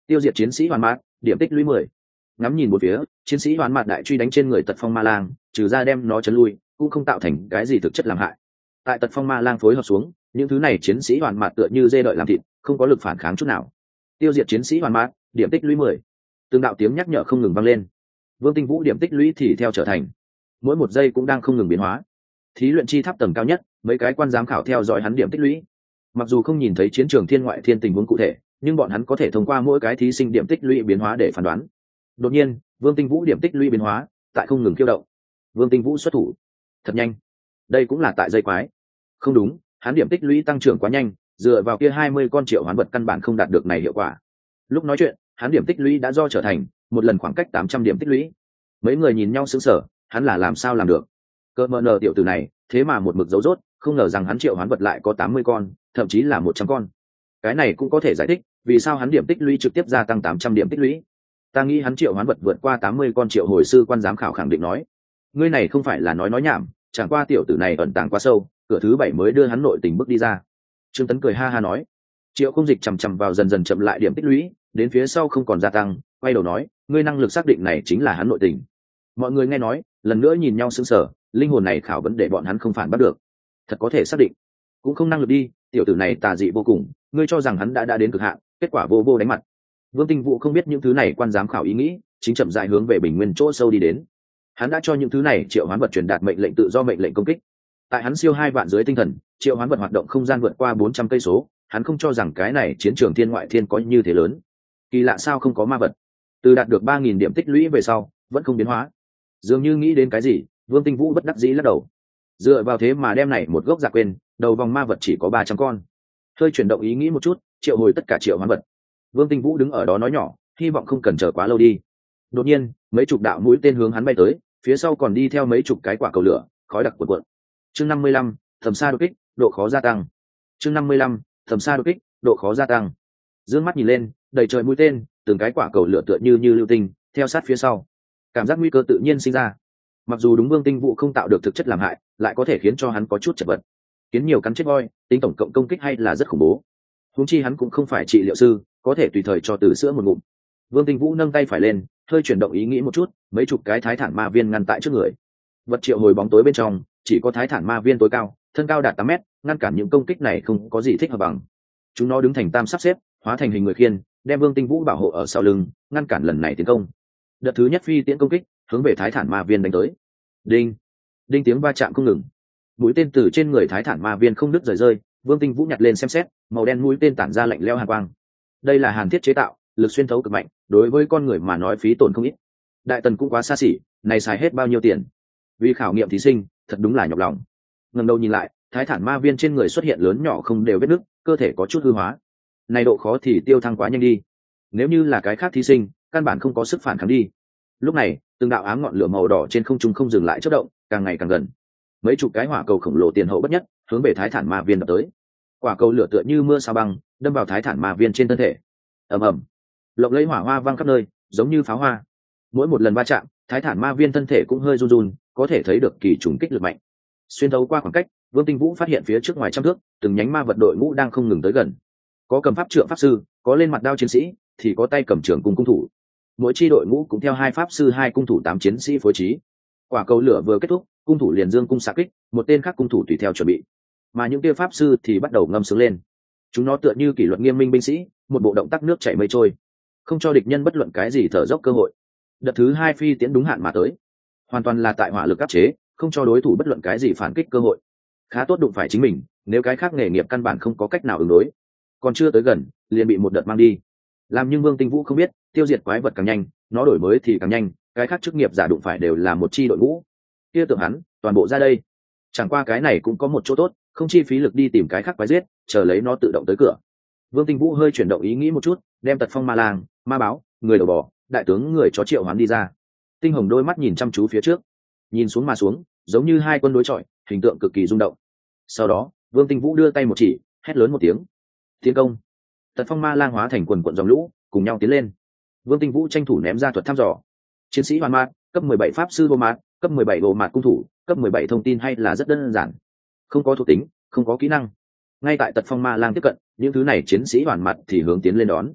tiêu diệt chiến sĩ hoàn mát, điểm tích lũy mười. Ngắm nhìn một phía, chiến sĩ hoàn mát đại truy đánh trên người tật phong ma lang, trừ ra đem nó chấn lui, cũng không tạo thành cái gì thực chất làm hại. Tại tật phong ma lang phối hợp xuống, những thứ này chiến sĩ hoàn mát tựa như dê đợi làm thịt, không có lực phản kháng chút nào. Tiêu diệt chiến sĩ hoàn mát, điểm tích lũy mười. Từng đạo tiếng nhắc nhở không ngừng vang lên. Vương Tinh Vũ điểm tích lũy thì theo trở thành, mỗi một giây cũng đang không ngừng biến hóa. Thí luyện chi tháp tầng cao nhất, mấy cái quan giám khảo theo dõi hắn điểm tích lũy. Mặc dù không nhìn thấy chiến trường thiên ngoại thiên tình huống cụ thể, nhưng bọn hắn có thể thông qua mỗi cái thí sinh điểm tích lũy biến hóa để phán đoán. Đột nhiên, Vương Tinh Vũ điểm tích lũy biến hóa, tại không ngừng kêu động. Vương Tinh Vũ xuất thủ, thật nhanh. Đây cũng là tại dây quái. Không đúng, hắn điểm tích lũy tăng trưởng quá nhanh, dựa vào kia hai mươi con triệu hoán vật căn bản không đạt được này hiệu quả. Lúc nói chuyện, hắn điểm tích lũy đã do trở thành một lần khoảng cách tám trăm điểm tích lũy. Mấy người nhìn nhau sững sờ, hắn là làm sao làm được? Cơ mờ nờ tiểu tử này, thế mà một mực giấu rốt, không ngờ rằng hắn triệu hoán vật lại có tám mươi con, thậm chí là một trăm con. Cái này cũng có thể giải thích vì sao hắn điểm tích lũy trực tiếp gia tăng tám trăm điểm tích lũy. Ta nghĩ hắn triệu hoán vật vượt qua tám mươi con. Triệu hồi sư quan giám khảo khẳng định nói, ngươi này không phải là nói nói nhảm, chẳng qua tiểu tử này ẩn tàng quá sâu, cửa thứ bảy mới đưa hắn nội tình bước đi ra. Trương Tấn cười ha ha nói. Triệu Không Dịch chằm chằm vào dần dần chậm lại điểm tích lũy, đến phía sau không còn gia tăng, quay đầu nói, ngươi năng lực xác định này chính là hắn nội tình. Mọi người nghe nói, lần nữa nhìn nhau sững sờ, linh hồn này khảo vấn để bọn hắn không phản bắt được. Thật có thể xác định, cũng không năng lực đi, tiểu tử này tà dị vô cùng, ngươi cho rằng hắn đã đã đến cực hạn, kết quả vô vô đánh mặt. Vương Tinh Vũ không biết những thứ này quan giám khảo ý nghĩ, chính chậm rãi hướng về bình nguyên chỗ sâu đi đến. Hắn đã cho những thứ này triệu hoán vật truyền đạt mệnh lệnh tự do mệnh lệnh công kích. Tại hắn siêu hai vạn dưới tinh thần, triệu hoán vật hoạt động không gian vượt qua bốn trăm cây số, hắn không cho rằng cái này chiến trường thiên ngoại thiên có như thế lớn. Kỳ lạ sao không có ma vật? Từ đạt được ba nghìn điểm tích lũy về sau, vẫn không biến hóa. Dường như nghĩ đến cái gì, Vương Tinh Vũ bất đắc dĩ lắc đầu. Dựa vào thế mà đem này một gốc dạ quên, đầu vòng ma vật chỉ có ba trăm con. Hơi chuyển động ý nghĩ một chút, triệu hồi tất cả triệu hoán vật. Vương Tinh Vũ đứng ở đó nói nhỏ, hy vọng không cần chờ quá lâu đi. Đột nhiên, mấy chục đạo mũi tên hướng hắn bay tới, phía sau còn đi theo mấy chục cái quả cầu lửa, khói đặc cuộn cuộn. Chương năm mươi lăm, tầm xa đột kích, độ khó gia tăng. Chương năm mươi lăm, tầm xa đột kích, độ khó gia tăng. Dương mắt nhìn lên, đầy trời mũi tên, từng cái quả cầu lửa tựa như như lưu tinh, theo sát phía sau. Cảm giác nguy cơ tự nhiên sinh ra. Mặc dù đúng Vương Tinh Vũ không tạo được thực chất làm hại, lại có thể khiến cho hắn có chút chật vật. Kiến nhiều cắn chết voi, tính tổng cộng công kích hay là rất khủng bố. Huống chi hắn cũng không phải trị liệu sư, có thể tùy thời cho từ sữa một ngụm. Vương Tinh Vũ nâng tay phải lên, hơi chuyển động ý nghĩ một chút, mấy chục cái thái thản ma viên ngăn tại trước người. Vật triệu hồi bóng tối bên trong, chỉ có thái thản ma viên tối cao, thân cao đạt tám mét, ngăn cản những công kích này không có gì thích hợp bằng. Chúng nó đứng thành tam sắp xếp, hóa thành hình người khiên, đem Vương Tinh Vũ bảo hộ ở sau lưng, ngăn cản lần này tiến công. Đợt thứ nhất phi tiễn công kích, hướng về thái thản ma viên đánh tới. Đinh, đinh tiếng va chạm không ngừng. Mũi tên từ trên người thái thản ma viên không đứt rời rơi, Vương Tinh Vũ nhặt lên xem xét, màu đen mũi tên tản ra lạnh lẽo hàn quang. Đây là hàn thiết chế tạo, lực xuyên thấu cực mạnh, đối với con người mà nói phí tổn không ít. Đại tần cũng quá xa xỉ, này xài hết bao nhiêu tiền? Vì khảo nghiệm thí sinh, thật đúng là nhọc lòng. Ngẩng đầu nhìn lại, thái thản ma viên trên người xuất hiện lớn nhỏ không đều vết nứt, cơ thể có chút hư hóa. Này độ khó thì tiêu thăng quá nhanh đi. Nếu như là cái khác thí sinh, căn bản không có sức phản kháng đi. Lúc này, từng đạo ám ngọn lửa màu đỏ trên không trung không dừng lại chớp động, càng ngày càng gần. Mấy chục cái hỏa cầu khổng lồ tiền hậu bất nhất, hướng về thái thản ma viên đập tới. Quả cầu lửa tựa như mưa sao băng, đâm vào thái thản ma viên trên thân thể. Ầm ầm, lộng lẫy hỏa hoa vang khắp nơi, giống như pháo hoa. Mỗi một lần va chạm, thái thản ma viên thân thể cũng hơi run run, có thể thấy được kỳ trùng kích lực mạnh. Xuyên thấu qua khoảng cách, Vương Tinh Vũ phát hiện phía trước ngoài trăm thước, từng nhánh ma vật đội ngũ đang không ngừng tới gần. Có cầm pháp trượng pháp sư, có lên mặt đao chiến sĩ, thì có tay cầm trường cung cung thủ. Mỗi chi đội ngũ cũng theo hai pháp sư, hai cung thủ, tám chiến sĩ phối trí. Quả cầu lửa vừa kết thúc, cung thủ liền dương cung xạ kích, một tên khác cung thủ tùy theo chuẩn bị. Mà những kia pháp sư thì bắt đầu ngâm sướng lên. Chúng nó tựa như kỷ luật nghiêm minh binh sĩ, một bộ động tác nước chảy mây trôi, không cho địch nhân bất luận cái gì thở dốc cơ hội. Đợt thứ hai phi tiễn đúng hạn mà tới, hoàn toàn là tại hỏa lực áp chế, không cho đối thủ bất luận cái gì phản kích cơ hội. Khá tốt đụng phải chính mình, nếu cái khác nghề nghiệp căn bản không có cách nào ứng đối. Còn chưa tới gần, liền bị một đợt mang đi. Làm nhưng Vương Tinh Vũ không biết, tiêu diệt quái vật càng nhanh, nó đổi mới thì càng nhanh, cái khác chức nghiệp giả đụng phải đều là một chi đội ngũ. Kia tưởng hắn, toàn bộ ra đây. Chẳng qua cái này cũng có một chỗ tốt, không chi phí lực đi tìm cái khác quái giết, chờ lấy nó tự động tới cửa. Vương Tinh Vũ hơi chuyển động ý nghĩ một chút, đem tật phong ma lang, ma báo, người đầu bò, đại tướng người chó triệu hoán đi ra. Tinh hồng đôi mắt nhìn chăm chú phía trước, nhìn xuống mà xuống, giống như hai quân đối chọi, hình tượng cực kỳ rung động. Sau đó, Vương Tinh Vũ đưa tay một chỉ, hét lớn một tiếng, tiến công. Tật phong ma lang hóa thành quần quần dòng lũ, cùng nhau tiến lên. Vương Tinh Vũ tranh thủ ném ra thuật thăm dò. Chiến sĩ hoàn mát, cấp mười bảy pháp sư vô mát, cấp mười bảy đồ mạt cung thủ, cấp mười bảy thông tin hay là rất đơn giản, không có thuộc tính, không có kỹ năng. Ngay tại tật phong ma lang tiếp cận, những thứ này chiến sĩ hoàn mặt thì hướng tiến lên đón.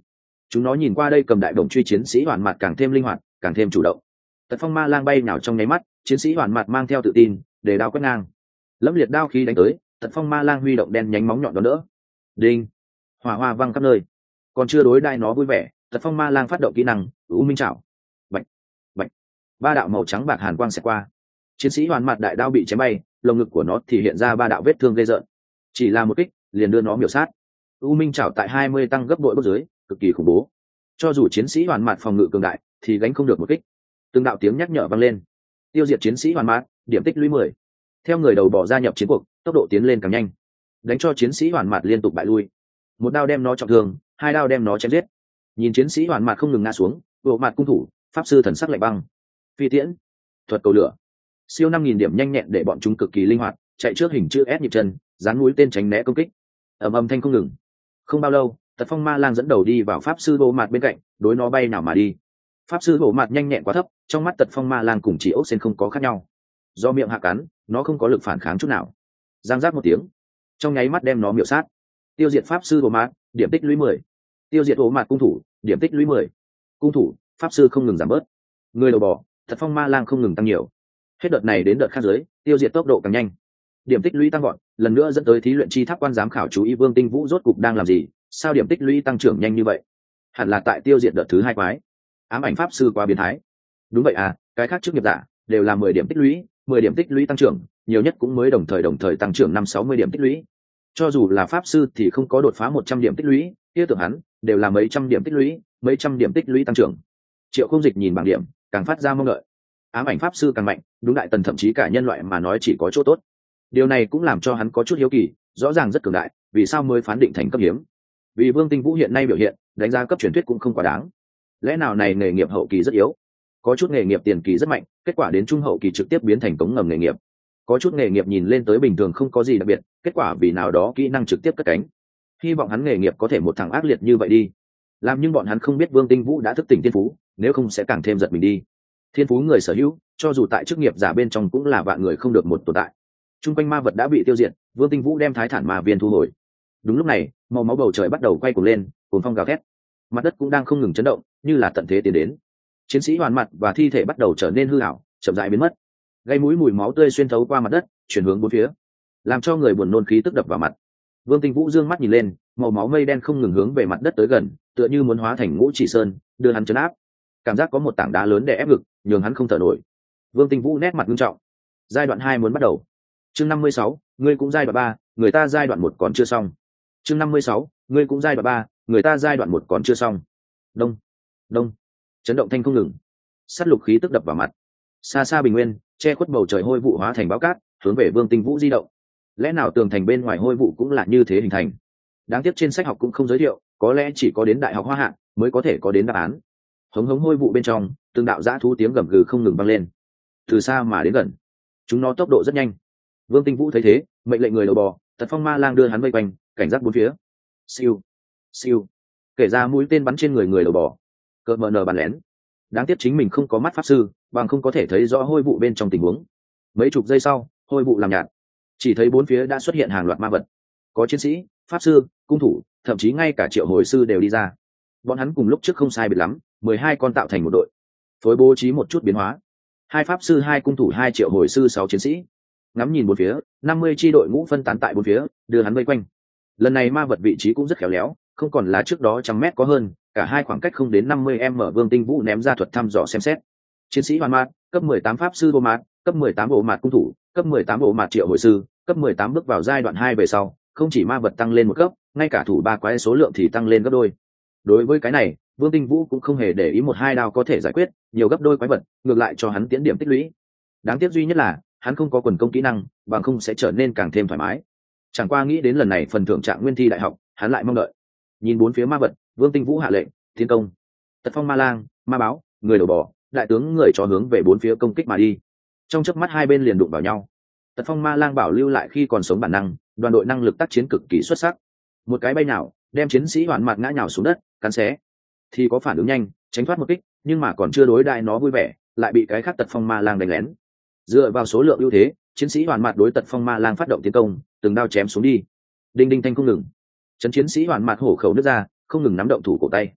Chúng nó nhìn qua đây cầm đại đồng truy chiến sĩ hoàn mặt càng thêm linh hoạt càng thêm chủ động. Tật phong ma lang bay nào trong nháy mắt, chiến sĩ hoàn mặt mang theo tự tin để đao quét ngang, lẫm liệt đao khí đánh tới. Tật phong ma lang huy động đen nhánh móng nhọn đó đỡ, đinh, hỏa hoa văng khắp nơi. Còn chưa đối đai nó vui vẻ, tật phong ma lang phát động kỹ năng u minh chảo, bạch bạch, ba đạo màu trắng bạc hàn quang xẹt qua, chiến sĩ hoàn mặt đại đao bị chém bay, lồng ngực của nó thì hiện ra ba đạo vết thương ghê rợn. Chỉ là một kích liền đưa nó miểu sát. U minh chảo tại hai mươi tăng gấp bội bước dưới, cực kỳ khủng bố. Cho dù chiến sĩ hoàn mặt phòng ngự cường đại thì gánh không được một kích. Từng đạo tiếng nhắc nhở vang lên. Tiêu diệt chiến sĩ hoàn mặt, điểm tích lũy mười. Theo người đầu bỏ gia nhập chiến cuộc, tốc độ tiến lên càng nhanh, đánh cho chiến sĩ hoàn mặt liên tục bại lui. Một đao đem nó trọng thương, hai đao đem nó chém giết. Nhìn chiến sĩ hoàn mặt không ngừng ngã xuống, bộ mặt cung thủ, pháp sư thần sắc lạnh băng. Phi tiễn, thuật cầu lửa, siêu năm nghìn điểm nhanh nhẹn để bọn chúng cực kỳ linh hoạt, chạy trước hình chữ S nhịp chân, dán mũi tên tránh né công kích. Ầm ầm thanh không ngừng. Không bao lâu, tật phong ma lang dẫn đầu đi vào pháp sư bộ mặt bên cạnh, đối nó bay nào mà đi. Pháp sư bộ mặt nhanh nhẹn quá thấp, trong mắt tật phong ma lang cùng chỉ ốc sen không có khác nhau. Do miệng hạ cắn, nó không có lực phản kháng chút nào. Giang giác một tiếng, trong nháy mắt đem nó miểu sát. Tiêu diệt pháp sư bộ mặt, điểm tích lũy mười. Tiêu diệt bộ mặt cung thủ, điểm tích lũy mười. Cung thủ, pháp sư không ngừng giảm bớt. Người đầu bò, tật phong ma lang không ngừng tăng nhiều. Hết đợt này đến đợt khác dưới, tiêu diệt tốc độ càng nhanh, điểm tích lũy tăng gọn, lần nữa dẫn tới thí luyện chi tháp quan giám khảo chú ý Vương Tinh Vũ rốt cục đang làm gì, sao điểm tích lũy tăng trưởng nhanh như vậy? Hẳn là tại tiêu diệt đợt thứ hai quái. Ám ảnh pháp sư quá biến thái. Đúng vậy à, cái khác chức nghiệp giả đều là mười điểm tích lũy, mười điểm tích lũy tăng trưởng, nhiều nhất cũng mới đồng thời đồng thời tăng trưởng năm sáu mươi điểm tích lũy. Cho dù là pháp sư thì không có đột phá một trăm điểm tích lũy, kia tưởng hắn đều là mấy trăm điểm tích lũy, mấy trăm điểm tích lũy tăng trưởng. Triệu Không Dịch nhìn bảng điểm, càng phát ra mong đợi. Ám ảnh pháp sư càng mạnh, đúng đại tần thậm chí cả nhân loại mà nói chỉ có chỗ tốt. Điều này cũng làm cho hắn có chút hiếu kỳ, rõ ràng rất cường đại, vì sao mới phán định thành cấp hiếm? Vì Vương Tinh Vũ hiện nay biểu hiện, đánh giá cấp truyền thuyết cũng không quá đáng. Lẽ nào này nghề nghiệp hậu kỳ rất yếu? Có chút nghề nghiệp tiền kỳ rất mạnh, kết quả đến trung hậu kỳ trực tiếp biến thành cống ngầm nghề nghiệp. Có chút nghề nghiệp nhìn lên tới bình thường không có gì đặc biệt, kết quả vì nào đó kỹ năng trực tiếp cất cánh. Hy vọng hắn nghề nghiệp có thể một thằng ác liệt như vậy đi. Làm nhưng bọn hắn không biết Vương Tinh Vũ đã thức tỉnh thiên phú, nếu không sẽ càng thêm giật mình đi. Thiên phú người sở hữu, cho dù tại chức nghiệp giả bên trong cũng là vạn người không được một tồn tại. Trung quanh ma vật đã bị tiêu diệt, Vương Tinh Vũ đem thái thản ma viên thu hồi. Đúng lúc này, màu máu bầu trời bắt đầu quay cuồng lên, cuồng phong gào thét. Mặt đất cũng đang không ngừng chấn động, như là tận thế tiến đến. Chiến sĩ hoàn mặt và thi thể bắt đầu trở nên hư ảo, chậm rãi biến mất. Gây mũi mùi máu tươi xuyên thấu qua mặt đất, chuyển hướng bốn phía, làm cho người buồn nôn khí tức đập vào mặt. Vương Tinh Vũ dương mắt nhìn lên, màu máu mây đen không ngừng hướng về mặt đất tới gần, tựa như muốn hóa thành ngũ chỉ sơn, đưa hắn chấn áp. Cảm giác có một tảng đá lớn đè ép ngực, nhường hắn không thở nổi. Vương Tinh Vũ nét mặt nghiêm trọng. Giai đoạn hai muốn bắt đầu. Chương năm mươi sáu, ngươi cũng giai đoạn ba, người ta giai đoạn một còn chưa xong. Chương năm mươi sáu, ngươi cũng giai đoạn ba, người ta giai đoạn một còn chưa xong. Đông, đông, chấn động thanh không ngừng. Sát lục khí tức đập vào mặt. Xa xa bình nguyên, che khuất bầu trời hôi vụ hóa thành báo cát, hướng về Vương Tinh Vũ di động. Lẽ nào tường thành bên ngoài hôi vụ cũng là như thế hình thành? Đáng tiếc trên sách học cũng không giới thiệu, có lẽ chỉ có đến đại học Hoa Hạ mới có thể có đến đáp án. Hống hống hôi vụ bên trong, từng đạo dã thú tiếng gầm gừ không ngừng vang lên. Từ xa mà đến gần, chúng nó tốc độ rất nhanh. Vương Tinh Vũ thấy thế, mệnh lệnh người đầu bò, Tật Phong Ma Lang đưa hắn vây quanh, cảnh giác bốn phía. Siêu, siêu, kể ra mũi tên bắn trên người người đầu bò. Cờ mờ nờ bắn lén. Đáng tiếc chính mình không có mắt pháp sư, bằng không có thể thấy rõ hôi vụ bên trong tình huống. Mấy chục giây sau, hôi vụ làm nhạt, chỉ thấy bốn phía đã xuất hiện hàng loạt ma vật. Có chiến sĩ, pháp sư, cung thủ, thậm chí ngay cả triệu hồi sư đều đi ra. Bọn hắn cùng lúc trước không sai biệt lắm, mười hai con tạo thành một đội, phối bố trí một chút biến hóa. Hai pháp sư, hai cung thủ, hai triệu hồi sư, sáu chiến sĩ. Ngắm nhìn bốn phía, năm mươi chi đội ngũ phân tán tại bốn phía, đưa hắn vây quanh. Lần này ma vật vị trí cũng rất khéo léo, không còn là trước đó trăm mét có hơn, cả hai khoảng cách không đến năm mươi m. Vương Tinh Vũ ném ra thuật thăm dò xem xét. Chiến sĩ hoàn mạt, cấp mười tám pháp sư bộ mạt, cấp mười tám bộ mạt cung thủ, cấp mười tám bộ mạt triệu hồi sư, cấp mười tám bước vào giai đoạn hai về sau, không chỉ ma vật tăng lên một cấp, ngay cả thủ ba quái số lượng thì tăng lên gấp đôi. Đối với cái này, Vương Tinh Vũ cũng không hề để ý một hai đao có thể giải quyết nhiều gấp đôi quái vật, ngược lại cho hắn tiến điểm tích lũy. Đáng tiếc duy nhất là hắn không có quần công kỹ năng, bằng không sẽ trở nên càng thêm thoải mái. Chẳng qua nghĩ đến lần này phần thưởng trạng nguyên thi đại học, hắn lại mong đợi. Nhìn bốn phía ma vật, Vương Tinh Vũ hạ lệnh tiến công. Tật Phong Ma Lang, ma báo, người đầu bò, đại tướng người chó hướng về bốn phía công kích mà đi. Trong chớp mắt hai bên liền đụng vào nhau. Tật Phong Ma Lang bảo lưu lại khi còn sống bản năng, đoàn đội năng lực tác chiến cực kỳ xuất sắc. Một cái bay nào, đem chiến sĩ hoàn mặt ngã nhào xuống đất, cắn xé. Thì có phản ứng nhanh, tránh thoát một kích, nhưng mà còn chưa đối đại nó vui vẻ, lại bị cái khác Tật Phong Ma Lang đánh lén. Dựa vào số lượng ưu thế, chiến sĩ hoàn mặt đối Tật Phong Ma Lang phát động tiến công, từng đao chém xuống đi. Đinh đinh thanh không ngừng. Chấn chiến sĩ hoàn mặt hổ khẩu nước ra, không ngừng nắm động thủ cổ tay.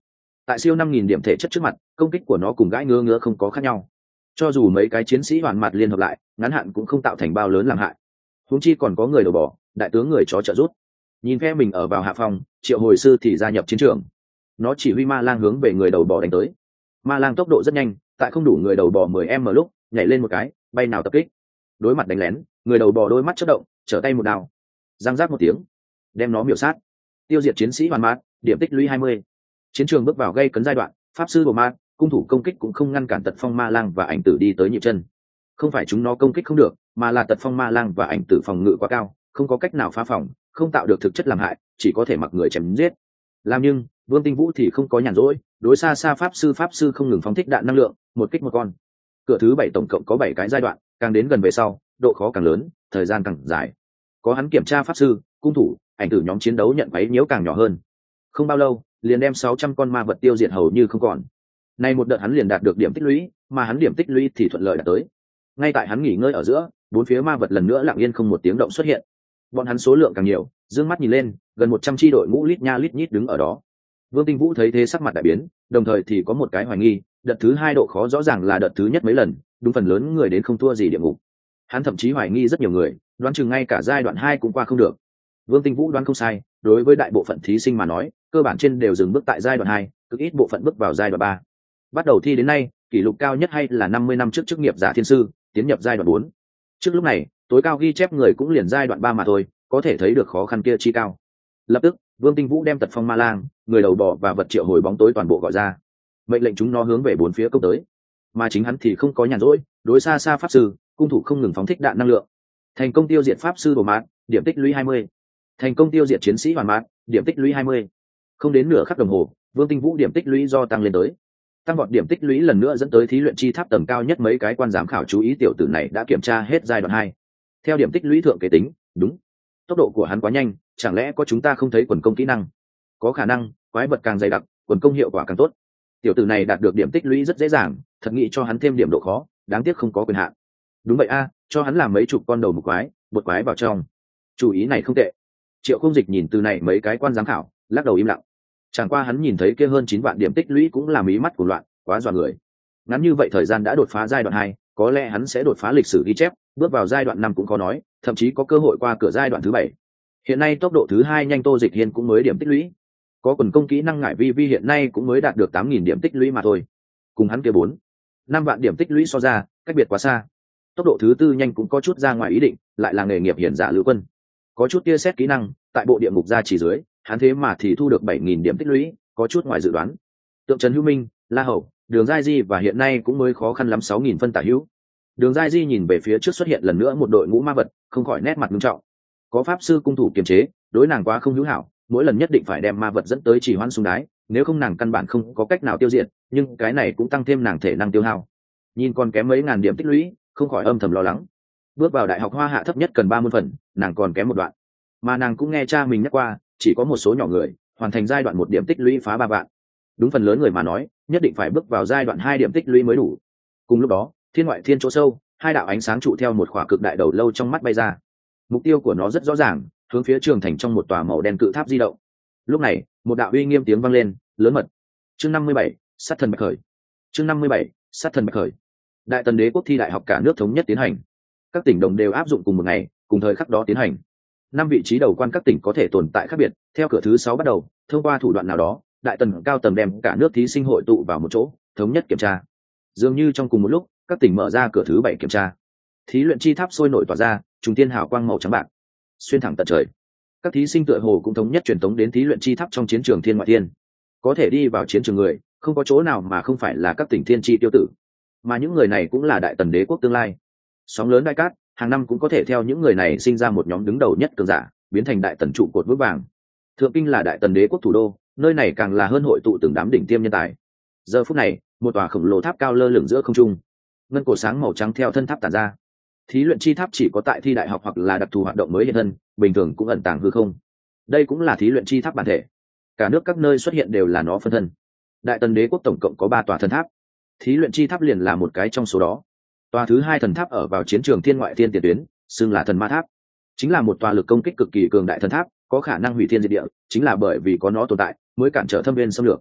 tại siêu năm nghìn điểm thể chất trước mặt, công kích của nó cùng gãi ngứa ngứa không có khác nhau. Cho dù mấy cái chiến sĩ hoàn mặt liên hợp lại, ngắn hạn cũng không tạo thành bao lớn làm hại. Huống chi còn có người đầu bò, đại tướng người chó trợ rút. Nhìn phe mình ở vào hạ phòng, Triệu Hồi Sư thì gia nhập chiến trường. Nó chỉ huy ma lang hướng về người đầu bò đánh tới. Ma lang tốc độ rất nhanh, tại không đủ người đầu bò mười m lúc, nhảy lên một cái, bay nào tập kích. Đối mặt đánh lén, người đầu bò đôi mắt chớp động, trở tay một đao, giang giác một tiếng, đem nó miểu sát. Tiêu diệt chiến sĩ hoàn mát, điểm tích lũy hai mươi. Chiến trường bước vào gây cấn giai đoạn, pháp sư bồ mát, cung thủ công kích cũng không ngăn cản tật phong ma lang và ảnh tử đi tới nhịp chân. Không phải chúng nó công kích không được, mà là tật phong ma lang và ảnh tử phòng ngự quá cao, không có cách nào phá phòng, không tạo được thực chất làm hại, chỉ có thể mặc người chém giết. Làm nhưng Vương Tinh Vũ thì không có nhàn rỗi, đối xa xa pháp sư pháp sư không ngừng phóng thích đạn năng lượng, một kích một con. Cửa thứ bảy tổng cộng có bảy cái giai đoạn, càng đến gần về sau, độ khó càng lớn, thời gian càng dài. Có hắn kiểm tra pháp sư, cung thủ, ảnh tử nhóm chiến đấu nhận quấy nhiễu càng nhỏ hơn. Không bao lâu, liền đem sáu trăm con ma vật tiêu diệt hầu như không còn. Nay một đợt hắn liền đạt được điểm tích lũy, mà hắn điểm tích lũy thì thuận lợi đạt tới. Ngay tại hắn nghỉ ngơi ở giữa, bốn phía ma vật lần nữa lặng yên không một tiếng động xuất hiện. Bọn hắn số lượng càng nhiều, dương mắt nhìn lên, gần một trăm tri đội ngũ lít nha lít nhít đứng ở đó. Vương Tinh Vũ thấy thế sắc mặt đại biến, đồng thời thì có một cái hoài nghi, đợt thứ hai độ khó rõ ràng là đợt thứ nhất mấy lần, đúng phần lớn người đến không thua gì địa ngục. Hắn thậm chí hoài nghi rất nhiều người, đoán chừng ngay cả giai đoạn hai cũng qua không được. Vương Tinh Vũ đoán không sai, đối với đại bộ phận thí sinh mà nói, cơ bản trên đều dừng bước tại giai đoạn hai, cực ít bộ phận bước vào giai đoạn ba. Bắt đầu thi đến nay, kỷ lục cao nhất hay là năm mươi năm trước chức nghiệp giả thiên sư, tiến nhập giai đoạn bốn. Trước lúc này, tối cao ghi chép người cũng liền giai đoạn ba mà thôi, có thể thấy được khó khăn kia chi cao. Lập tức, Vương Tinh Vũ đem tật phong ma lang, người đầu bò và vật triệu hồi bóng tối toàn bộ gọi ra, mệnh lệnh chúng nó hướng về bốn phía công tới. Mà chính hắn thì không có nhàn rỗi, đối xa xa pháp sư, cung thủ không ngừng phóng thích đạn năng lượng. Thành công tiêu diệt pháp sư đồ mát, điểm tích lũy hai mươi. Thành công tiêu diệt chiến sĩ hoàn mát, điểm tích lũy hai mươi. Không đến nửa khắc đồng hồ, Vương Tinh Vũ điểm tích lũy do tăng lên tới. Tăng vọt điểm tích lũy lần nữa dẫn tới thí luyện chi tháp tầng cao nhất mấy cái quan giám khảo chú ý tiểu tử này đã kiểm tra hết giai đoạn hai. Theo điểm tích lũy thượng kế tính, đúng. Tốc độ của hắn quá nhanh, chẳng lẽ có chúng ta không thấy quần công kỹ năng? Có khả năng, quái vật càng dày đặc, quần công hiệu quả càng tốt. Tiểu tử này đạt được điểm tích lũy rất dễ dàng, thật nghĩ cho hắn thêm điểm độ khó, đáng tiếc không có quyền hạn. Đúng vậy a, cho hắn làm mấy chục con đầu một quái, một quái vào trong. Chủ ý này không tệ. Triệu Không Dịch nhìn từ này mấy cái quan giám khảo, lắc đầu im lặng. Chẳng qua hắn nhìn thấy kia hơn chín vạn điểm tích lũy cũng làm ý mắt của loạn, quá dọa người. Ngắn như vậy thời gian đã đột phá giai đoạn hai, có lẽ hắn sẽ đột phá lịch sử ghi chép, bước vào giai đoạn năm cũng có nói, thậm chí có cơ hội qua cửa giai đoạn thứ bảy. Hiện nay tốc độ thứ hai nhanh Tô Dịch Hiên cũng mới điểm tích lũy. Có quần công kỹ năng ngải vi vi hiện nay cũng mới đạt được tám nghìn điểm tích lũy mà thôi. Cùng hắn kia bốn, năm vạn điểm tích lũy so ra, cách biệt quá xa. Tốc độ thứ tư nhanh cũng có chút ra ngoài ý định, lại là nghề nghiệp hiển giả Lữ Quân. Có chút tia xét kỹ năng, tại bộ địa ngục gia chỉ dưới, hắn thế mà thì thu được bảy nghìn điểm tích lũy, có chút ngoài dự đoán. Tượng Trần Hữu Minh, La Hầu, Đường Giai Di và hiện nay cũng mới khó khăn lắm sáu nghìn phân tả hữu. Đường Giai Di nhìn về phía trước xuất hiện lần nữa một đội ngũ ma vật, không khỏi nét mặt nghiêm trọng. Có pháp sư cung thủ kiềm chế, đối nàng quá không hữu hảo, mỗi lần nhất định phải đem ma vật dẫn tới chỉ hoan xuống đái, nếu không nàng căn bản không có cách nào tiêu diệt, nhưng cái này cũng tăng thêm nàng thể năng tiêu hao. Nhìn còn kém mấy ngàn điểm tích lũy, không khỏi âm thầm lo lắng. Bước vào đại học Hoa Hạ thấp nhất cần ba mươi phần, nàng còn kém một đoạn. Mà nàng cũng nghe cha mình nhắc qua, chỉ có một số nhỏ người hoàn thành giai đoạn một điểm tích lũy phá ba vạn. Đúng phần lớn người mà nói, nhất định phải bước vào giai đoạn hai điểm tích lũy mới đủ. Cùng lúc đó, thiên ngoại thiên chỗ sâu, hai đạo ánh sáng trụ theo một khỏa cực đại đầu lâu trong mắt bay ra. Mục tiêu của nó rất rõ ràng, hướng phía trường thành trong một tòa màu đen cự tháp di động. Lúc này, một đạo uy nghiêm tiếng vang lên, lớn mật. Chương năm mươi bảy, sát thần bạch khởi. Chương năm mươi bảy, sát thần bạch khởi. Đại Tần Đế quốc thi đại học cả nước thống nhất tiến hành. Các tỉnh đồng đều áp dụng cùng một ngày, cùng thời khắc đó tiến hành. Năm vị trí đầu quan các tỉnh có thể tồn tại khác biệt, theo cửa thứ sáu bắt đầu, thông qua thủ đoạn nào đó, Đại Tần cao tầng đem cả nước thí sinh hội tụ vào một chỗ, thống nhất kiểm tra. Dường như trong cùng một lúc, các tỉnh mở ra cửa thứ bảy kiểm tra. Thí luyện chi tháp sôi nổi tỏa ra, trùng tiên hào quang màu trắng bạc, xuyên thẳng tận trời. Các thí sinh tựa hồ cũng thống nhất truyền tống đến thí luyện chi tháp trong chiến trường thiên ngoại thiên. Có thể đi vào chiến trường người, không có chỗ nào mà không phải là các tỉnh thiên tri tiêu tử, mà những người này cũng là Đại Tần Đế quốc tương lai. Sóng lớn đại cát, hàng năm cũng có thể theo những người này sinh ra một nhóm đứng đầu nhất cường giả, biến thành Đại Tần trụ cột vững vàng. Thượng Kinh là Đại Tần Đế quốc thủ đô, nơi này càng là hơn hội tụ từng đám đỉnh tiêm nhân tài. Giờ phút này, một tòa khổng lồ tháp cao lơ lửng giữa không trung, ngân cổ sáng màu trắng theo thân tháp tản ra. Thí luyện chi tháp chỉ có tại thi đại học hoặc là đặc thù hoạt động mới hiện thân, bình thường cũng ẩn tàng hư không. Đây cũng là thí luyện chi tháp bản thể, cả nước các nơi xuất hiện đều là nó phân thân. Đại Tần Đế quốc tổng cộng có ba tòa thần tháp, thí luyện chi tháp liền là một cái trong số đó. Tòa thứ hai thần tháp ở vào chiến trường thiên ngoại thiên tiền tuyến, xưng là thần ma tháp, chính là một tòa lực công kích cực kỳ cường đại thần tháp, có khả năng hủy thiên diệt địa, chính là bởi vì có nó tồn tại mới cản trở thâm viên xâm lược.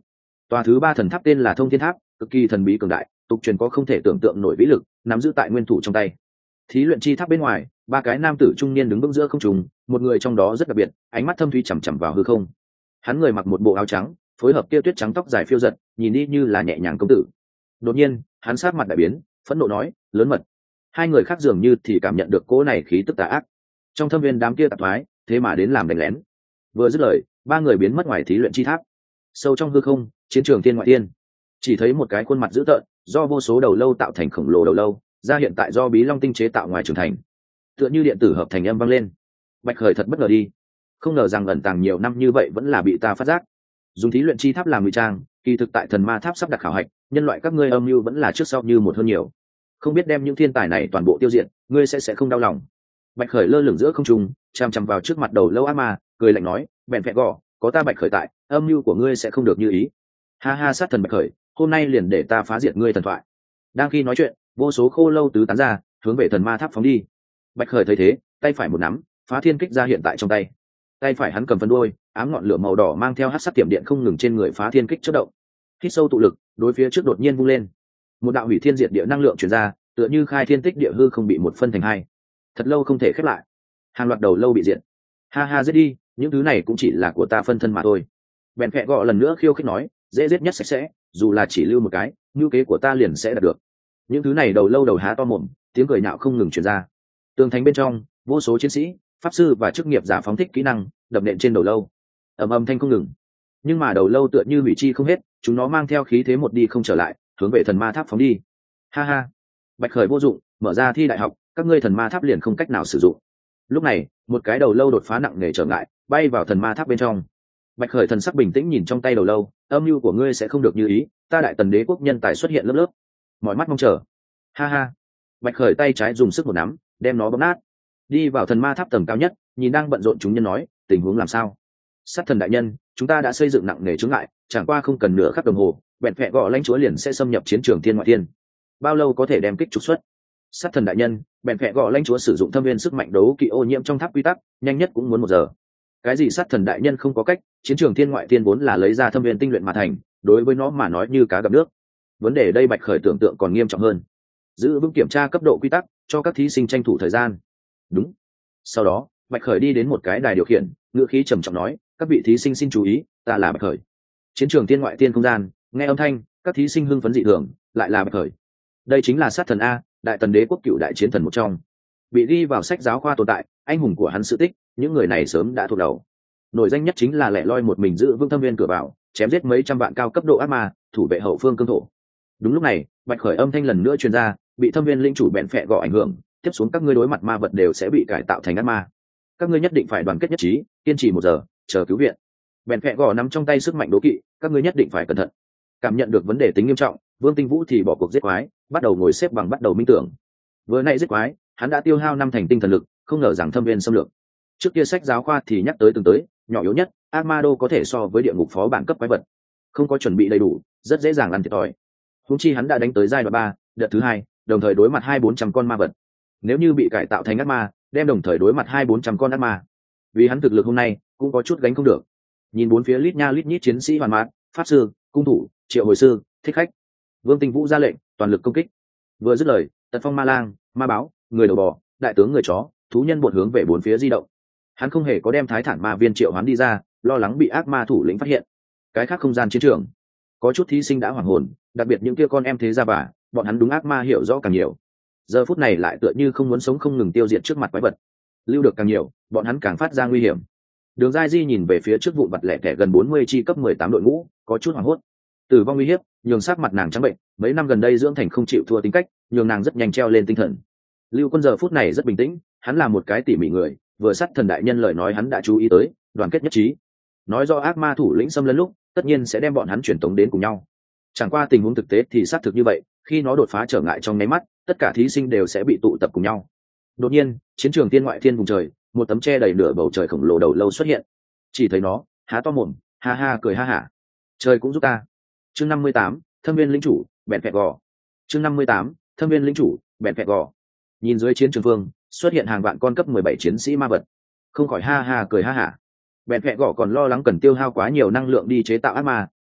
Tòa thứ ba thần tháp tên là Thông Thiên Tháp, cực kỳ thần bí cường đại, tục truyền có không thể tưởng tượng nổi vĩ lực, nắm giữ tại nguyên thủ trong tay. Thí luyện chi tháp bên ngoài, ba cái nam tử trung niên đứng vững giữa không trung, một người trong đó rất đặc biệt, ánh mắt thâm thúy chằm chằm vào hư không. Hắn người mặc một bộ áo trắng, phối hợp kia tuyết trắng tóc dài phiêu giật, nhìn đi như là nhẹ nhàng công tử. Đột nhiên, hắn sát mặt đại biến, phẫn nộ nói, lớn mật. Hai người khác dường như thì cảm nhận được cỗ này khí tức tà ác. Trong thâm viên đám kia tạp thoái, thế mà đến làm đánh lén. Vừa dứt lời, ba người biến mất ngoài thí luyện chi tháp. Sâu trong hư không, chiến trường thiên ngoại thiên, chỉ thấy một cái khuôn mặt dữ tợn, do vô số đầu lâu tạo thành khổng lồ đầu lâu, ra hiện tại do bí long tinh chế tạo ngoài trường thành, tựa như điện tử hợp thành âm vang lên. Bạch Khởi thật bất ngờ đi, không ngờ rằng ẩn tàng nhiều năm như vậy vẫn là bị ta phát giác. Dùng thí luyện chi tháp làm ngụy trang, kỳ thực tại thần ma tháp sắp đặt khảo hạch, nhân loại các ngươi âm mưu vẫn là trước sau như một hơn nhiều. Không biết đem những thiên tài này toàn bộ tiêu diệt, ngươi sẽ sẽ không đau lòng. Bạch Khởi lơ lửng giữa không trung, chằm chằm vào trước mặt đầu lâu ác ma, cười lạnh nói, bèn phẹt gò, có ta Bạch Khởi tại, âm mưu của ngươi sẽ không được như ý. Ha ha, sát thần Bạch Khởi, hôm nay liền để ta phá diệt ngươi thần thoại. Đang khi nói chuyện, vô số khô lâu tứ tán ra, hướng về thần ma tháp phóng đi. Bạch Khởi thấy thế, tay phải một nắm, phá thiên kích ra hiện tại trong tay. Tay phải hắn cầm phân đuôi, ám ngọn lửa màu đỏ mang theo hắc sắc tiệm điện không ngừng trên người phá thiên kích chớp động. Hít sâu tụ lực, đối phía trước đột nhiên vung lên. Một đạo hủy thiên diệt địa năng lượng truyền ra, tựa như khai thiên tích địa hư không bị một phân thành hai. Thật lâu không thể khép lại. Hàng loạt đầu lâu bị diệt. Ha ha, giết đi, những thứ này cũng chỉ là của ta phân thân mà thôi. Bèn phẹ gọ lần nữa khiêu khích nói, dễ giết nhất sạch sẽ, dù là chỉ lưu một cái, nhu kế của ta liền sẽ đạt được. Những thứ này đầu lâu đầu há to mồm, tiếng cười nhạo không ngừng truyền ra. Tường thành bên trong, vô số chiến sĩ, pháp sư và chức nghiệp giả phóng thích kỹ năng, đập nện trên đầu lâu. Ầm ầm thanh không ngừng. Nhưng mà đầu lâu tựa như hủy chi không hết, chúng nó mang theo khí thế một đi không trở lại, hướng về thần ma tháp phóng đi. Ha ha, Bạch Khởi vô dụng, mở ra thi đại học, các ngươi thần ma tháp liền không cách nào sử dụng. Lúc này, một cái đầu lâu đột phá nặng nề trở ngại, bay vào thần ma tháp bên trong. Bạch Khởi thần sắc bình tĩnh nhìn trong tay đầu lâu, âm mưu của ngươi sẽ không được như ý, ta đại tần đế quốc nhân tài xuất hiện lớp lớp, mọi mắt mong chờ. Ha ha, Bạch Khởi tay trái dùng sức một nắm, đem nó bóp nát. Đi vào thần ma tháp tầng cao nhất, nhìn đang bận rộn chúng nhân nói, tình huống làm sao? Sát thần đại nhân, chúng ta đã xây dựng nặng nề chướng ngại, chẳng qua không cần nửa khắc đồng hồ, bèn phẹ gọ lãnh chúa liền sẽ xâm nhập chiến trường thiên ngoại thiên. Bao lâu có thể đem kích trục xuất? Sát thần đại nhân, bèn phẹ gọ lãnh chúa sử dụng thâm viên sức mạnh đấu kỵ ô nhiễm trong tháp quy tắc, nhanh nhất cũng muốn một giờ. Cái gì sát thần đại nhân không có cách, chiến trường thiên ngoại thiên vốn là lấy ra thâm viên tinh luyện mà thành, đối với nó mà nói như cá gặp nước. Vấn đề đây Bạch Khởi tưởng tượng còn nghiêm trọng hơn. Giữ vững kiểm tra cấp độ quy tắc, cho các thí sinh tranh thủ thời gian. Đúng. Sau đó, Bạch Khởi đi đến một cái đài điều khiển, ngữ khí trầm trọng nói, các vị thí sinh xin chú ý, ta là Bạch Khởi. Chiến trường thiên ngoại thiên không gian, nghe âm thanh, các thí sinh hưng phấn dị thường, lại là Bạch Khởi. Đây chính là sát thần a, đại tần đế quốc cựu đại chiến thần một trong. Bị ghi vào sách giáo khoa tồn tại, anh hùng của hắn sự tích, những người này sớm đã thuộc đầu. Nổi danh nhất chính là lẻ loi một mình giữ vững thâm viên cửa vào, chém giết mấy trăm vạn cao cấp độ ác ma, thủ vệ hậu phương cương thổ. Đúng lúc này, Bạch Khởi âm thanh lần nữa truyền ra, bị thâm viên linh chủ bèn phệ gọ ảnh hưởng, tiếp xuống các ngươi đối mặt ma vật đều sẽ bị cải tạo thành ác ma. Các ngươi nhất định phải đoàn kết nhất trí, kiên trì một giờ, chờ cứu viện. Bèn phệ gọ nắm trong tay sức mạnh đố kỵ, các ngươi nhất định phải cẩn thận. Cảm nhận được vấn đề tính nghiêm trọng, Vương Tinh Vũ thì bỏ cuộc giết quái, bắt đầu ngồi xếp bằng bắt đầu minh tưởng. Vừa nãy giết quái, hắn đã tiêu hao năm thành tinh thần lực, không ngờ rằng thâm viên xâm lược. Trước kia sách giáo khoa thì nhắc tới từng tới, nhỏ yếu nhất, ác ma đô có thể so với địa ngục phó bản cấp quái vật. Không có chuẩn bị đầy đủ, rất dễ dàng ăn thiệt thòi. Huống chi hắn đã đánh tới giai đoạn ba, đợt thứ hai, đồng thời đối mặt hai bốn trăm con ma vật. Nếu như bị cải tạo thành ác ma, đem đồng thời đối mặt hai bốn trăm con ác ma. Vì hắn thực lực hôm nay cũng có chút gánh không được. Nhìn bốn phía lít nha lít nhít chiến sĩ hoàn mát, pháp sư, cung thủ, triệu hồi sư, thích khách. Vương Tinh Vũ ra lệnh, toàn lực công kích. Vừa dứt lời, tật phong ma lang, ma báo, người đầu bò, đại tướng người chó, thú nhân bột hướng về bốn phía di động. Hắn không hề có đem thái thản ma viên triệu hoán đi ra, lo lắng bị ác ma thủ lĩnh phát hiện. Cái khác không gian chiến trường, có chút thí sinh đã hoảng hồn, đặc biệt những kia con em thế gia bà, bọn hắn đúng ác ma hiểu rõ càng nhiều. Giờ phút này lại tựa như không muốn sống không ngừng tiêu diệt trước mặt quái vật. Lưu được càng nhiều, bọn hắn càng phát ra nguy hiểm. Đường Giai Di nhìn về phía trước vụn vặt lẻ tẻ gần bốn mươi chi cấp mười tám đội ngũ, có chút hoảng hốt. Tử vong uy hiếp, nhường sắc mặt nàng trắng bệnh, mấy năm gần đây dưỡng thành không chịu thua tính cách, nhường nàng rất nhanh treo lên tinh thần. Lưu Quân giờ phút này rất bình tĩnh, hắn là một cái tỉ mỉ người, vừa sát thần đại nhân lời nói hắn đã chú ý tới, đoàn kết nhất trí. Nói do ác ma thủ lĩnh xâm lấn lúc, tất nhiên sẽ đem bọn hắn chuyển tống đến cùng nhau. Chẳng qua tình huống thực tế thì xác thực như vậy, khi nó đột phá trở ngại trong nháy mắt, tất cả thí sinh đều sẽ bị tụ tập cùng nhau. Đột nhiên, chiến trường tiên ngoại thiên vùng trời, một tấm che đầy nửa bầu trời khổng lồ đầu lâu xuất hiện. Chỉ thấy nó, há to mồm, ha ha cười ha hả. Trời cũng giúp ta. Chương năm mươi tám, Thâm viên lĩnh chủ, bẹn phẹt gò. Chương năm mươi tám, Thâm viên lĩnh chủ, bẹn phẹt gò. Nhìn dưới chiến trường phương, xuất hiện hàng vạn con cấp mười bảy chiến sĩ ma vật. Không khỏi ha ha cười ha hả. Bẹn phẹt gò còn lo lắng cần tiêu hao quá nhiều năng lượng đi chế tạo ác ma,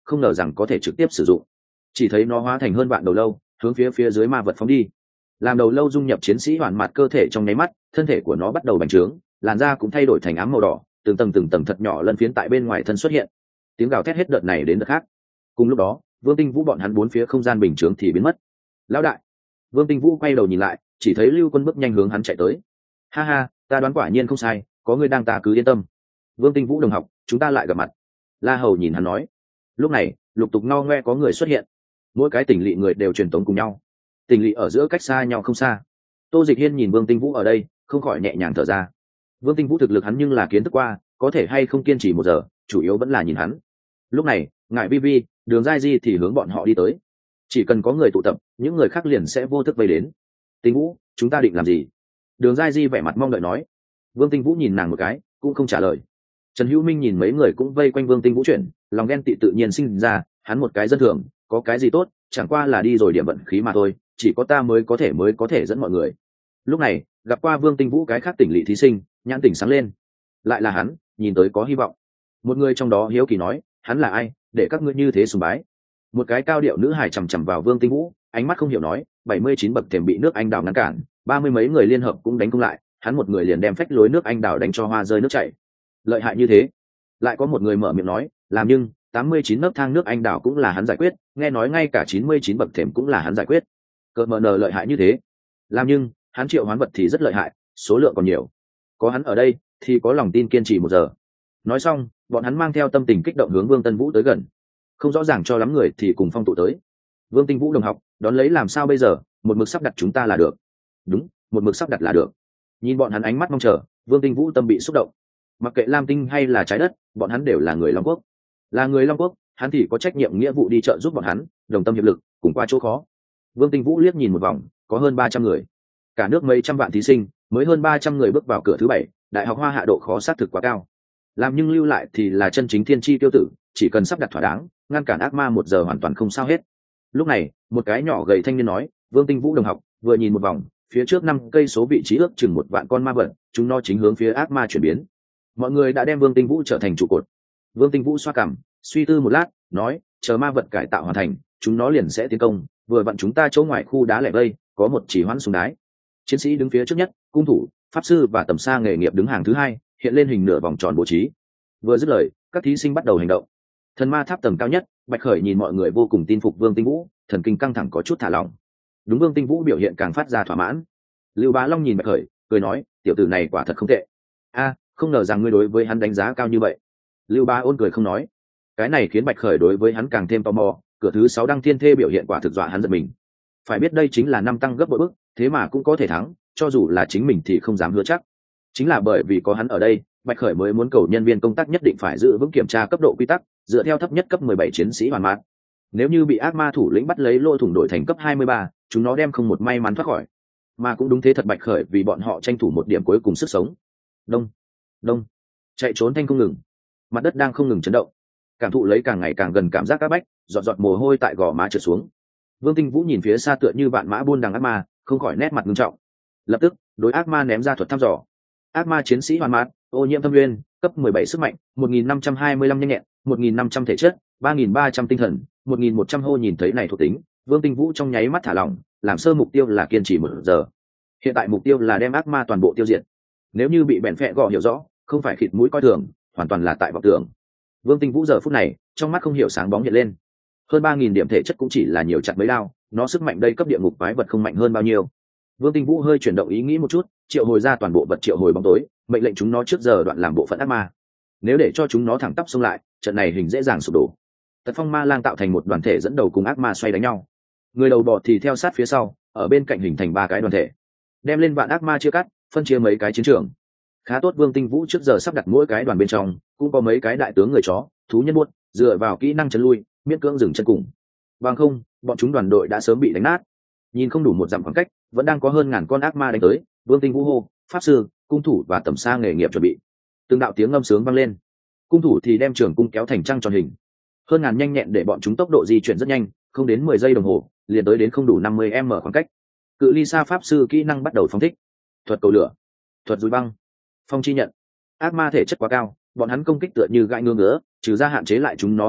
không ngờ rằng có thể trực tiếp sử dụng. Chỉ thấy nó hóa thành hơn vạn đầu lâu, hướng phía phía dưới ma vật phóng đi. Làm đầu lâu dung nhập chiến sĩ hoàn mặt cơ thể trong nháy mắt, thân thể của nó bắt đầu bành trướng, làn da cũng thay đổi thành ám màu đỏ, từng tầng từng tầng thật nhỏ lân phiến tại bên ngoài thân xuất hiện. Tiếng gào thét hết đợt này đến đợt khác. Cùng lúc đó, Vương Tinh Vũ bọn hắn bốn phía không gian bình chướng thì biến mất. Lão đại! Vương Tinh Vũ quay đầu nhìn lại, chỉ thấy Lưu Quân bước nhanh hướng hắn chạy tới. Ha ha, ta đoán quả nhiên không sai, có người đang, ta cứ yên tâm. Vương Tinh Vũ đồng học, chúng ta lại gặp mặt. La Hầu nhìn hắn nói. Lúc này, lục tục ngao ngoe có người xuất hiện, mỗi cái tỉnh lỵ người đều truyền tống cùng nhau. Tỉnh lỵ ở giữa cách xa nhau không xa. Tô Dịch Hiên nhìn Vương Tinh Vũ ở đây, không khỏi nhẹ nhàng thở ra. Vương Tinh Vũ thực lực hắn nhưng là kiến thức qua, có thể hay không kiên trì một giờ, chủ yếu vẫn là nhìn hắn. Lúc này, ngài Vi Vi, Đường Giai Di thì hướng bọn họ đi tới. Chỉ cần có người tụ tập, những người khác liền sẽ vô thức vây đến. Tinh Vũ, chúng ta định làm gì? Đường Giai Di vẻ mặt mong đợi nói. Vương Tinh Vũ nhìn nàng một cái, cũng không trả lời. Trần Hữu Minh nhìn mấy người cũng vây quanh Vương Tinh Vũ chuyển, lòng ghen tị tự nhiên sinh ra, hắn một cái dân thường, có cái gì tốt, chẳng qua là đi rồi điểm vận khí mà thôi, chỉ có ta mới có thể mới có thể dẫn mọi người. Lúc này, gặp qua Vương Tinh Vũ cái khác tỉnh lỵ thí sinh, nhãn tỉnh sáng lên. Lại là hắn, nhìn tới có hy vọng. Một người trong đó hiếu kỳ nói, hắn là ai, để các ngươi như thế sùng bái? Một cái cao điệu nữ hài chằm chằm vào Vương Tinh Vũ, ánh mắt không hiểu nói, bảy mươi chín bậc thềm bị nước Anh đào ngăn cản, ba mươi mấy người liên hợp cũng đánh công lại, hắn một người liền đem phách lối nước Anh đào đánh cho hoa rơi nước chảy. Lợi hại như thế. Lại có một người mở miệng nói, làm nhưng tám mươi chín nấc thang nước Anh đào cũng là hắn giải quyết, nghe nói ngay cả chín mươi chín bậc thềm cũng là hắn giải quyết. Cỡ mờ nờ lợi hại như thế. Làm nhưng hắn triệu hoán vật thì rất lợi hại, số lượng còn nhiều. Có hắn ở đây thì có lòng tin kiên trì một giờ. Nói xong, bọn hắn mang theo tâm tình kích động hướng Vương Tân Vũ tới gần. Không rõ ràng cho lắm người thì cùng phong tụ tới. Vương Tinh Vũ đồng học, đón lấy làm sao bây giờ, một mực sắp đặt chúng ta là được. Đúng, một mực sắp đặt là được. Nhìn bọn hắn ánh mắt mong chờ, Vương Tinh Vũ tâm bị xúc động. Mặc kệ Lam Tinh hay là trái đất, bọn hắn đều là người Long Quốc. Là người Long Quốc, hắn thì có trách nhiệm nghĩa vụ đi trợ giúp bọn hắn, đồng tâm hiệp lực, cùng qua chỗ khó. Vương Tinh Vũ liếc nhìn một vòng, có hơn ba trăm người. Cả nước mấy trăm vạn thí sinh, mới hơn ba trăm người bước vào cửa thứ bảy, đại học Hoa Hạ độ khó xác thực quá cao. Làm nhưng lưu lại thì là chân chính thiên chi tiêu tử, chỉ cần sắp đặt thỏa đáng, ngăn cản ác ma một giờ hoàn toàn không sao hết. Lúc này, một cái nhỏ gầy thanh niên nói, Vương Tinh Vũ đồng học, vừa nhìn một vòng, phía trước năm cây số vị trí ước chừng một vạn con ma vật, chúng nó chính hướng phía ác ma chuyển biến. Mọi người đã đem Vương Tinh Vũ trở thành trụ cột. Vương Tinh Vũ xoa cằm, suy tư một lát, nói, chờ ma vật cải tạo hoàn thành, chúng nó liền sẽ tiến công, vừa vặn chúng ta chỗ ngoài khu đá lẻ vây, có một chỉ hoãn súng đái. Chiến sĩ đứng phía trước nhất, cung thủ, pháp sư và tầm xa nghề nghiệp đứng hàng thứ hai, hiện lên hình nửa vòng tròn bố trí. Vừa dứt lời, các thí sinh bắt đầu hành động. Thần ma tháp tầng cao nhất, Bạch Khởi nhìn mọi người vô cùng tin phục Vương Tinh Vũ, thần kinh căng thẳng có chút thả lỏng. Đúng, Vương Tinh Vũ biểu hiện càng phát ra thỏa mãn. Lưu Bá Long nhìn Bạch Khởi, cười nói, tiểu tử này quả thật không tệ. A, không ngờ rằng ngươi đối với hắn đánh giá cao như vậy. Lưu Bá ôn cười không nói. Cái này khiến Bạch Khởi đối với hắn càng thêm tò mò, cửa thứ sáu đăng thiên thê biểu hiện quả thực dọa hắn giật mình. Phải biết đây chính là năm tăng gấp bội bức, thế mà cũng có thể thắng, cho dù là chính mình thì không dám hứa chắc. Chính là bởi vì có hắn ở đây, Bạch Khởi mới muốn cầu nhân viên công tác nhất định phải giữ vững kiểm tra cấp độ quy tắc, dựa theo thấp nhất cấp mười bảy chiến sĩ hoàn mát. Nếu như bị ác ma thủ lĩnh bắt lấy lỗ thủng đổi thành cấp hai mươi ba, chúng nó đem không một may mắn thoát khỏi. Mà cũng đúng thế thật, Bạch Khởi vì bọn họ tranh thủ một điểm cuối cùng sức sống. Đông, đông, chạy trốn thanh không ngừng, mặt đất đang không ngừng chấn động. Cảm thụ lấy càng ngày càng gần cảm giác áp bách, giọt giọt mồ hôi tại gò má trượt xuống. Vương Tinh Vũ nhìn phía xa tựa như vạn mã buôn đằng ác ma, không khỏi nét mặt nghiêm trọng. Lập tức, đối ác ma ném ra thuật thăm dò. Ác ma chiến sĩ hoàn mát, ô nhiễm thâm nguyên, cấp mười bảy sức mạnh, một nghìn năm trăm hai mươi lăm nhanh nhẹn, một nghìn năm trăm thể chất, ba nghìn ba trăm tinh thần, một nghìn một trăm hô. Nhìn thấy này thuộc tính, Vương Tinh Vũ trong nháy mắt thả lỏng, làm sơ mục tiêu là kiên trì một giờ. Hiện tại mục tiêu là đem ác ma toàn bộ tiêu diệt. Nếu như bị bèn phệ gò hiểu rõ, không phải khịt mũi coi thường, hoàn toàn là tại vọng tưởng. Vương Tinh Vũ giờ phút này, trong mắt không hiểu sáng bóng hiện lên. Hơn ba nghìn điểm thể chất cũng chỉ là nhiều chặt mấy đao, nó sức mạnh đây cấp địa ngục quái vật không mạnh hơn bao nhiêu. Vương Tinh Vũ hơi chuyển động ý nghĩ một chút, triệu hồi ra toàn bộ vật triệu hồi bóng tối, mệnh lệnh chúng nó trước giờ đoạn làm bộ phận ác ma. Nếu để cho chúng nó thẳng tắp xông lại, trận này hình dễ dàng sụp đổ. Tật Phong Ma Lang tạo thành một đoàn thể dẫn đầu cùng ác ma xoay đánh nhau. Người đầu bò thì theo sát phía sau, ở bên cạnh hình thành ba cái đoàn thể, đem lên vạn ác ma chia cắt, phân chia mấy cái chiến trường. Khá tốt, Vương Tinh Vũ trước giờ sắp đặt mỗi cái đoàn bên trong cũng có mấy cái đại tướng người chó, thú nhân buốt, dựa vào kỹ năng chấn lui, miễn cưỡng dừng chân cùng. Bằng không, bọn chúng đoàn đội đã sớm bị đánh nát. Nhìn không đủ một dặm khoảng cách, vẫn đang có hơn ngàn con ác ma đánh tới. Vương Tinh Vũ hô, pháp sư, cung thủ và tầm xa nghề nghiệp chuẩn bị. Từng đạo tiếng ngâm sướng vang lên. Cung thủ thì đem trường cung kéo thành trăng tròn hình. Hơn ngàn nhanh nhẹn để bọn chúng tốc độ di chuyển rất nhanh, không đến mười giây đồng hồ, liền tới đến không đủ năm mươi mét khoảng cách. Cự ly xa pháp sư kỹ năng bắt đầu phóng thích. Thuật cầu lửa, thuật dùi băng, phong chi nhận. Ác ma thể chất quá cao, bọn hắn công kích tựa như gãi ngứa ngứa, trừ ra hạn chế lại chúng nó hành động,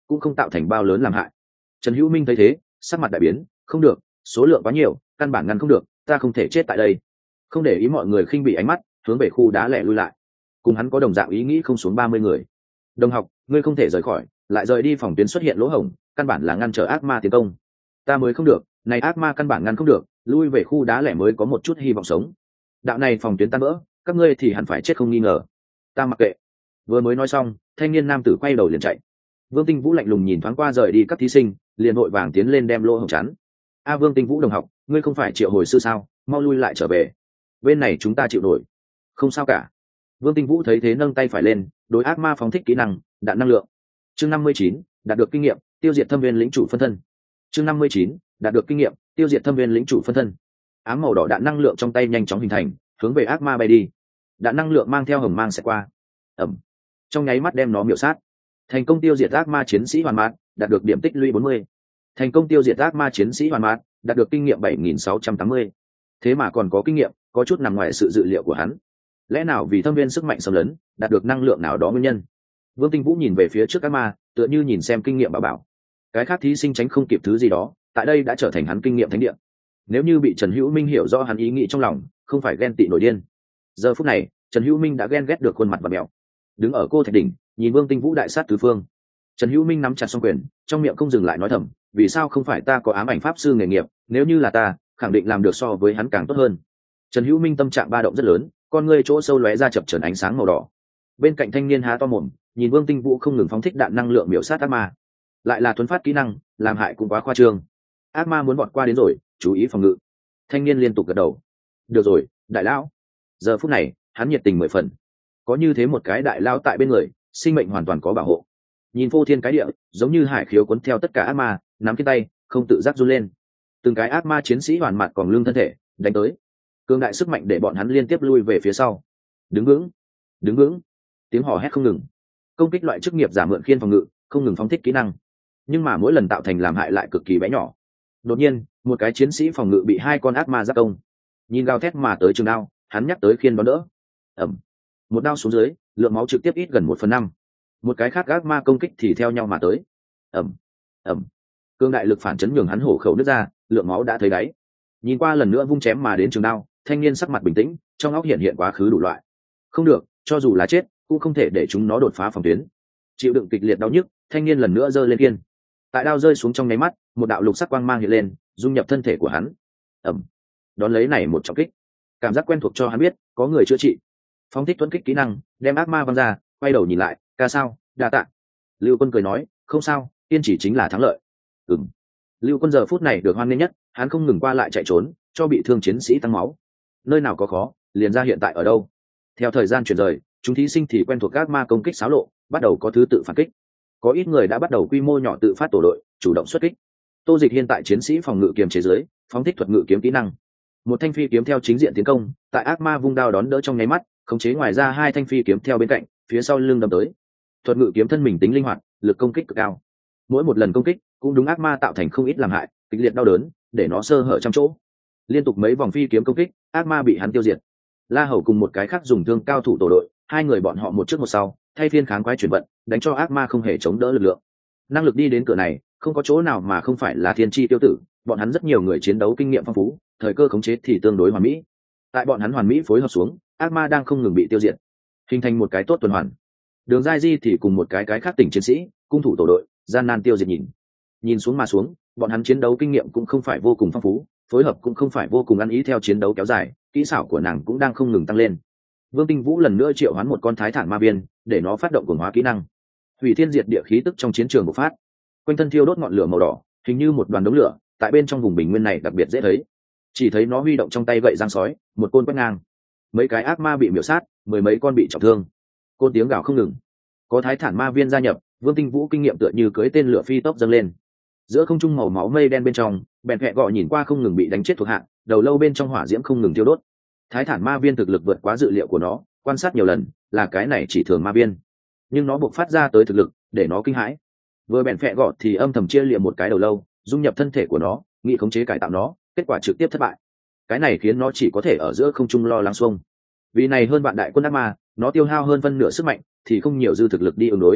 cũng không tạo thành bao lớn làm hại. Trần Hữu Minh thấy thế, sắc mặt đại biến, không được, số lượng quá nhiều, căn bản ngăn không được, ta không thể chết tại đây. Không để ý mọi người khinh bị ánh mắt, hướng về khu đá lẻ lui lại. Cùng hắn có đồng dạng ý nghĩ không xuống ba mươi người. Đồng học, ngươi không thể rời khỏi, lại rời đi phòng tuyến xuất hiện lỗ hổng, căn bản là ngăn trở ác ma tiến công. Ta mới không được, này ác ma căn bản ngăn không được, lui về khu đá lẻ mới có một chút hy vọng sống. Đạo này phòng tuyến tan vỡ, các ngươi thì hẳn phải chết không nghi ngờ. Ta mặc kệ. Vừa mới nói xong, thanh niên nam tử quay đầu liền chạy. Vương Tinh Vũ lạnh lùng nhìn thoáng qua rời đi các thí sinh, liền vội vàng tiến lên đem lỗ hổng chắn. A Vương Tinh Vũ đồng học, ngươi không phải triệu hồi sư sao, mau lui lại trở về. Bên này chúng ta chịu nổi. Không sao cả. Vương Tinh Vũ thấy thế nâng tay phải lên, đối ác ma phóng thích kỹ năng, đạn năng lượng. Chương năm mươi chín, đạt được kinh nghiệm, tiêu diệt thâm viên lĩnh chủ phân thân. Chương năm mươi chín, đạt được kinh nghiệm, tiêu diệt thâm viên lĩnh chủ phân thân. Ám màu đỏ đạn năng lượng trong tay nhanh chóng hình thành, hướng về ác ma bay đi. Đạn năng lượng mang theo hồng mang sẽ qua. Ẩm. Trong nháy mắt đem nó miểu sát. Thành công tiêu diệt ác ma chiến sĩ hoàn mát, đạt được điểm tích lũy bốn mươi. Thành công tiêu diệt ác ma chiến sĩ hoàn mát, đạt được kinh nghiệm bảy nghìn sáu trăm tám mươi. Thế mà còn có kinh nghiệm, có chút nằm ngoài sự dự liệu của hắn. Lẽ nào vì thâm viên sức mạnh xâm lấn, đạt được năng lượng nào đó nguyên nhân? Vương Tinh Vũ nhìn về phía trước ác ma, tựa như nhìn xem kinh nghiệm bảo bảo. Cái khác thí sinh tránh không kịp thứ gì đó, tại đây đã trở thành hắn kinh nghiệm thánh địa. Nếu như bị Trần Hữu Minh hiểu rõ hắn ý nghĩ trong lòng, không phải ghen tị nổi điên. Giờ phút này, Trần Hữu Minh đã ghen ghét được khuôn mặt và mèo. Đứng ở cô thạch đỉnh, nhìn Vương Tinh Vũ đại sát tứ phương. Trần Hữu Minh nắm chặt song quyền, trong miệng không dừng lại nói thầm, vì sao không phải ta có ám ảnh pháp sư nghề nghiệp, nếu như là ta, khẳng định làm được so với hắn càng tốt hơn. Trần Hữu Minh tâm trạng ba động rất lớn, con ngươi chỗ sâu lóe ra chập chờn ánh sáng màu đỏ. Bên cạnh thanh niên há to mồm, nhìn Vương Tinh Vũ không ngừng phóng thích đạn năng lượng miểu sát ác ma, lại là thuấn phát kỹ năng, làm hại cũng quá khoa trương. Ác ma muốn vọt qua đến rồi, chú ý phòng ngự. Thanh niên liên tục gật đầu. Được rồi, đại lão. Giờ phút này, hắn nhiệt tình mười phần. Có như thế một cái đại lão tại bên người, sinh mệnh hoàn toàn có bảo hộ. Nhìn phô thiên cái địa, giống như hải khiếu cuốn theo tất cả ác ma, nắm trên tay, không tự giác run lên. Từng cái ác ma chiến sĩ hoàn mặt còn lưng thân thể, đánh tới. Cường đại sức mạnh để bọn hắn liên tiếp lui về phía sau. Đứng vững, đứng vững. Tiếng hò hét không ngừng. Công kích loại chức nghiệp giả mượn khiên phòng ngự, không ngừng phóng thích kỹ năng, nhưng mà mỗi lần tạo thành làm hại lại cực kỳ bé nhỏ. Đột nhiên, một cái chiến sĩ phòng ngự bị hai con ác ma giáp công. Nhìn gào thét mà tới trường đao, hắn nhắc tới khiên đón đỡ. Ẩm. Một đao xuống dưới, lượng máu trực tiếp ít gần một phần năm. Một cái khác ác ma công kích thì theo nhau mà tới. Ẩm. Ẩm. Cương đại lực phản chấn nhường hắn hổ khẩu nứt ra, lượng máu đã thấy đáy. Nhìn qua lần nữa vung chém mà đến trường đao, thanh niên sắc mặt bình tĩnh, trong óc hiện hiện quá khứ đủ loại. Không được, cho dù là chết, cũng không thể để chúng nó đột phá phòng tuyến. Chịu đựng kịch liệt đau nhức, thanh niên lần nữa giơ lên kiên. Tại đao rơi xuống trong nháy mắt, một đạo lục sắc quang mang hiện lên, dung nhập thân thể của hắn. Ẩm. Đón lấy này một trọng kích, cảm giác quen thuộc cho hắn biết có người chữa trị. Phóng thích tuấn kích kỹ năng, đem ác ma văng ra, quay đầu nhìn lại, ca sao, đa tạ. Lưu Quân cười nói, không sao, kiên trì chính là thắng lợi. Ừm. Lưu Quân giờ phút này được hoan nghênh nhất, hắn không ngừng qua lại chạy trốn, cho bị thương chiến sĩ tăng máu. Nơi nào có khó, liền ra hiện tại ở đâu. Theo thời gian chuyển rời, chúng thí sinh thì quen thuộc các ma công kích xáo lộ, bắt đầu có thứ tự phản kích. Có ít người đã bắt đầu quy mô nhỏ tự phát tổ đội, chủ động xuất kích. Tô Dịch hiện tại chiến sĩ phòng ngự kiềm chế dưới, phóng thích thuật ngự kiếm kỹ năng. Một thanh phi kiếm theo chính diện tiến công, tại ác ma vung đao đón đỡ trong nháy mắt, khống chế ngoài ra hai thanh phi kiếm theo bên cạnh, phía sau lưng đâm tới. Thuật ngự kiếm thân mình tính linh hoạt, lực công kích cực cao. Mỗi một lần công kích, cũng đúng ác ma tạo thành không ít làm hại, kịch liệt đau đớn, để nó sơ hở trăm chỗ. Liên tục mấy vòng phi kiếm công kích, ác ma bị hắn tiêu diệt. La Hầu cùng một cái khác dùng thương cao thủ tổ đội, hai người bọn họ một trước một sau, thay phiên kháng quái chuyển vận, đánh cho ác ma không hề chống đỡ lực lượng. Năng lực đi đến cửa này, không có chỗ nào mà không phải là thiên chi tiêu tử, bọn hắn rất nhiều người chiến đấu kinh nghiệm phong phú, thời cơ khống chế thì tương đối hoàn mỹ. Tại bọn hắn hoàn mỹ phối hợp xuống, ác ma đang không ngừng bị tiêu diệt, hình thành một cái tốt tuần hoàn. Đường Giai Di thì cùng một cái cái khác tỉnh chiến sĩ, cung thủ tổ đội, gian nan tiêu diệt nhìn. Nhìn xuống mà xuống, bọn hắn chiến đấu kinh nghiệm cũng không phải vô cùng phong phú, phối hợp cũng không phải vô cùng ăn ý theo chiến đấu kéo dài, kỹ xảo của nàng cũng đang không ngừng tăng lên. Vương Tinh Vũ lần nữa triệu hoán một con thái thản ma viên, để nó phát động cường hóa kỹ năng. Hủy thiên diệt địa khí tức trong chiến trường bộc phát. Quanh thân thiêu đốt ngọn lửa màu đỏ, hình như một đoàn đống lửa, tại bên trong vùng bình nguyên này đặc biệt dễ thấy. Chỉ thấy nó huy động trong tay gậy giang sói, một côn quét ngang. Mấy cái ác ma bị miểu sát, mười mấy con bị trọng thương. Côn tiếng gào không ngừng. Có thái thản ma viên gia nhập, Vương Tinh Vũ kinh nghiệm tựa như cưỡi tên lửa phi tốc dâng lên. Giữa không trung màu máu mây đen bên trong, bèn hẹ gọ nhìn qua không ngừng bị đánh chết thuộc hạ, đầu lâu bên trong hỏa diễm không ngừng thiêu đốt. Thái thản ma viên thực lực vượt quá dự liệu của nó, quan sát nhiều lần, là cái này chỉ thường ma viên, nhưng nó buộc phát ra tới thực lực, để nó kinh hãi. Vừa bèn phẹ gọt thì âm thầm chia liệm một cái đầu lâu, dung nhập thân thể của nó, nghĩ khống chế cải tạo nó, kết quả trực tiếp thất bại. Cái này khiến nó chỉ có thể ở giữa không trung lo lắng xuông. Vì này hơn bạn đại quân ác ma, nó tiêu hao hơn phân nửa sức mạnh, thì không nhiều dư thực lực đi ứng đối.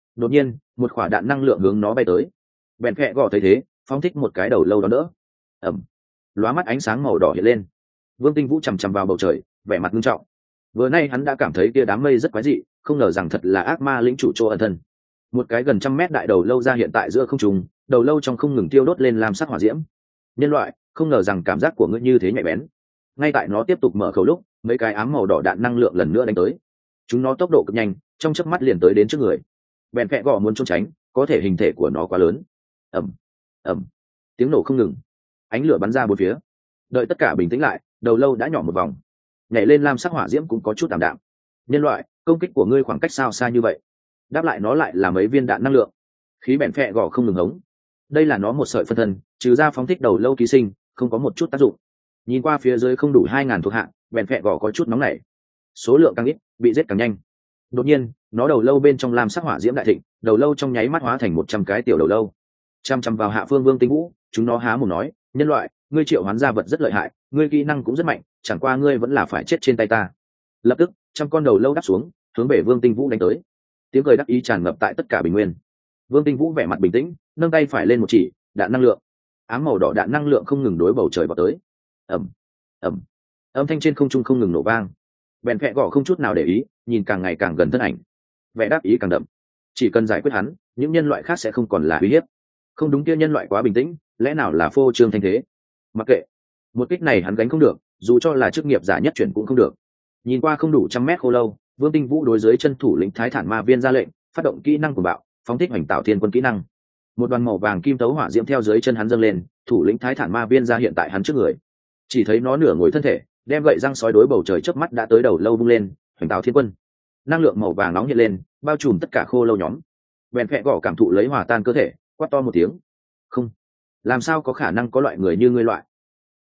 Đột nhiên một quả đạn năng lượng hướng nó bay tới. Bèn phẹ gò thấy thế phóng thích một cái đầu lâu đó nữa. Ẩm. Lóa mắt ánh sáng màu đỏ hiện lên. Vương Tinh Vũ chằm chằm vào bầu trời, vẻ mặt nghiêm trọng. Vừa nay hắn đã cảm thấy kia đám mây rất quái dị, không ngờ rằng thật là ác ma lĩnh chủ chỗ ẩn thân. Một cái gần trăm mét đại đầu lâu ra hiện tại giữa không trung, đầu lâu trong không ngừng tiêu đốt lên lam sắc hỏa diễm. Nhân loại, không ngờ rằng cảm giác của ngươi như thế nhạy bén. Ngay tại nó tiếp tục mở khẩu lúc, mấy cái ám màu đỏ đạn năng lượng lần nữa đánh tới. Chúng nó tốc độ cực nhanh, trong chớp mắt liền tới đến trước người. Bèn phẹ gò muốn trốn tránh, có thể hình thể của nó quá lớn. Ầm, ầm, tiếng nổ không ngừng, ánh lửa bắn ra bốn phía. Đợi tất cả bình tĩnh lại, đầu lâu đã nhỏ một vòng, nhảy lên lam sắc hỏa diễm cũng có chút tạm đạm. Nhân loại, công kích của ngươi khoảng cách sao xa như vậy? Đáp lại nó lại là mấy viên đạn năng lượng. Khí bèn phẹ gò không ngừng hống. Đây là nó một sợi phân thân, trừ ra phóng thích đầu lâu ký sinh, không có một chút tác dụng. Nhìn qua phía dưới không đủ hai ngàn thuộc hạ, bèn phẹ gò có chút nóng nảy. Số lượng càng ít, bị giết càng nhanh. Đột nhiên, nó đầu lâu bên trong lam sắc hỏa diễm đại thịnh, đầu lâu trong nháy mắt hóa thành một trăm cái tiểu đầu lâu. Chăm chăm vào hạ phương Vương Tinh Vũ, chúng nó há mồm nói, nhân loại, ngươi triệu hoán gia vật rất lợi hại, ngươi kỹ năng cũng rất mạnh, chẳng qua ngươi vẫn là phải chết trên tay ta. Lập tức, trăm con đầu lâu đáp xuống, hướng về Vương Tinh Vũ đánh tới. Tiếng cười đắc ý tràn ngập tại tất cả bình nguyên. Vương Tinh Vũ vẻ mặt bình tĩnh, nâng tay phải lên một chỉ, đạn năng lượng. Ám màu đỏ đạn năng lượng không ngừng đối bầu trời vào tới. Ầm, ầm, âm thanh trên không trung không ngừng nổ vang. Bèn phẹ gõ không chút nào để ý, nhìn càng ngày càng gần thân ảnh, vẻ đáp ý càng đậm. Chỉ cần giải quyết hắn, những nhân loại khác sẽ không còn là uy hiếp. Không đúng, kia nhân loại quá bình tĩnh, lẽ nào là phô trương thanh thế? Mặc kệ, một kích này hắn gánh không được, dù cho là chức nghiệp giả nhất chuyển cũng không được. Nhìn qua không đủ trăm mét khô lâu, Vương Tinh Vũ đối dưới chân thủ lĩnh Thái Thản Ma Viên ra lệnh, phát động kỹ năng của bạo, phóng thích hoành tạo thiên quân kỹ năng. Một đoàn màu vàng kim tấu hỏa diễm theo dưới chân hắn dâng lên, thủ lĩnh Thái Thản Ma Viên ra hiện tại hắn trước người. Chỉ thấy nó nửa ngồi thân thể, đem gậy răng sói đối bầu trời chớp mắt đã tới đầu lâu vung lên, hoành tạo thiên quân. Năng lượng màu vàng nóng hiện lên, bao trùm tất cả khô lâu nhóm. Bèn phẹ gõ cảm thụ lấy hòa tan cơ thể, quát to một tiếng. Không, làm sao có khả năng có loại người như ngươi loại?